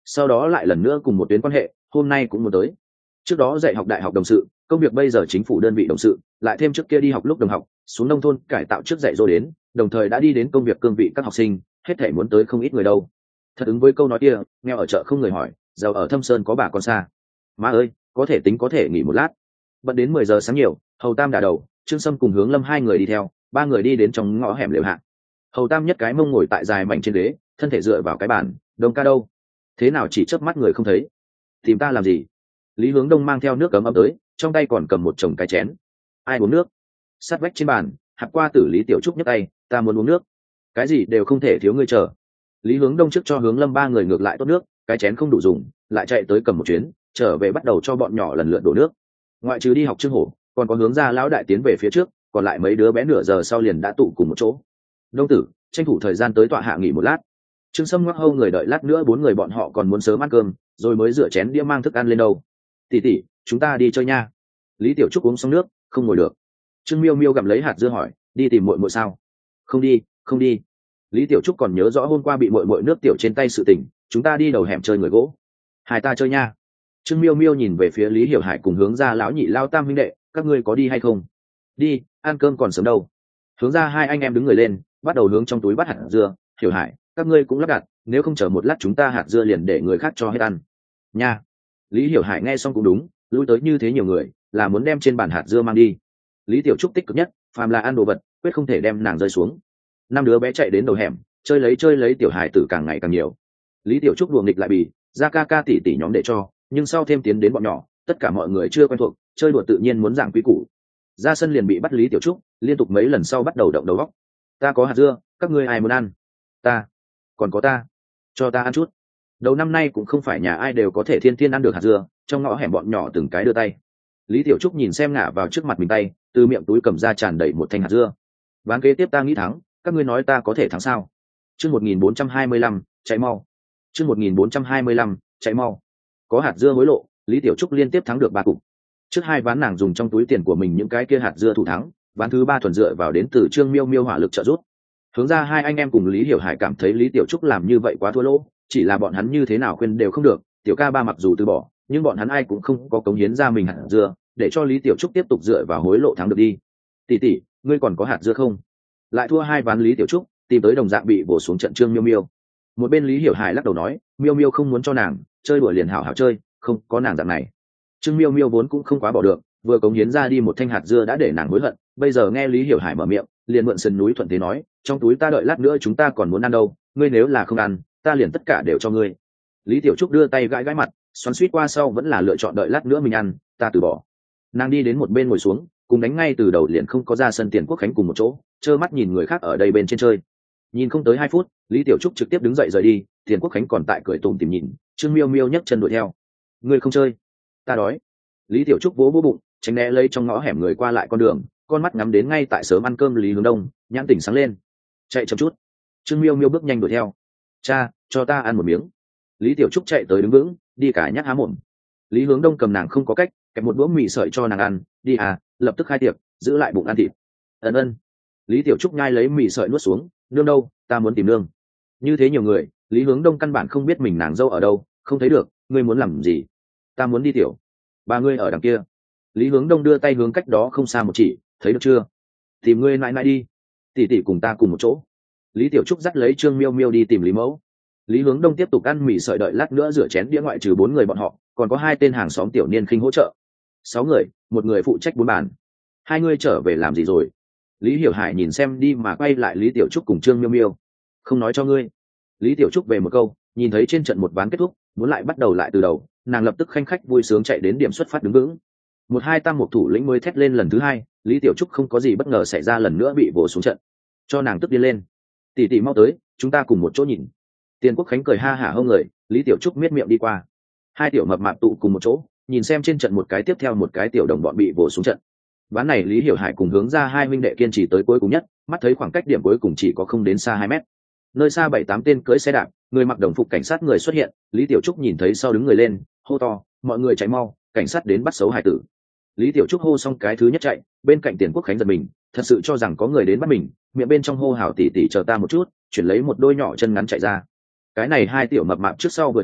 sau đó lại lần nữa cùng một tuyến quan hệ, hôm nay cũng muốn tới. Trước đó dạy học đại học đồng sự, công việc bây giờ chính phủ đơn vị đồng sự, lại thêm trước kia đi học lúc đồng học, xuống nông thôn cải tạo trước dạy dỗ đến, đồng thời đã đi đến công việc cương vị các học sinh, hết thảy muốn tới không ít người đâu. Thật ứng với câu nói kia, nghèo ở chợ không người hỏi, giàu ở thâm sơn có bà con xa. Má ơi, có thể tính có thể nghỉ một lát. Bận đến 10 giờ sáng nhiều, Hầu Tam đả đầu, Trương Sâm cùng Hướng Lâm hai người đi theo, ba người đi đến trong ngõ hẻm lều hạ. Hầu Tam nhất cái mông ngồi tại dài mảnh trên ghế, thân thể dựa vào cái bàn, Đông ca đâu? Thế nào chỉ chớp mắt người không thấy? Tìm ta làm gì? Lý Hướng Đông mang theo nước cấm ấm tới, trong tay còn cầm một chồng cái chén. Ai uống nước? Sát vách trên bàn, hạt qua tử Lý Tiểu Trúc nhấc tay, ta muốn uống nước. Cái gì đều không thể thiếu ngươi chờ. Lý Hướng Đông trước cho Hướng Lâm ba người ngược lại tốt nước, cái chén không đủ dùng, lại chạy tới cầm một chuyến, trở về bắt đầu cho bọn nhỏ lần lượt đổ nước. Ngoại trừ đi học Trương Hổ, còn có Hướng gia lão đại tiến về phía trước, còn lại mấy đứa bé nửa giờ sau liền đã tụ cùng một chỗ. Đông tử, tranh thủ thời gian tới tọa hạ nghỉ một lát. Trương Sâm ngoắc hâu người đợi lát nữa bốn người bọn họ còn muốn sớm ăn cơm, rồi mới rửa chén đĩa mang thức ăn lên đâu. Tỷ tỷ, chúng ta đi chơi nha. Lý Tiểu Trúc uống xong nước, không ngồi được. Trương Miêu Miêu gặm lấy hạt dưa hỏi, đi tìm muội muội sao? Không đi, không đi. Lý Tiểu Trúc còn nhớ rõ hôm qua bị muội muội nước tiểu trên tay sự tình, chúng ta đi đầu hẻm chơi người gỗ. Hai ta chơi nha. Trương Miêu Miêu nhìn về phía Lý Hiểu Hải cùng Hướng gia lão nhị lao tam huynh đệ, các ngươi có đi hay không? Đi, ăn cơm còn sớm đâu. Hướng ra hai anh em đứng người lên, bắt đầu hướng trong túi bắt hạt dưa. Hiểu Hải, các ngươi cũng lắp đặt, nếu không chờ một lát chúng ta hạt dưa liền để người khác cho hết ăn. Nha. Lý Hiểu Hải nghe xong cũng đúng, lui tới như thế nhiều người, là muốn đem trên bàn hạt dưa mang đi. Lý Tiểu Trúc tích cực nhất, phàm là ăn đồ vật, quyết không thể đem nàng rơi xuống. Năm đứa bé chạy đến đầu hẻm, chơi lấy Tiểu Hải tử càng ngày càng nhiều. Lý Tiểu Trúc đùa nghịch lại bì, ra ca ca tỷ tỷ nhóm để cho, nhưng sau thêm tiến đến bọn nhỏ, tất cả mọi người chưa quen thuộc, chơi đùa tự nhiên muốn giảng quy củ. Ra sân liền bị bắt Lý Tiểu Trúc, liên tục mấy lần sau bắt đầu động đầu góc. Ta có hạt dưa, các ngươi ai muốn ăn? Ta, còn có ta, cho ta ăn chút. Đầu năm nay cũng không phải nhà ai đều có thể thiên thiên ăn được hạt dưa, trong ngõ hẻm bọn nhỏ từng cái đưa tay. Lý Tiểu Trúc nhìn xem ngả vào trước mặt mình tay, từ miệng túi cầm ra tràn đầy một thanh hạt dưa. Ván kế tiếp ta nghĩ thắng, các ngươi nói ta có thể thắng sao? Chương 1425, chạy mau. Chương 1425, chạy mau. Có hạt dưa hối lộ, Lý Tiểu Trúc liên tiếp thắng được 3 cục. Trước hai ván nàng dùng trong túi tiền của mình những cái kia hạt dưa thủ thắng, ván thứ 3 thuần dựa vào đến từ Trương Miêu Miêu hỏa lực trợ giúp. Hướng ra hai anh em cùng Lý Hiểu Hải cảm thấy Lý Tiểu Trúc làm như vậy quá thua lỗ, chỉ là bọn hắn như thế nào khuyên đều không được. Tiểu ca ba mặc dù từ bỏ, nhưng bọn hắn ai cũng không có cống hiến ra mình hạt dưa, để cho Lý Tiểu Trúc tiếp tục dựa vào hối lộ thắng được đi. Tỷ tỷ, ngươi còn có hạt dưa không? Lại thua hai ván Lý Tiểu Trúc, tìm tới đồng dạng bị bổ xuống trận Trương Miêu Miêu. Một bên Lý Hiểu Hải lắc đầu nói, Miêu Miêu không muốn cho nàng chơi đùa liền hảo hảo chơi, không có nàng dạng này. Trương Miêu Miêu vốn cũng không quá bỏ được, vừa cống hiến ra đi một thanh hạt dưa đã để nàng hối hận, bây giờ nghe Lý Hiểu Hải mở miệng, liền mượn sườn núi thuận thế nói, trong túi ta đợi lát nữa chúng ta còn muốn ăn đâu, ngươi nếu là không ăn, ta liền tất cả đều cho ngươi. Lý Tiểu Trúc đưa tay gãi gãi mặt, xoắn xuýt qua sau vẫn là lựa chọn đợi lát nữa mình ăn, ta từ bỏ. Nàng đi đến một bên ngồi xuống, cùng đánh ngay từ đầu liền không có ra sân Tiền Quốc Khánh cùng một chỗ, trơ mắt nhìn người khác ở đây bên trên chơi. Nhìn không tới 2 phút, Lý Tiểu Trúc trực tiếp đứng dậy rời đi, Tiền Quốc Khánh còn tại cười tủm tỉm nhìn, Trương Miêu Miêu nhấc chân đuổi theo. Ngươi không chơi, ta đói. Lý Tiểu Trúc vỗ vỗ bụng, tránh né lấy trong ngõ hẻm người qua lại con đường, con mắt ngắm đến ngay tại sớm ăn cơm Lý Hướng Đông, nhãn tỉnh sáng lên. Chạy chậm chút. Trương Miêu Miêu bước nhanh đuổi theo. Cha, cho ta ăn một miếng. Lý Tiểu Trúc chạy tới đứng vững, đi cả nhát há mồm. Lý Hướng Đông cầm nàng không có cách, kẹp một đũa mì sợi cho nàng ăn, đi à, lập tức khai tiệc, giữ lại bụng ăn thịt. Ân ân. Lý Tiểu Trúc nhai lấy mì sợi nuốt xuống, nương đâu, ta muốn tìm nương. Như thế nhiều người, Lý Hướng Đông căn bản không biết mình nàng dâu ở đâu, không thấy được, ngươi muốn làm gì? Ta muốn đi tiểu. Ba ngươi ở đằng kia. Lý Hướng Đông đưa tay hướng cách đó không xa một chỉ, thấy được chưa? Tìm ngươi mãi mãi đi. Tỷ tỷ cùng ta cùng một chỗ. Lý Tiểu Trúc dắt lấy Trương Miêu Miêu đi tìm Lý Mẫu. Lý Hướng Đông tiếp tục ăn mì sợi đợi lát nữa rửa chén đĩa, ngoại trừ 4 người bọn họ, còn có 2 tên hàng xóm tiểu niên khinh hỗ trợ. 6 người, một người phụ trách 4 bàn. 2 người trở về làm gì rồi? Lý Hiểu Hải nhìn xem đi mà quay lại Lý Tiểu Trúc cùng Trương Miêu Miêu. Không nói cho ngươi. Lý Tiểu Trúc về một câu, nhìn thấy trên trận một ván kết thúc, muốn lại bắt đầu lại từ đầu, nàng lập tức khanh khách vui sướng chạy đến điểm xuất phát đứng vững. 1-2 tam một thủ lĩnh mới thét lên lần thứ 2, Lý Tiểu Trúc không có gì bất ngờ xảy ra lần nữa bị vồ xuống trận, cho nàng tức điên lên. Tỷ tỷ mau tới, chúng ta cùng một chỗ nhìn. Tiền Quốc Khánh cười ha hả hông người, Lý Tiểu Trúc miết miệng đi qua. 2 tiểu mập mạp tụ cùng một chỗ, nhìn xem trên trận một cái tiếp theo một cái tiểu đồng bọn bị vồ xuống trận. Ván này Lý Hiểu Hải cùng Hướng ra 2 huynh đệ kiên trì tới cuối cùng nhất, mắt thấy khoảng cách điểm cuối cùng chỉ có không đến xa 2 mét. Nơi xa 7-8 tên cưỡi xe đạp, người mặc đồng phục cảnh sát người xuất hiện, Lý Tiểu Trúc nhìn thấy sau đứng người lên, hô to, mọi người chạy mau, cảnh sát đến bắt xấu hải tử. Lý Tiểu Trúc hô xong cái thứ nhất chạy, bên cạnh Tiền Quốc Khánh giật mình, thật sự cho rằng có người đến bắt mình, miệng bên trong hô hào tỷ tỷ chờ ta một chút, chuyển lấy một đôi nhỏ chân ngắn chạy ra. Cái này 2 tiểu mập mạp trước sau vừa chạy,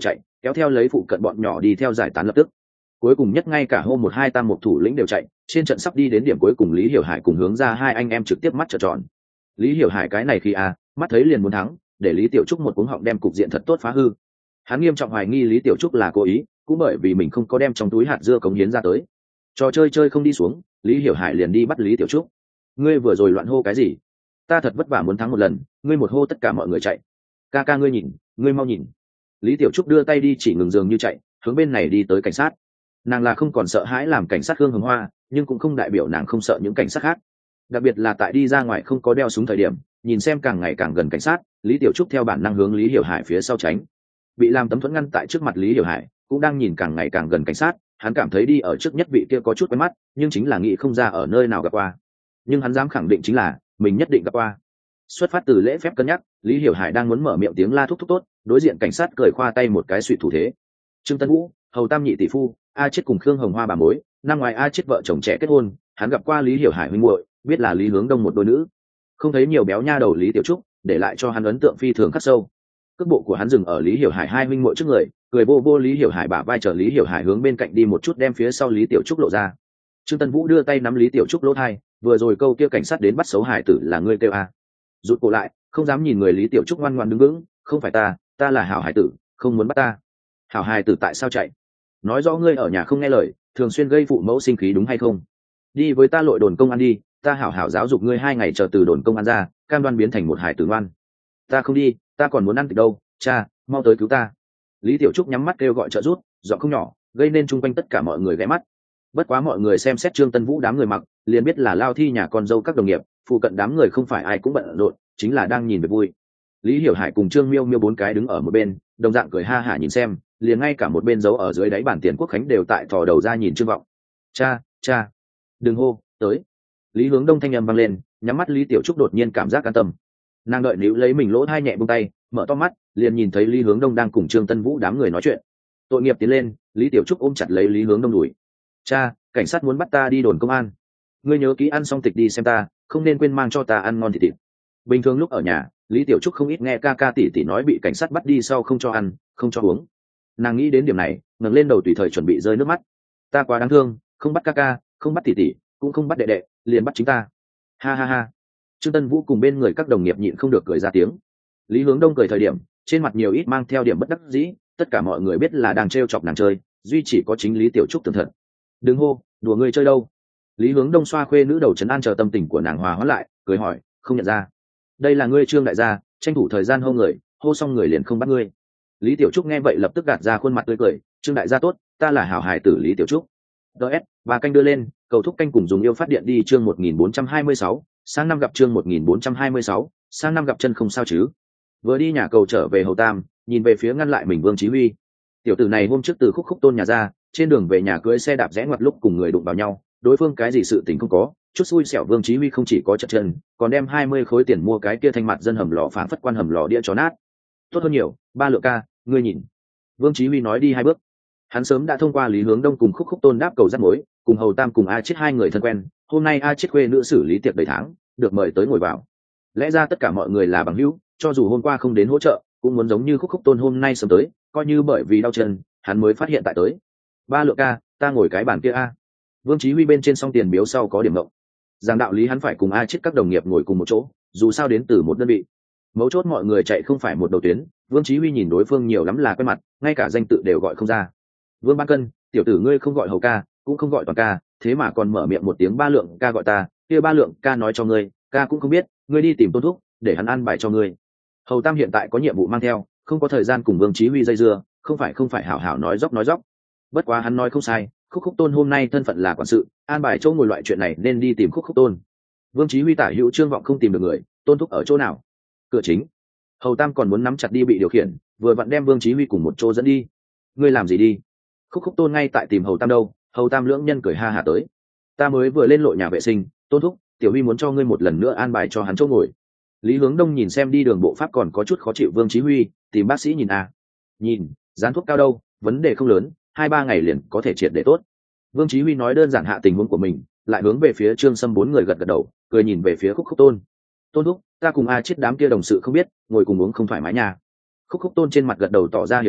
kéo theo lấy phụ cận bọn nhỏ đi theo giải tán lập tức. Cuối cùng nhất ngay cả hôm 1-2 tam một thủ lĩnh đều chạy, trên trận sắp đi đến điểm cuối cùng Lý Hiểu Hải cùng hướng ra hai anh em trực tiếp mắt trợn tròn. Lý Hiểu Hải cái này khi mắt thấy liền muốn thắng, để Lý Tiểu Trúc một cuống họng đem cục diện thật tốt phá hư. Hắn nghiêm trọng hoài nghi Lý Tiểu Trúc là cố ý, cũng bởi vì mình không có đem trong túi hạt dưa cống hiến ra tới. Trò chơi không đi xuống, Lý Hiểu Hải liền đi bắt Lý Tiểu Trúc. Ngươi vừa rồi loạn hô cái gì? Ta thật vất vả muốn thắng một lần, ngươi một hô tất cả mọi người chạy. Ca ca ngươi nhìn, ngươi mau nhìn. Lý Tiểu Trúc đưa tay đi chỉ ngừng dường như chạy, hướng bên này đi tới cảnh sát. Nàng là không còn sợ hãi làm cảnh sát Hương Hồng Hoa, nhưng cũng không đại biểu nàng không sợ những cảnh sát khác. Đặc biệt là tại đi ra ngoài không có đeo súng thời điểm, nhìn xem càng ngày càng gần cảnh sát, Lý Tiểu Trúc theo bản năng hướng Lý Hiểu Hải phía sau tránh. Bị làm tấm thuẫn ngăn tại trước mặt Lý Hiểu Hải, cũng đang nhìn càng ngày càng gần cảnh sát, hắn cảm thấy đi ở trước nhất vị kia có chút quen mắt, nhưng chính là nghĩ không ra ở nơi nào gặp qua. Nhưng hắn dám khẳng định chính là mình nhất định gặp qua. Xuất phát từ lễ phép cân nhắc, Lý Hiểu Hải đang muốn mở miệng tiếng la thúc thúc tốt, đối diện cảnh sát cười khoa tay một cái suy thủ thế. Trương Tân Vũ, Hầu Tam nhị tỷ phu, A Chết cùng Khương Hồng Hoa bà mối, năm ngoài A Chết vợ chồng trẻ kết hôn, hắn gặp qua Lý Hiểu Hải huynh muội, biết là Lý Hướng Đông một đôi nữ. Không thấy nhiều béo nha đầu Lý Tiểu Trúc, để lại cho hắn ấn tượng phi thường khắc sâu. Cước bộ của hắn dừng ở Lý Hiểu Hải hai huynh muội trước người, cười vô vô Lý Hiểu Hải bả vai chờ Lý Hiểu Hải hướng bên cạnh đi một chút đem phía sau Lý Tiểu Trúc lộ ra. Trương Tân Vũ đưa tay nắm Lý Tiểu Trúc lỗ tai, vừa rồi câu kia cảnh sát đến bắt xấu hải tử là ngươi kêu rụt cổ lại, không dám nhìn người Lý Tiểu Trúc ngoan ngoãn đứng vững, không phải ta là hảo hải tử, không muốn bắt ta. Hảo hải tử tại sao chạy? Nói rõ ngươi ở nhà không nghe lời, thường xuyên gây phụ mẫu sinh khí đúng hay không? Đi với ta lội đồn công an đi, ta hảo hảo giáo dục ngươi 2 ngày chờ từ đồn công an ra, cam đoan biến thành một hải tử ngoan. Ta không đi, ta còn muốn ăn thịt đâu, cha, mau tới cứu ta. Lý Tiểu Trúc nhắm mắt kêu gọi trợ giúp, giọng không nhỏ, gây nên chung quanh tất cả mọi người ghé mắt. Bất quá mọi người xem xét Trương Tân Vũ đám người mặc, liền biết là lao thi nhà con dâu các đồng nghiệp, phụ cận đám người không phải ai cũng bận rộn, chính là đang nhìn về vui. Lý Hiểu Hải cùng Trương Miêu Miêu 4 cái đứng ở một bên, đồng dạng cười ha hả nhìn xem, liền ngay cả một bên giấu ở dưới đáy bàn tiền Quốc Khánh đều tại thò đầu ra nhìn Trương Vọng. Cha, đừng hô, tới. Lý Hướng Đông thanh âm vang lên, nhắm mắt Lý Tiểu Trúc đột nhiên cảm giác an tâm. Nàng đợi níu lấy mình lỗ tai nhẹ buông tay, mở to mắt, liền nhìn thấy Lý Hướng Đông đang cùng Trương Tân Vũ đám người nói chuyện. Tội nghiệp tiến lên, Lý Tiểu Trúc ôm chặt lấy Lý Hướng Đông đùi. Cha, cảnh sát muốn bắt ta đi đồn công an. Ngươi nhớ kỹ ăn xong thịt đi xem ta, không nên quên mang cho ta ăn ngon thịt. Bình thường lúc ở nhà, Lý Tiểu Trúc không ít nghe ca tỷ tỷ nói bị cảnh sát bắt đi sau không cho ăn, không cho uống. Nàng nghĩ đến điểm này, ngẩng lên đầu tùy thời chuẩn bị rơi nước mắt. Ta quá đáng thương, không bắt ca, không bắt tỷ tỷ, cũng không bắt đệ, liền bắt chính ta. Ha ha ha. Trương Tân Vũ cùng bên người các đồng nghiệp nhịn không được cười ra tiếng. Lý Hướng Đông cười thời điểm, trên mặt nhiều ít mang theo điểm bất đắc dĩ, tất cả mọi người biết là đang trêu chọc nàng chơi, duy chỉ có chính Lý Tiểu Trúc tường thật. Đừng hô, đùa ngươi chơi đâu. Lý Hướng Đông xoa khuê nữ đầu trấn an chờ tâm tình của nàng hòa hóa lại, cười hỏi, không nhận ra. Đây là ngươi Trương đại gia, tranh thủ thời gian hô người, hô xong người liền không bắt ngươi. Lý Tiểu Trúc nghe vậy lập tức gạt ra khuôn mặt tươi cười, Trương đại gia tốt, ta là hảo hài tử Lý Tiểu Trúc. DS, và canh đưa lên, cầu thúc canh cùng dùng yêu phát điện đi chương 1426, sang năm gặp chương 1426, sang năm gặp chân không sao chứ. Vừa đi nhà cầu trở về Hầu Tam, nhìn về phía ngăn lại mình Vương Chí Huy. Tiểu tử này hôm trước từ khúc tôn nhà ra, trên đường về nhà cưỡi xe đạp rẽ ngoặt lúc cùng người đụng vào nhau, đối phương cái gì sự tình không có, chút xui xẻo Vương Chí Huy không chỉ có chật chân, còn đem 20 khối tiền mua cái kia thanh mặt dân hầm lò phản phất quan hầm lò đĩa chó nát. Tốt hơn nhiều, 3 lượng ca, ngươi nhìn. Vương Chí Huy nói đi 2 bước. Hắn sớm đã thông qua Lý Hướng Đông cùng khúc tôn đáp cầu dắt mối, cùng Hầu Tam cùng A Chết 2 người thân quen, hôm nay A Chết khuê nữ xử lý tiệc đầy tháng, được mời tới ngồi vào. Lẽ ra tất cả mọi người là bằng hữu, cho dù hôm qua không đến hỗ trợ, cũng muốn giống như khúc tôn hôm nay sớm tới, coi như bởi vì đau chân, hắn mới phát hiện tại tới. 3 lượng ca, ta ngồi cái bàn kia a. Vương Chí Huy bên trên xong tiền biếu sau có điểm mộng. Giảng đạo lý hắn phải cùng A Chết các đồng nghiệp ngồi cùng một chỗ, dù sao đến từ một đơn vị. Mấu chốt mọi người chạy không phải một đầu tuyến, Vương Chí Huy nhìn đối phương nhiều lắm là quen mặt, ngay cả danh tự đều gọi không ra. Vương Ban Cân, tiểu tử ngươi không gọi Hầu ca, cũng không gọi Toàn ca, thế mà còn mở miệng một tiếng 3 lượng ca gọi ta, kia 3 lượng ca nói cho ngươi, ca cũng không biết, ngươi đi tìm Tôn thúc, để hắn ăn bài cho ngươi. Hầu Tam hiện tại có nhiệm vụ mang theo, không có thời gian cùng Vương Chí Huy dây dưa, không phải hảo hảo nói dóc. Bất quá hắn nói không sai, khúc tôn hôm nay thân phận là quản sự, an bài chỗ ngồi loại chuyện này nên đi tìm khúc tôn. Vương Chí Huy tả hữu Trương Vọng không tìm được người, Tôn thúc ở chỗ nào? Cửa chính. Hầu Tam còn muốn nắm chặt đi bị điều khiển, vừa vặn đem Vương Chí Huy cùng một chỗ dẫn đi. Ngươi làm gì đi? Khúc tôn ngay tại tìm Hầu Tam đâu? Hầu Tam lưỡng nhân cười ha hả tới. Ta mới vừa lên lội nhà vệ sinh, Tôn thúc, tiểu Huy muốn cho ngươi một lần nữa an bài cho hắn chỗ ngồi. Lý Hướng Đông nhìn xem đi đường bộ pháp còn có chút khó chịu Vương Chí Huy, tìm bác sĩ nhìn à? Nhìn, dán thuốc cao đâu, vấn đề không lớn, 2-3 ngày liền có thể triệt để tốt. Vương Chí Huy nói đơn giản hạ tình huống của mình, lại hướng về phía Trương Sâm 4 người gật gật đầu, cười nhìn về phía Khúc Tôn. Tôn thúc, ta cùng A Chết đám kia đồng sự không biết, ngồi cùng uống không thoải mái nha. Khúc Tôn trên mặt gật đầu tỏ ra hiểu rõ,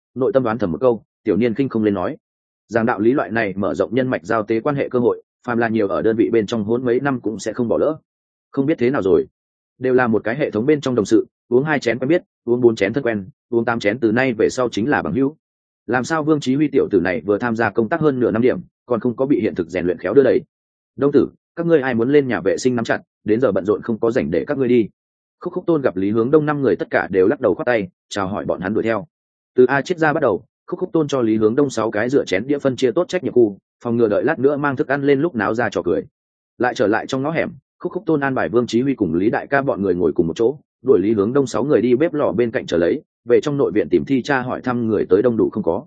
nội tâm đoán thầm một câu, tiểu niên kinh không lên nói. Giảng đạo lý loại này mở rộng nhân mạch giao tế quan hệ cơ hội, phàm là nhiều ở đơn vị bên trong hôn mấy năm cũng sẽ không bỏ lỡ. Không biết thế nào rồi, đều là một cái hệ thống bên trong đồng sự, uống 2 chén quen biết, uống 4 chén thân quen, uống 8 chén từ nay về sau chính là bằng hữu. Làm sao Vương Chí Huy tiểu tử này vừa tham gia công tác hơn nửa năm điểm, còn không có bị hiện thực rèn luyện khéo đưa đẩy. Đông tử, các ngươi ai muốn lên nhà vệ sinh nắm chặt, đến giờ bận rộn không có rảnh để các ngươi đi. Khúc Khúc Tôn gặp Lý Hướng Đông 5 người tất cả đều lắc đầu khoát tay, chào hỏi bọn hắn đuổi theo. Từ A Chiết ra bắt đầu, Khúc Khúc Tôn cho Lý Hướng Đông 6 cái rửa chén đĩa phân chia tốt trách nhiệm khu, phòng ngừa đợi lát nữa mang thức ăn lên lúc náo ra trò cười. Lại trở lại trong ngõ hẻm, Khúc Khúc Tôn an bài Vương Chí Huy cùng Lý Đại Ca bọn người ngồi cùng một chỗ, đuổi Lý Hướng Đông 6 người đi bếp lò bên cạnh chờ lấy, về trong nội viện tìm Thi Cha hỏi thăm người tới đông đủ không có.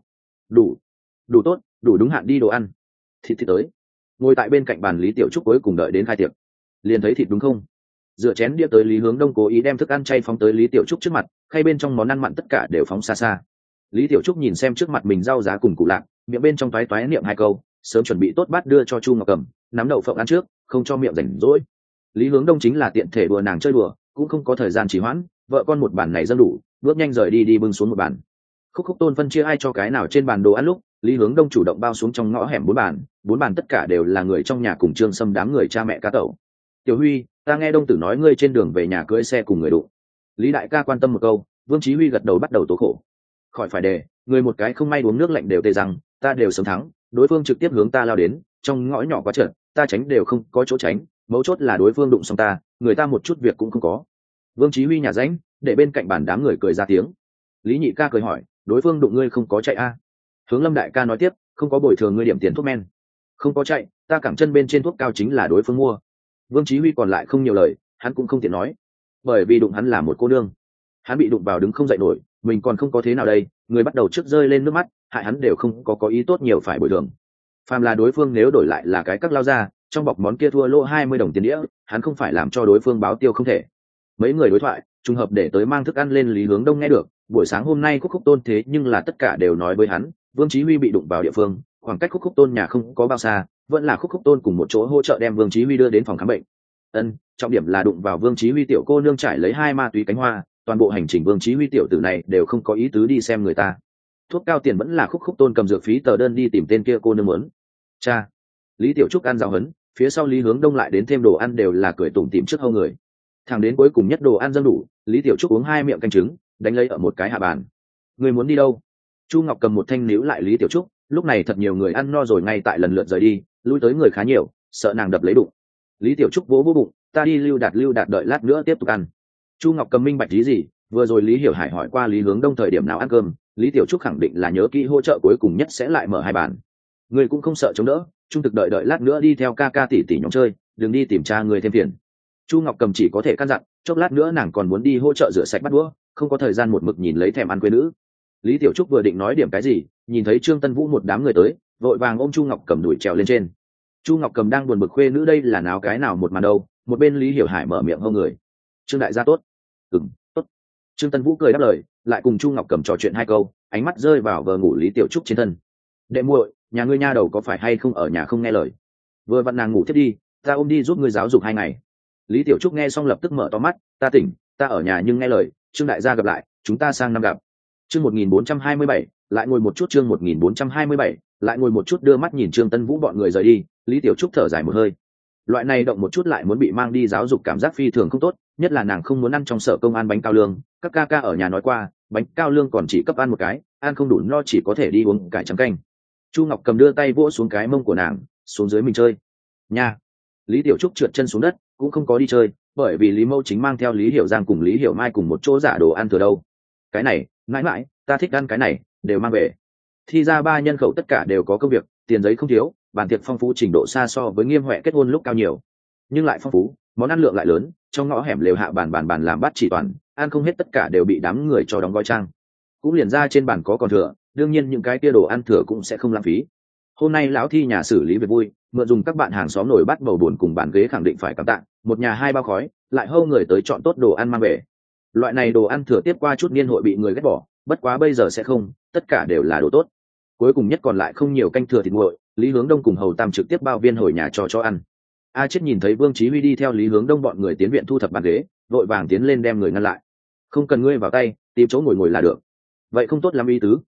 Đủ tốt, đủ đúng hạn đi đồ ăn. Thịt thì tới. Ngồi tại bên cạnh bàn Lý Tiểu Trúc cuối cùng đợi đến khai tiệc. Liền thấy thịt đúng không? Dựa chén đĩa tới Lý Hướng Đông cố ý đem thức ăn chay phóng tới Lý Tiểu Trúc trước mặt, khay bên trong món ăn mặn tất cả đều phóng xa xa. Lý Tiểu Trúc nhìn xem trước mặt mình rau giá cùng củ lạc, miệng bên trong toái toái niệm 2 câu, sớm chuẩn bị tốt bát đưa cho Chu Ngọc Cầm, nắm đậu phộng ăn trước, không cho miệng rảnh rỗi. Lý Hướng Đông chính là tiện thể đùa nàng chơi đùa, cũng không có thời gian trì hoãn, vợ con một bàn này dâng đủ, bước nhanh rời đi bưng xuống một bàn. Khúc Khúc Tôn phân chia ai cho cái nào trên bàn đồ ăn lúc, Lý Hướng Đông chủ động bao xuống trong ngõ hẻm 4 bàn tất cả đều là người trong nhà cùng Trương Sâm đám người cha mẹ cá tẩu. Tiểu Huy, ta nghe Đông tử nói ngươi trên đường về nhà cưỡi xe cùng người đụng. Lý Đại Ca quan tâm một câu, Vương Chí Huy gật đầu bắt đầu tố khổ. Khỏi phải đề, người một cái không may uống nước lạnh đều tê rằng, ta đều sớm thắng, đối phương trực tiếp hướng ta lao đến, trong ngõ nhỏ quá trơn, ta tránh đều không có chỗ tránh, mấu chốt là đối phương đụng xong ta, người ta một chút việc cũng không có. Vương Chí Huy nhả rãnh, để bên cạnh bàn đám người cười ra tiếng. Lý Nhị Ca cười hỏi, đối phương đụng ngươi không có chạy a? Hướng Lâm Đại Ca nói tiếp, không có bồi thường ngươi điểm tiền thuốc men. Không có chạy, ta cẳng chân bên trên thuốc cao chính là đối phương mua. Vương Chí Huy còn lại không nhiều lời, hắn cũng không tiện nói, bởi vì đụng hắn là một cô nương, hắn bị đụng vào đứng không dậy nổi, mình còn không có thế nào đây, người bắt đầu trước rơi lên nước mắt, hại hắn đều không có ý tốt nhiều phải bồi thường. Phàm là đối phương nếu đổi lại là cái các lao ra, trong bọc món kia thua lỗ 20 đồng tiền đĩa, hắn không phải làm cho đối phương báo tiêu không thể. Mấy người đối thoại, trùng hợp để tới mang thức ăn lên Lý Hướng Đông nghe được, buổi sáng hôm nay Khúc Khúc Tôn thế nhưng là tất cả đều nói với hắn, Vương Chí Huy bị đụng vào địa phương, khoảng cách Khúc Khúc Tôn nhà không có bao xa, vẫn là Khúc Khúc Tôn cùng một chỗ hỗ trợ đem Vương Chí Huy đưa đến phòng khám bệnh. Trọng điểm là đụng vào Vương Chí Huy tiểu cô nương trải lấy 2 ma túy cánh hoa, toàn bộ hành trình Vương Chí Huy tiểu tử này đều không có ý tứ đi xem người ta. Thuốc cao tiền vẫn là Khúc Khúc Tôn cầm dược phí tờ đơn đi tìm tên kia cô nương muốn. Cha, Lý Tiểu Trúc ăn giáo hấn, phía sau Lý Hướng Đông lại đến thêm đồ ăn đều là cười tủm tỉm trước hâu người. Thẳng đến cuối cùng nhất đồ ăn dâng đủ, Lý Tiểu Trúc uống 2 miệng canh trứng, đánh lấy ở một cái hạ bàn. Người muốn đi đâu? Chu Ngọc cầm một thanh níu lại Lý Tiểu Trúc, lúc này thật nhiều người ăn no rồi ngay tại lần lượt rời đi, lui tới người khá nhiều, sợ nàng đập lấy bụng. Lý Tiểu Trúc vỗ bụng, ta đi lưu đạt đợi lát nữa tiếp tục ăn. Chu Ngọc cầm minh bạch ý gì, vừa rồi Lý Hiểu Hải hỏi qua Lý Hướng Đông thời điểm nào ăn cơm, Lý Tiểu Trúc khẳng định là nhớ kỹ hỗ trợ cuối cùng nhất sẽ lại mở 2 bàn. Người cũng không sợ chống đỡ, trung thực đợi lát nữa đi theo ca ca tỷ nhóm chơi, đừng đi tìm cha người thêm phiền. Chu Ngọc cầm chỉ có thể căn dặn, chốc lát nữa nàng còn muốn đi hỗ trợ rửa sạch bát đũa, không có thời gian một mực nhìn lấy thèm ăn quê nữ. Lý Tiểu Trúc vừa định nói điểm cái gì, nhìn thấy Trương Tân Vũ một đám người tới, vội vàng ôm Chu Ngọc cầm đuổi trèo lên trên. Chu Ngọc cầm đang buồn bực khuê nữ đây là náo cái nào một màn đâu, một bên Lý Hiểu Hải mở miệng hô người. Trương đại gia tốt. Tốt. Trương Tân Vũ cười đáp lời, lại cùng Chu Ngọc cầm trò chuyện 2 câu, ánh mắt rơi vào vờ ngủ Lý Tiểu Trúc trên thân. Đệ muội, nhà ngươi nha đầu có phải hay không ở nhà không nghe lời? Vừa vặn nàng ngủ thiết đi, ta ôm đi giúp ngươi giáo dục 2 ngày. Lý Tiểu Trúc nghe xong lập tức mở to mắt, ta tỉnh, ta ở nhà nhưng nghe lời, Trương đại gia gặp lại, chúng ta sang năm gặp. Chương 1427, lại ngồi một chút chương 1427, lại ngồi một chút đưa mắt nhìn Trương Tân Vũ bọn người rời đi, Lý Tiểu Trúc thở dài một hơi. Loại này động một chút lại muốn bị mang đi giáo dục cảm giác phi thường không tốt, nhất là nàng không muốn ăn trong sở công an bánh cao lương, các ca ca ở nhà nói qua, bánh cao lương còn chỉ cấp ăn một cái, ăn không đủ no chỉ có thể đi uống cải trắng canh. Chu Ngọc cầm đưa tay vỗ xuống cái mông của nàng, xuống dưới mình chơi. Nha. Lý Tiểu Trúc trượt chân xuống đất, cũng không có đi chơi, bởi vì Lý Mâu chính mang theo Lý Hiểu Giang cùng Lý Hiểu Mai cùng một chỗ giả đồ ăn thừa đâu. Cái này, mãi mãi, ta thích ăn cái này, đều mang về. Thi ra 3 nhân khẩu tất cả đều có công việc, tiền giấy không thiếu, bàn tiệc phong phú trình độ xa so với Nghiêm Huệ kết hôn lúc cao nhiều, nhưng lại phong phú, món ăn lượng lại lớn, trong ngõ hẻm lều hạ bàn làm bát chỉ toàn, ăn không hết tất cả đều bị đám người cho đóng gói trang. Cũng liền ra trên bàn có còn thừa, đương nhiên những cái kia đồ ăn thừa cũng sẽ không lãng phí. Hôm nay lão Thi nhà xử lý việc vui, mượn dùng các bạn hàng xóm nổi bắt bầu buồn cùng bàn ghế khẳng định phải cảm tạ, một nhà 2 bao khói, lại hâu người tới chọn tốt đồ ăn mang về. Loại này đồ ăn thừa tiếp qua chút niên hội bị người ghét bỏ, bất quá bây giờ sẽ không, tất cả đều là đồ tốt. Cuối cùng nhất còn lại không nhiều canh thừa thịt nguội, Lý Hướng Đông cùng Hầu Tam trực tiếp bao viên hồi nhà cho ăn. A Chết nhìn thấy Vương Chí Huy đi theo Lý Hướng Đông bọn người tiến viện thu thập bàn ghế, vội vàng tiến lên đem người ngăn lại. Không cần ngươi vào tay, tìm chỗ ngồi là được. Vậy không tốt lắm ý tứ,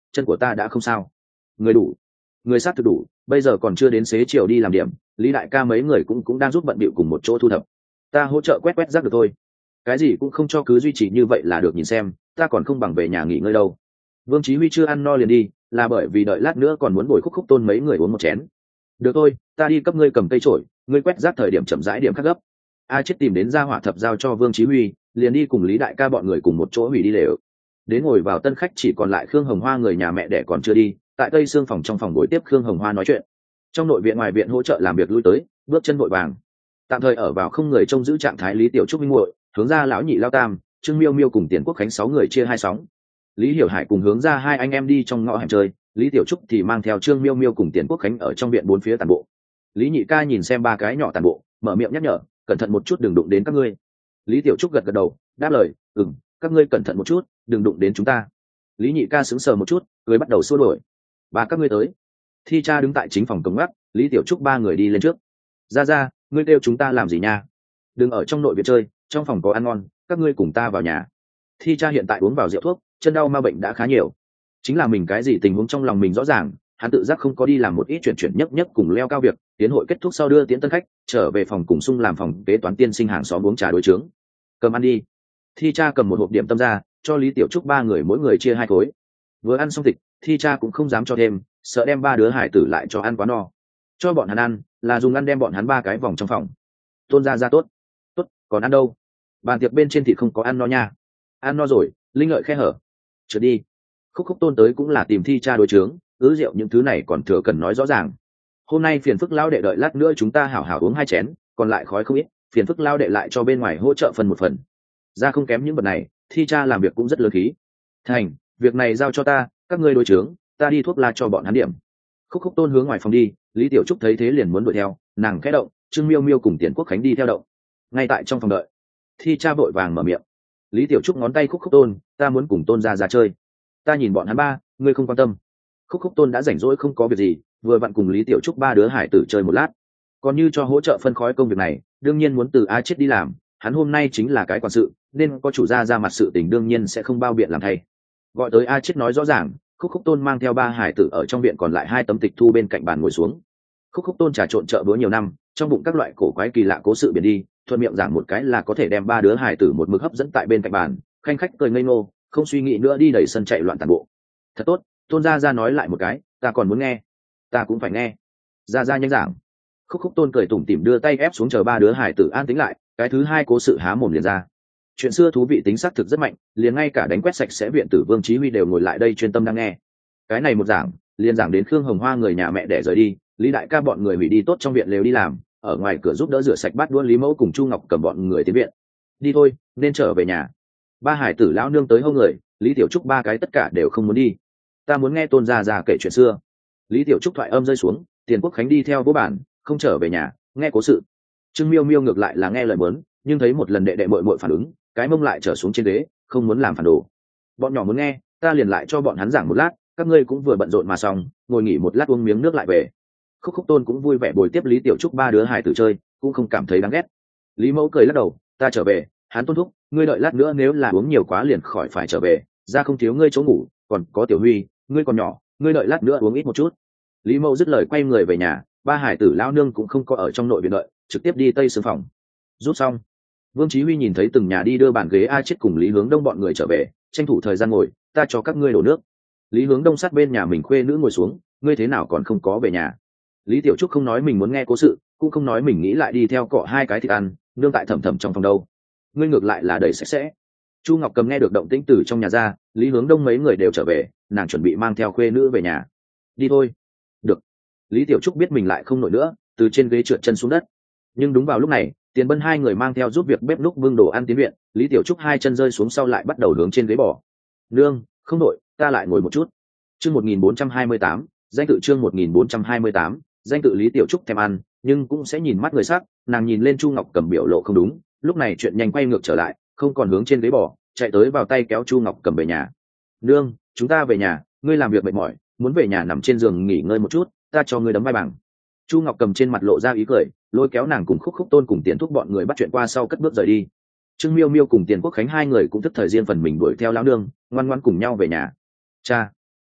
chân của ta đã không sao. Người đủ, người sát thực đủ, bây giờ còn chưa đến xế chiều đi làm điểm, Lý đại ca mấy người cũng đang giúp bận bịu cùng một chỗ thu thập, ta hỗ trợ quét quét rác được thôi. Cái gì cũng không cho, cứ duy trì như vậy là được, nhìn xem ta còn không bằng về nhà nghỉ ngơi đâu. Vương Chí Huy chưa ăn no liền đi, là bởi vì đợi lát nữa còn muốn bồi Khúc Khúc Tôn mấy người uống một chén. Được thôi, ta đi cấp ngươi cầm cây chổi, ngươi quét rác thời điểm chậm rãi điểm khắc gấp. A Chết tìm đến gia hỏa thập giao cho Vương Chí Huy, liền đi cùng Lý đại ca bọn người cùng một chỗ hủy đi lều. Đến ngồi vào tân khách chỉ còn lại Khương Hồng Hoa người nhà mẹ đẻ còn chưa đi, tại Tây Sương phòng trong phòng buổi tiếp Khương Hồng Hoa nói chuyện. Trong nội viện ngoài viện hỗ trợ làm việc lui tới, bước chân vội vàng. Tạm thời ở vào không người trông giữ trạng thái Lý Tiểu Trúc minh muội, hướng ra lão nhị lao tam, Trương Miêu Miêu cùng Tiền Quốc Khánh 6 người chia hai sóng. Lý Hiểu Hải cùng hướng ra hai anh em đi trong ngõ hẻm chơi, Lý Tiểu Trúc thì mang theo Trương Miêu Miêu cùng Tiền Quốc Khánh ở trong viện bốn phía tản bộ. Lý Nhị ca nhìn xem ba cái nhỏ tản bộ, mở miệng nhắc nhở, cẩn thận một chút đừng đụng đến các ngươi. Lý Tiểu Trúc gật gật đầu, đáp lời, các ngươi cẩn thận một chút, đừng đụng đến chúng ta. Lý Nhị ca sững sờ một chút, cười bắt đầu xua đuổi. Ba các ngươi tới. Thi cha đứng tại chính phòng cổng ngắt, Lý Tiểu Trúc ba người đi lên trước. Ra, ngươi kêu chúng ta làm gì nha? Đừng ở trong nội viện chơi, trong phòng có ăn ngon, các ngươi cùng ta vào nhà. Thi cha hiện tại uống vào rượu thuốc, chân đau ma bệnh đã khá nhiều. Chính là mình cái gì tình huống trong lòng mình rõ ràng, hắn tự giác không có đi làm một ít chuyển nhấc cùng leo cao việc. Tiến hội kết thúc sau đưa tiễn tân khách, trở về phòng cùng sung làm phòng kế toán tiên sinh hàng xóm uống trà đối chướng. Cầm ăn đi. Thi cha cầm một hộp điểm tâm ra, cho Lý Tiểu Trúc ba người mỗi người chia hai khối. Vừa ăn xong thịt, Thi cha cũng không dám cho thêm, sợ đem ba đứa hải tử lại cho ăn quá no. Cho bọn hắn ăn là dùng ăn đem bọn hắn ba cái vòng trong phòng. Tôn ra tốt, còn ăn đâu? Bàn tiệc bên trên thịt không có ăn no nha. Ăn no rồi, linh lợi khe hở. Trượt đi. Khúc Tôn tới cũng là tìm Thi cha đối chướng, rượu những thứ này còn thừa cần nói rõ ràng. Hôm nay phiền phức lão đệ đợi lát nữa chúng ta hảo hảo uống hai chén, còn lại khói không ít, phiền phức lão đệ lại cho bên ngoài hỗ trợ phần một phần. Ra không kém những vật này, Thi cha làm việc cũng rất lớn khí. Thành, việc này giao cho ta, các ngươi đối chướng, ta đi thuốc la cho bọn hắn điểm. Khúc Tôn hướng ngoài phòng đi, Lý Tiểu Trúc thấy thế liền muốn đuổi theo, nàng khẽ động, Trương Miêu Miêu cùng Tiền Quốc Khánh đi theo động. Ngay tại trong phòng đợi, Thi cha vội vàng mở miệng. Lý Tiểu Trúc ngón tay Khúc Tôn, ta muốn cùng Tôn ra chơi. Ta nhìn bọn hắn ba, ngươi không quan tâm. Khúc Tôn đã rảnh rỗi không có việc gì, vừa vặn cùng Lý Tiểu Trúc ba đứa hải tử chơi một lát. Còn như cho hỗ trợ phân khói công việc này, đương nhiên muốn từ A Chết đi làm, hắn hôm nay chính là cái quản sự, nên có chủ gia ra mặt sự tình đương nhiên sẽ không bao biện làm thay. Gọi tới A Chết nói rõ ràng, Khúc Tôn mang theo ba hải tử ở trong viện, còn lại hai tấm tịch thu bên cạnh bàn ngồi xuống. Khúc Tôn trà trộn chợ búa nhiều năm, trong bụng các loại cổ quái kỳ lạ cố sự biển đi, thuận miệng giảng một cái là có thể đem ba đứa hải tử một mực hấp dẫn tại bên cạnh bàn, khanh khách cười ngây ngô, không suy nghĩ nữa đi đẩy sân chạy loạn tàn bộ. Thật tốt, Tôn gia nói lại một cái, ta còn muốn nghe. Ta cũng phải nghe. Gia nhanh giảng. Khúc Tôn cười tủm tỉm đưa tay ép xuống chờ ba đứa hải tử an tĩnh lại, cái thứ hai cố sự há mồm liền ra. Chuyện xưa thú vị tính xác thực rất mạnh, liền ngay cả đánh quét sạch sẽ viện tử Vương Chí Huy đều ngồi lại đây chuyên tâm đang nghe. Cái này một giảng, liền giảng đến Khương Hồng Hoa người nhà mẹ đẻ rời đi, Lý đại ca bọn người hủy đi tốt trong viện lều đi làm, ở ngoài cửa giúp đỡ rửa sạch bát đũa Lý mẫu cùng Chu Ngọc cầm bọn người tiến viện. Đi thôi, nên trở về nhà. Ba hải tử lão nương tới hông người, Lý Tiểu Trúc ba cái tất cả đều không muốn đi. Ta muốn nghe Tôn gia kể chuyện xưa. Lý Tiểu Trúc thoại âm rơi xuống, Tiền Quốc Khánh đi theo vô bản, không trở về nhà, nghe cố sự. Trương Miêu Miêu ngược lại là nghe lời muốn, nhưng thấy một lần đệ đệ muội phản ứng, cái mông lại trở xuống trên ghế, không muốn làm phản đồ. Bọn nhỏ muốn nghe, ta liền lại cho bọn hắn giảng một lát, các ngươi cũng vừa bận rộn mà xong, ngồi nghỉ một lát uống miếng nước lại về. Khúc Tôn cũng vui vẻ bồi tiếp Lý Tiểu Trúc ba đứa hài tử chơi, cũng không cảm thấy đáng ghét. Lý mẫu cười lắc đầu, ta trở về, hắn Tôn thúc, ngươi đợi lát nữa nếu là uống nhiều quá liền khỏi phải trở về, ra không thiếu ngươi chỗ ngủ, còn có Tiểu Huy, ngươi còn nhỏ, ngươi đợi lát nữa uống ít một chút. Lý mẫu dứt lời quay người về nhà, ba hải tử lão nương cũng không có ở trong nội viện đợi, trực tiếp đi Tây Sương phòng. Rút xong, Vương Chí Huy nhìn thấy từng nhà đi đưa bàn ghế A Chết cùng Lý Hướng Đông bọn người trở về, tranh thủ thời gian ngồi, ta cho các ngươi đổ nước. Lý Hướng Đông sát bên nhà mình khuê nữ ngồi xuống, ngươi thế nào còn không có về nhà? Lý Tiểu Trúc không nói mình muốn nghe cố sự, cũng không nói mình nghĩ lại đi theo cọ hai cái thịt ăn, nương tại thầm trong phòng đâu. Ngươi ngược lại là đầy sạch sẽ. Chu Ngọc Cầm nghe được động tĩnh từ trong nhà ra, Lý Hướng Đông mấy người đều trở về, nàng chuẩn bị mang theo khuê nữ về nhà. Đi thôi. Được. Lý Tiểu Trúc biết mình lại không nổi nữa, từ trên ghế trượt chân xuống đất. Nhưng đúng vào lúc này, Tiền Bân hai người mang theo giúp việc bếp núc vương đồ ăn tiến viện, Lý Tiểu Trúc hai chân rơi xuống sau lại bắt đầu hướng trên ghế bò. Nương, không nổi, ta lại ngồi một chút. Chương 1428, danh tự chương 1428, danh tự Lý Tiểu Trúc thèm ăn, nhưng cũng sẽ nhìn mắt người khác, nàng nhìn lên Chu Ngọc Cầm biểu lộ không đúng, lúc này chuyện nhanh quay ngược trở lại, không còn hướng trên ghế bò, chạy tới vào tay kéo Chu Ngọc Cầm về nhà. Nương, chúng ta về nhà, ngươi làm việc mệt mỏi, muốn về nhà nằm trên giường nghỉ ngơi một chút, ta cho ngươi đấm vai bằng. Chu Ngọc Cầm trên mặt lộ ra ý cười, lôi kéo nàng cùng Khúc Tôn cùng Tiền Thúc bọn người bắt chuyện qua sau cất bước rời đi. Trương Miêu Miêu cùng Tiền Quốc Khánh hai người cũng thức thời riêng phần mình đuổi theo lão nương, ngoan ngoãn cùng nhau về nhà. Cha,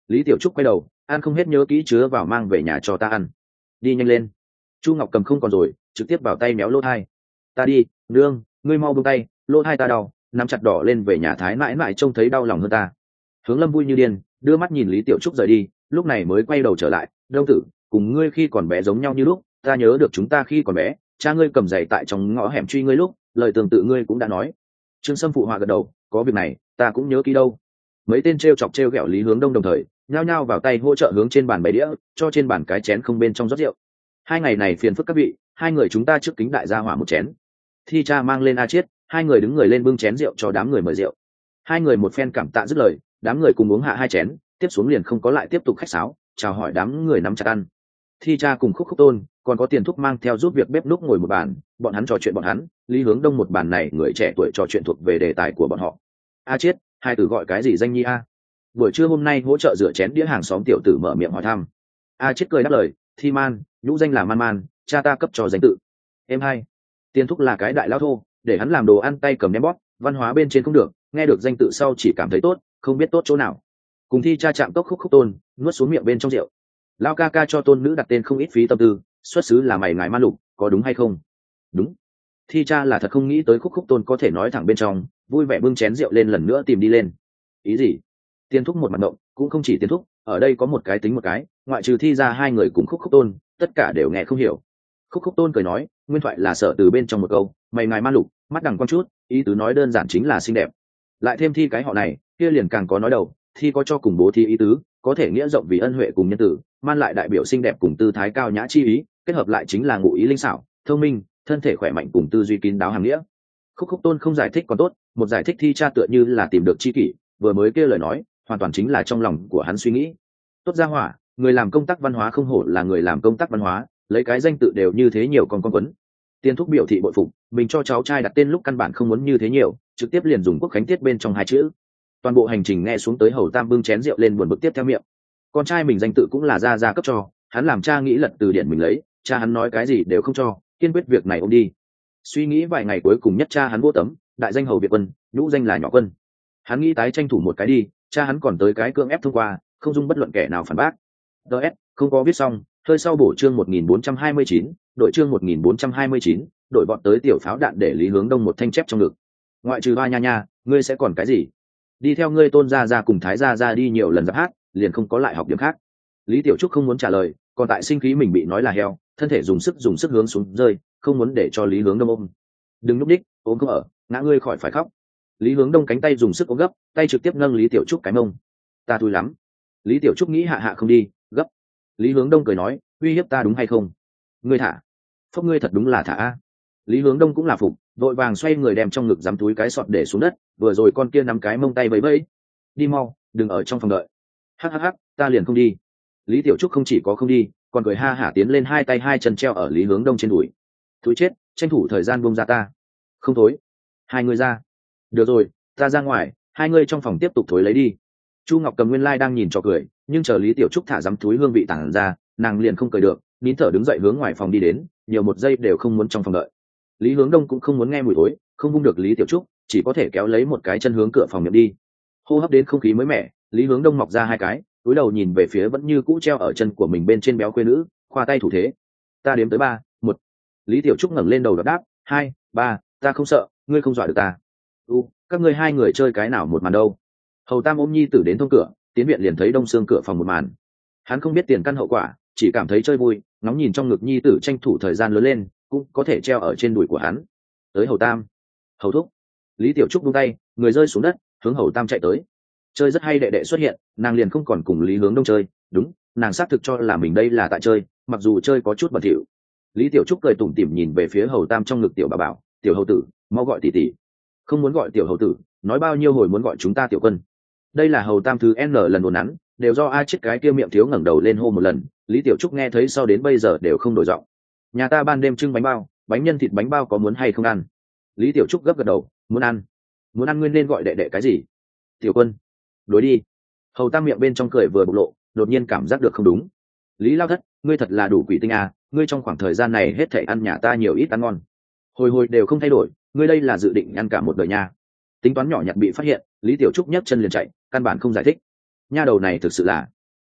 Lý Tiểu Trúc quay đầu, ăn không hết nhớ kỹ chứa vào mang về nhà cho ta ăn. Đi nhanh lên. Chu Ngọc Cầm không còn rồi, trực tiếp vào tay méo lỗ thai. Ta đi, nương, ngươi mau buông tay, lỗ thai ta đau, nắm chặt đỏ lên về nhà thái mãi mãi trông thấy đau lòng hơn ta. Hướng Lâm vui như điên, đưa mắt nhìn Lý Tiểu Trúc rời đi, lúc này mới quay đầu trở lại. Đông tử, cùng ngươi khi còn bé giống nhau như lúc, ta nhớ được chúng ta khi còn bé, cha ngươi cầm giày tại trong ngõ hẻm truy ngươi lúc, lời tương tự ngươi cũng đã nói. Trương Sâm phụ họa gật đầu, có việc này, ta cũng nhớ kỹ đâu. Mấy tên trêu chọc trêu ghẹo Lý Hướng Đông đồng thời, nhao nhao vào tay hỗ trợ hướng trên bàn bày đĩa, cho trên bàn cái chén không bên trong rót rượu. Hai ngày này phiền phức các vị, hai người chúng ta trước kính đại gia hỏa một chén. Thi cha mang lên a chiết, hai người đứng người lên bưng chén rượu cho đám người mời rượu. Hai người một phen cảm tạ dứt lời, đám người cùng uống hạ hai chén, tiếp xuống liền không có lại tiếp tục khách sáo, chào hỏi đám người nắm chặt ăn. Thi cha cùng Khúc Khúc Tôn, còn có Tiền Thúc mang theo giúp việc bếp núc ngồi một bàn, bọn hắn trò chuyện bọn hắn, Lý Hướng Đông một bàn này người trẻ tuổi trò chuyện thuộc về đề tài của bọn họ. A chiết, hai từ gọi cái gì danh nhi a? Buổi trưa hôm nay hỗ trợ rửa chén đĩa hàng xóm tiểu tử mở miệng hỏi thăm. A chiết cười đáp lời, Thi Man, nhũ danh là Man Man, cha ta cấp cho danh tự. Em hai. Tiền Thúc là cái đại lão thô, để hắn làm đồ ăn tay cầm ném bóp, văn hóa bên trên không được, nghe được danh tự sau chỉ cảm thấy tốt, không biết tốt chỗ nào. Cùng Thi cha chạm cốc Khúc Khúc Tôn, nuốt xuống miệng bên trong rượu. Lao ca ca cho tôn nữ đặt tên không ít phí tâm tư, xuất xứ là mày ngài man lục, có đúng hay không? Đúng. Thi cha là thật không nghĩ tới Khúc Khúc Tôn có thể nói thẳng bên trong, vui vẻ bưng chén rượu lên lần nữa tìm đi lên. Ý gì? Tiền Thúc một mặt động, cũng không chỉ Tiền Thúc, ở đây có một cái tính một cái, ngoại trừ Thi ra hai người cùng Khúc Khúc Tôn, tất cả đều nghe không hiểu. Khúc Khúc Tôn cười nói, nguyên thoại là sở từ bên trong một câu, mày ngài man lục, mắt đằng con chút, ý tứ nói đơn giản chính là xinh đẹp. Lại thêm Thi cái họ này, kia liền càng có nói đầu, Thi có cho cùng bố Thi ý tứ, có thể nghĩa rộng vì ân huệ cùng nhân tử, man lại đại biểu xinh đẹp cùng tư thái cao nhã chi ý, kết hợp lại chính là ngụ ý linh xảo, thông minh, thân thể khỏe mạnh cùng tư duy kín đáo hàm nghĩa. Khúc Khúc Tôn không giải thích còn tốt, một giải thích Thi cha tựa như là tìm được chi kỷ, vừa mới kêu lời nói, hoàn toàn chính là trong lòng của hắn suy nghĩ. Tốt ra hỏa, người làm công tác văn hóa không hổ là người làm công tác văn hóa, lấy cái danh tự đều như thế nhiều con quấn. Tiên Thúc biểu thị bội phục, mình cho cháu trai đặt tên lúc căn bản không muốn như thế nhiều, trực tiếp liền dùng quốc khánh tiết bên trong hai chữ. Toàn bộ hành trình nghe xuống tới Hầu Tam bưng chén rượu lên buồn bực tiếp theo miệng. Con trai mình danh tự cũng là gia cấp cho, hắn làm cha nghĩ lật từ điển mình lấy, cha hắn nói cái gì đều không cho, kiên quyết việc này ôm đi. Suy nghĩ vài ngày cuối cùng nhất cha hắn vô tấm, đại danh Hầu Việt Quân, nhũ danh là Nhỏ Quân. Hắn nghĩ tái tranh thủ một cái đi, cha hắn còn tới cái cưỡng ép thông qua, không dung bất luận kẻ nào phản bác. DS, không có viết xong, hơi sau bổ chương 1429, đội chương 1429, đội bọn tới tiểu pháo đạn để Lý Hướng Đông một thanh chép trong ngực. Ngoại trừ ba nha nha, ngươi sẽ còn cái gì? Đi theo ngươi Tôn gia gia cùng Thái gia gia đi nhiều lần giáp hát, liền không có lại học điểm khác. Lý Tiểu Trúc không muốn trả lời, còn tại sinh khí mình bị nói là heo, thân thể dùng sức hướng xuống rơi, không muốn để cho Lý Hướng Đông ôm. Đừng núp đích, ôm không ở, ngã ngươi khỏi phải khóc. Lý Hướng Đông cánh tay dùng sức ôm gấp, tay trực tiếp nâng Lý Tiểu Trúc cái mông. Ta thui lắm. Lý Tiểu Trúc nghĩ hạ không đi, gấp. Lý Hướng Đông cười nói, uy hiếp ta đúng hay không? Ngươi thả. Phốc ngươi thật đúng là thả a. Lý Hướng Đông cũng là phục, vội vàng xoay người đem trong ngực giắm túi cái sọt để xuống đất, vừa rồi con kia nắm cái mông tay bấy bấy. Đi mau, đừng ở trong phòng đợi. Hắc, ta liền không đi. Lý Tiểu Trúc không chỉ có không đi, còn cười ha hả tiến lên hai tay hai chân treo ở Lý Hướng Đông trên đùi. Thúi chết, tranh thủ thời gian buông ra ta. Không thối. Hai người ra. Được rồi, ta ra ngoài, hai người trong phòng tiếp tục thối lấy đi. Chu Ngọc Cầm nguyên lai đang nhìn trò cười, nhưng chờ Lý Tiểu Trúc thả giắm túi hương vị tản ra, nàng liền không cười được, nín thở đứng dậy hướng ngoài phòng đi đến, nhiều một giây đều không muốn trong phòng đợi. Lý Hướng Đông cũng không muốn nghe mùi thối, không vung được Lý Tiểu Trúc, chỉ có thể kéo lấy một cái chân hướng cửa phòng nhập đi. Hô hấp đến không khí mới mẻ, Lý Hướng Đông mọc ra hai cái, cúi đầu nhìn về phía vẫn như cũ treo ở chân của mình bên trên béo quê nữ, khoa tay thủ thế. Ta đếm tới 3, 1. Lý Tiểu Trúc ngẩng lên đầu đáp 2, 3, ta không sợ, ngươi không dọa được ta. Các ngươi hai người chơi cái nào một màn đâu? Hầu Tam ôm nhi tử đến thông cửa, tiến viện liền thấy đông xương cửa phòng một màn. Hắn không biết tiền căn hậu quả, chỉ cảm thấy chơi vui, ngóng nhìn trong ngực nhi tử tranh thủ thời gian lớn lên, cũng có thể treo ở trên đùi của hắn. Tới Hầu Tam, Hầu thúc. Lý Tiểu Trúc buông tay, người rơi xuống đất, hướng Hầu Tam chạy tới. Chơi rất hay, đệ đệ xuất hiện, nàng liền không còn cùng Lý Hướng Đông chơi. Đúng, nàng xác thực cho là mình đây là tại chơi, mặc dù chơi có chút bẩn thỉu. Lý Tiểu Trúc cười tủm tỉm nhìn về phía Hầu Tam trong ngực tiểu bà bảo, tiểu hầu tử, mau gọi tỷ tỷ. Không muốn gọi tiểu hầu tử, nói bao nhiêu hồi muốn gọi chúng ta tiểu quân. Đây là Hầu Tam thứ n lần đồn nắn, đều do ai chết cái kia miệng thiếu ngẩng đầu lên hô một lần. Lý Tiểu Trúc nghe thấy sau đến bây giờ đều không đổi giọng. Nhà ta ban đêm trưng bánh bao, bánh nhân thịt bánh bao có muốn hay không ăn? Lý Tiểu Trúc gấp gật đầu, muốn ăn. Muốn ăn nguyên nên gọi đệ đệ cái gì? Tiểu quân. Đối đi. Hầu Tam miệng bên trong cười vừa bộc lộ, đột nhiên cảm giác được không đúng. Lý Lao Thất, ngươi thật là đủ quỷ tinh à, ngươi trong khoảng thời gian này hết thảy ăn nhà ta nhiều ít ăn ngon, hồi đều không thay đổi, ngươi đây là dự định ăn cả một đời nha. Tính toán nhỏ nhặt bị phát hiện, Lý Tiểu Trúc nhấc chân liền chạy, căn bản không giải thích. Nha đầu này thực sự là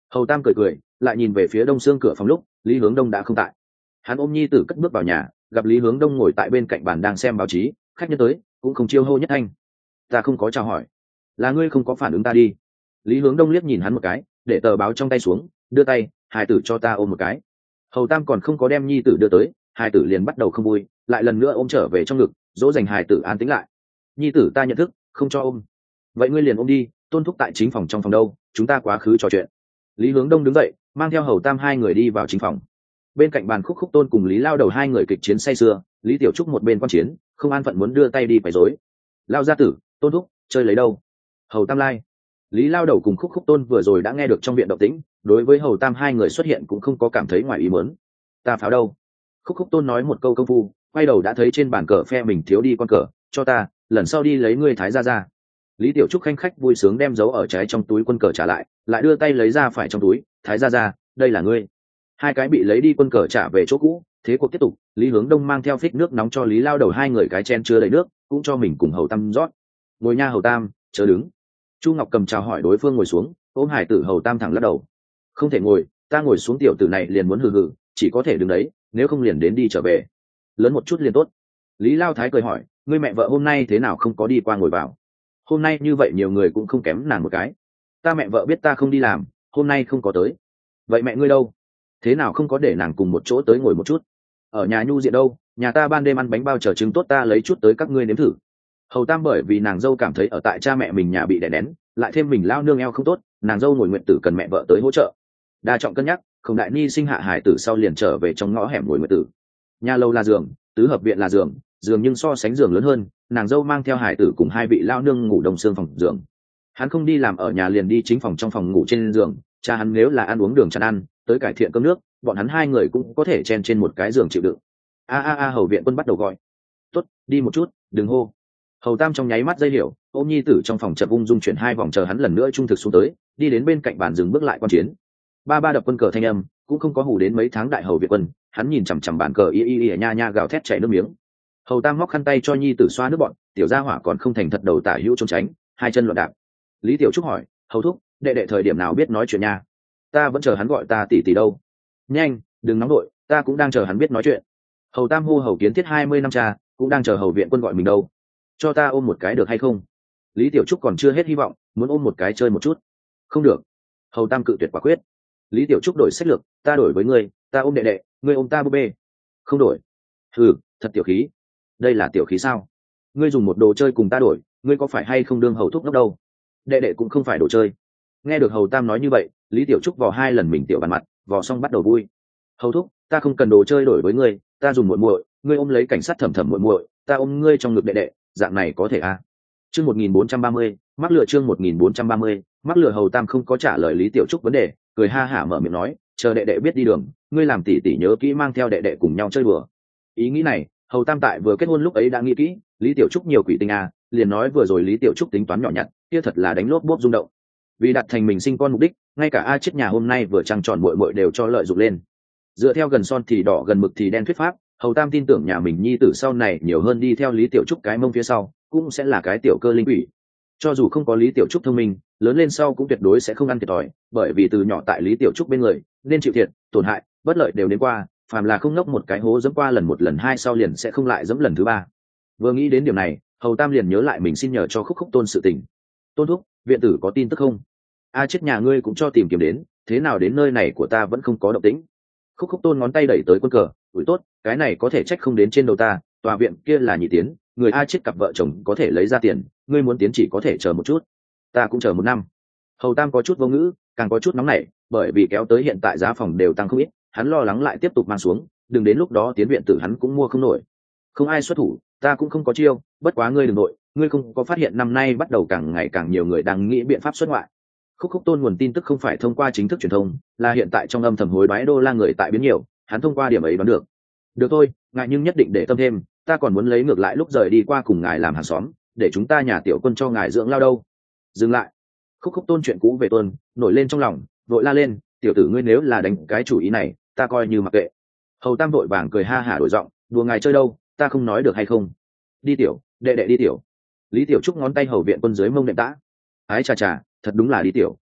Hầu Tam cười cười, lại nhìn về phía đông xương cửa phòng lúc Lý Hướng Đông đã không tại. Hắn ôm nhi tử cất bước vào nhà, gặp Lý Hướng Đông ngồi tại bên cạnh bàn đang xem báo chí, khách nhân tới cũng không chiêu hô nhất thanh. Ta không có chào hỏi, là ngươi không có phản ứng ta đi. Lý Hướng Đông liếc nhìn hắn một cái, để tờ báo trong tay xuống, đưa tay, hài tử cho ta ôm một cái. Hầu Tam còn không có đem nhi tử đưa tới, hài tử liền bắt đầu không vui, lại lần nữa ôm trở về trong ngực, dỗ dành hài tử an tĩnh lại. Nhi tử ta nhận thức, không cho ôm. Vậy ngươi liền ôm đi, Tôn thúc tại chính phòng trong phòng đâu, chúng ta quá khứ trò chuyện. Lý Hướng Đông đứng dậy, mang theo Hầu Tam hai người đi vào chính phòng. Bên cạnh bàn Khúc Khúc Tôn cùng Lý Lao Đầu hai người kịch chiến say sưa, Lý Tiểu Trúc một bên quan chiến, không an phận muốn đưa tay đi quấy rối. Lao gia tử, Tôn thúc, chơi lấy đâu? Hầu Tam lai. Lý Lao Đầu cùng Khúc Khúc Tôn vừa rồi đã nghe được trong viện động tĩnh, đối với Hầu Tam hai người xuất hiện cũng không có cảm thấy ngoài ý muốn. Ta pháo đâu? Khúc Khúc Tôn nói một câu công phu, quay đầu đã thấy trên bàn cờ phe mình thiếu đi con cờ, cho ta, lần sau đi lấy ngươi thái ra. Lý Tiểu Trúc khanh khách vui sướng đem dấu ở trái trong túi quân cờ trả lại đưa tay lấy ra phải trong túi, thái ra, đây là ngươi. Hai cái bị lấy đi quân cờ trả về chỗ cũ, thế cuộc tiếp tục. Lý Hướng Đông mang theo phích nước nóng cho Lý Lao Đầu hai người cái chen chưa đầy nước, cũng cho mình cùng Hầu Tam rót. Ngồi nha Hầu Tam, chớ đứng. Chu Ngọc Cầm chào hỏi đối phương ngồi xuống, ôm hải tử Hầu Tam thẳng lắc đầu. Không thể ngồi, ta ngồi xuống tiểu tử này liền muốn hừ hừ, chỉ có thể đứng đấy, nếu không liền đến đi trở về. Lớn một chút liền tốt. Lý Lao Thái cười hỏi, ngươi mẹ vợ hôm nay thế nào không có đi qua ngồi vào? Hôm nay như vậy nhiều người cũng không kém nàng một cái. Ta mẹ vợ biết ta không đi làm, hôm nay không có tới. Vậy mẹ ngươi đâu? Thế nào không có để nàng cùng một chỗ tới ngồi một chút? Ở nhà nhu diện đâu, nhà ta ban đêm ăn bánh bao chờ trứng tốt, ta lấy chút tới các ngươi nếm thử. Hầu Tam bởi vì nàng dâu cảm thấy ở tại cha mẹ mình nhà bị đè nén, lại thêm mình lao nương eo không tốt, nàng dâu ngồi nguyện tử cần mẹ vợ tới hỗ trợ. Đa trọng cân nhắc, Khổng Đại Ni sinh hạ hải tử sau liền trở về trong ngõ hẻm ngồi nguyện tử. Nhà lâu là giường, tứ hợp viện là giường, giường nhưng so sánh giường lớn hơn, nàng dâu mang theo hải tử cùng hai vị lao nương ngủ đồng xương phòng giường. Hắn không đi làm ở nhà liền đi chính phòng trong phòng ngủ trên giường, cha hắn nếu là ăn uống đường chán ăn, tới cải thiện cơm nước, bọn hắn hai người cũng có thể chen trên một cái giường chịu đựng. Hầu viện quân bắt đầu gọi. Tốt, đi một chút, đừng hô. Hầu Tam trong nháy mắt dây hiểu, ôm nhi tử trong phòng chậm ung dung chuyển hai vòng chờ hắn lần nữa trung thực xuống tới, đi đến bên cạnh bàn dừng bước lại quan chiến. Ba đập quân cờ thanh âm cũng không có hù đến mấy tháng đại hầu viện quân, hắn nhìn chằm chằm bàn cờ y nha nha gào thét chảy nước miếng. Hầu Tam móc khăn tay cho nhi tử xoa nước bọn, tiểu gia hỏa còn không thành thật đầu tả hữu trốn tránh, hai chân loạn đạp. Lý Tiểu Trúc hỏi, hầu thúc, đệ đệ thời điểm nào biết nói chuyện nha? Ta vẫn chờ hắn gọi ta tỷ tỷ đâu. Nhanh, đừng nóng đội, ta cũng đang chờ hắn biết nói chuyện. Hầu Tam hô Hầu Kiến Thiết 20 năm cha, cũng đang chờ hầu viện quân gọi mình đâu. Cho ta ôm một cái được hay không? Lý Tiểu Trúc còn chưa hết hy vọng, muốn ôm một cái chơi một chút. Không được. Hầu Tam cự tuyệt quả quyết. Lý Tiểu Trúc đổi sách lược, ta đổi với ngươi, ta ôm đệ đệ, ngươi ôm ta búp bê. Không đổi. Ừ, thật tiểu khí. Đây là tiểu khí sao? Ngươi dùng một đồ chơi cùng ta đổi, ngươi có phải hay không đương hầu thúc ngốc đâu? Đệ đệ cũng không phải đồ chơi. Nghe được Hầu Tam nói như vậy, Lý Tiểu Trúc vò hai lần mình tiểu bàn mặt, vò xong bắt đầu vui. Hầu thúc, ta không cần đồ chơi đổi với ngươi, ta dùng muội muội, ngươi ôm lấy cảnh sát thẩm thẩm muội muội, ta ôm ngươi trong ngực đệ đệ, dạng này có thể à? Chương 1430, mắc lừa chương 1430, mắc lừa. Hầu Tam không có trả lời Lý Tiểu Trúc vấn đề, cười ha hả mở miệng nói, chờ đệ đệ biết đi đường, ngươi làm tỷ tỷ nhớ kỹ mang theo đệ đệ cùng nhau chơi đùa. Ý nghĩ này, Hầu Tam tại vừa kết hôn lúc ấy đã nghĩ kỹ, Lý Tiểu Trúc nhiều quỷ tinh à, liền nói vừa rồi Lý Tiểu Trúc tính toán nhỏ nhặt, kia thật là đánh lốp bốp rung động. Vì đạt thành mình sinh con mục đích, ngay cả A Chết nhà hôm nay vừa trăng tròn muội muội đều cho lợi dụng lên. Dựa theo gần son thì đỏ gần mực thì đen thuyết pháp, Hầu Tam tin tưởng nhà mình nhi tử sau này nhiều hơn đi theo Lý Tiểu Trúc cái mông phía sau, cũng sẽ là cái tiểu cơ linh quỷ. Cho dù không có Lý Tiểu Trúc thông minh, lớn lên sau cũng tuyệt đối sẽ không ăn thiệt thòi, bởi vì từ nhỏ tại Lý Tiểu Trúc bên người, nên chịu thiệt, tổn hại, bất lợi đều đến qua, phàm là không nốc một cái hố dẫm qua lần một lần hai sau liền sẽ không lại dẫm lần thứ ba. Vừa nghĩ đến điểm này, Hầu Tam liền nhớ lại mình xin nhờ cho Khúc Khúc Tôn sự tình. Tôn thúc, viện tử có tin tức không? A Chết nhà ngươi cũng cho tìm kiếm đến, thế nào đến nơi này của ta vẫn không có động tĩnh? Khúc Khúc Tôn ngón tay đẩy tới quân cờ, ủi tốt, cái này có thể trách không đến trên đầu ta, tòa viện kia là nhị tiến, người A Chết cặp vợ chồng có thể lấy ra tiền, ngươi muốn tiến chỉ có thể chờ một chút. Ta cũng chờ một năm. Hầu Tam có chút vô ngữ, càng có chút nóng nảy, bởi vì kéo tới hiện tại giá phòng đều tăng không ít, hắn lo lắng lại tiếp tục mang xuống, đừng đến lúc đó tiến viện tử hắn cũng mua không nổi. Không ai xuất thủ, ta cũng không có chiêu, bất quá ngươi đừng nội, ngươi không có phát hiện năm nay bắt đầu càng ngày càng nhiều người đang nghĩ biện pháp xuất ngoại. Khúc Khúc Tôn nguồn tin tức không phải thông qua chính thức truyền thông, là hiện tại trong âm thầm hối đoái đô la người tại biến nhiều, hắn thông qua điểm ấy đoán được. Được thôi, ngài nhưng nhất định để tâm thêm, ta còn muốn lấy ngược lại lúc rời đi qua cùng ngài làm hàng xóm, để chúng ta nhà tiểu quân cho ngài dưỡng lao đâu. Dừng lại. Khúc Khúc Tôn chuyện cũ về tuần, nổi lên trong lòng, vội la lên, tiểu tử ngươi nếu là đánh cái chủ ý này, ta coi như mặc kệ. Hầu Tam vội vàng cười ha hả đổi giọng, đùa ngài chơi đâu, ta không nói được hay không? Đi tiểu, đệ đệ đi tiểu. Lý Tiểu Trúc ngón tay hầu viện quân dưới mông nệm tã. Ái chà chà, thật đúng là đi tiểu.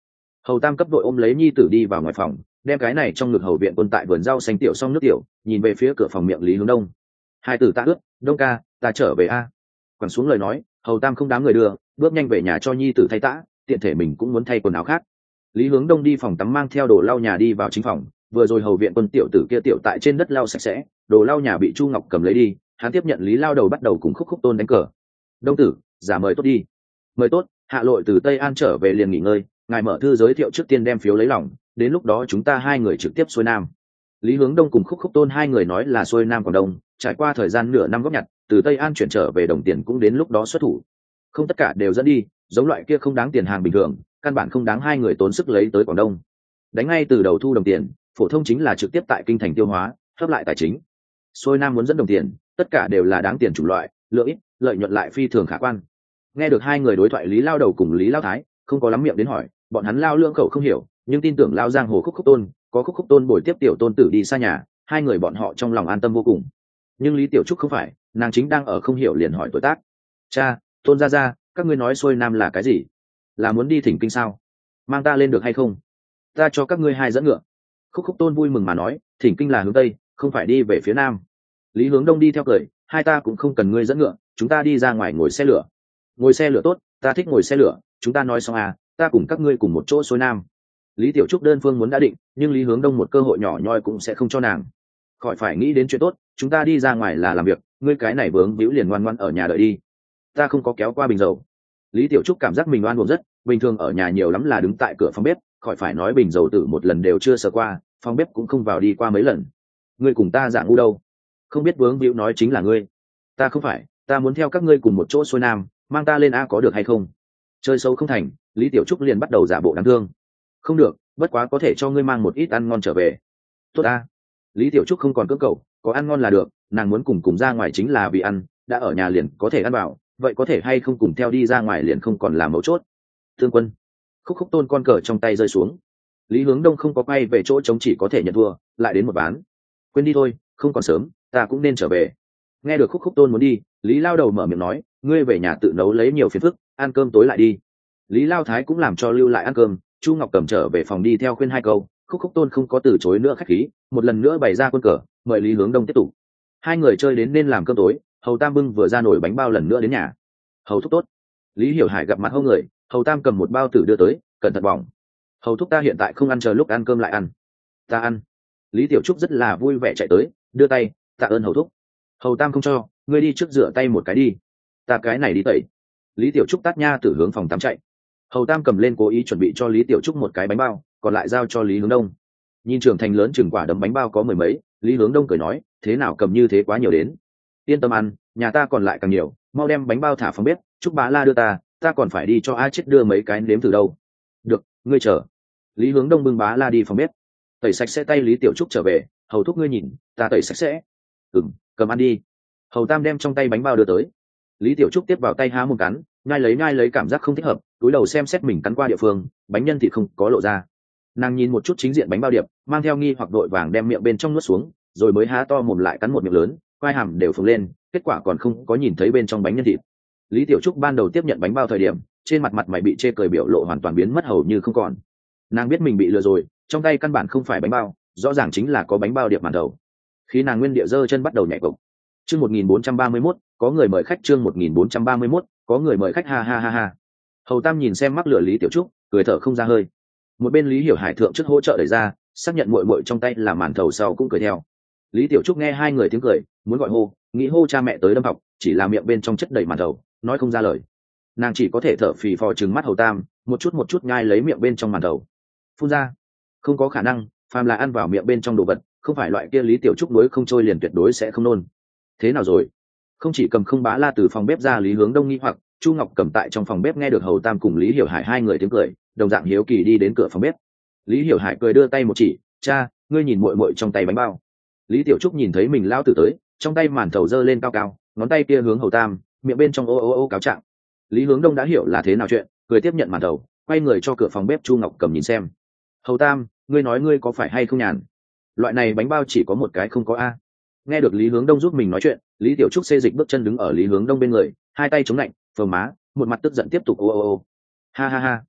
Hầu Tam cấp đội ôm lấy nhi tử đi vào ngoài phòng, đem cái này trong ngực hầu viện quân tại vườn rau xanh tiểu xong nước tiểu, nhìn về phía cửa phòng miệng Lý Hướng Đông. Hai tử ta ướt, Đông ca, ta trở về a. Quẳng xuống lời nói, Hầu Tam không đám người đưa, bước nhanh về nhà cho nhi tử thay tã, tiện thể mình cũng muốn thay quần áo khác. Lý Hướng Đông đi phòng tắm mang theo đồ lau nhà đi vào chính phòng, vừa rồi hầu viện quân tiểu tử kia tiểu tại trên đất lau sạch sẽ, đồ lau nhà bị Chu Ngọc cầm lấy đi, hắn tiếp nhận Lý Lao Đầu bắt đầu cùng Khúc Khúc Tôn đánh cờ. Đông tử, giả mời tốt đi. Mời tốt, hạ lội từ Tây An trở về liền nghỉ ngơi, ngài mở thư giới thiệu trước tiên đem phiếu lấy lòng, đến lúc đó chúng ta hai người trực tiếp xuôi nam. Lý Hướng Đông cùng Khúc Khúc Tôn hai người nói là xuôi nam Quảng Đông, trải qua thời gian nửa năm góp nhặt, từ Tây An chuyển trở về đồng tiền cũng đến lúc đó xuất thủ. Không tất cả đều dẫn đi, giống loại kia không đáng tiền hàng bình thường, căn bản không đáng hai người tốn sức lấy tới Quảng Đông. Đánh ngay từ đầu thu đồng tiền, phổ thông chính là trực tiếp tại kinh thành tiêu hóa, hấp lại tài chính. Xuôi nam muốn dẫn đồng tiền, tất cả đều là đáng tiền chủng loại, lượng ít, lợi nhuận lại phi thường khả quan. Nghe được hai người đối thoại, Lý Lao Đầu cùng Lý Lao Thái không có lắm miệng đến hỏi, bọn hắn lao lưỡng khẩu không hiểu, nhưng tin tưởng lao giang hồ Khúc Khúc Tôn có Khúc Khúc Tôn bồi tiếp tiểu tôn tử đi xa nhà, hai người bọn họ trong lòng an tâm vô cùng. Nhưng Lý Tiểu Trúc không phải, nàng chính đang ở không hiểu liền hỏi tuổi tác. Cha, Tôn gia gia, các ngươi nói xuôi nam là cái gì? Là muốn đi thỉnh kinh sao? Mang ta lên được hay không? Ta cho các ngươi hai dẫn ngựa. Khúc Khúc Tôn vui mừng mà nói, thỉnh kinh là hướng tây, không phải đi về phía nam. Lý Hướng Đông đi theo cười, hai ta cũng không cần ngươi dẫn ngựa, chúng ta đi ra ngoài ngồi xe lửa. Ngồi xe lửa tốt, ta thích ngồi xe lửa, chúng ta nói xong à, ta cùng các ngươi cùng một chỗ xuôi nam. Lý Tiểu Trúc đơn phương muốn đã định, nhưng Lý Hướng Đông một cơ hội nhỏ nhoi cũng sẽ không cho nàng. Khỏi phải nghĩ đến chuyện tốt, chúng ta đi ra ngoài là làm việc, ngươi cái này vướng víu liền ngoan ngoãn ở nhà đợi đi. Ta không có kéo qua bình dầu. Lý Tiểu Trúc cảm giác mình oan uổng rất, bình thường ở nhà nhiều lắm là đứng tại cửa phòng bếp, khỏi phải nói bình dầu tử một lần đều chưa sờ qua, phòng bếp cũng không vào đi qua mấy lần. Ngươi cùng ta dạng ngu đâu? Không biết vướng víu nói chính là ngươi. Ta không phải, ta muốn theo các ngươi cùng một chỗ xuôi nam, mang ta lên a có được hay không? Chơi xấu không thành, Lý Tiểu Trúc liền bắt đầu giả bộ đáng thương. Không được, bất quá có thể cho ngươi mang một ít ăn ngon trở về. Tốt a. Lý Tiểu Trúc không còn cưỡng cầu, có ăn ngon là được, nàng muốn cùng ra ngoài chính là vì ăn, đã ở nhà liền có thể ăn vào, vậy có thể hay không cùng theo đi ra ngoài liền không còn là mấu chốt. Thương quân. Khúc Khúc Tôn con cờ trong tay rơi xuống. Lý Hướng Đông không có quay về chỗ trống, chỉ có thể nhận thua, lại đến một ván. Quên đi thôi, không còn sớm, ta cũng nên trở về. Nghe được Khúc Khúc Tôn muốn đi, Lý Lao Đầu mở miệng nói, ngươi về nhà tự nấu lấy nhiều phiền phức, ăn cơm tối lại đi. Lý Lao Thái cũng làm cho lưu lại ăn cơm, Chu Ngọc Cẩm trở về phòng đi theo khuyên hai câu, Khúc Khúc Tôn không có từ chối nữa khách khí, một lần nữa bày ra quân cờ, mời Lý Hướng Đông tiếp tục. Hai người chơi đến nên làm cơm tối, Hầu Tam bưng vừa ra nổi bánh bao lần nữa đến nhà. Hầu thúc tốt. Lý Hiểu Hải gặp mặt hâu người, Hầu Tam cầm một bao tử đưa tới, cẩn thận bỏng. Hầu thúc ta hiện tại không ăn, chờ lúc ăn cơm lại ăn. Ta ăn. Lý Tiểu Trúc rất là vui vẻ chạy tới, đưa tay, tạ ơn Hầu thúc. Hầu Tam không cho, ngươi đi trước rửa tay một cái đi. Ta cái này đi tẩy. Lý Tiểu Trúc tát nha từ hướng phòng tắm chạy. Hầu Tam cầm lên cố ý chuẩn bị cho Lý Tiểu Trúc một cái bánh bao, còn lại giao cho Lý Hướng Đông. Nhìn trưởng thành lớn chừng quả đấm bánh bao có mười mấy, Lý Hướng Đông cười nói, thế nào cầm như thế quá nhiều đến. Yên tâm ăn, nhà ta còn lại càng nhiều, mau đem bánh bao thả phòng bếp, Trúc Bá La đưa ta còn phải đi cho A Chết đưa mấy cái nếm thử đâu. Được, ngươi chờ. Lý Hướng Đông bưng Bá La đi phòng bếp. Tẩy sạch sẽ tay Lý Tiểu Trúc trở về, Hầu thúc ngươi nhìn, ta tẩy sạch sẽ. Cầm ăn đi. Hầu Tam đem trong tay bánh bao đưa tới. Lý Tiểu Trúc tiếp vào tay há một cắn, nhai lấy cảm giác không thích hợp, túi đầu xem xét mình cắn qua địa phương, bánh nhân thì không có lộ ra. Nàng nhìn một chút chính diện bánh bao điệp, mang theo nghi hoặc đội vàng đem miệng bên trong nuốt xuống, rồi mới há to mồm lại cắn một miệng lớn, quai hàm đều phồng lên, kết quả còn không có nhìn thấy bên trong bánh nhân thịt. Lý Tiểu Trúc ban đầu tiếp nhận bánh bao thời điểm, trên mặt mày bị chê cười biểu lộ hoàn toàn biến mất hầu như không còn. Nàng biết mình bị lừa rồi, trong tay căn bản không phải bánh bao, rõ ràng chính là có bánh bao điệp màn đầu. Khi nàng nguyên địa giơ chân bắt đầu nhảy cộc. Chương 1431, có người mời khách. Chương 1431, có người mời khách. Ha ha ha ha. Hầu Tam nhìn xem mắc lửa Lý Tiểu Trúc, cười thở không ra hơi. Một bên Lý Hiểu Hải thượng trước hỗ trợ đẩy ra, xác nhận muội muội trong tay là màn thầu sau cũng cười theo. Lý Tiểu Trúc nghe hai người tiếng cười, muốn gọi hô, nghĩ hô cha mẹ tới đâm học, chỉ là miệng bên trong chất đầy màn thầu, nói không ra lời. Nàng chỉ có thể thở phì phò trừng mắt Hầu Tam, một chút nhai lấy miệng bên trong màn thầu. Phun ra, không có khả năng, phàm là ăn vào miệng bên trong đồ vật, không phải loại kia Lý Tiểu Trúc đối không trôi liền tuyệt đối sẽ không nôn. Thế nào rồi? Không chỉ cầm không Bá La từ phòng bếp ra, Lý Hướng Đông nghi hoặc, Chu Ngọc cầm tại trong phòng bếp nghe được Hầu Tam cùng Lý Hiểu Hải hai người tiếng cười, đồng dạng hiếu kỳ đi đến cửa phòng bếp. Lý Hiểu Hải cười đưa tay một chỉ, cha, ngươi nhìn muội muội trong tay bánh bao. Lý Tiểu Trúc nhìn thấy mình lao tử tới, trong tay màn thầu giơ lên cao cao, ngón tay kia hướng Hầu Tam, miệng bên trong ô cáo trạng. Lý Hướng Đông đã hiểu là thế nào chuyện, cười tiếp nhận màn thầu, quay người cho cửa phòng bếp Chu Ngọc cầm nhìn xem. Hầu Tam, ngươi nói ngươi có phải hay không nhàn? Loại này bánh bao chỉ có một cái không có a. Nghe được Lý Hướng Đông giúp mình nói chuyện, Lý Tiểu Trúc xê dịch bước chân đứng ở Lý Hướng Đông bên người, hai tay chống lạnh, phờ má, một mặt tức giận tiếp tục ô. Ha ha ha.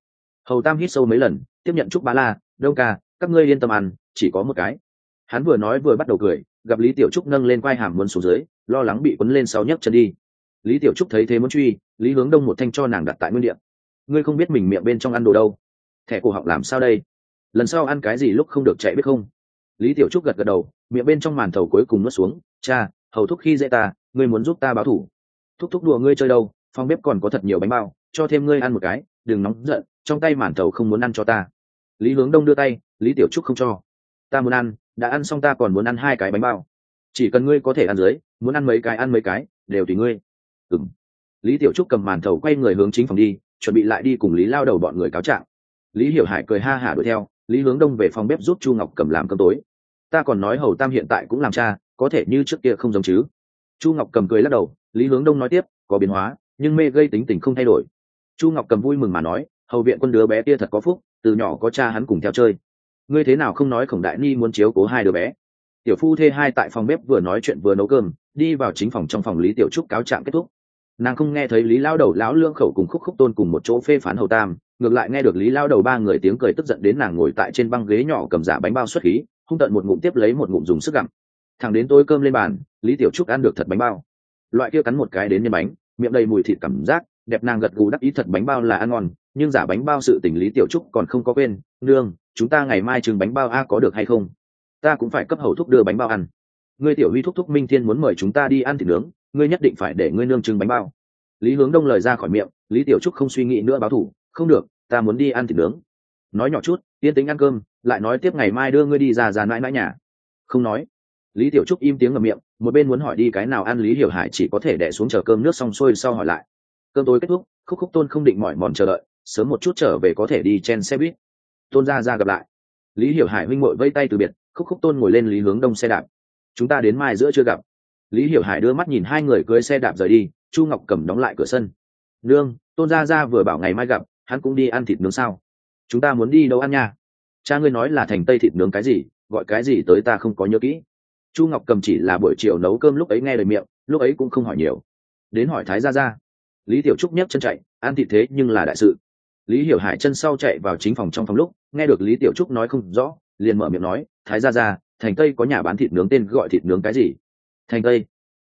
Hầu Tam hít sâu mấy lần, tiếp nhận chúc Bá La, Đông ca, các ngươi yên tâm ăn, chỉ có một cái. Hắn vừa nói vừa bắt đầu cười, gặp Lý Tiểu Trúc nâng lên quai hàm muốn xuống dưới, lo lắng bị quấn lên sau nhấc chân đi. Lý Tiểu Trúc thấy thế muốn truy, Lý Hướng Đông một thanh cho nàng đặt tại nguyên địa. Ngươi không biết mình miệng bên trong ăn đồ đâu, thẻ cổ họng làm sao đây? Lần sau ăn cái gì lúc không được chạy biết không? Lý Tiểu Trúc gật gật đầu, miệng bên trong màn thầu cuối cùng nuốt xuống. Cha, hầu thúc khi dễ ta, ngươi muốn giúp ta báo thù? Thúc thúc đùa ngươi chơi đâu, phòng bếp còn có thật nhiều bánh bao, cho thêm ngươi ăn một cái, đừng nóng giận, trong tay màn thầu không muốn ăn cho ta. Lý Hướng Đông đưa tay, Lý Tiểu Trúc không cho. Ta muốn ăn, đã ăn xong ta còn muốn ăn 2 cái bánh bao. Chỉ cần ngươi có thể ăn dưới, muốn ăn mấy cái, đều tùy ngươi. Ừm. Lý Tiểu Trúc cầm màn thầu quay người hướng chính phòng đi, chuẩn bị lại đi cùng Lý Lao Đầu bọn người cáo trạng. Lý Hiểu Hải cười ha hả đuổi theo, Lý Hướng Đông về phòng bếp giúp Chu Ngọc Cầm làm cơm tối. Ta còn nói Hầu Tam hiện tại cũng làm cha, có thể như trước kia không giống chứ? Chu Ngọc Cầm cười lắc đầu. Lý Hướng Đông nói tiếp, có biến hóa, nhưng mê gây tính tình không thay đổi. Chu Ngọc Cầm vui mừng mà nói, hầu viện quân đứa bé kia thật có phúc, từ nhỏ có cha hắn cùng theo chơi. Ngươi thế nào không nói Khổng Đại Ni muốn chiếu cố 2 đứa bé? Tiểu phu thê 2 tại phòng bếp vừa nói chuyện vừa nấu cơm, đi vào chính phòng. Trong phòng Lý Tiểu Trúc cáo trạng kết thúc. Nàng không nghe thấy Lý Lao Đầu lão Lương Khẩu cùng Khúc Khúc Tôn cùng một chỗ phê phán Hầu Tam, ngược lại nghe được Lý Lao Đầu 3 người tiếng cười tức giận đến nàng ngồi tại trên băng ghế nhỏ cầm giả bánh bao xuất khí, hung tợn một ngụm tiếp lấy một ngụm dùng sức gặm. Thẳng đến tối cơm lên bàn, Lý Tiểu Trúc ăn được thật bánh bao. Loại kia cắn một cái đến nhân bánh, miệng đầy mùi thịt cảm giác, đẹp nàng gật gù đắc ý thật bánh bao là ăn ngon, nhưng giả bánh bao sự tình Lý Tiểu Trúc còn không có quên. Nương, chúng ta ngày mai trưng bánh bao a có được hay không? Ta cũng phải cấp hầu thúc đưa bánh bao ăn. Ngươi Tiểu Huy thúc thúc Minh Thiên muốn mời chúng ta đi ăn thịt nướng, ngươi nhất định phải để ngươi nương trưng bánh bao. Lý Hướng Đông lời ra khỏi miệng, Lý Tiểu Trúc không suy nghĩ nữa báo thủ. Không được, ta muốn đi ăn thịt nướng. Nói nhỏ chút, yên tĩnh ăn cơm, lại nói tiếp ngày mai đưa ngươi đi ra mãi mãi nhà. Không nói. Lý Tiểu Trúc im tiếng ngậm miệng, một bên muốn hỏi đi cái nào ăn, Lý Hiểu Hải chỉ có thể đè xuống chờ cơm nước xong xuôi sau hỏi lại. Cơm tối kết thúc, Khúc Khúc Tôn không định mỏi mòn chờ đợi, sớm một chút trở về có thể đi chen xe buýt. Tôn ra gặp lại. Lý Hiểu Hải huynh muội vây tay từ biệt, Khúc Khúc Tôn ngồi lên Lý Hướng Đông xe đạp. Chúng ta đến mai giữa chưa gặp. Lý Hiểu Hải đưa mắt nhìn 2 người cưỡi xe đạp rời đi. Chu Ngọc Cầm đóng lại cửa sân. Nương, Tôn gia vừa bảo ngày mai gặp, hắn cũng đi ăn thịt nướng sao? Chúng ta muốn đi đâu ăn nha? Cha ngươi nói là thành Tây thịt nướng cái gì, gọi cái gì tới ta không có nhớ kỹ. Chu Ngọc Cầm chỉ là buổi chiều nấu cơm lúc ấy nghe lời miệng, lúc ấy cũng không hỏi nhiều. Đến hỏi Thái gia. Lý Tiểu Trúc nhấc chân chạy, ăn thịt thế nhưng là đại sự. Lý Hiểu Hải chân sau chạy vào chính phòng. Trong phòng lúc nghe được Lý Tiểu Trúc nói không rõ, liền mở miệng nói, Thái gia, thành Tây có nhà bán thịt nướng tên gọi thịt nướng cái gì? Thành Tây?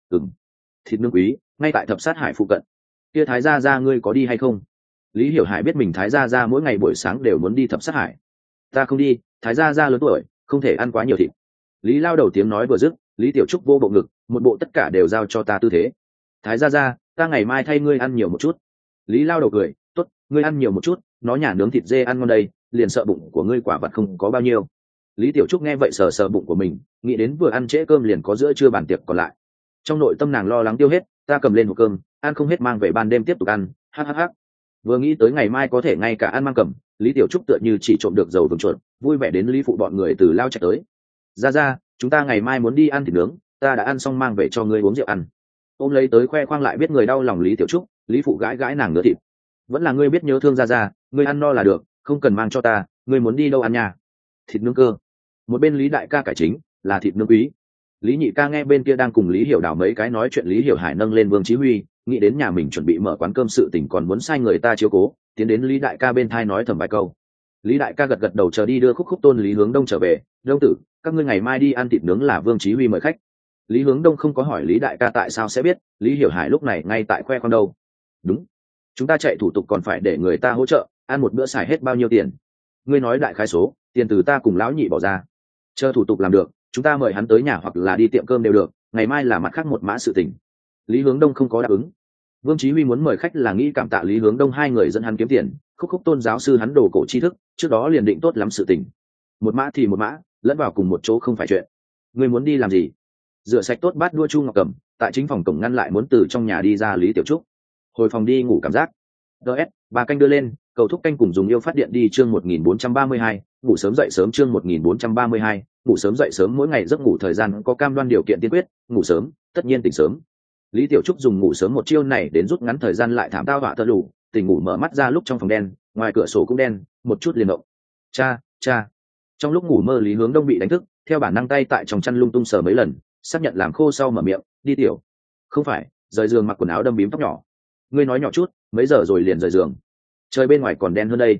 Thịt nướng Quý, ngay tại Thập Sát Hải phụ cận. Kia Thái gia ngươi có đi hay không? Lý Hiểu Hải biết mình Thái gia mỗi ngày buổi sáng đều muốn đi Thập Sát Hải. Ta không đi, Thái gia lớn tuổi, không thể ăn quá nhiều thịt. Lý Lao Đầu tiếng nói vừa dứt, Lý Tiểu Trúc vô bộ ngực, một bộ tất cả đều giao cho ta tư thế. Thái gia, ta ngày mai thay ngươi ăn nhiều một chút. Lý Lao Đầu cười, tốt, ngươi ăn nhiều một chút, nó nhà nướng thịt dê ăn ngon đây, liền sợ bụng của ngươi quả vật không có bao nhiêu. Lý Tiểu Trúc nghe vậy sờ sờ bụng của mình, nghĩ đến vừa ăn trễ cơm liền có giữa trưa bàn tiệc còn lại. Trong nội tâm nàng lo lắng tiêu hết, ta cầm lên hộp cơm, ăn không hết mang về ban đêm tiếp tục ăn. Hắc. Vừa nghĩ tới ngày mai có thể ngay cả ăn mang cầm, Lý Tiểu Trúc tựa như chỉ trộm được dầu vừng chuột, vui vẻ đến Lý phụ bọn người từ lao chạy tới. Ra, chúng ta ngày mai muốn đi ăn thịt nướng, ta đã ăn xong mang về cho ngươi uống rượu ăn. Ôm lấy tới khoe khoang lại biết người đau lòng Lý Tiểu Trúc, Lý phụ gãi nàng nửa thịt. Vẫn là ngươi biết nhớ thương ra, ngươi ăn no là được, không cần mang cho ta, ngươi muốn đi đâu ăn nhà? Thịt nướng cơ. Một bên Lý đại ca cải chính, là thịt nướng Quý. Lý nhị ca nghe bên kia đang cùng Lý Hiểu Đào mấy cái nói chuyện, Lý Hiểu Hải nâng lên Vương Chí Huy, nghĩ đến nhà mình chuẩn bị mở quán cơm sự tình còn muốn sai người ta chiếu cố, tiến đến Lý đại ca bên thai nói thầm vài câu. Lý đại ca gật đầu chờ đi đưa Khúc Tôn Lý Hướng Đông trở về. Đông tử, các ngươi ngày mai đi ăn thịt nướng là Vương Chí Huy mời khách. Lý Hướng Đông không có hỏi Lý đại ca tại sao sẽ biết, Lý Hiểu Hải lúc này ngay tại khoe khoang đâu. Đúng, chúng ta chạy thủ tục còn phải để người ta hỗ trợ, ăn một bữa xài hết bao nhiêu tiền? Ngươi nói đại khái số, tiền từ ta cùng lão nhị bỏ ra. Chờ thủ tục làm được, chúng ta mời hắn tới nhà hoặc là đi tiệm cơm đều được, ngày mai là mặt khác một mã sự tình. Lý Hướng Đông không có đáp ứng. Vương Chí Huy muốn mời khách là nghĩ cảm tạ Lý Hướng Đông 2 người dẫn hắn kiếm tiền, Khúc Tôn giáo sư hắn đồ cổ tri thức, trước đó liền định tốt lắm sự tình. Một mã thì một mã, lẫn vào cùng một chỗ không phải chuyện. Ngươi muốn đi làm gì? Rửa sạch tốt bát đua Chu Ngọc Cẩm, tại chính phòng cổng ngăn lại muốn từ trong nhà đi ra Lý Tiểu Trúc. Hồi phòng đi ngủ cảm giác. DS, 3 canh đưa lên, cầu thúc canh cùng dùng yêu phát điện đi chương 1432, ngủ sớm dậy sớm chương 1432, ngủ sớm dậy sớm mỗi ngày giấc ngủ thời gian có cam đoan điều kiện tiên quyết, ngủ sớm, tất nhiên tỉnh sớm. Lý Tiểu Trúc dùng ngủ sớm một chiêu này đến rút ngắn thời gian lại thảm tao họa tơ lù, tỉnh ngủ mở mắt ra lúc trong phòng đen, ngoài cửa sổ cũng đen, một chút liền động. Cha. Trong lúc ngủ mơ Lý Hướng Đông bị đánh thức, theo bản năng tay tại trong chăn lung tung sờ mấy lần, xác nhận làm khô sau mở miệng, đi tiểu. Không phải, rời giường mặc quần áo đâm bím tóc nhỏ. Ngươi nói nhỏ chút, mấy giờ rồi liền rời giường? Trời bên ngoài còn đen hơn đây.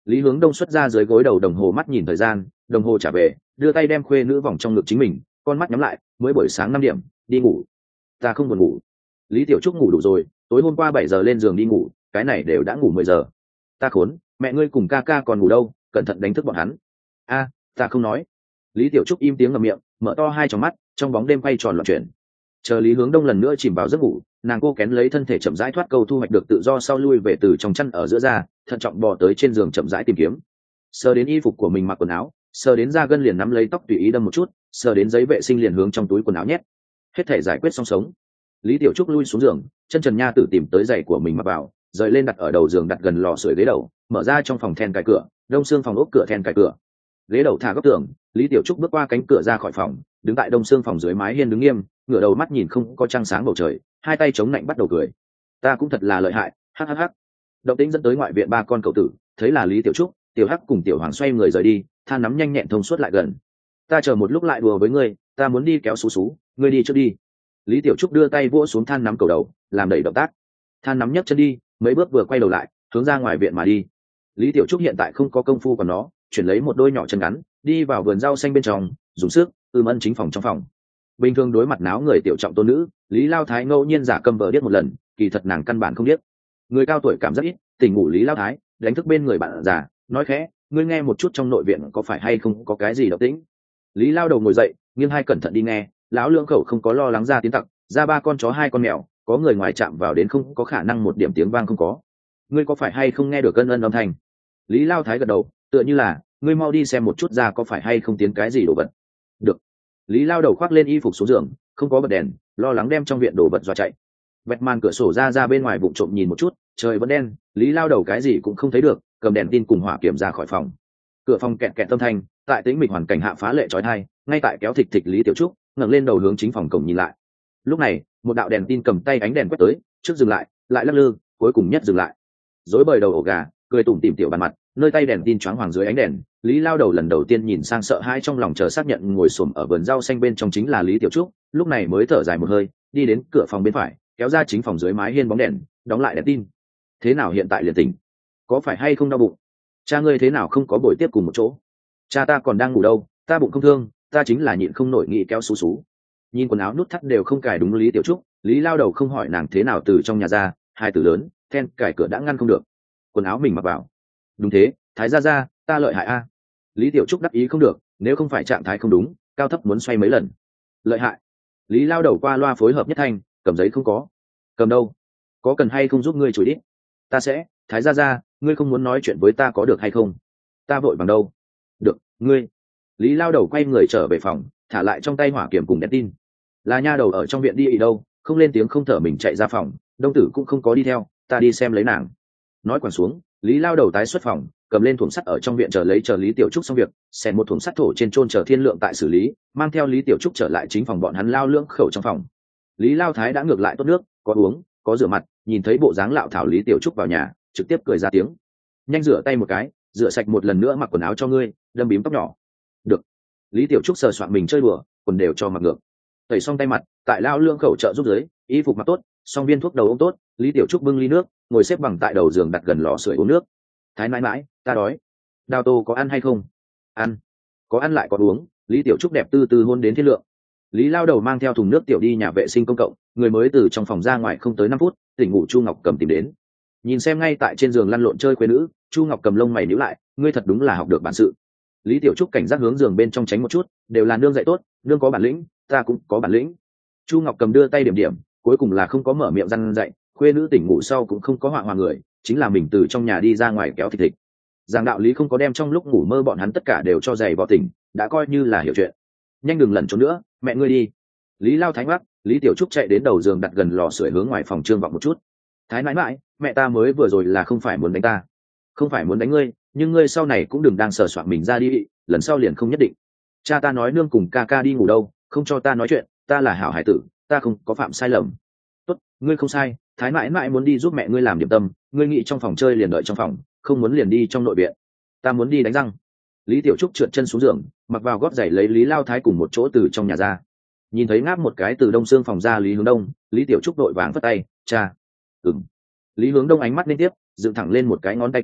Lý Hướng Đông xuất ra dưới gối đầu đồng hồ, mắt nhìn thời gian, đồng hồ trả về, đưa tay đem khuê nữ vòng trong ngực chính mình, con mắt nhắm lại, mới buổi sáng 5 điểm, đi ngủ. Ta không buồn ngủ. Lý Tiểu Trúc ngủ đủ rồi, tối hôm qua 7 giờ lên giường đi ngủ, cái này đều đã ngủ 10 giờ. Ta khốn, mẹ ngươi cùng ca ca còn ngủ đâu, cẩn thận đánh thức bọn hắn. A, ta không nói. Lý Tiểu Trúc im tiếng ngậm miệng, mở to hai tròng mắt, trong bóng đêm quay tròn loạn chuyển. Chờ Lý Hướng Đông lần nữa chìm vào giấc ngủ, nàng cô kén lấy thân thể chậm rãi thoát câu thu hoạch được tự do sau lui về từ trong chăn ở giữa ra, thận trọng bò tới trên giường chậm rãi tìm kiếm. Sờ đến y phục của mình mặc quần áo, sờ đến da gân liền nắm lấy tóc tùy ý đâm một chút, sờ đến giấy vệ sinh liền hướng trong túi quần áo nhét. Hết thể giải quyết xong sống. Lý Tiểu Trúc lui xuống giường, chân trần nha tử tìm tới giày của mình mặc vào, rời lên đặt ở đầu giường, đặt then lò sưởi ghế đầu, mở ra trong phòng then cài cửa, đông xương phòng ốc cửa then cài cửa. Ghế đầu thả góc tường, Lý Tiểu Trúc bước qua cánh cửa ra khỏi phòng, đứng tại đông xương phòng dưới mái hiên đứng nghiêm, ngửa đầu mắt nhìn không có trăng sáng bầu trời, hai tay chống nạnh bắt đầu cười. Ta cũng thật là lợi hại, hắc hắc hắc. Động tĩnh dẫn tới ngoại viện ba con cậu tử, thấy là Lý Tiểu Trúc, Tiểu Hắc cùng Tiểu Hoàng xoay người rời đi, than nắm nhanh nhẹn thông suốt lại gần. Ta chờ một lúc lại đùa với ngươi, ta muốn đi kéo xú, ngươi đi trước đi. Lý Tiểu Trúc đưa tay vỗ xuống than nắm cầu đầu, làm đẩy động tác. Than nắm nhấc chân đi, mấy bước vừa quay đầu lại, hướng ra ngoài viện mà đi. Lý Tiểu Trúc hiện tại không có công phu của nó, chuyển lấy một đôi nhỏ chân ngắn, đi vào vườn rau xanh bên trong, dùng sức ân chính phòng trong phòng. Bình thường đối mặt náo người tiểu trọng tôn nữ, Lý Lao Thái ngẫu nhiên giả câm vờ điếc một lần, kỳ thật nàng căn bản không biết. Người cao tuổi cảm rất ít, tỉnh ngủ Lý Lao Thái đánh thức bên người bạn già, nói khẽ, ngươi nghe một chút trong nội viện có phải hay không có cái gì động tĩnh. Lý Lao đầu ngồi dậy, nghiêng hai cẩn thận đi nghe, lão lưỡng khẩu không có lo lắng ra tiếng tặc, ra ba con chó hai con mèo, có người ngoài chạm vào đến không có khả năng một điểm tiếng vang không có. Ngươi có phải hay không nghe được ân âm thanh? Lý Lao Thái gật đầu, tựa như là, ngươi mau đi xem một chút ra có phải hay không tiến cái gì đồ vật. Được. Lý Lao đầu khoác lên y phục xuống giường, không có bật đèn, lo lắng đem trong viện đồ vật dọa chạy. Vẹt màn cửa sổ ra bên ngoài vụng trộm nhìn một chút, trời vẫn đen, Lý Lao đầu cái gì cũng không thấy được, cầm đèn tin cùng hỏa kiểm ra khỏi phòng. Cửa phòng kẹt kẹt âm thanh, tại tĩnh mịch hoàn cảnh hạ phá lệ chói tai, ngay tại kéo thịch thịch Lý Tiểu Trúc ngẩng lên đầu hướng chính phòng cổng nhìn lại. Lúc này, một đạo đèn tin cầm tay ánh đèn quét tới, trước dừng lại, lại lắc lư, cuối cùng nhất dừng lại. Rối bời đầu ổ gà, cười tủm tỉm tiểu bàn mặt, nơi tay đèn tin choáng hoàng dưới ánh đèn, Lý Lao đầu lần đầu tiên nhìn sang sợ hãi trong lòng, chờ xác nhận ngồi xổm ở vườn rau xanh bên trong chính là Lý Tiểu Trúc, lúc này mới thở dài một hơi, đi đến cửa phòng bên phải, kéo ra chính phòng dưới mái hiên bóng đèn, đóng lại đèn tin. Thế nào hiện tại liền tỉnh? Có phải hay không đau bụng? Cha ngươi thế nào không có buổi tiếp cùng một chỗ? Cha ta còn đang ngủ đâu, ta bụng không thương, ta chính là nhịn không nổi nghĩ kéo xú. Nhìn quần áo nút thắt đều không cài đúng Lý Tiểu Trúc, Lý Lao đầu không hỏi nàng thế nào từ trong nhà ra, hai từ lớn, then cài cửa đã ngăn không được. Quần áo mình mặc vào. Đúng thế, Thái gia, ta lợi hại a. Lý Tiểu Trúc đắc ý không được, nếu không phải trạng thái không đúng, cao thấp muốn xoay mấy lần. Lợi hại. Lý Lao đầu qua loa phối hợp nhất thanh, cầm giấy không có. Cầm đâu? Có cần hay không giúp ngươi chửi đi? Ta sẽ, Thái gia, ngươi không muốn nói chuyện với ta có được hay không? Ta vội bằng đâu? Được, ngươi. Lý Lao đầu quay người trở về phòng, thả lại trong tay hỏa kiểm cùng đèn tin. Là nha đầu ở trong viện đi ý đâu, không lên tiếng không thở mình chạy ra phòng, Đông Tử cũng không có đi theo, ta đi xem lấy nàng. Nói quẳng xuống, Lý Lao đầu tái xuất phòng, cầm lên thùng sắt ở trong viện chờ Lý Tiểu Trúc xong việc, xẻn một thùng sắt thổ trên trôn chờ Thiên Lượng tại xử lý, mang theo Lý Tiểu Trúc trở lại chính phòng bọn hắn lao lưỡng khẩu trong phòng. Lý Lao Thái đã ngược lại tốt nước, có uống, có rửa mặt, nhìn thấy bộ dáng lạo thảo Lý Tiểu Trúc vào nhà, trực tiếp cười ra tiếng. Nhanh rửa tay một cái, rửa sạch một lần nữa mặc quần áo cho ngươi, đâm bím tóc nhỏ. Được. Lý Tiểu Trúc sờ soạn mình chơi đùa, quần đều cho mặc ngược. Tẩy xong tay mặt, tại lao lưỡng khẩu trợ giúp dưới, y phục mặc tốt, xong viên thuốc đầu ôm tốt, Lý Tiểu Trúc bưng ly nước, ngồi xếp bằng tại đầu giường đặt gần lò sưởi uống nước. Thái mãi mãi, ta đói. Đào tô có ăn hay không? Ăn. Có ăn lại có uống. Lý Tiểu Trúc đẹp tư tư hôn đến Thiên Lượng. Lý Lao đầu mang theo thùng nước tiểu đi nhà vệ sinh công cộng, người mới từ trong phòng ra ngoài không tới 5 phút, tỉnh ngủ Chu Ngọc Cầm tìm đến. Nhìn xem ngay tại trên giường lăn lộn chơi quê nữ, Chu Ngọc Cầm lông mày nhíu lại, ngươi thật đúng là học được bản sự. Lý Tiểu Trúc cảnh giác hướng giường bên trong tránh một chút, đều là nương dạy tốt, nương có bản lĩnh, ta cũng có bản lĩnh. Chu Ngọc Cầm đưa tay điểm điểm, cuối cùng là không có mở miệng răn dạy, khuê nữ tỉnh ngủ sau cũng không có họa hòa người, chính là mình từ trong nhà đi ra ngoài kéo thịt thịt. Giảng đạo lý không có đem trong lúc ngủ mơ bọn hắn tất cả đều cho giày vào tỉnh, đã coi như là hiểu chuyện. Nhanh đừng lẩn trốn nữa, mẹ ngươi đi. Lý Lao Thái ngoắc, Lý Tiểu Trúc chạy đến đầu giường đặt gần lò sưởi hướng ngoài phòng trương vọng một chút. Thái mãi mãi, mẹ ta mới vừa rồi là không phải muốn đánh ta, không phải muốn đánh ngươi, nhưng ngươi sau này cũng đừng đang sờ soạn mình ra đi, lần sau liền không nhất định. Cha ta nói nương cùng ca ca đi ngủ đâu, không cho ta nói chuyện, ta là hảo hải tử, ta không có phạm sai lầm. Tốt, ngươi không sai, Thái mãi mãi muốn đi giúp mẹ ngươi làm điểm tâm, ngươi nghĩ trong phòng chơi liền đợi trong phòng, không muốn liền đi trong nội viện. Ta muốn đi đánh răng. Lý Tiểu Trúc trượt chân xuống giường, mặc vào gót giày lấy Lý Lao Thái cùng một chỗ từ trong nhà ra. Nhìn thấy ngáp một cái từ đông xương phòng ra Lý Hướng Đông, Lý Tiểu Trúc đội vàng phất tay, cha. Lý Hướng Đông ánh mắt liên tiếp, dựng thẳng lên một cái ngón tay cái,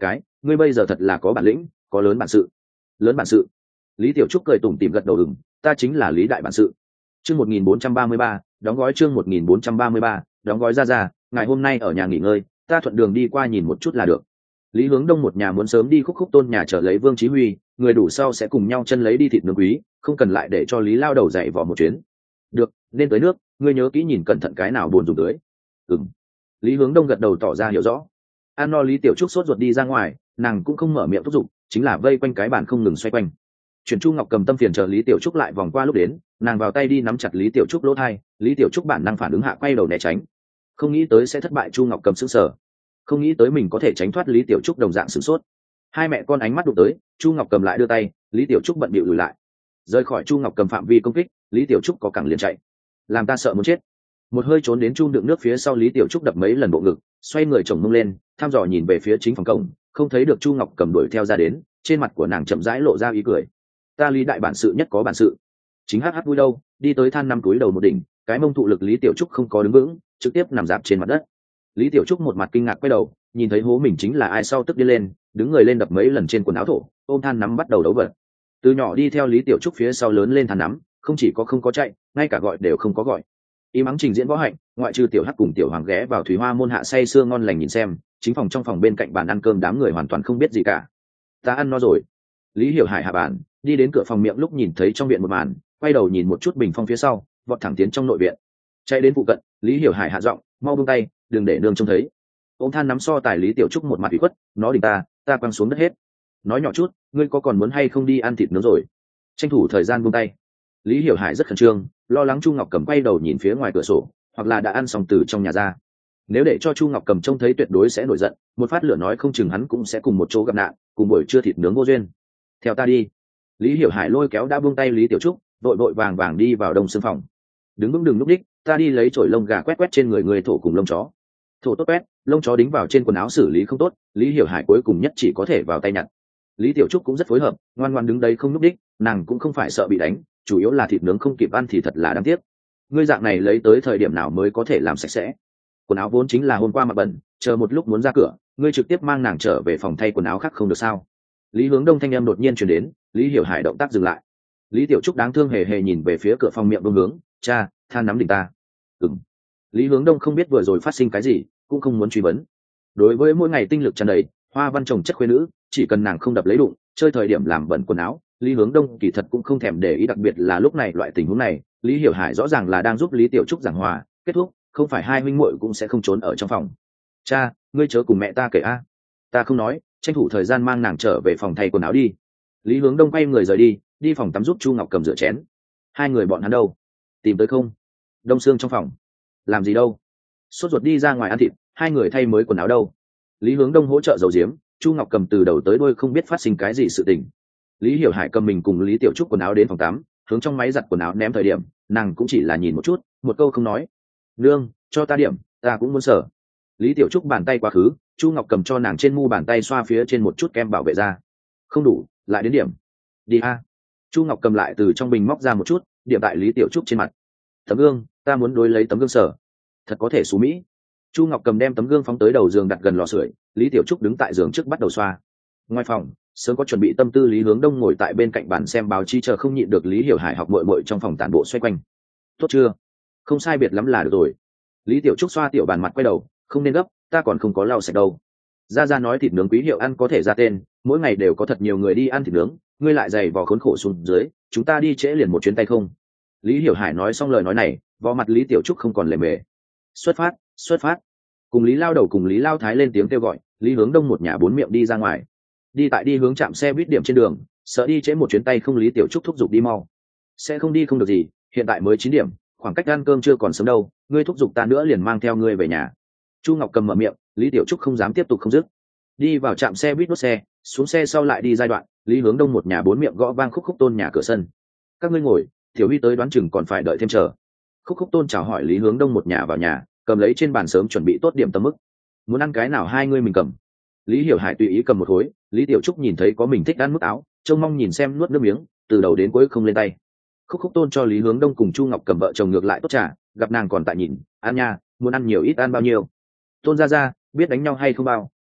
ngươi bây giờ thật là có bản lĩnh, có lớn bản sự. Lớn bản sự? Lý Tiểu Trúc cười tủm tỉm gật đầu, ta chính là Lý đại bản sự. Chương 1433, đóng gói. Chương 1433, đóng gói. Ra, ngày hôm nay ở nhà nghỉ ngơi, ta thuận đường đi qua nhìn một chút là được. Lý Hướng Đông một nhà muốn sớm đi Khúc Khúc Tôn nhà chờ lấy Vương Chí Huy, người đủ sau sẽ cùng nhau chân lấy đi thịt nướng quý, không cần lại để cho Lý lao đầu dậy vò một chuyến. Được, nên tới nước, ngươi nhớ kỹ nhìn cẩn thận cái nào buồn dùng tưới. Ừm. Lý Hướng Đông gật đầu tỏ ra hiểu rõ. An no Lý Tiểu Trúc sốt ruột đi ra ngoài, nàng cũng không mở miệng thúc giục, chính là vây quanh cái bàn không ngừng xoay quanh. Chuyển Chu Ngọc Cầm tâm phiền chờ Lý Tiểu Trúc lại vòng qua lúc đến, nàng vào tay đi nắm chặt Lý Tiểu Trúc lỗ thai, Lý Tiểu Trúc bản năng phản ứng hạ quay đầu né tránh. Không nghĩ tới sẽ thất bại, Chu Ngọc Cầm sững sờ. Không nghĩ tới mình có thể tránh thoát Lý Tiểu Trúc đồng dạng sửng sốt. Hai mẹ con ánh mắt đụng tới, Chu Ngọc Cầm lại đưa tay, Lý Tiểu Trúc bận bịu lùi lại. Rời khỏi Chu Ngọc Cầm phạm vi công kích, Lý Tiểu Trúc có cẳng liền chạy. Làm ta sợ muốn chết. Một hơi trốn đến chu đựng nước phía sau, Lý Tiểu Trúc đập mấy lần bộ ngực, xoay người chồng mông lên, thăm dò nhìn về phía chính phòng cổng, không thấy được Chu Ngọc Cầm đuổi theo ra đến, trên mặt của nàng chậm rãi lộ ra ý cười. Ta Lý đại bản sự nhất có bản sự. Chính hắc vui đâu, đi tới than năm túi đầu một đỉnh, cái mông thụ lực Lý Tiểu Trúc không có đứng vững, trực tiếp nằm dạp trên mặt đất. Lý Tiểu Trúc một mặt kinh ngạc quay đầu, nhìn thấy hố mình chính là ai sau tức đi lên, đứng người lên đập mấy lần trên quần áo thổ, ôm than nắm bắt đầu đấu vật. Từ nhỏ đi theo Lý Tiểu Trúc phía sau lớn lên than nắm, không chỉ có không có chạy, ngay cả gọi đều không có gọi. Im ắng trình diễn võ hạnh, ngoại trừ Tiểu Hắc cùng Tiểu Hoàng ghé vào Thủy Hoa môn hạ say sưa ngon lành nhìn xem, chính phòng trong phòng bên cạnh bàn ăn cơm đám người hoàn toàn không biết gì cả. Ta ăn no rồi. Lý Hiểu Hải hạ bàn, đi đến cửa phòng miệng lúc nhìn thấy trong viện một màn, quay đầu nhìn một chút bình phong phía sau, vọt thẳng tiến trong nội viện. Chạy đến phụ cận, Lý Hiểu Hải hạ giọng, mau buông tay, đừng để nương trông thấy. Ông than nắm so tài Lý Tiểu Trúc một mặt ủy khuất, nó đỉnh ta quăng xuống đất hết. Nói nhỏ chút, ngươi có còn muốn hay không đi ăn thịt nướng rồi? Tranh thủ thời gian buông tay. Lý Hiểu Hải rất khẩn trương, lo lắng Chu Ngọc Cầm quay đầu nhìn phía ngoài cửa sổ, hoặc là đã ăn xong từ trong nhà ra. Nếu để cho Chu Ngọc Cầm trông thấy tuyệt đối sẽ nổi giận, một phát lửa nói không chừng hắn cũng sẽ cùng một chỗ gặp nạn, cùng buổi trưa thịt nướng vô duyên. Theo ta đi. Lý Hiểu Hải lôi kéo đã buông tay Lý Tiểu Trúc, vội vội vàng vàng đi vào đông xương phòng. Đứng vững đừng lúc đích, ta đi lấy chổi lông gà quét quét trên người thổ cùng lông chó. Thổ tốt quét, lông chó đính vào trên quần áo xử lý không tốt, Lý Hiểu Hải cuối cùng nhất chỉ có thể vào tay nhặt. Lý Tiểu Trúc cũng rất phối hợp, ngoan ngoan đứng đấy không núp đích, nàng cũng không phải sợ bị đánh, chủ yếu là thịt nướng không kịp ăn thì thật là đáng tiếc. Ngươi dạng này lấy tới thời điểm nào mới có thể làm sạch sẽ? Quần áo vốn chính là hôm qua mặc bẩn, chờ một lúc muốn ra cửa, ngươi trực tiếp mang nàng trở về phòng thay quần áo khác không được sao? Lý Hướng Đông thanh em đột nhiên truyền đến, Lý Hiểu Hải động tác dừng lại. Lý Tiểu Trúc đáng thương hề hề nhìn về phía cửa phòng miệng Đông Hướng, cha, than nắm đỉnh ta. Ừm. Lý Hướng Đông không biết vừa rồi phát sinh cái gì, cũng không muốn truy vấn. Đối với mỗi ngày tinh lực tràn đầy, hoa văn trồng chất khuê nữ, chỉ cần nàng không đập lấy đụng, chơi thời điểm làm bẩn quần áo, Lý Hướng Đông kỳ thật cũng không thèm để ý, đặc biệt là lúc này loại tình huống này, Lý Hiểu Hải rõ ràng là đang giúp Lý Tiểu Trúc giảng hòa, kết thúc, không phải hai huynh muội cũng sẽ không trốn ở trong phòng. Cha, ngươi chớ cùng mẹ ta kể a. Ta không nói, tranh thủ thời gian mang nàng trở về phòng thay quần áo đi. Lý Hướng Đông quay người rời đi, đi phòng tắm giúp Chu Ngọc Cầm rửa chén. Hai người bọn hắn đâu? Tìm tới không? Đông Sương trong phòng. Làm gì đâu? Sốt ruột đi ra ngoài ăn thịt, hai người thay mới quần áo đâu? Lý Hướng Đông hỗ trợ giấu giếm, Chu Ngọc Cầm từ đầu tới đuôi không biết phát sinh cái gì sự tình. Lý Hiểu Hải cầm mình cùng Lý Tiểu Trúc quần áo đến phòng tắm, hướng trong máy giặt quần áo ném thời điểm, nàng cũng chỉ là nhìn một chút, một câu không nói. Nương, cho ta điểm, ta cũng muốn sở. Lý Tiểu Trúc bàn tay quá khứ, Chu Ngọc Cầm cho nàng trên mu bàn tay xoa phía trên một chút kem bảo vệ da. Không đủ, lại đến điểm. Đi a. Chu Ngọc Cầm lại từ trong bình móc ra một chút, điểm tại Lý Tiểu Trúc trên mặt. Tấm gương, ta muốn đối lấy tấm gương sở. Thật có thể xú mỹ. Chu Ngọc Cầm đem tấm gương phóng tới đầu giường đặt gần lò sưởi, Lý Tiểu Trúc đứng tại giường trước bắt đầu xoa. Ngoài phòng, sớm có chuẩn bị tâm tư Lý Hướng Đông ngồi tại bên cạnh bàn xem báo chí chờ không nhịn được Lý Hiểu Hải học muội muội trong phòng tản bộ xoay quanh. Tốt chưa? Không sai biệt lắm là được rồi. Lý Tiểu Trúc xoa tiểu bàn mặt quay đầu, không nên gấp, ta còn không có lau sạch đâu. Gia nói thịt nướng quý hiệu ăn có thể ra tên, mỗi ngày đều có thật nhiều người đi ăn thịt nướng, ngươi lại dày vò khốn khổ xuống dưới, chúng ta đi trễ liền một chuyến tay không? Lý Hiểu Hải nói xong lời nói này, vò mặt Lý Tiểu Trúc không còn lề mề. Xuất phát, xuất phát. Cùng Lý Lao Đầu cùng Lý Lao Thái lên tiếng kêu gọi, Lý Hướng Đông một nhà bốn miệng đi ra ngoài. Đi hướng trạm xe buýt điểm trên đường, sợ đi trễ một chuyến tay không, Lý Tiểu Trúc thúc giục đi mau. Sẽ không đi không được gì, hiện tại mới 9 điểm, khoảng cách ăn cơm chưa còn sớm đâu, ngươi thúc giục ta nữa liền mang theo ngươi về nhà. Chu Ngọc Cầm mở miệng, Lý Tiểu Trúc không dám tiếp tục không dứt. Đi vào trạm xe buýt đốt xe, xuống xe sau lại đi giai đoạn, Lý Hướng Đông một nhà bốn miệng gõ vang Khúc Khúc Tôn nhà cửa sân. Các ngươi ngồi, Tiểu Huy tới đoán chừng còn phải đợi thêm chờ. Khúc Khúc Tôn chào hỏi Lý Hướng Đông một nhà vào nhà, cầm lấy trên bàn sớm chuẩn bị tốt điểm tâm mức. Muốn ăn cái nào hai ngươi mình cầm. Lý Hiểu Hải tùy ý cầm một khối, Lý Tiểu Trúc nhìn thấy có mình thích ăn mức áo, trông mong nhìn xem nuốt nước miếng, từ đầu đến cuối không lên tay. Khúc Khúc Tôn cho Lý Hướng Đông cùng Chu Ngọc Cầm vợ chồng ngược lại tốt trà, gặp nàng còn tại nhìn, ăn nha, muốn ăn nhiều ít ăn bao nhiêu. Tôn ra biết đánh nhau hay không bao?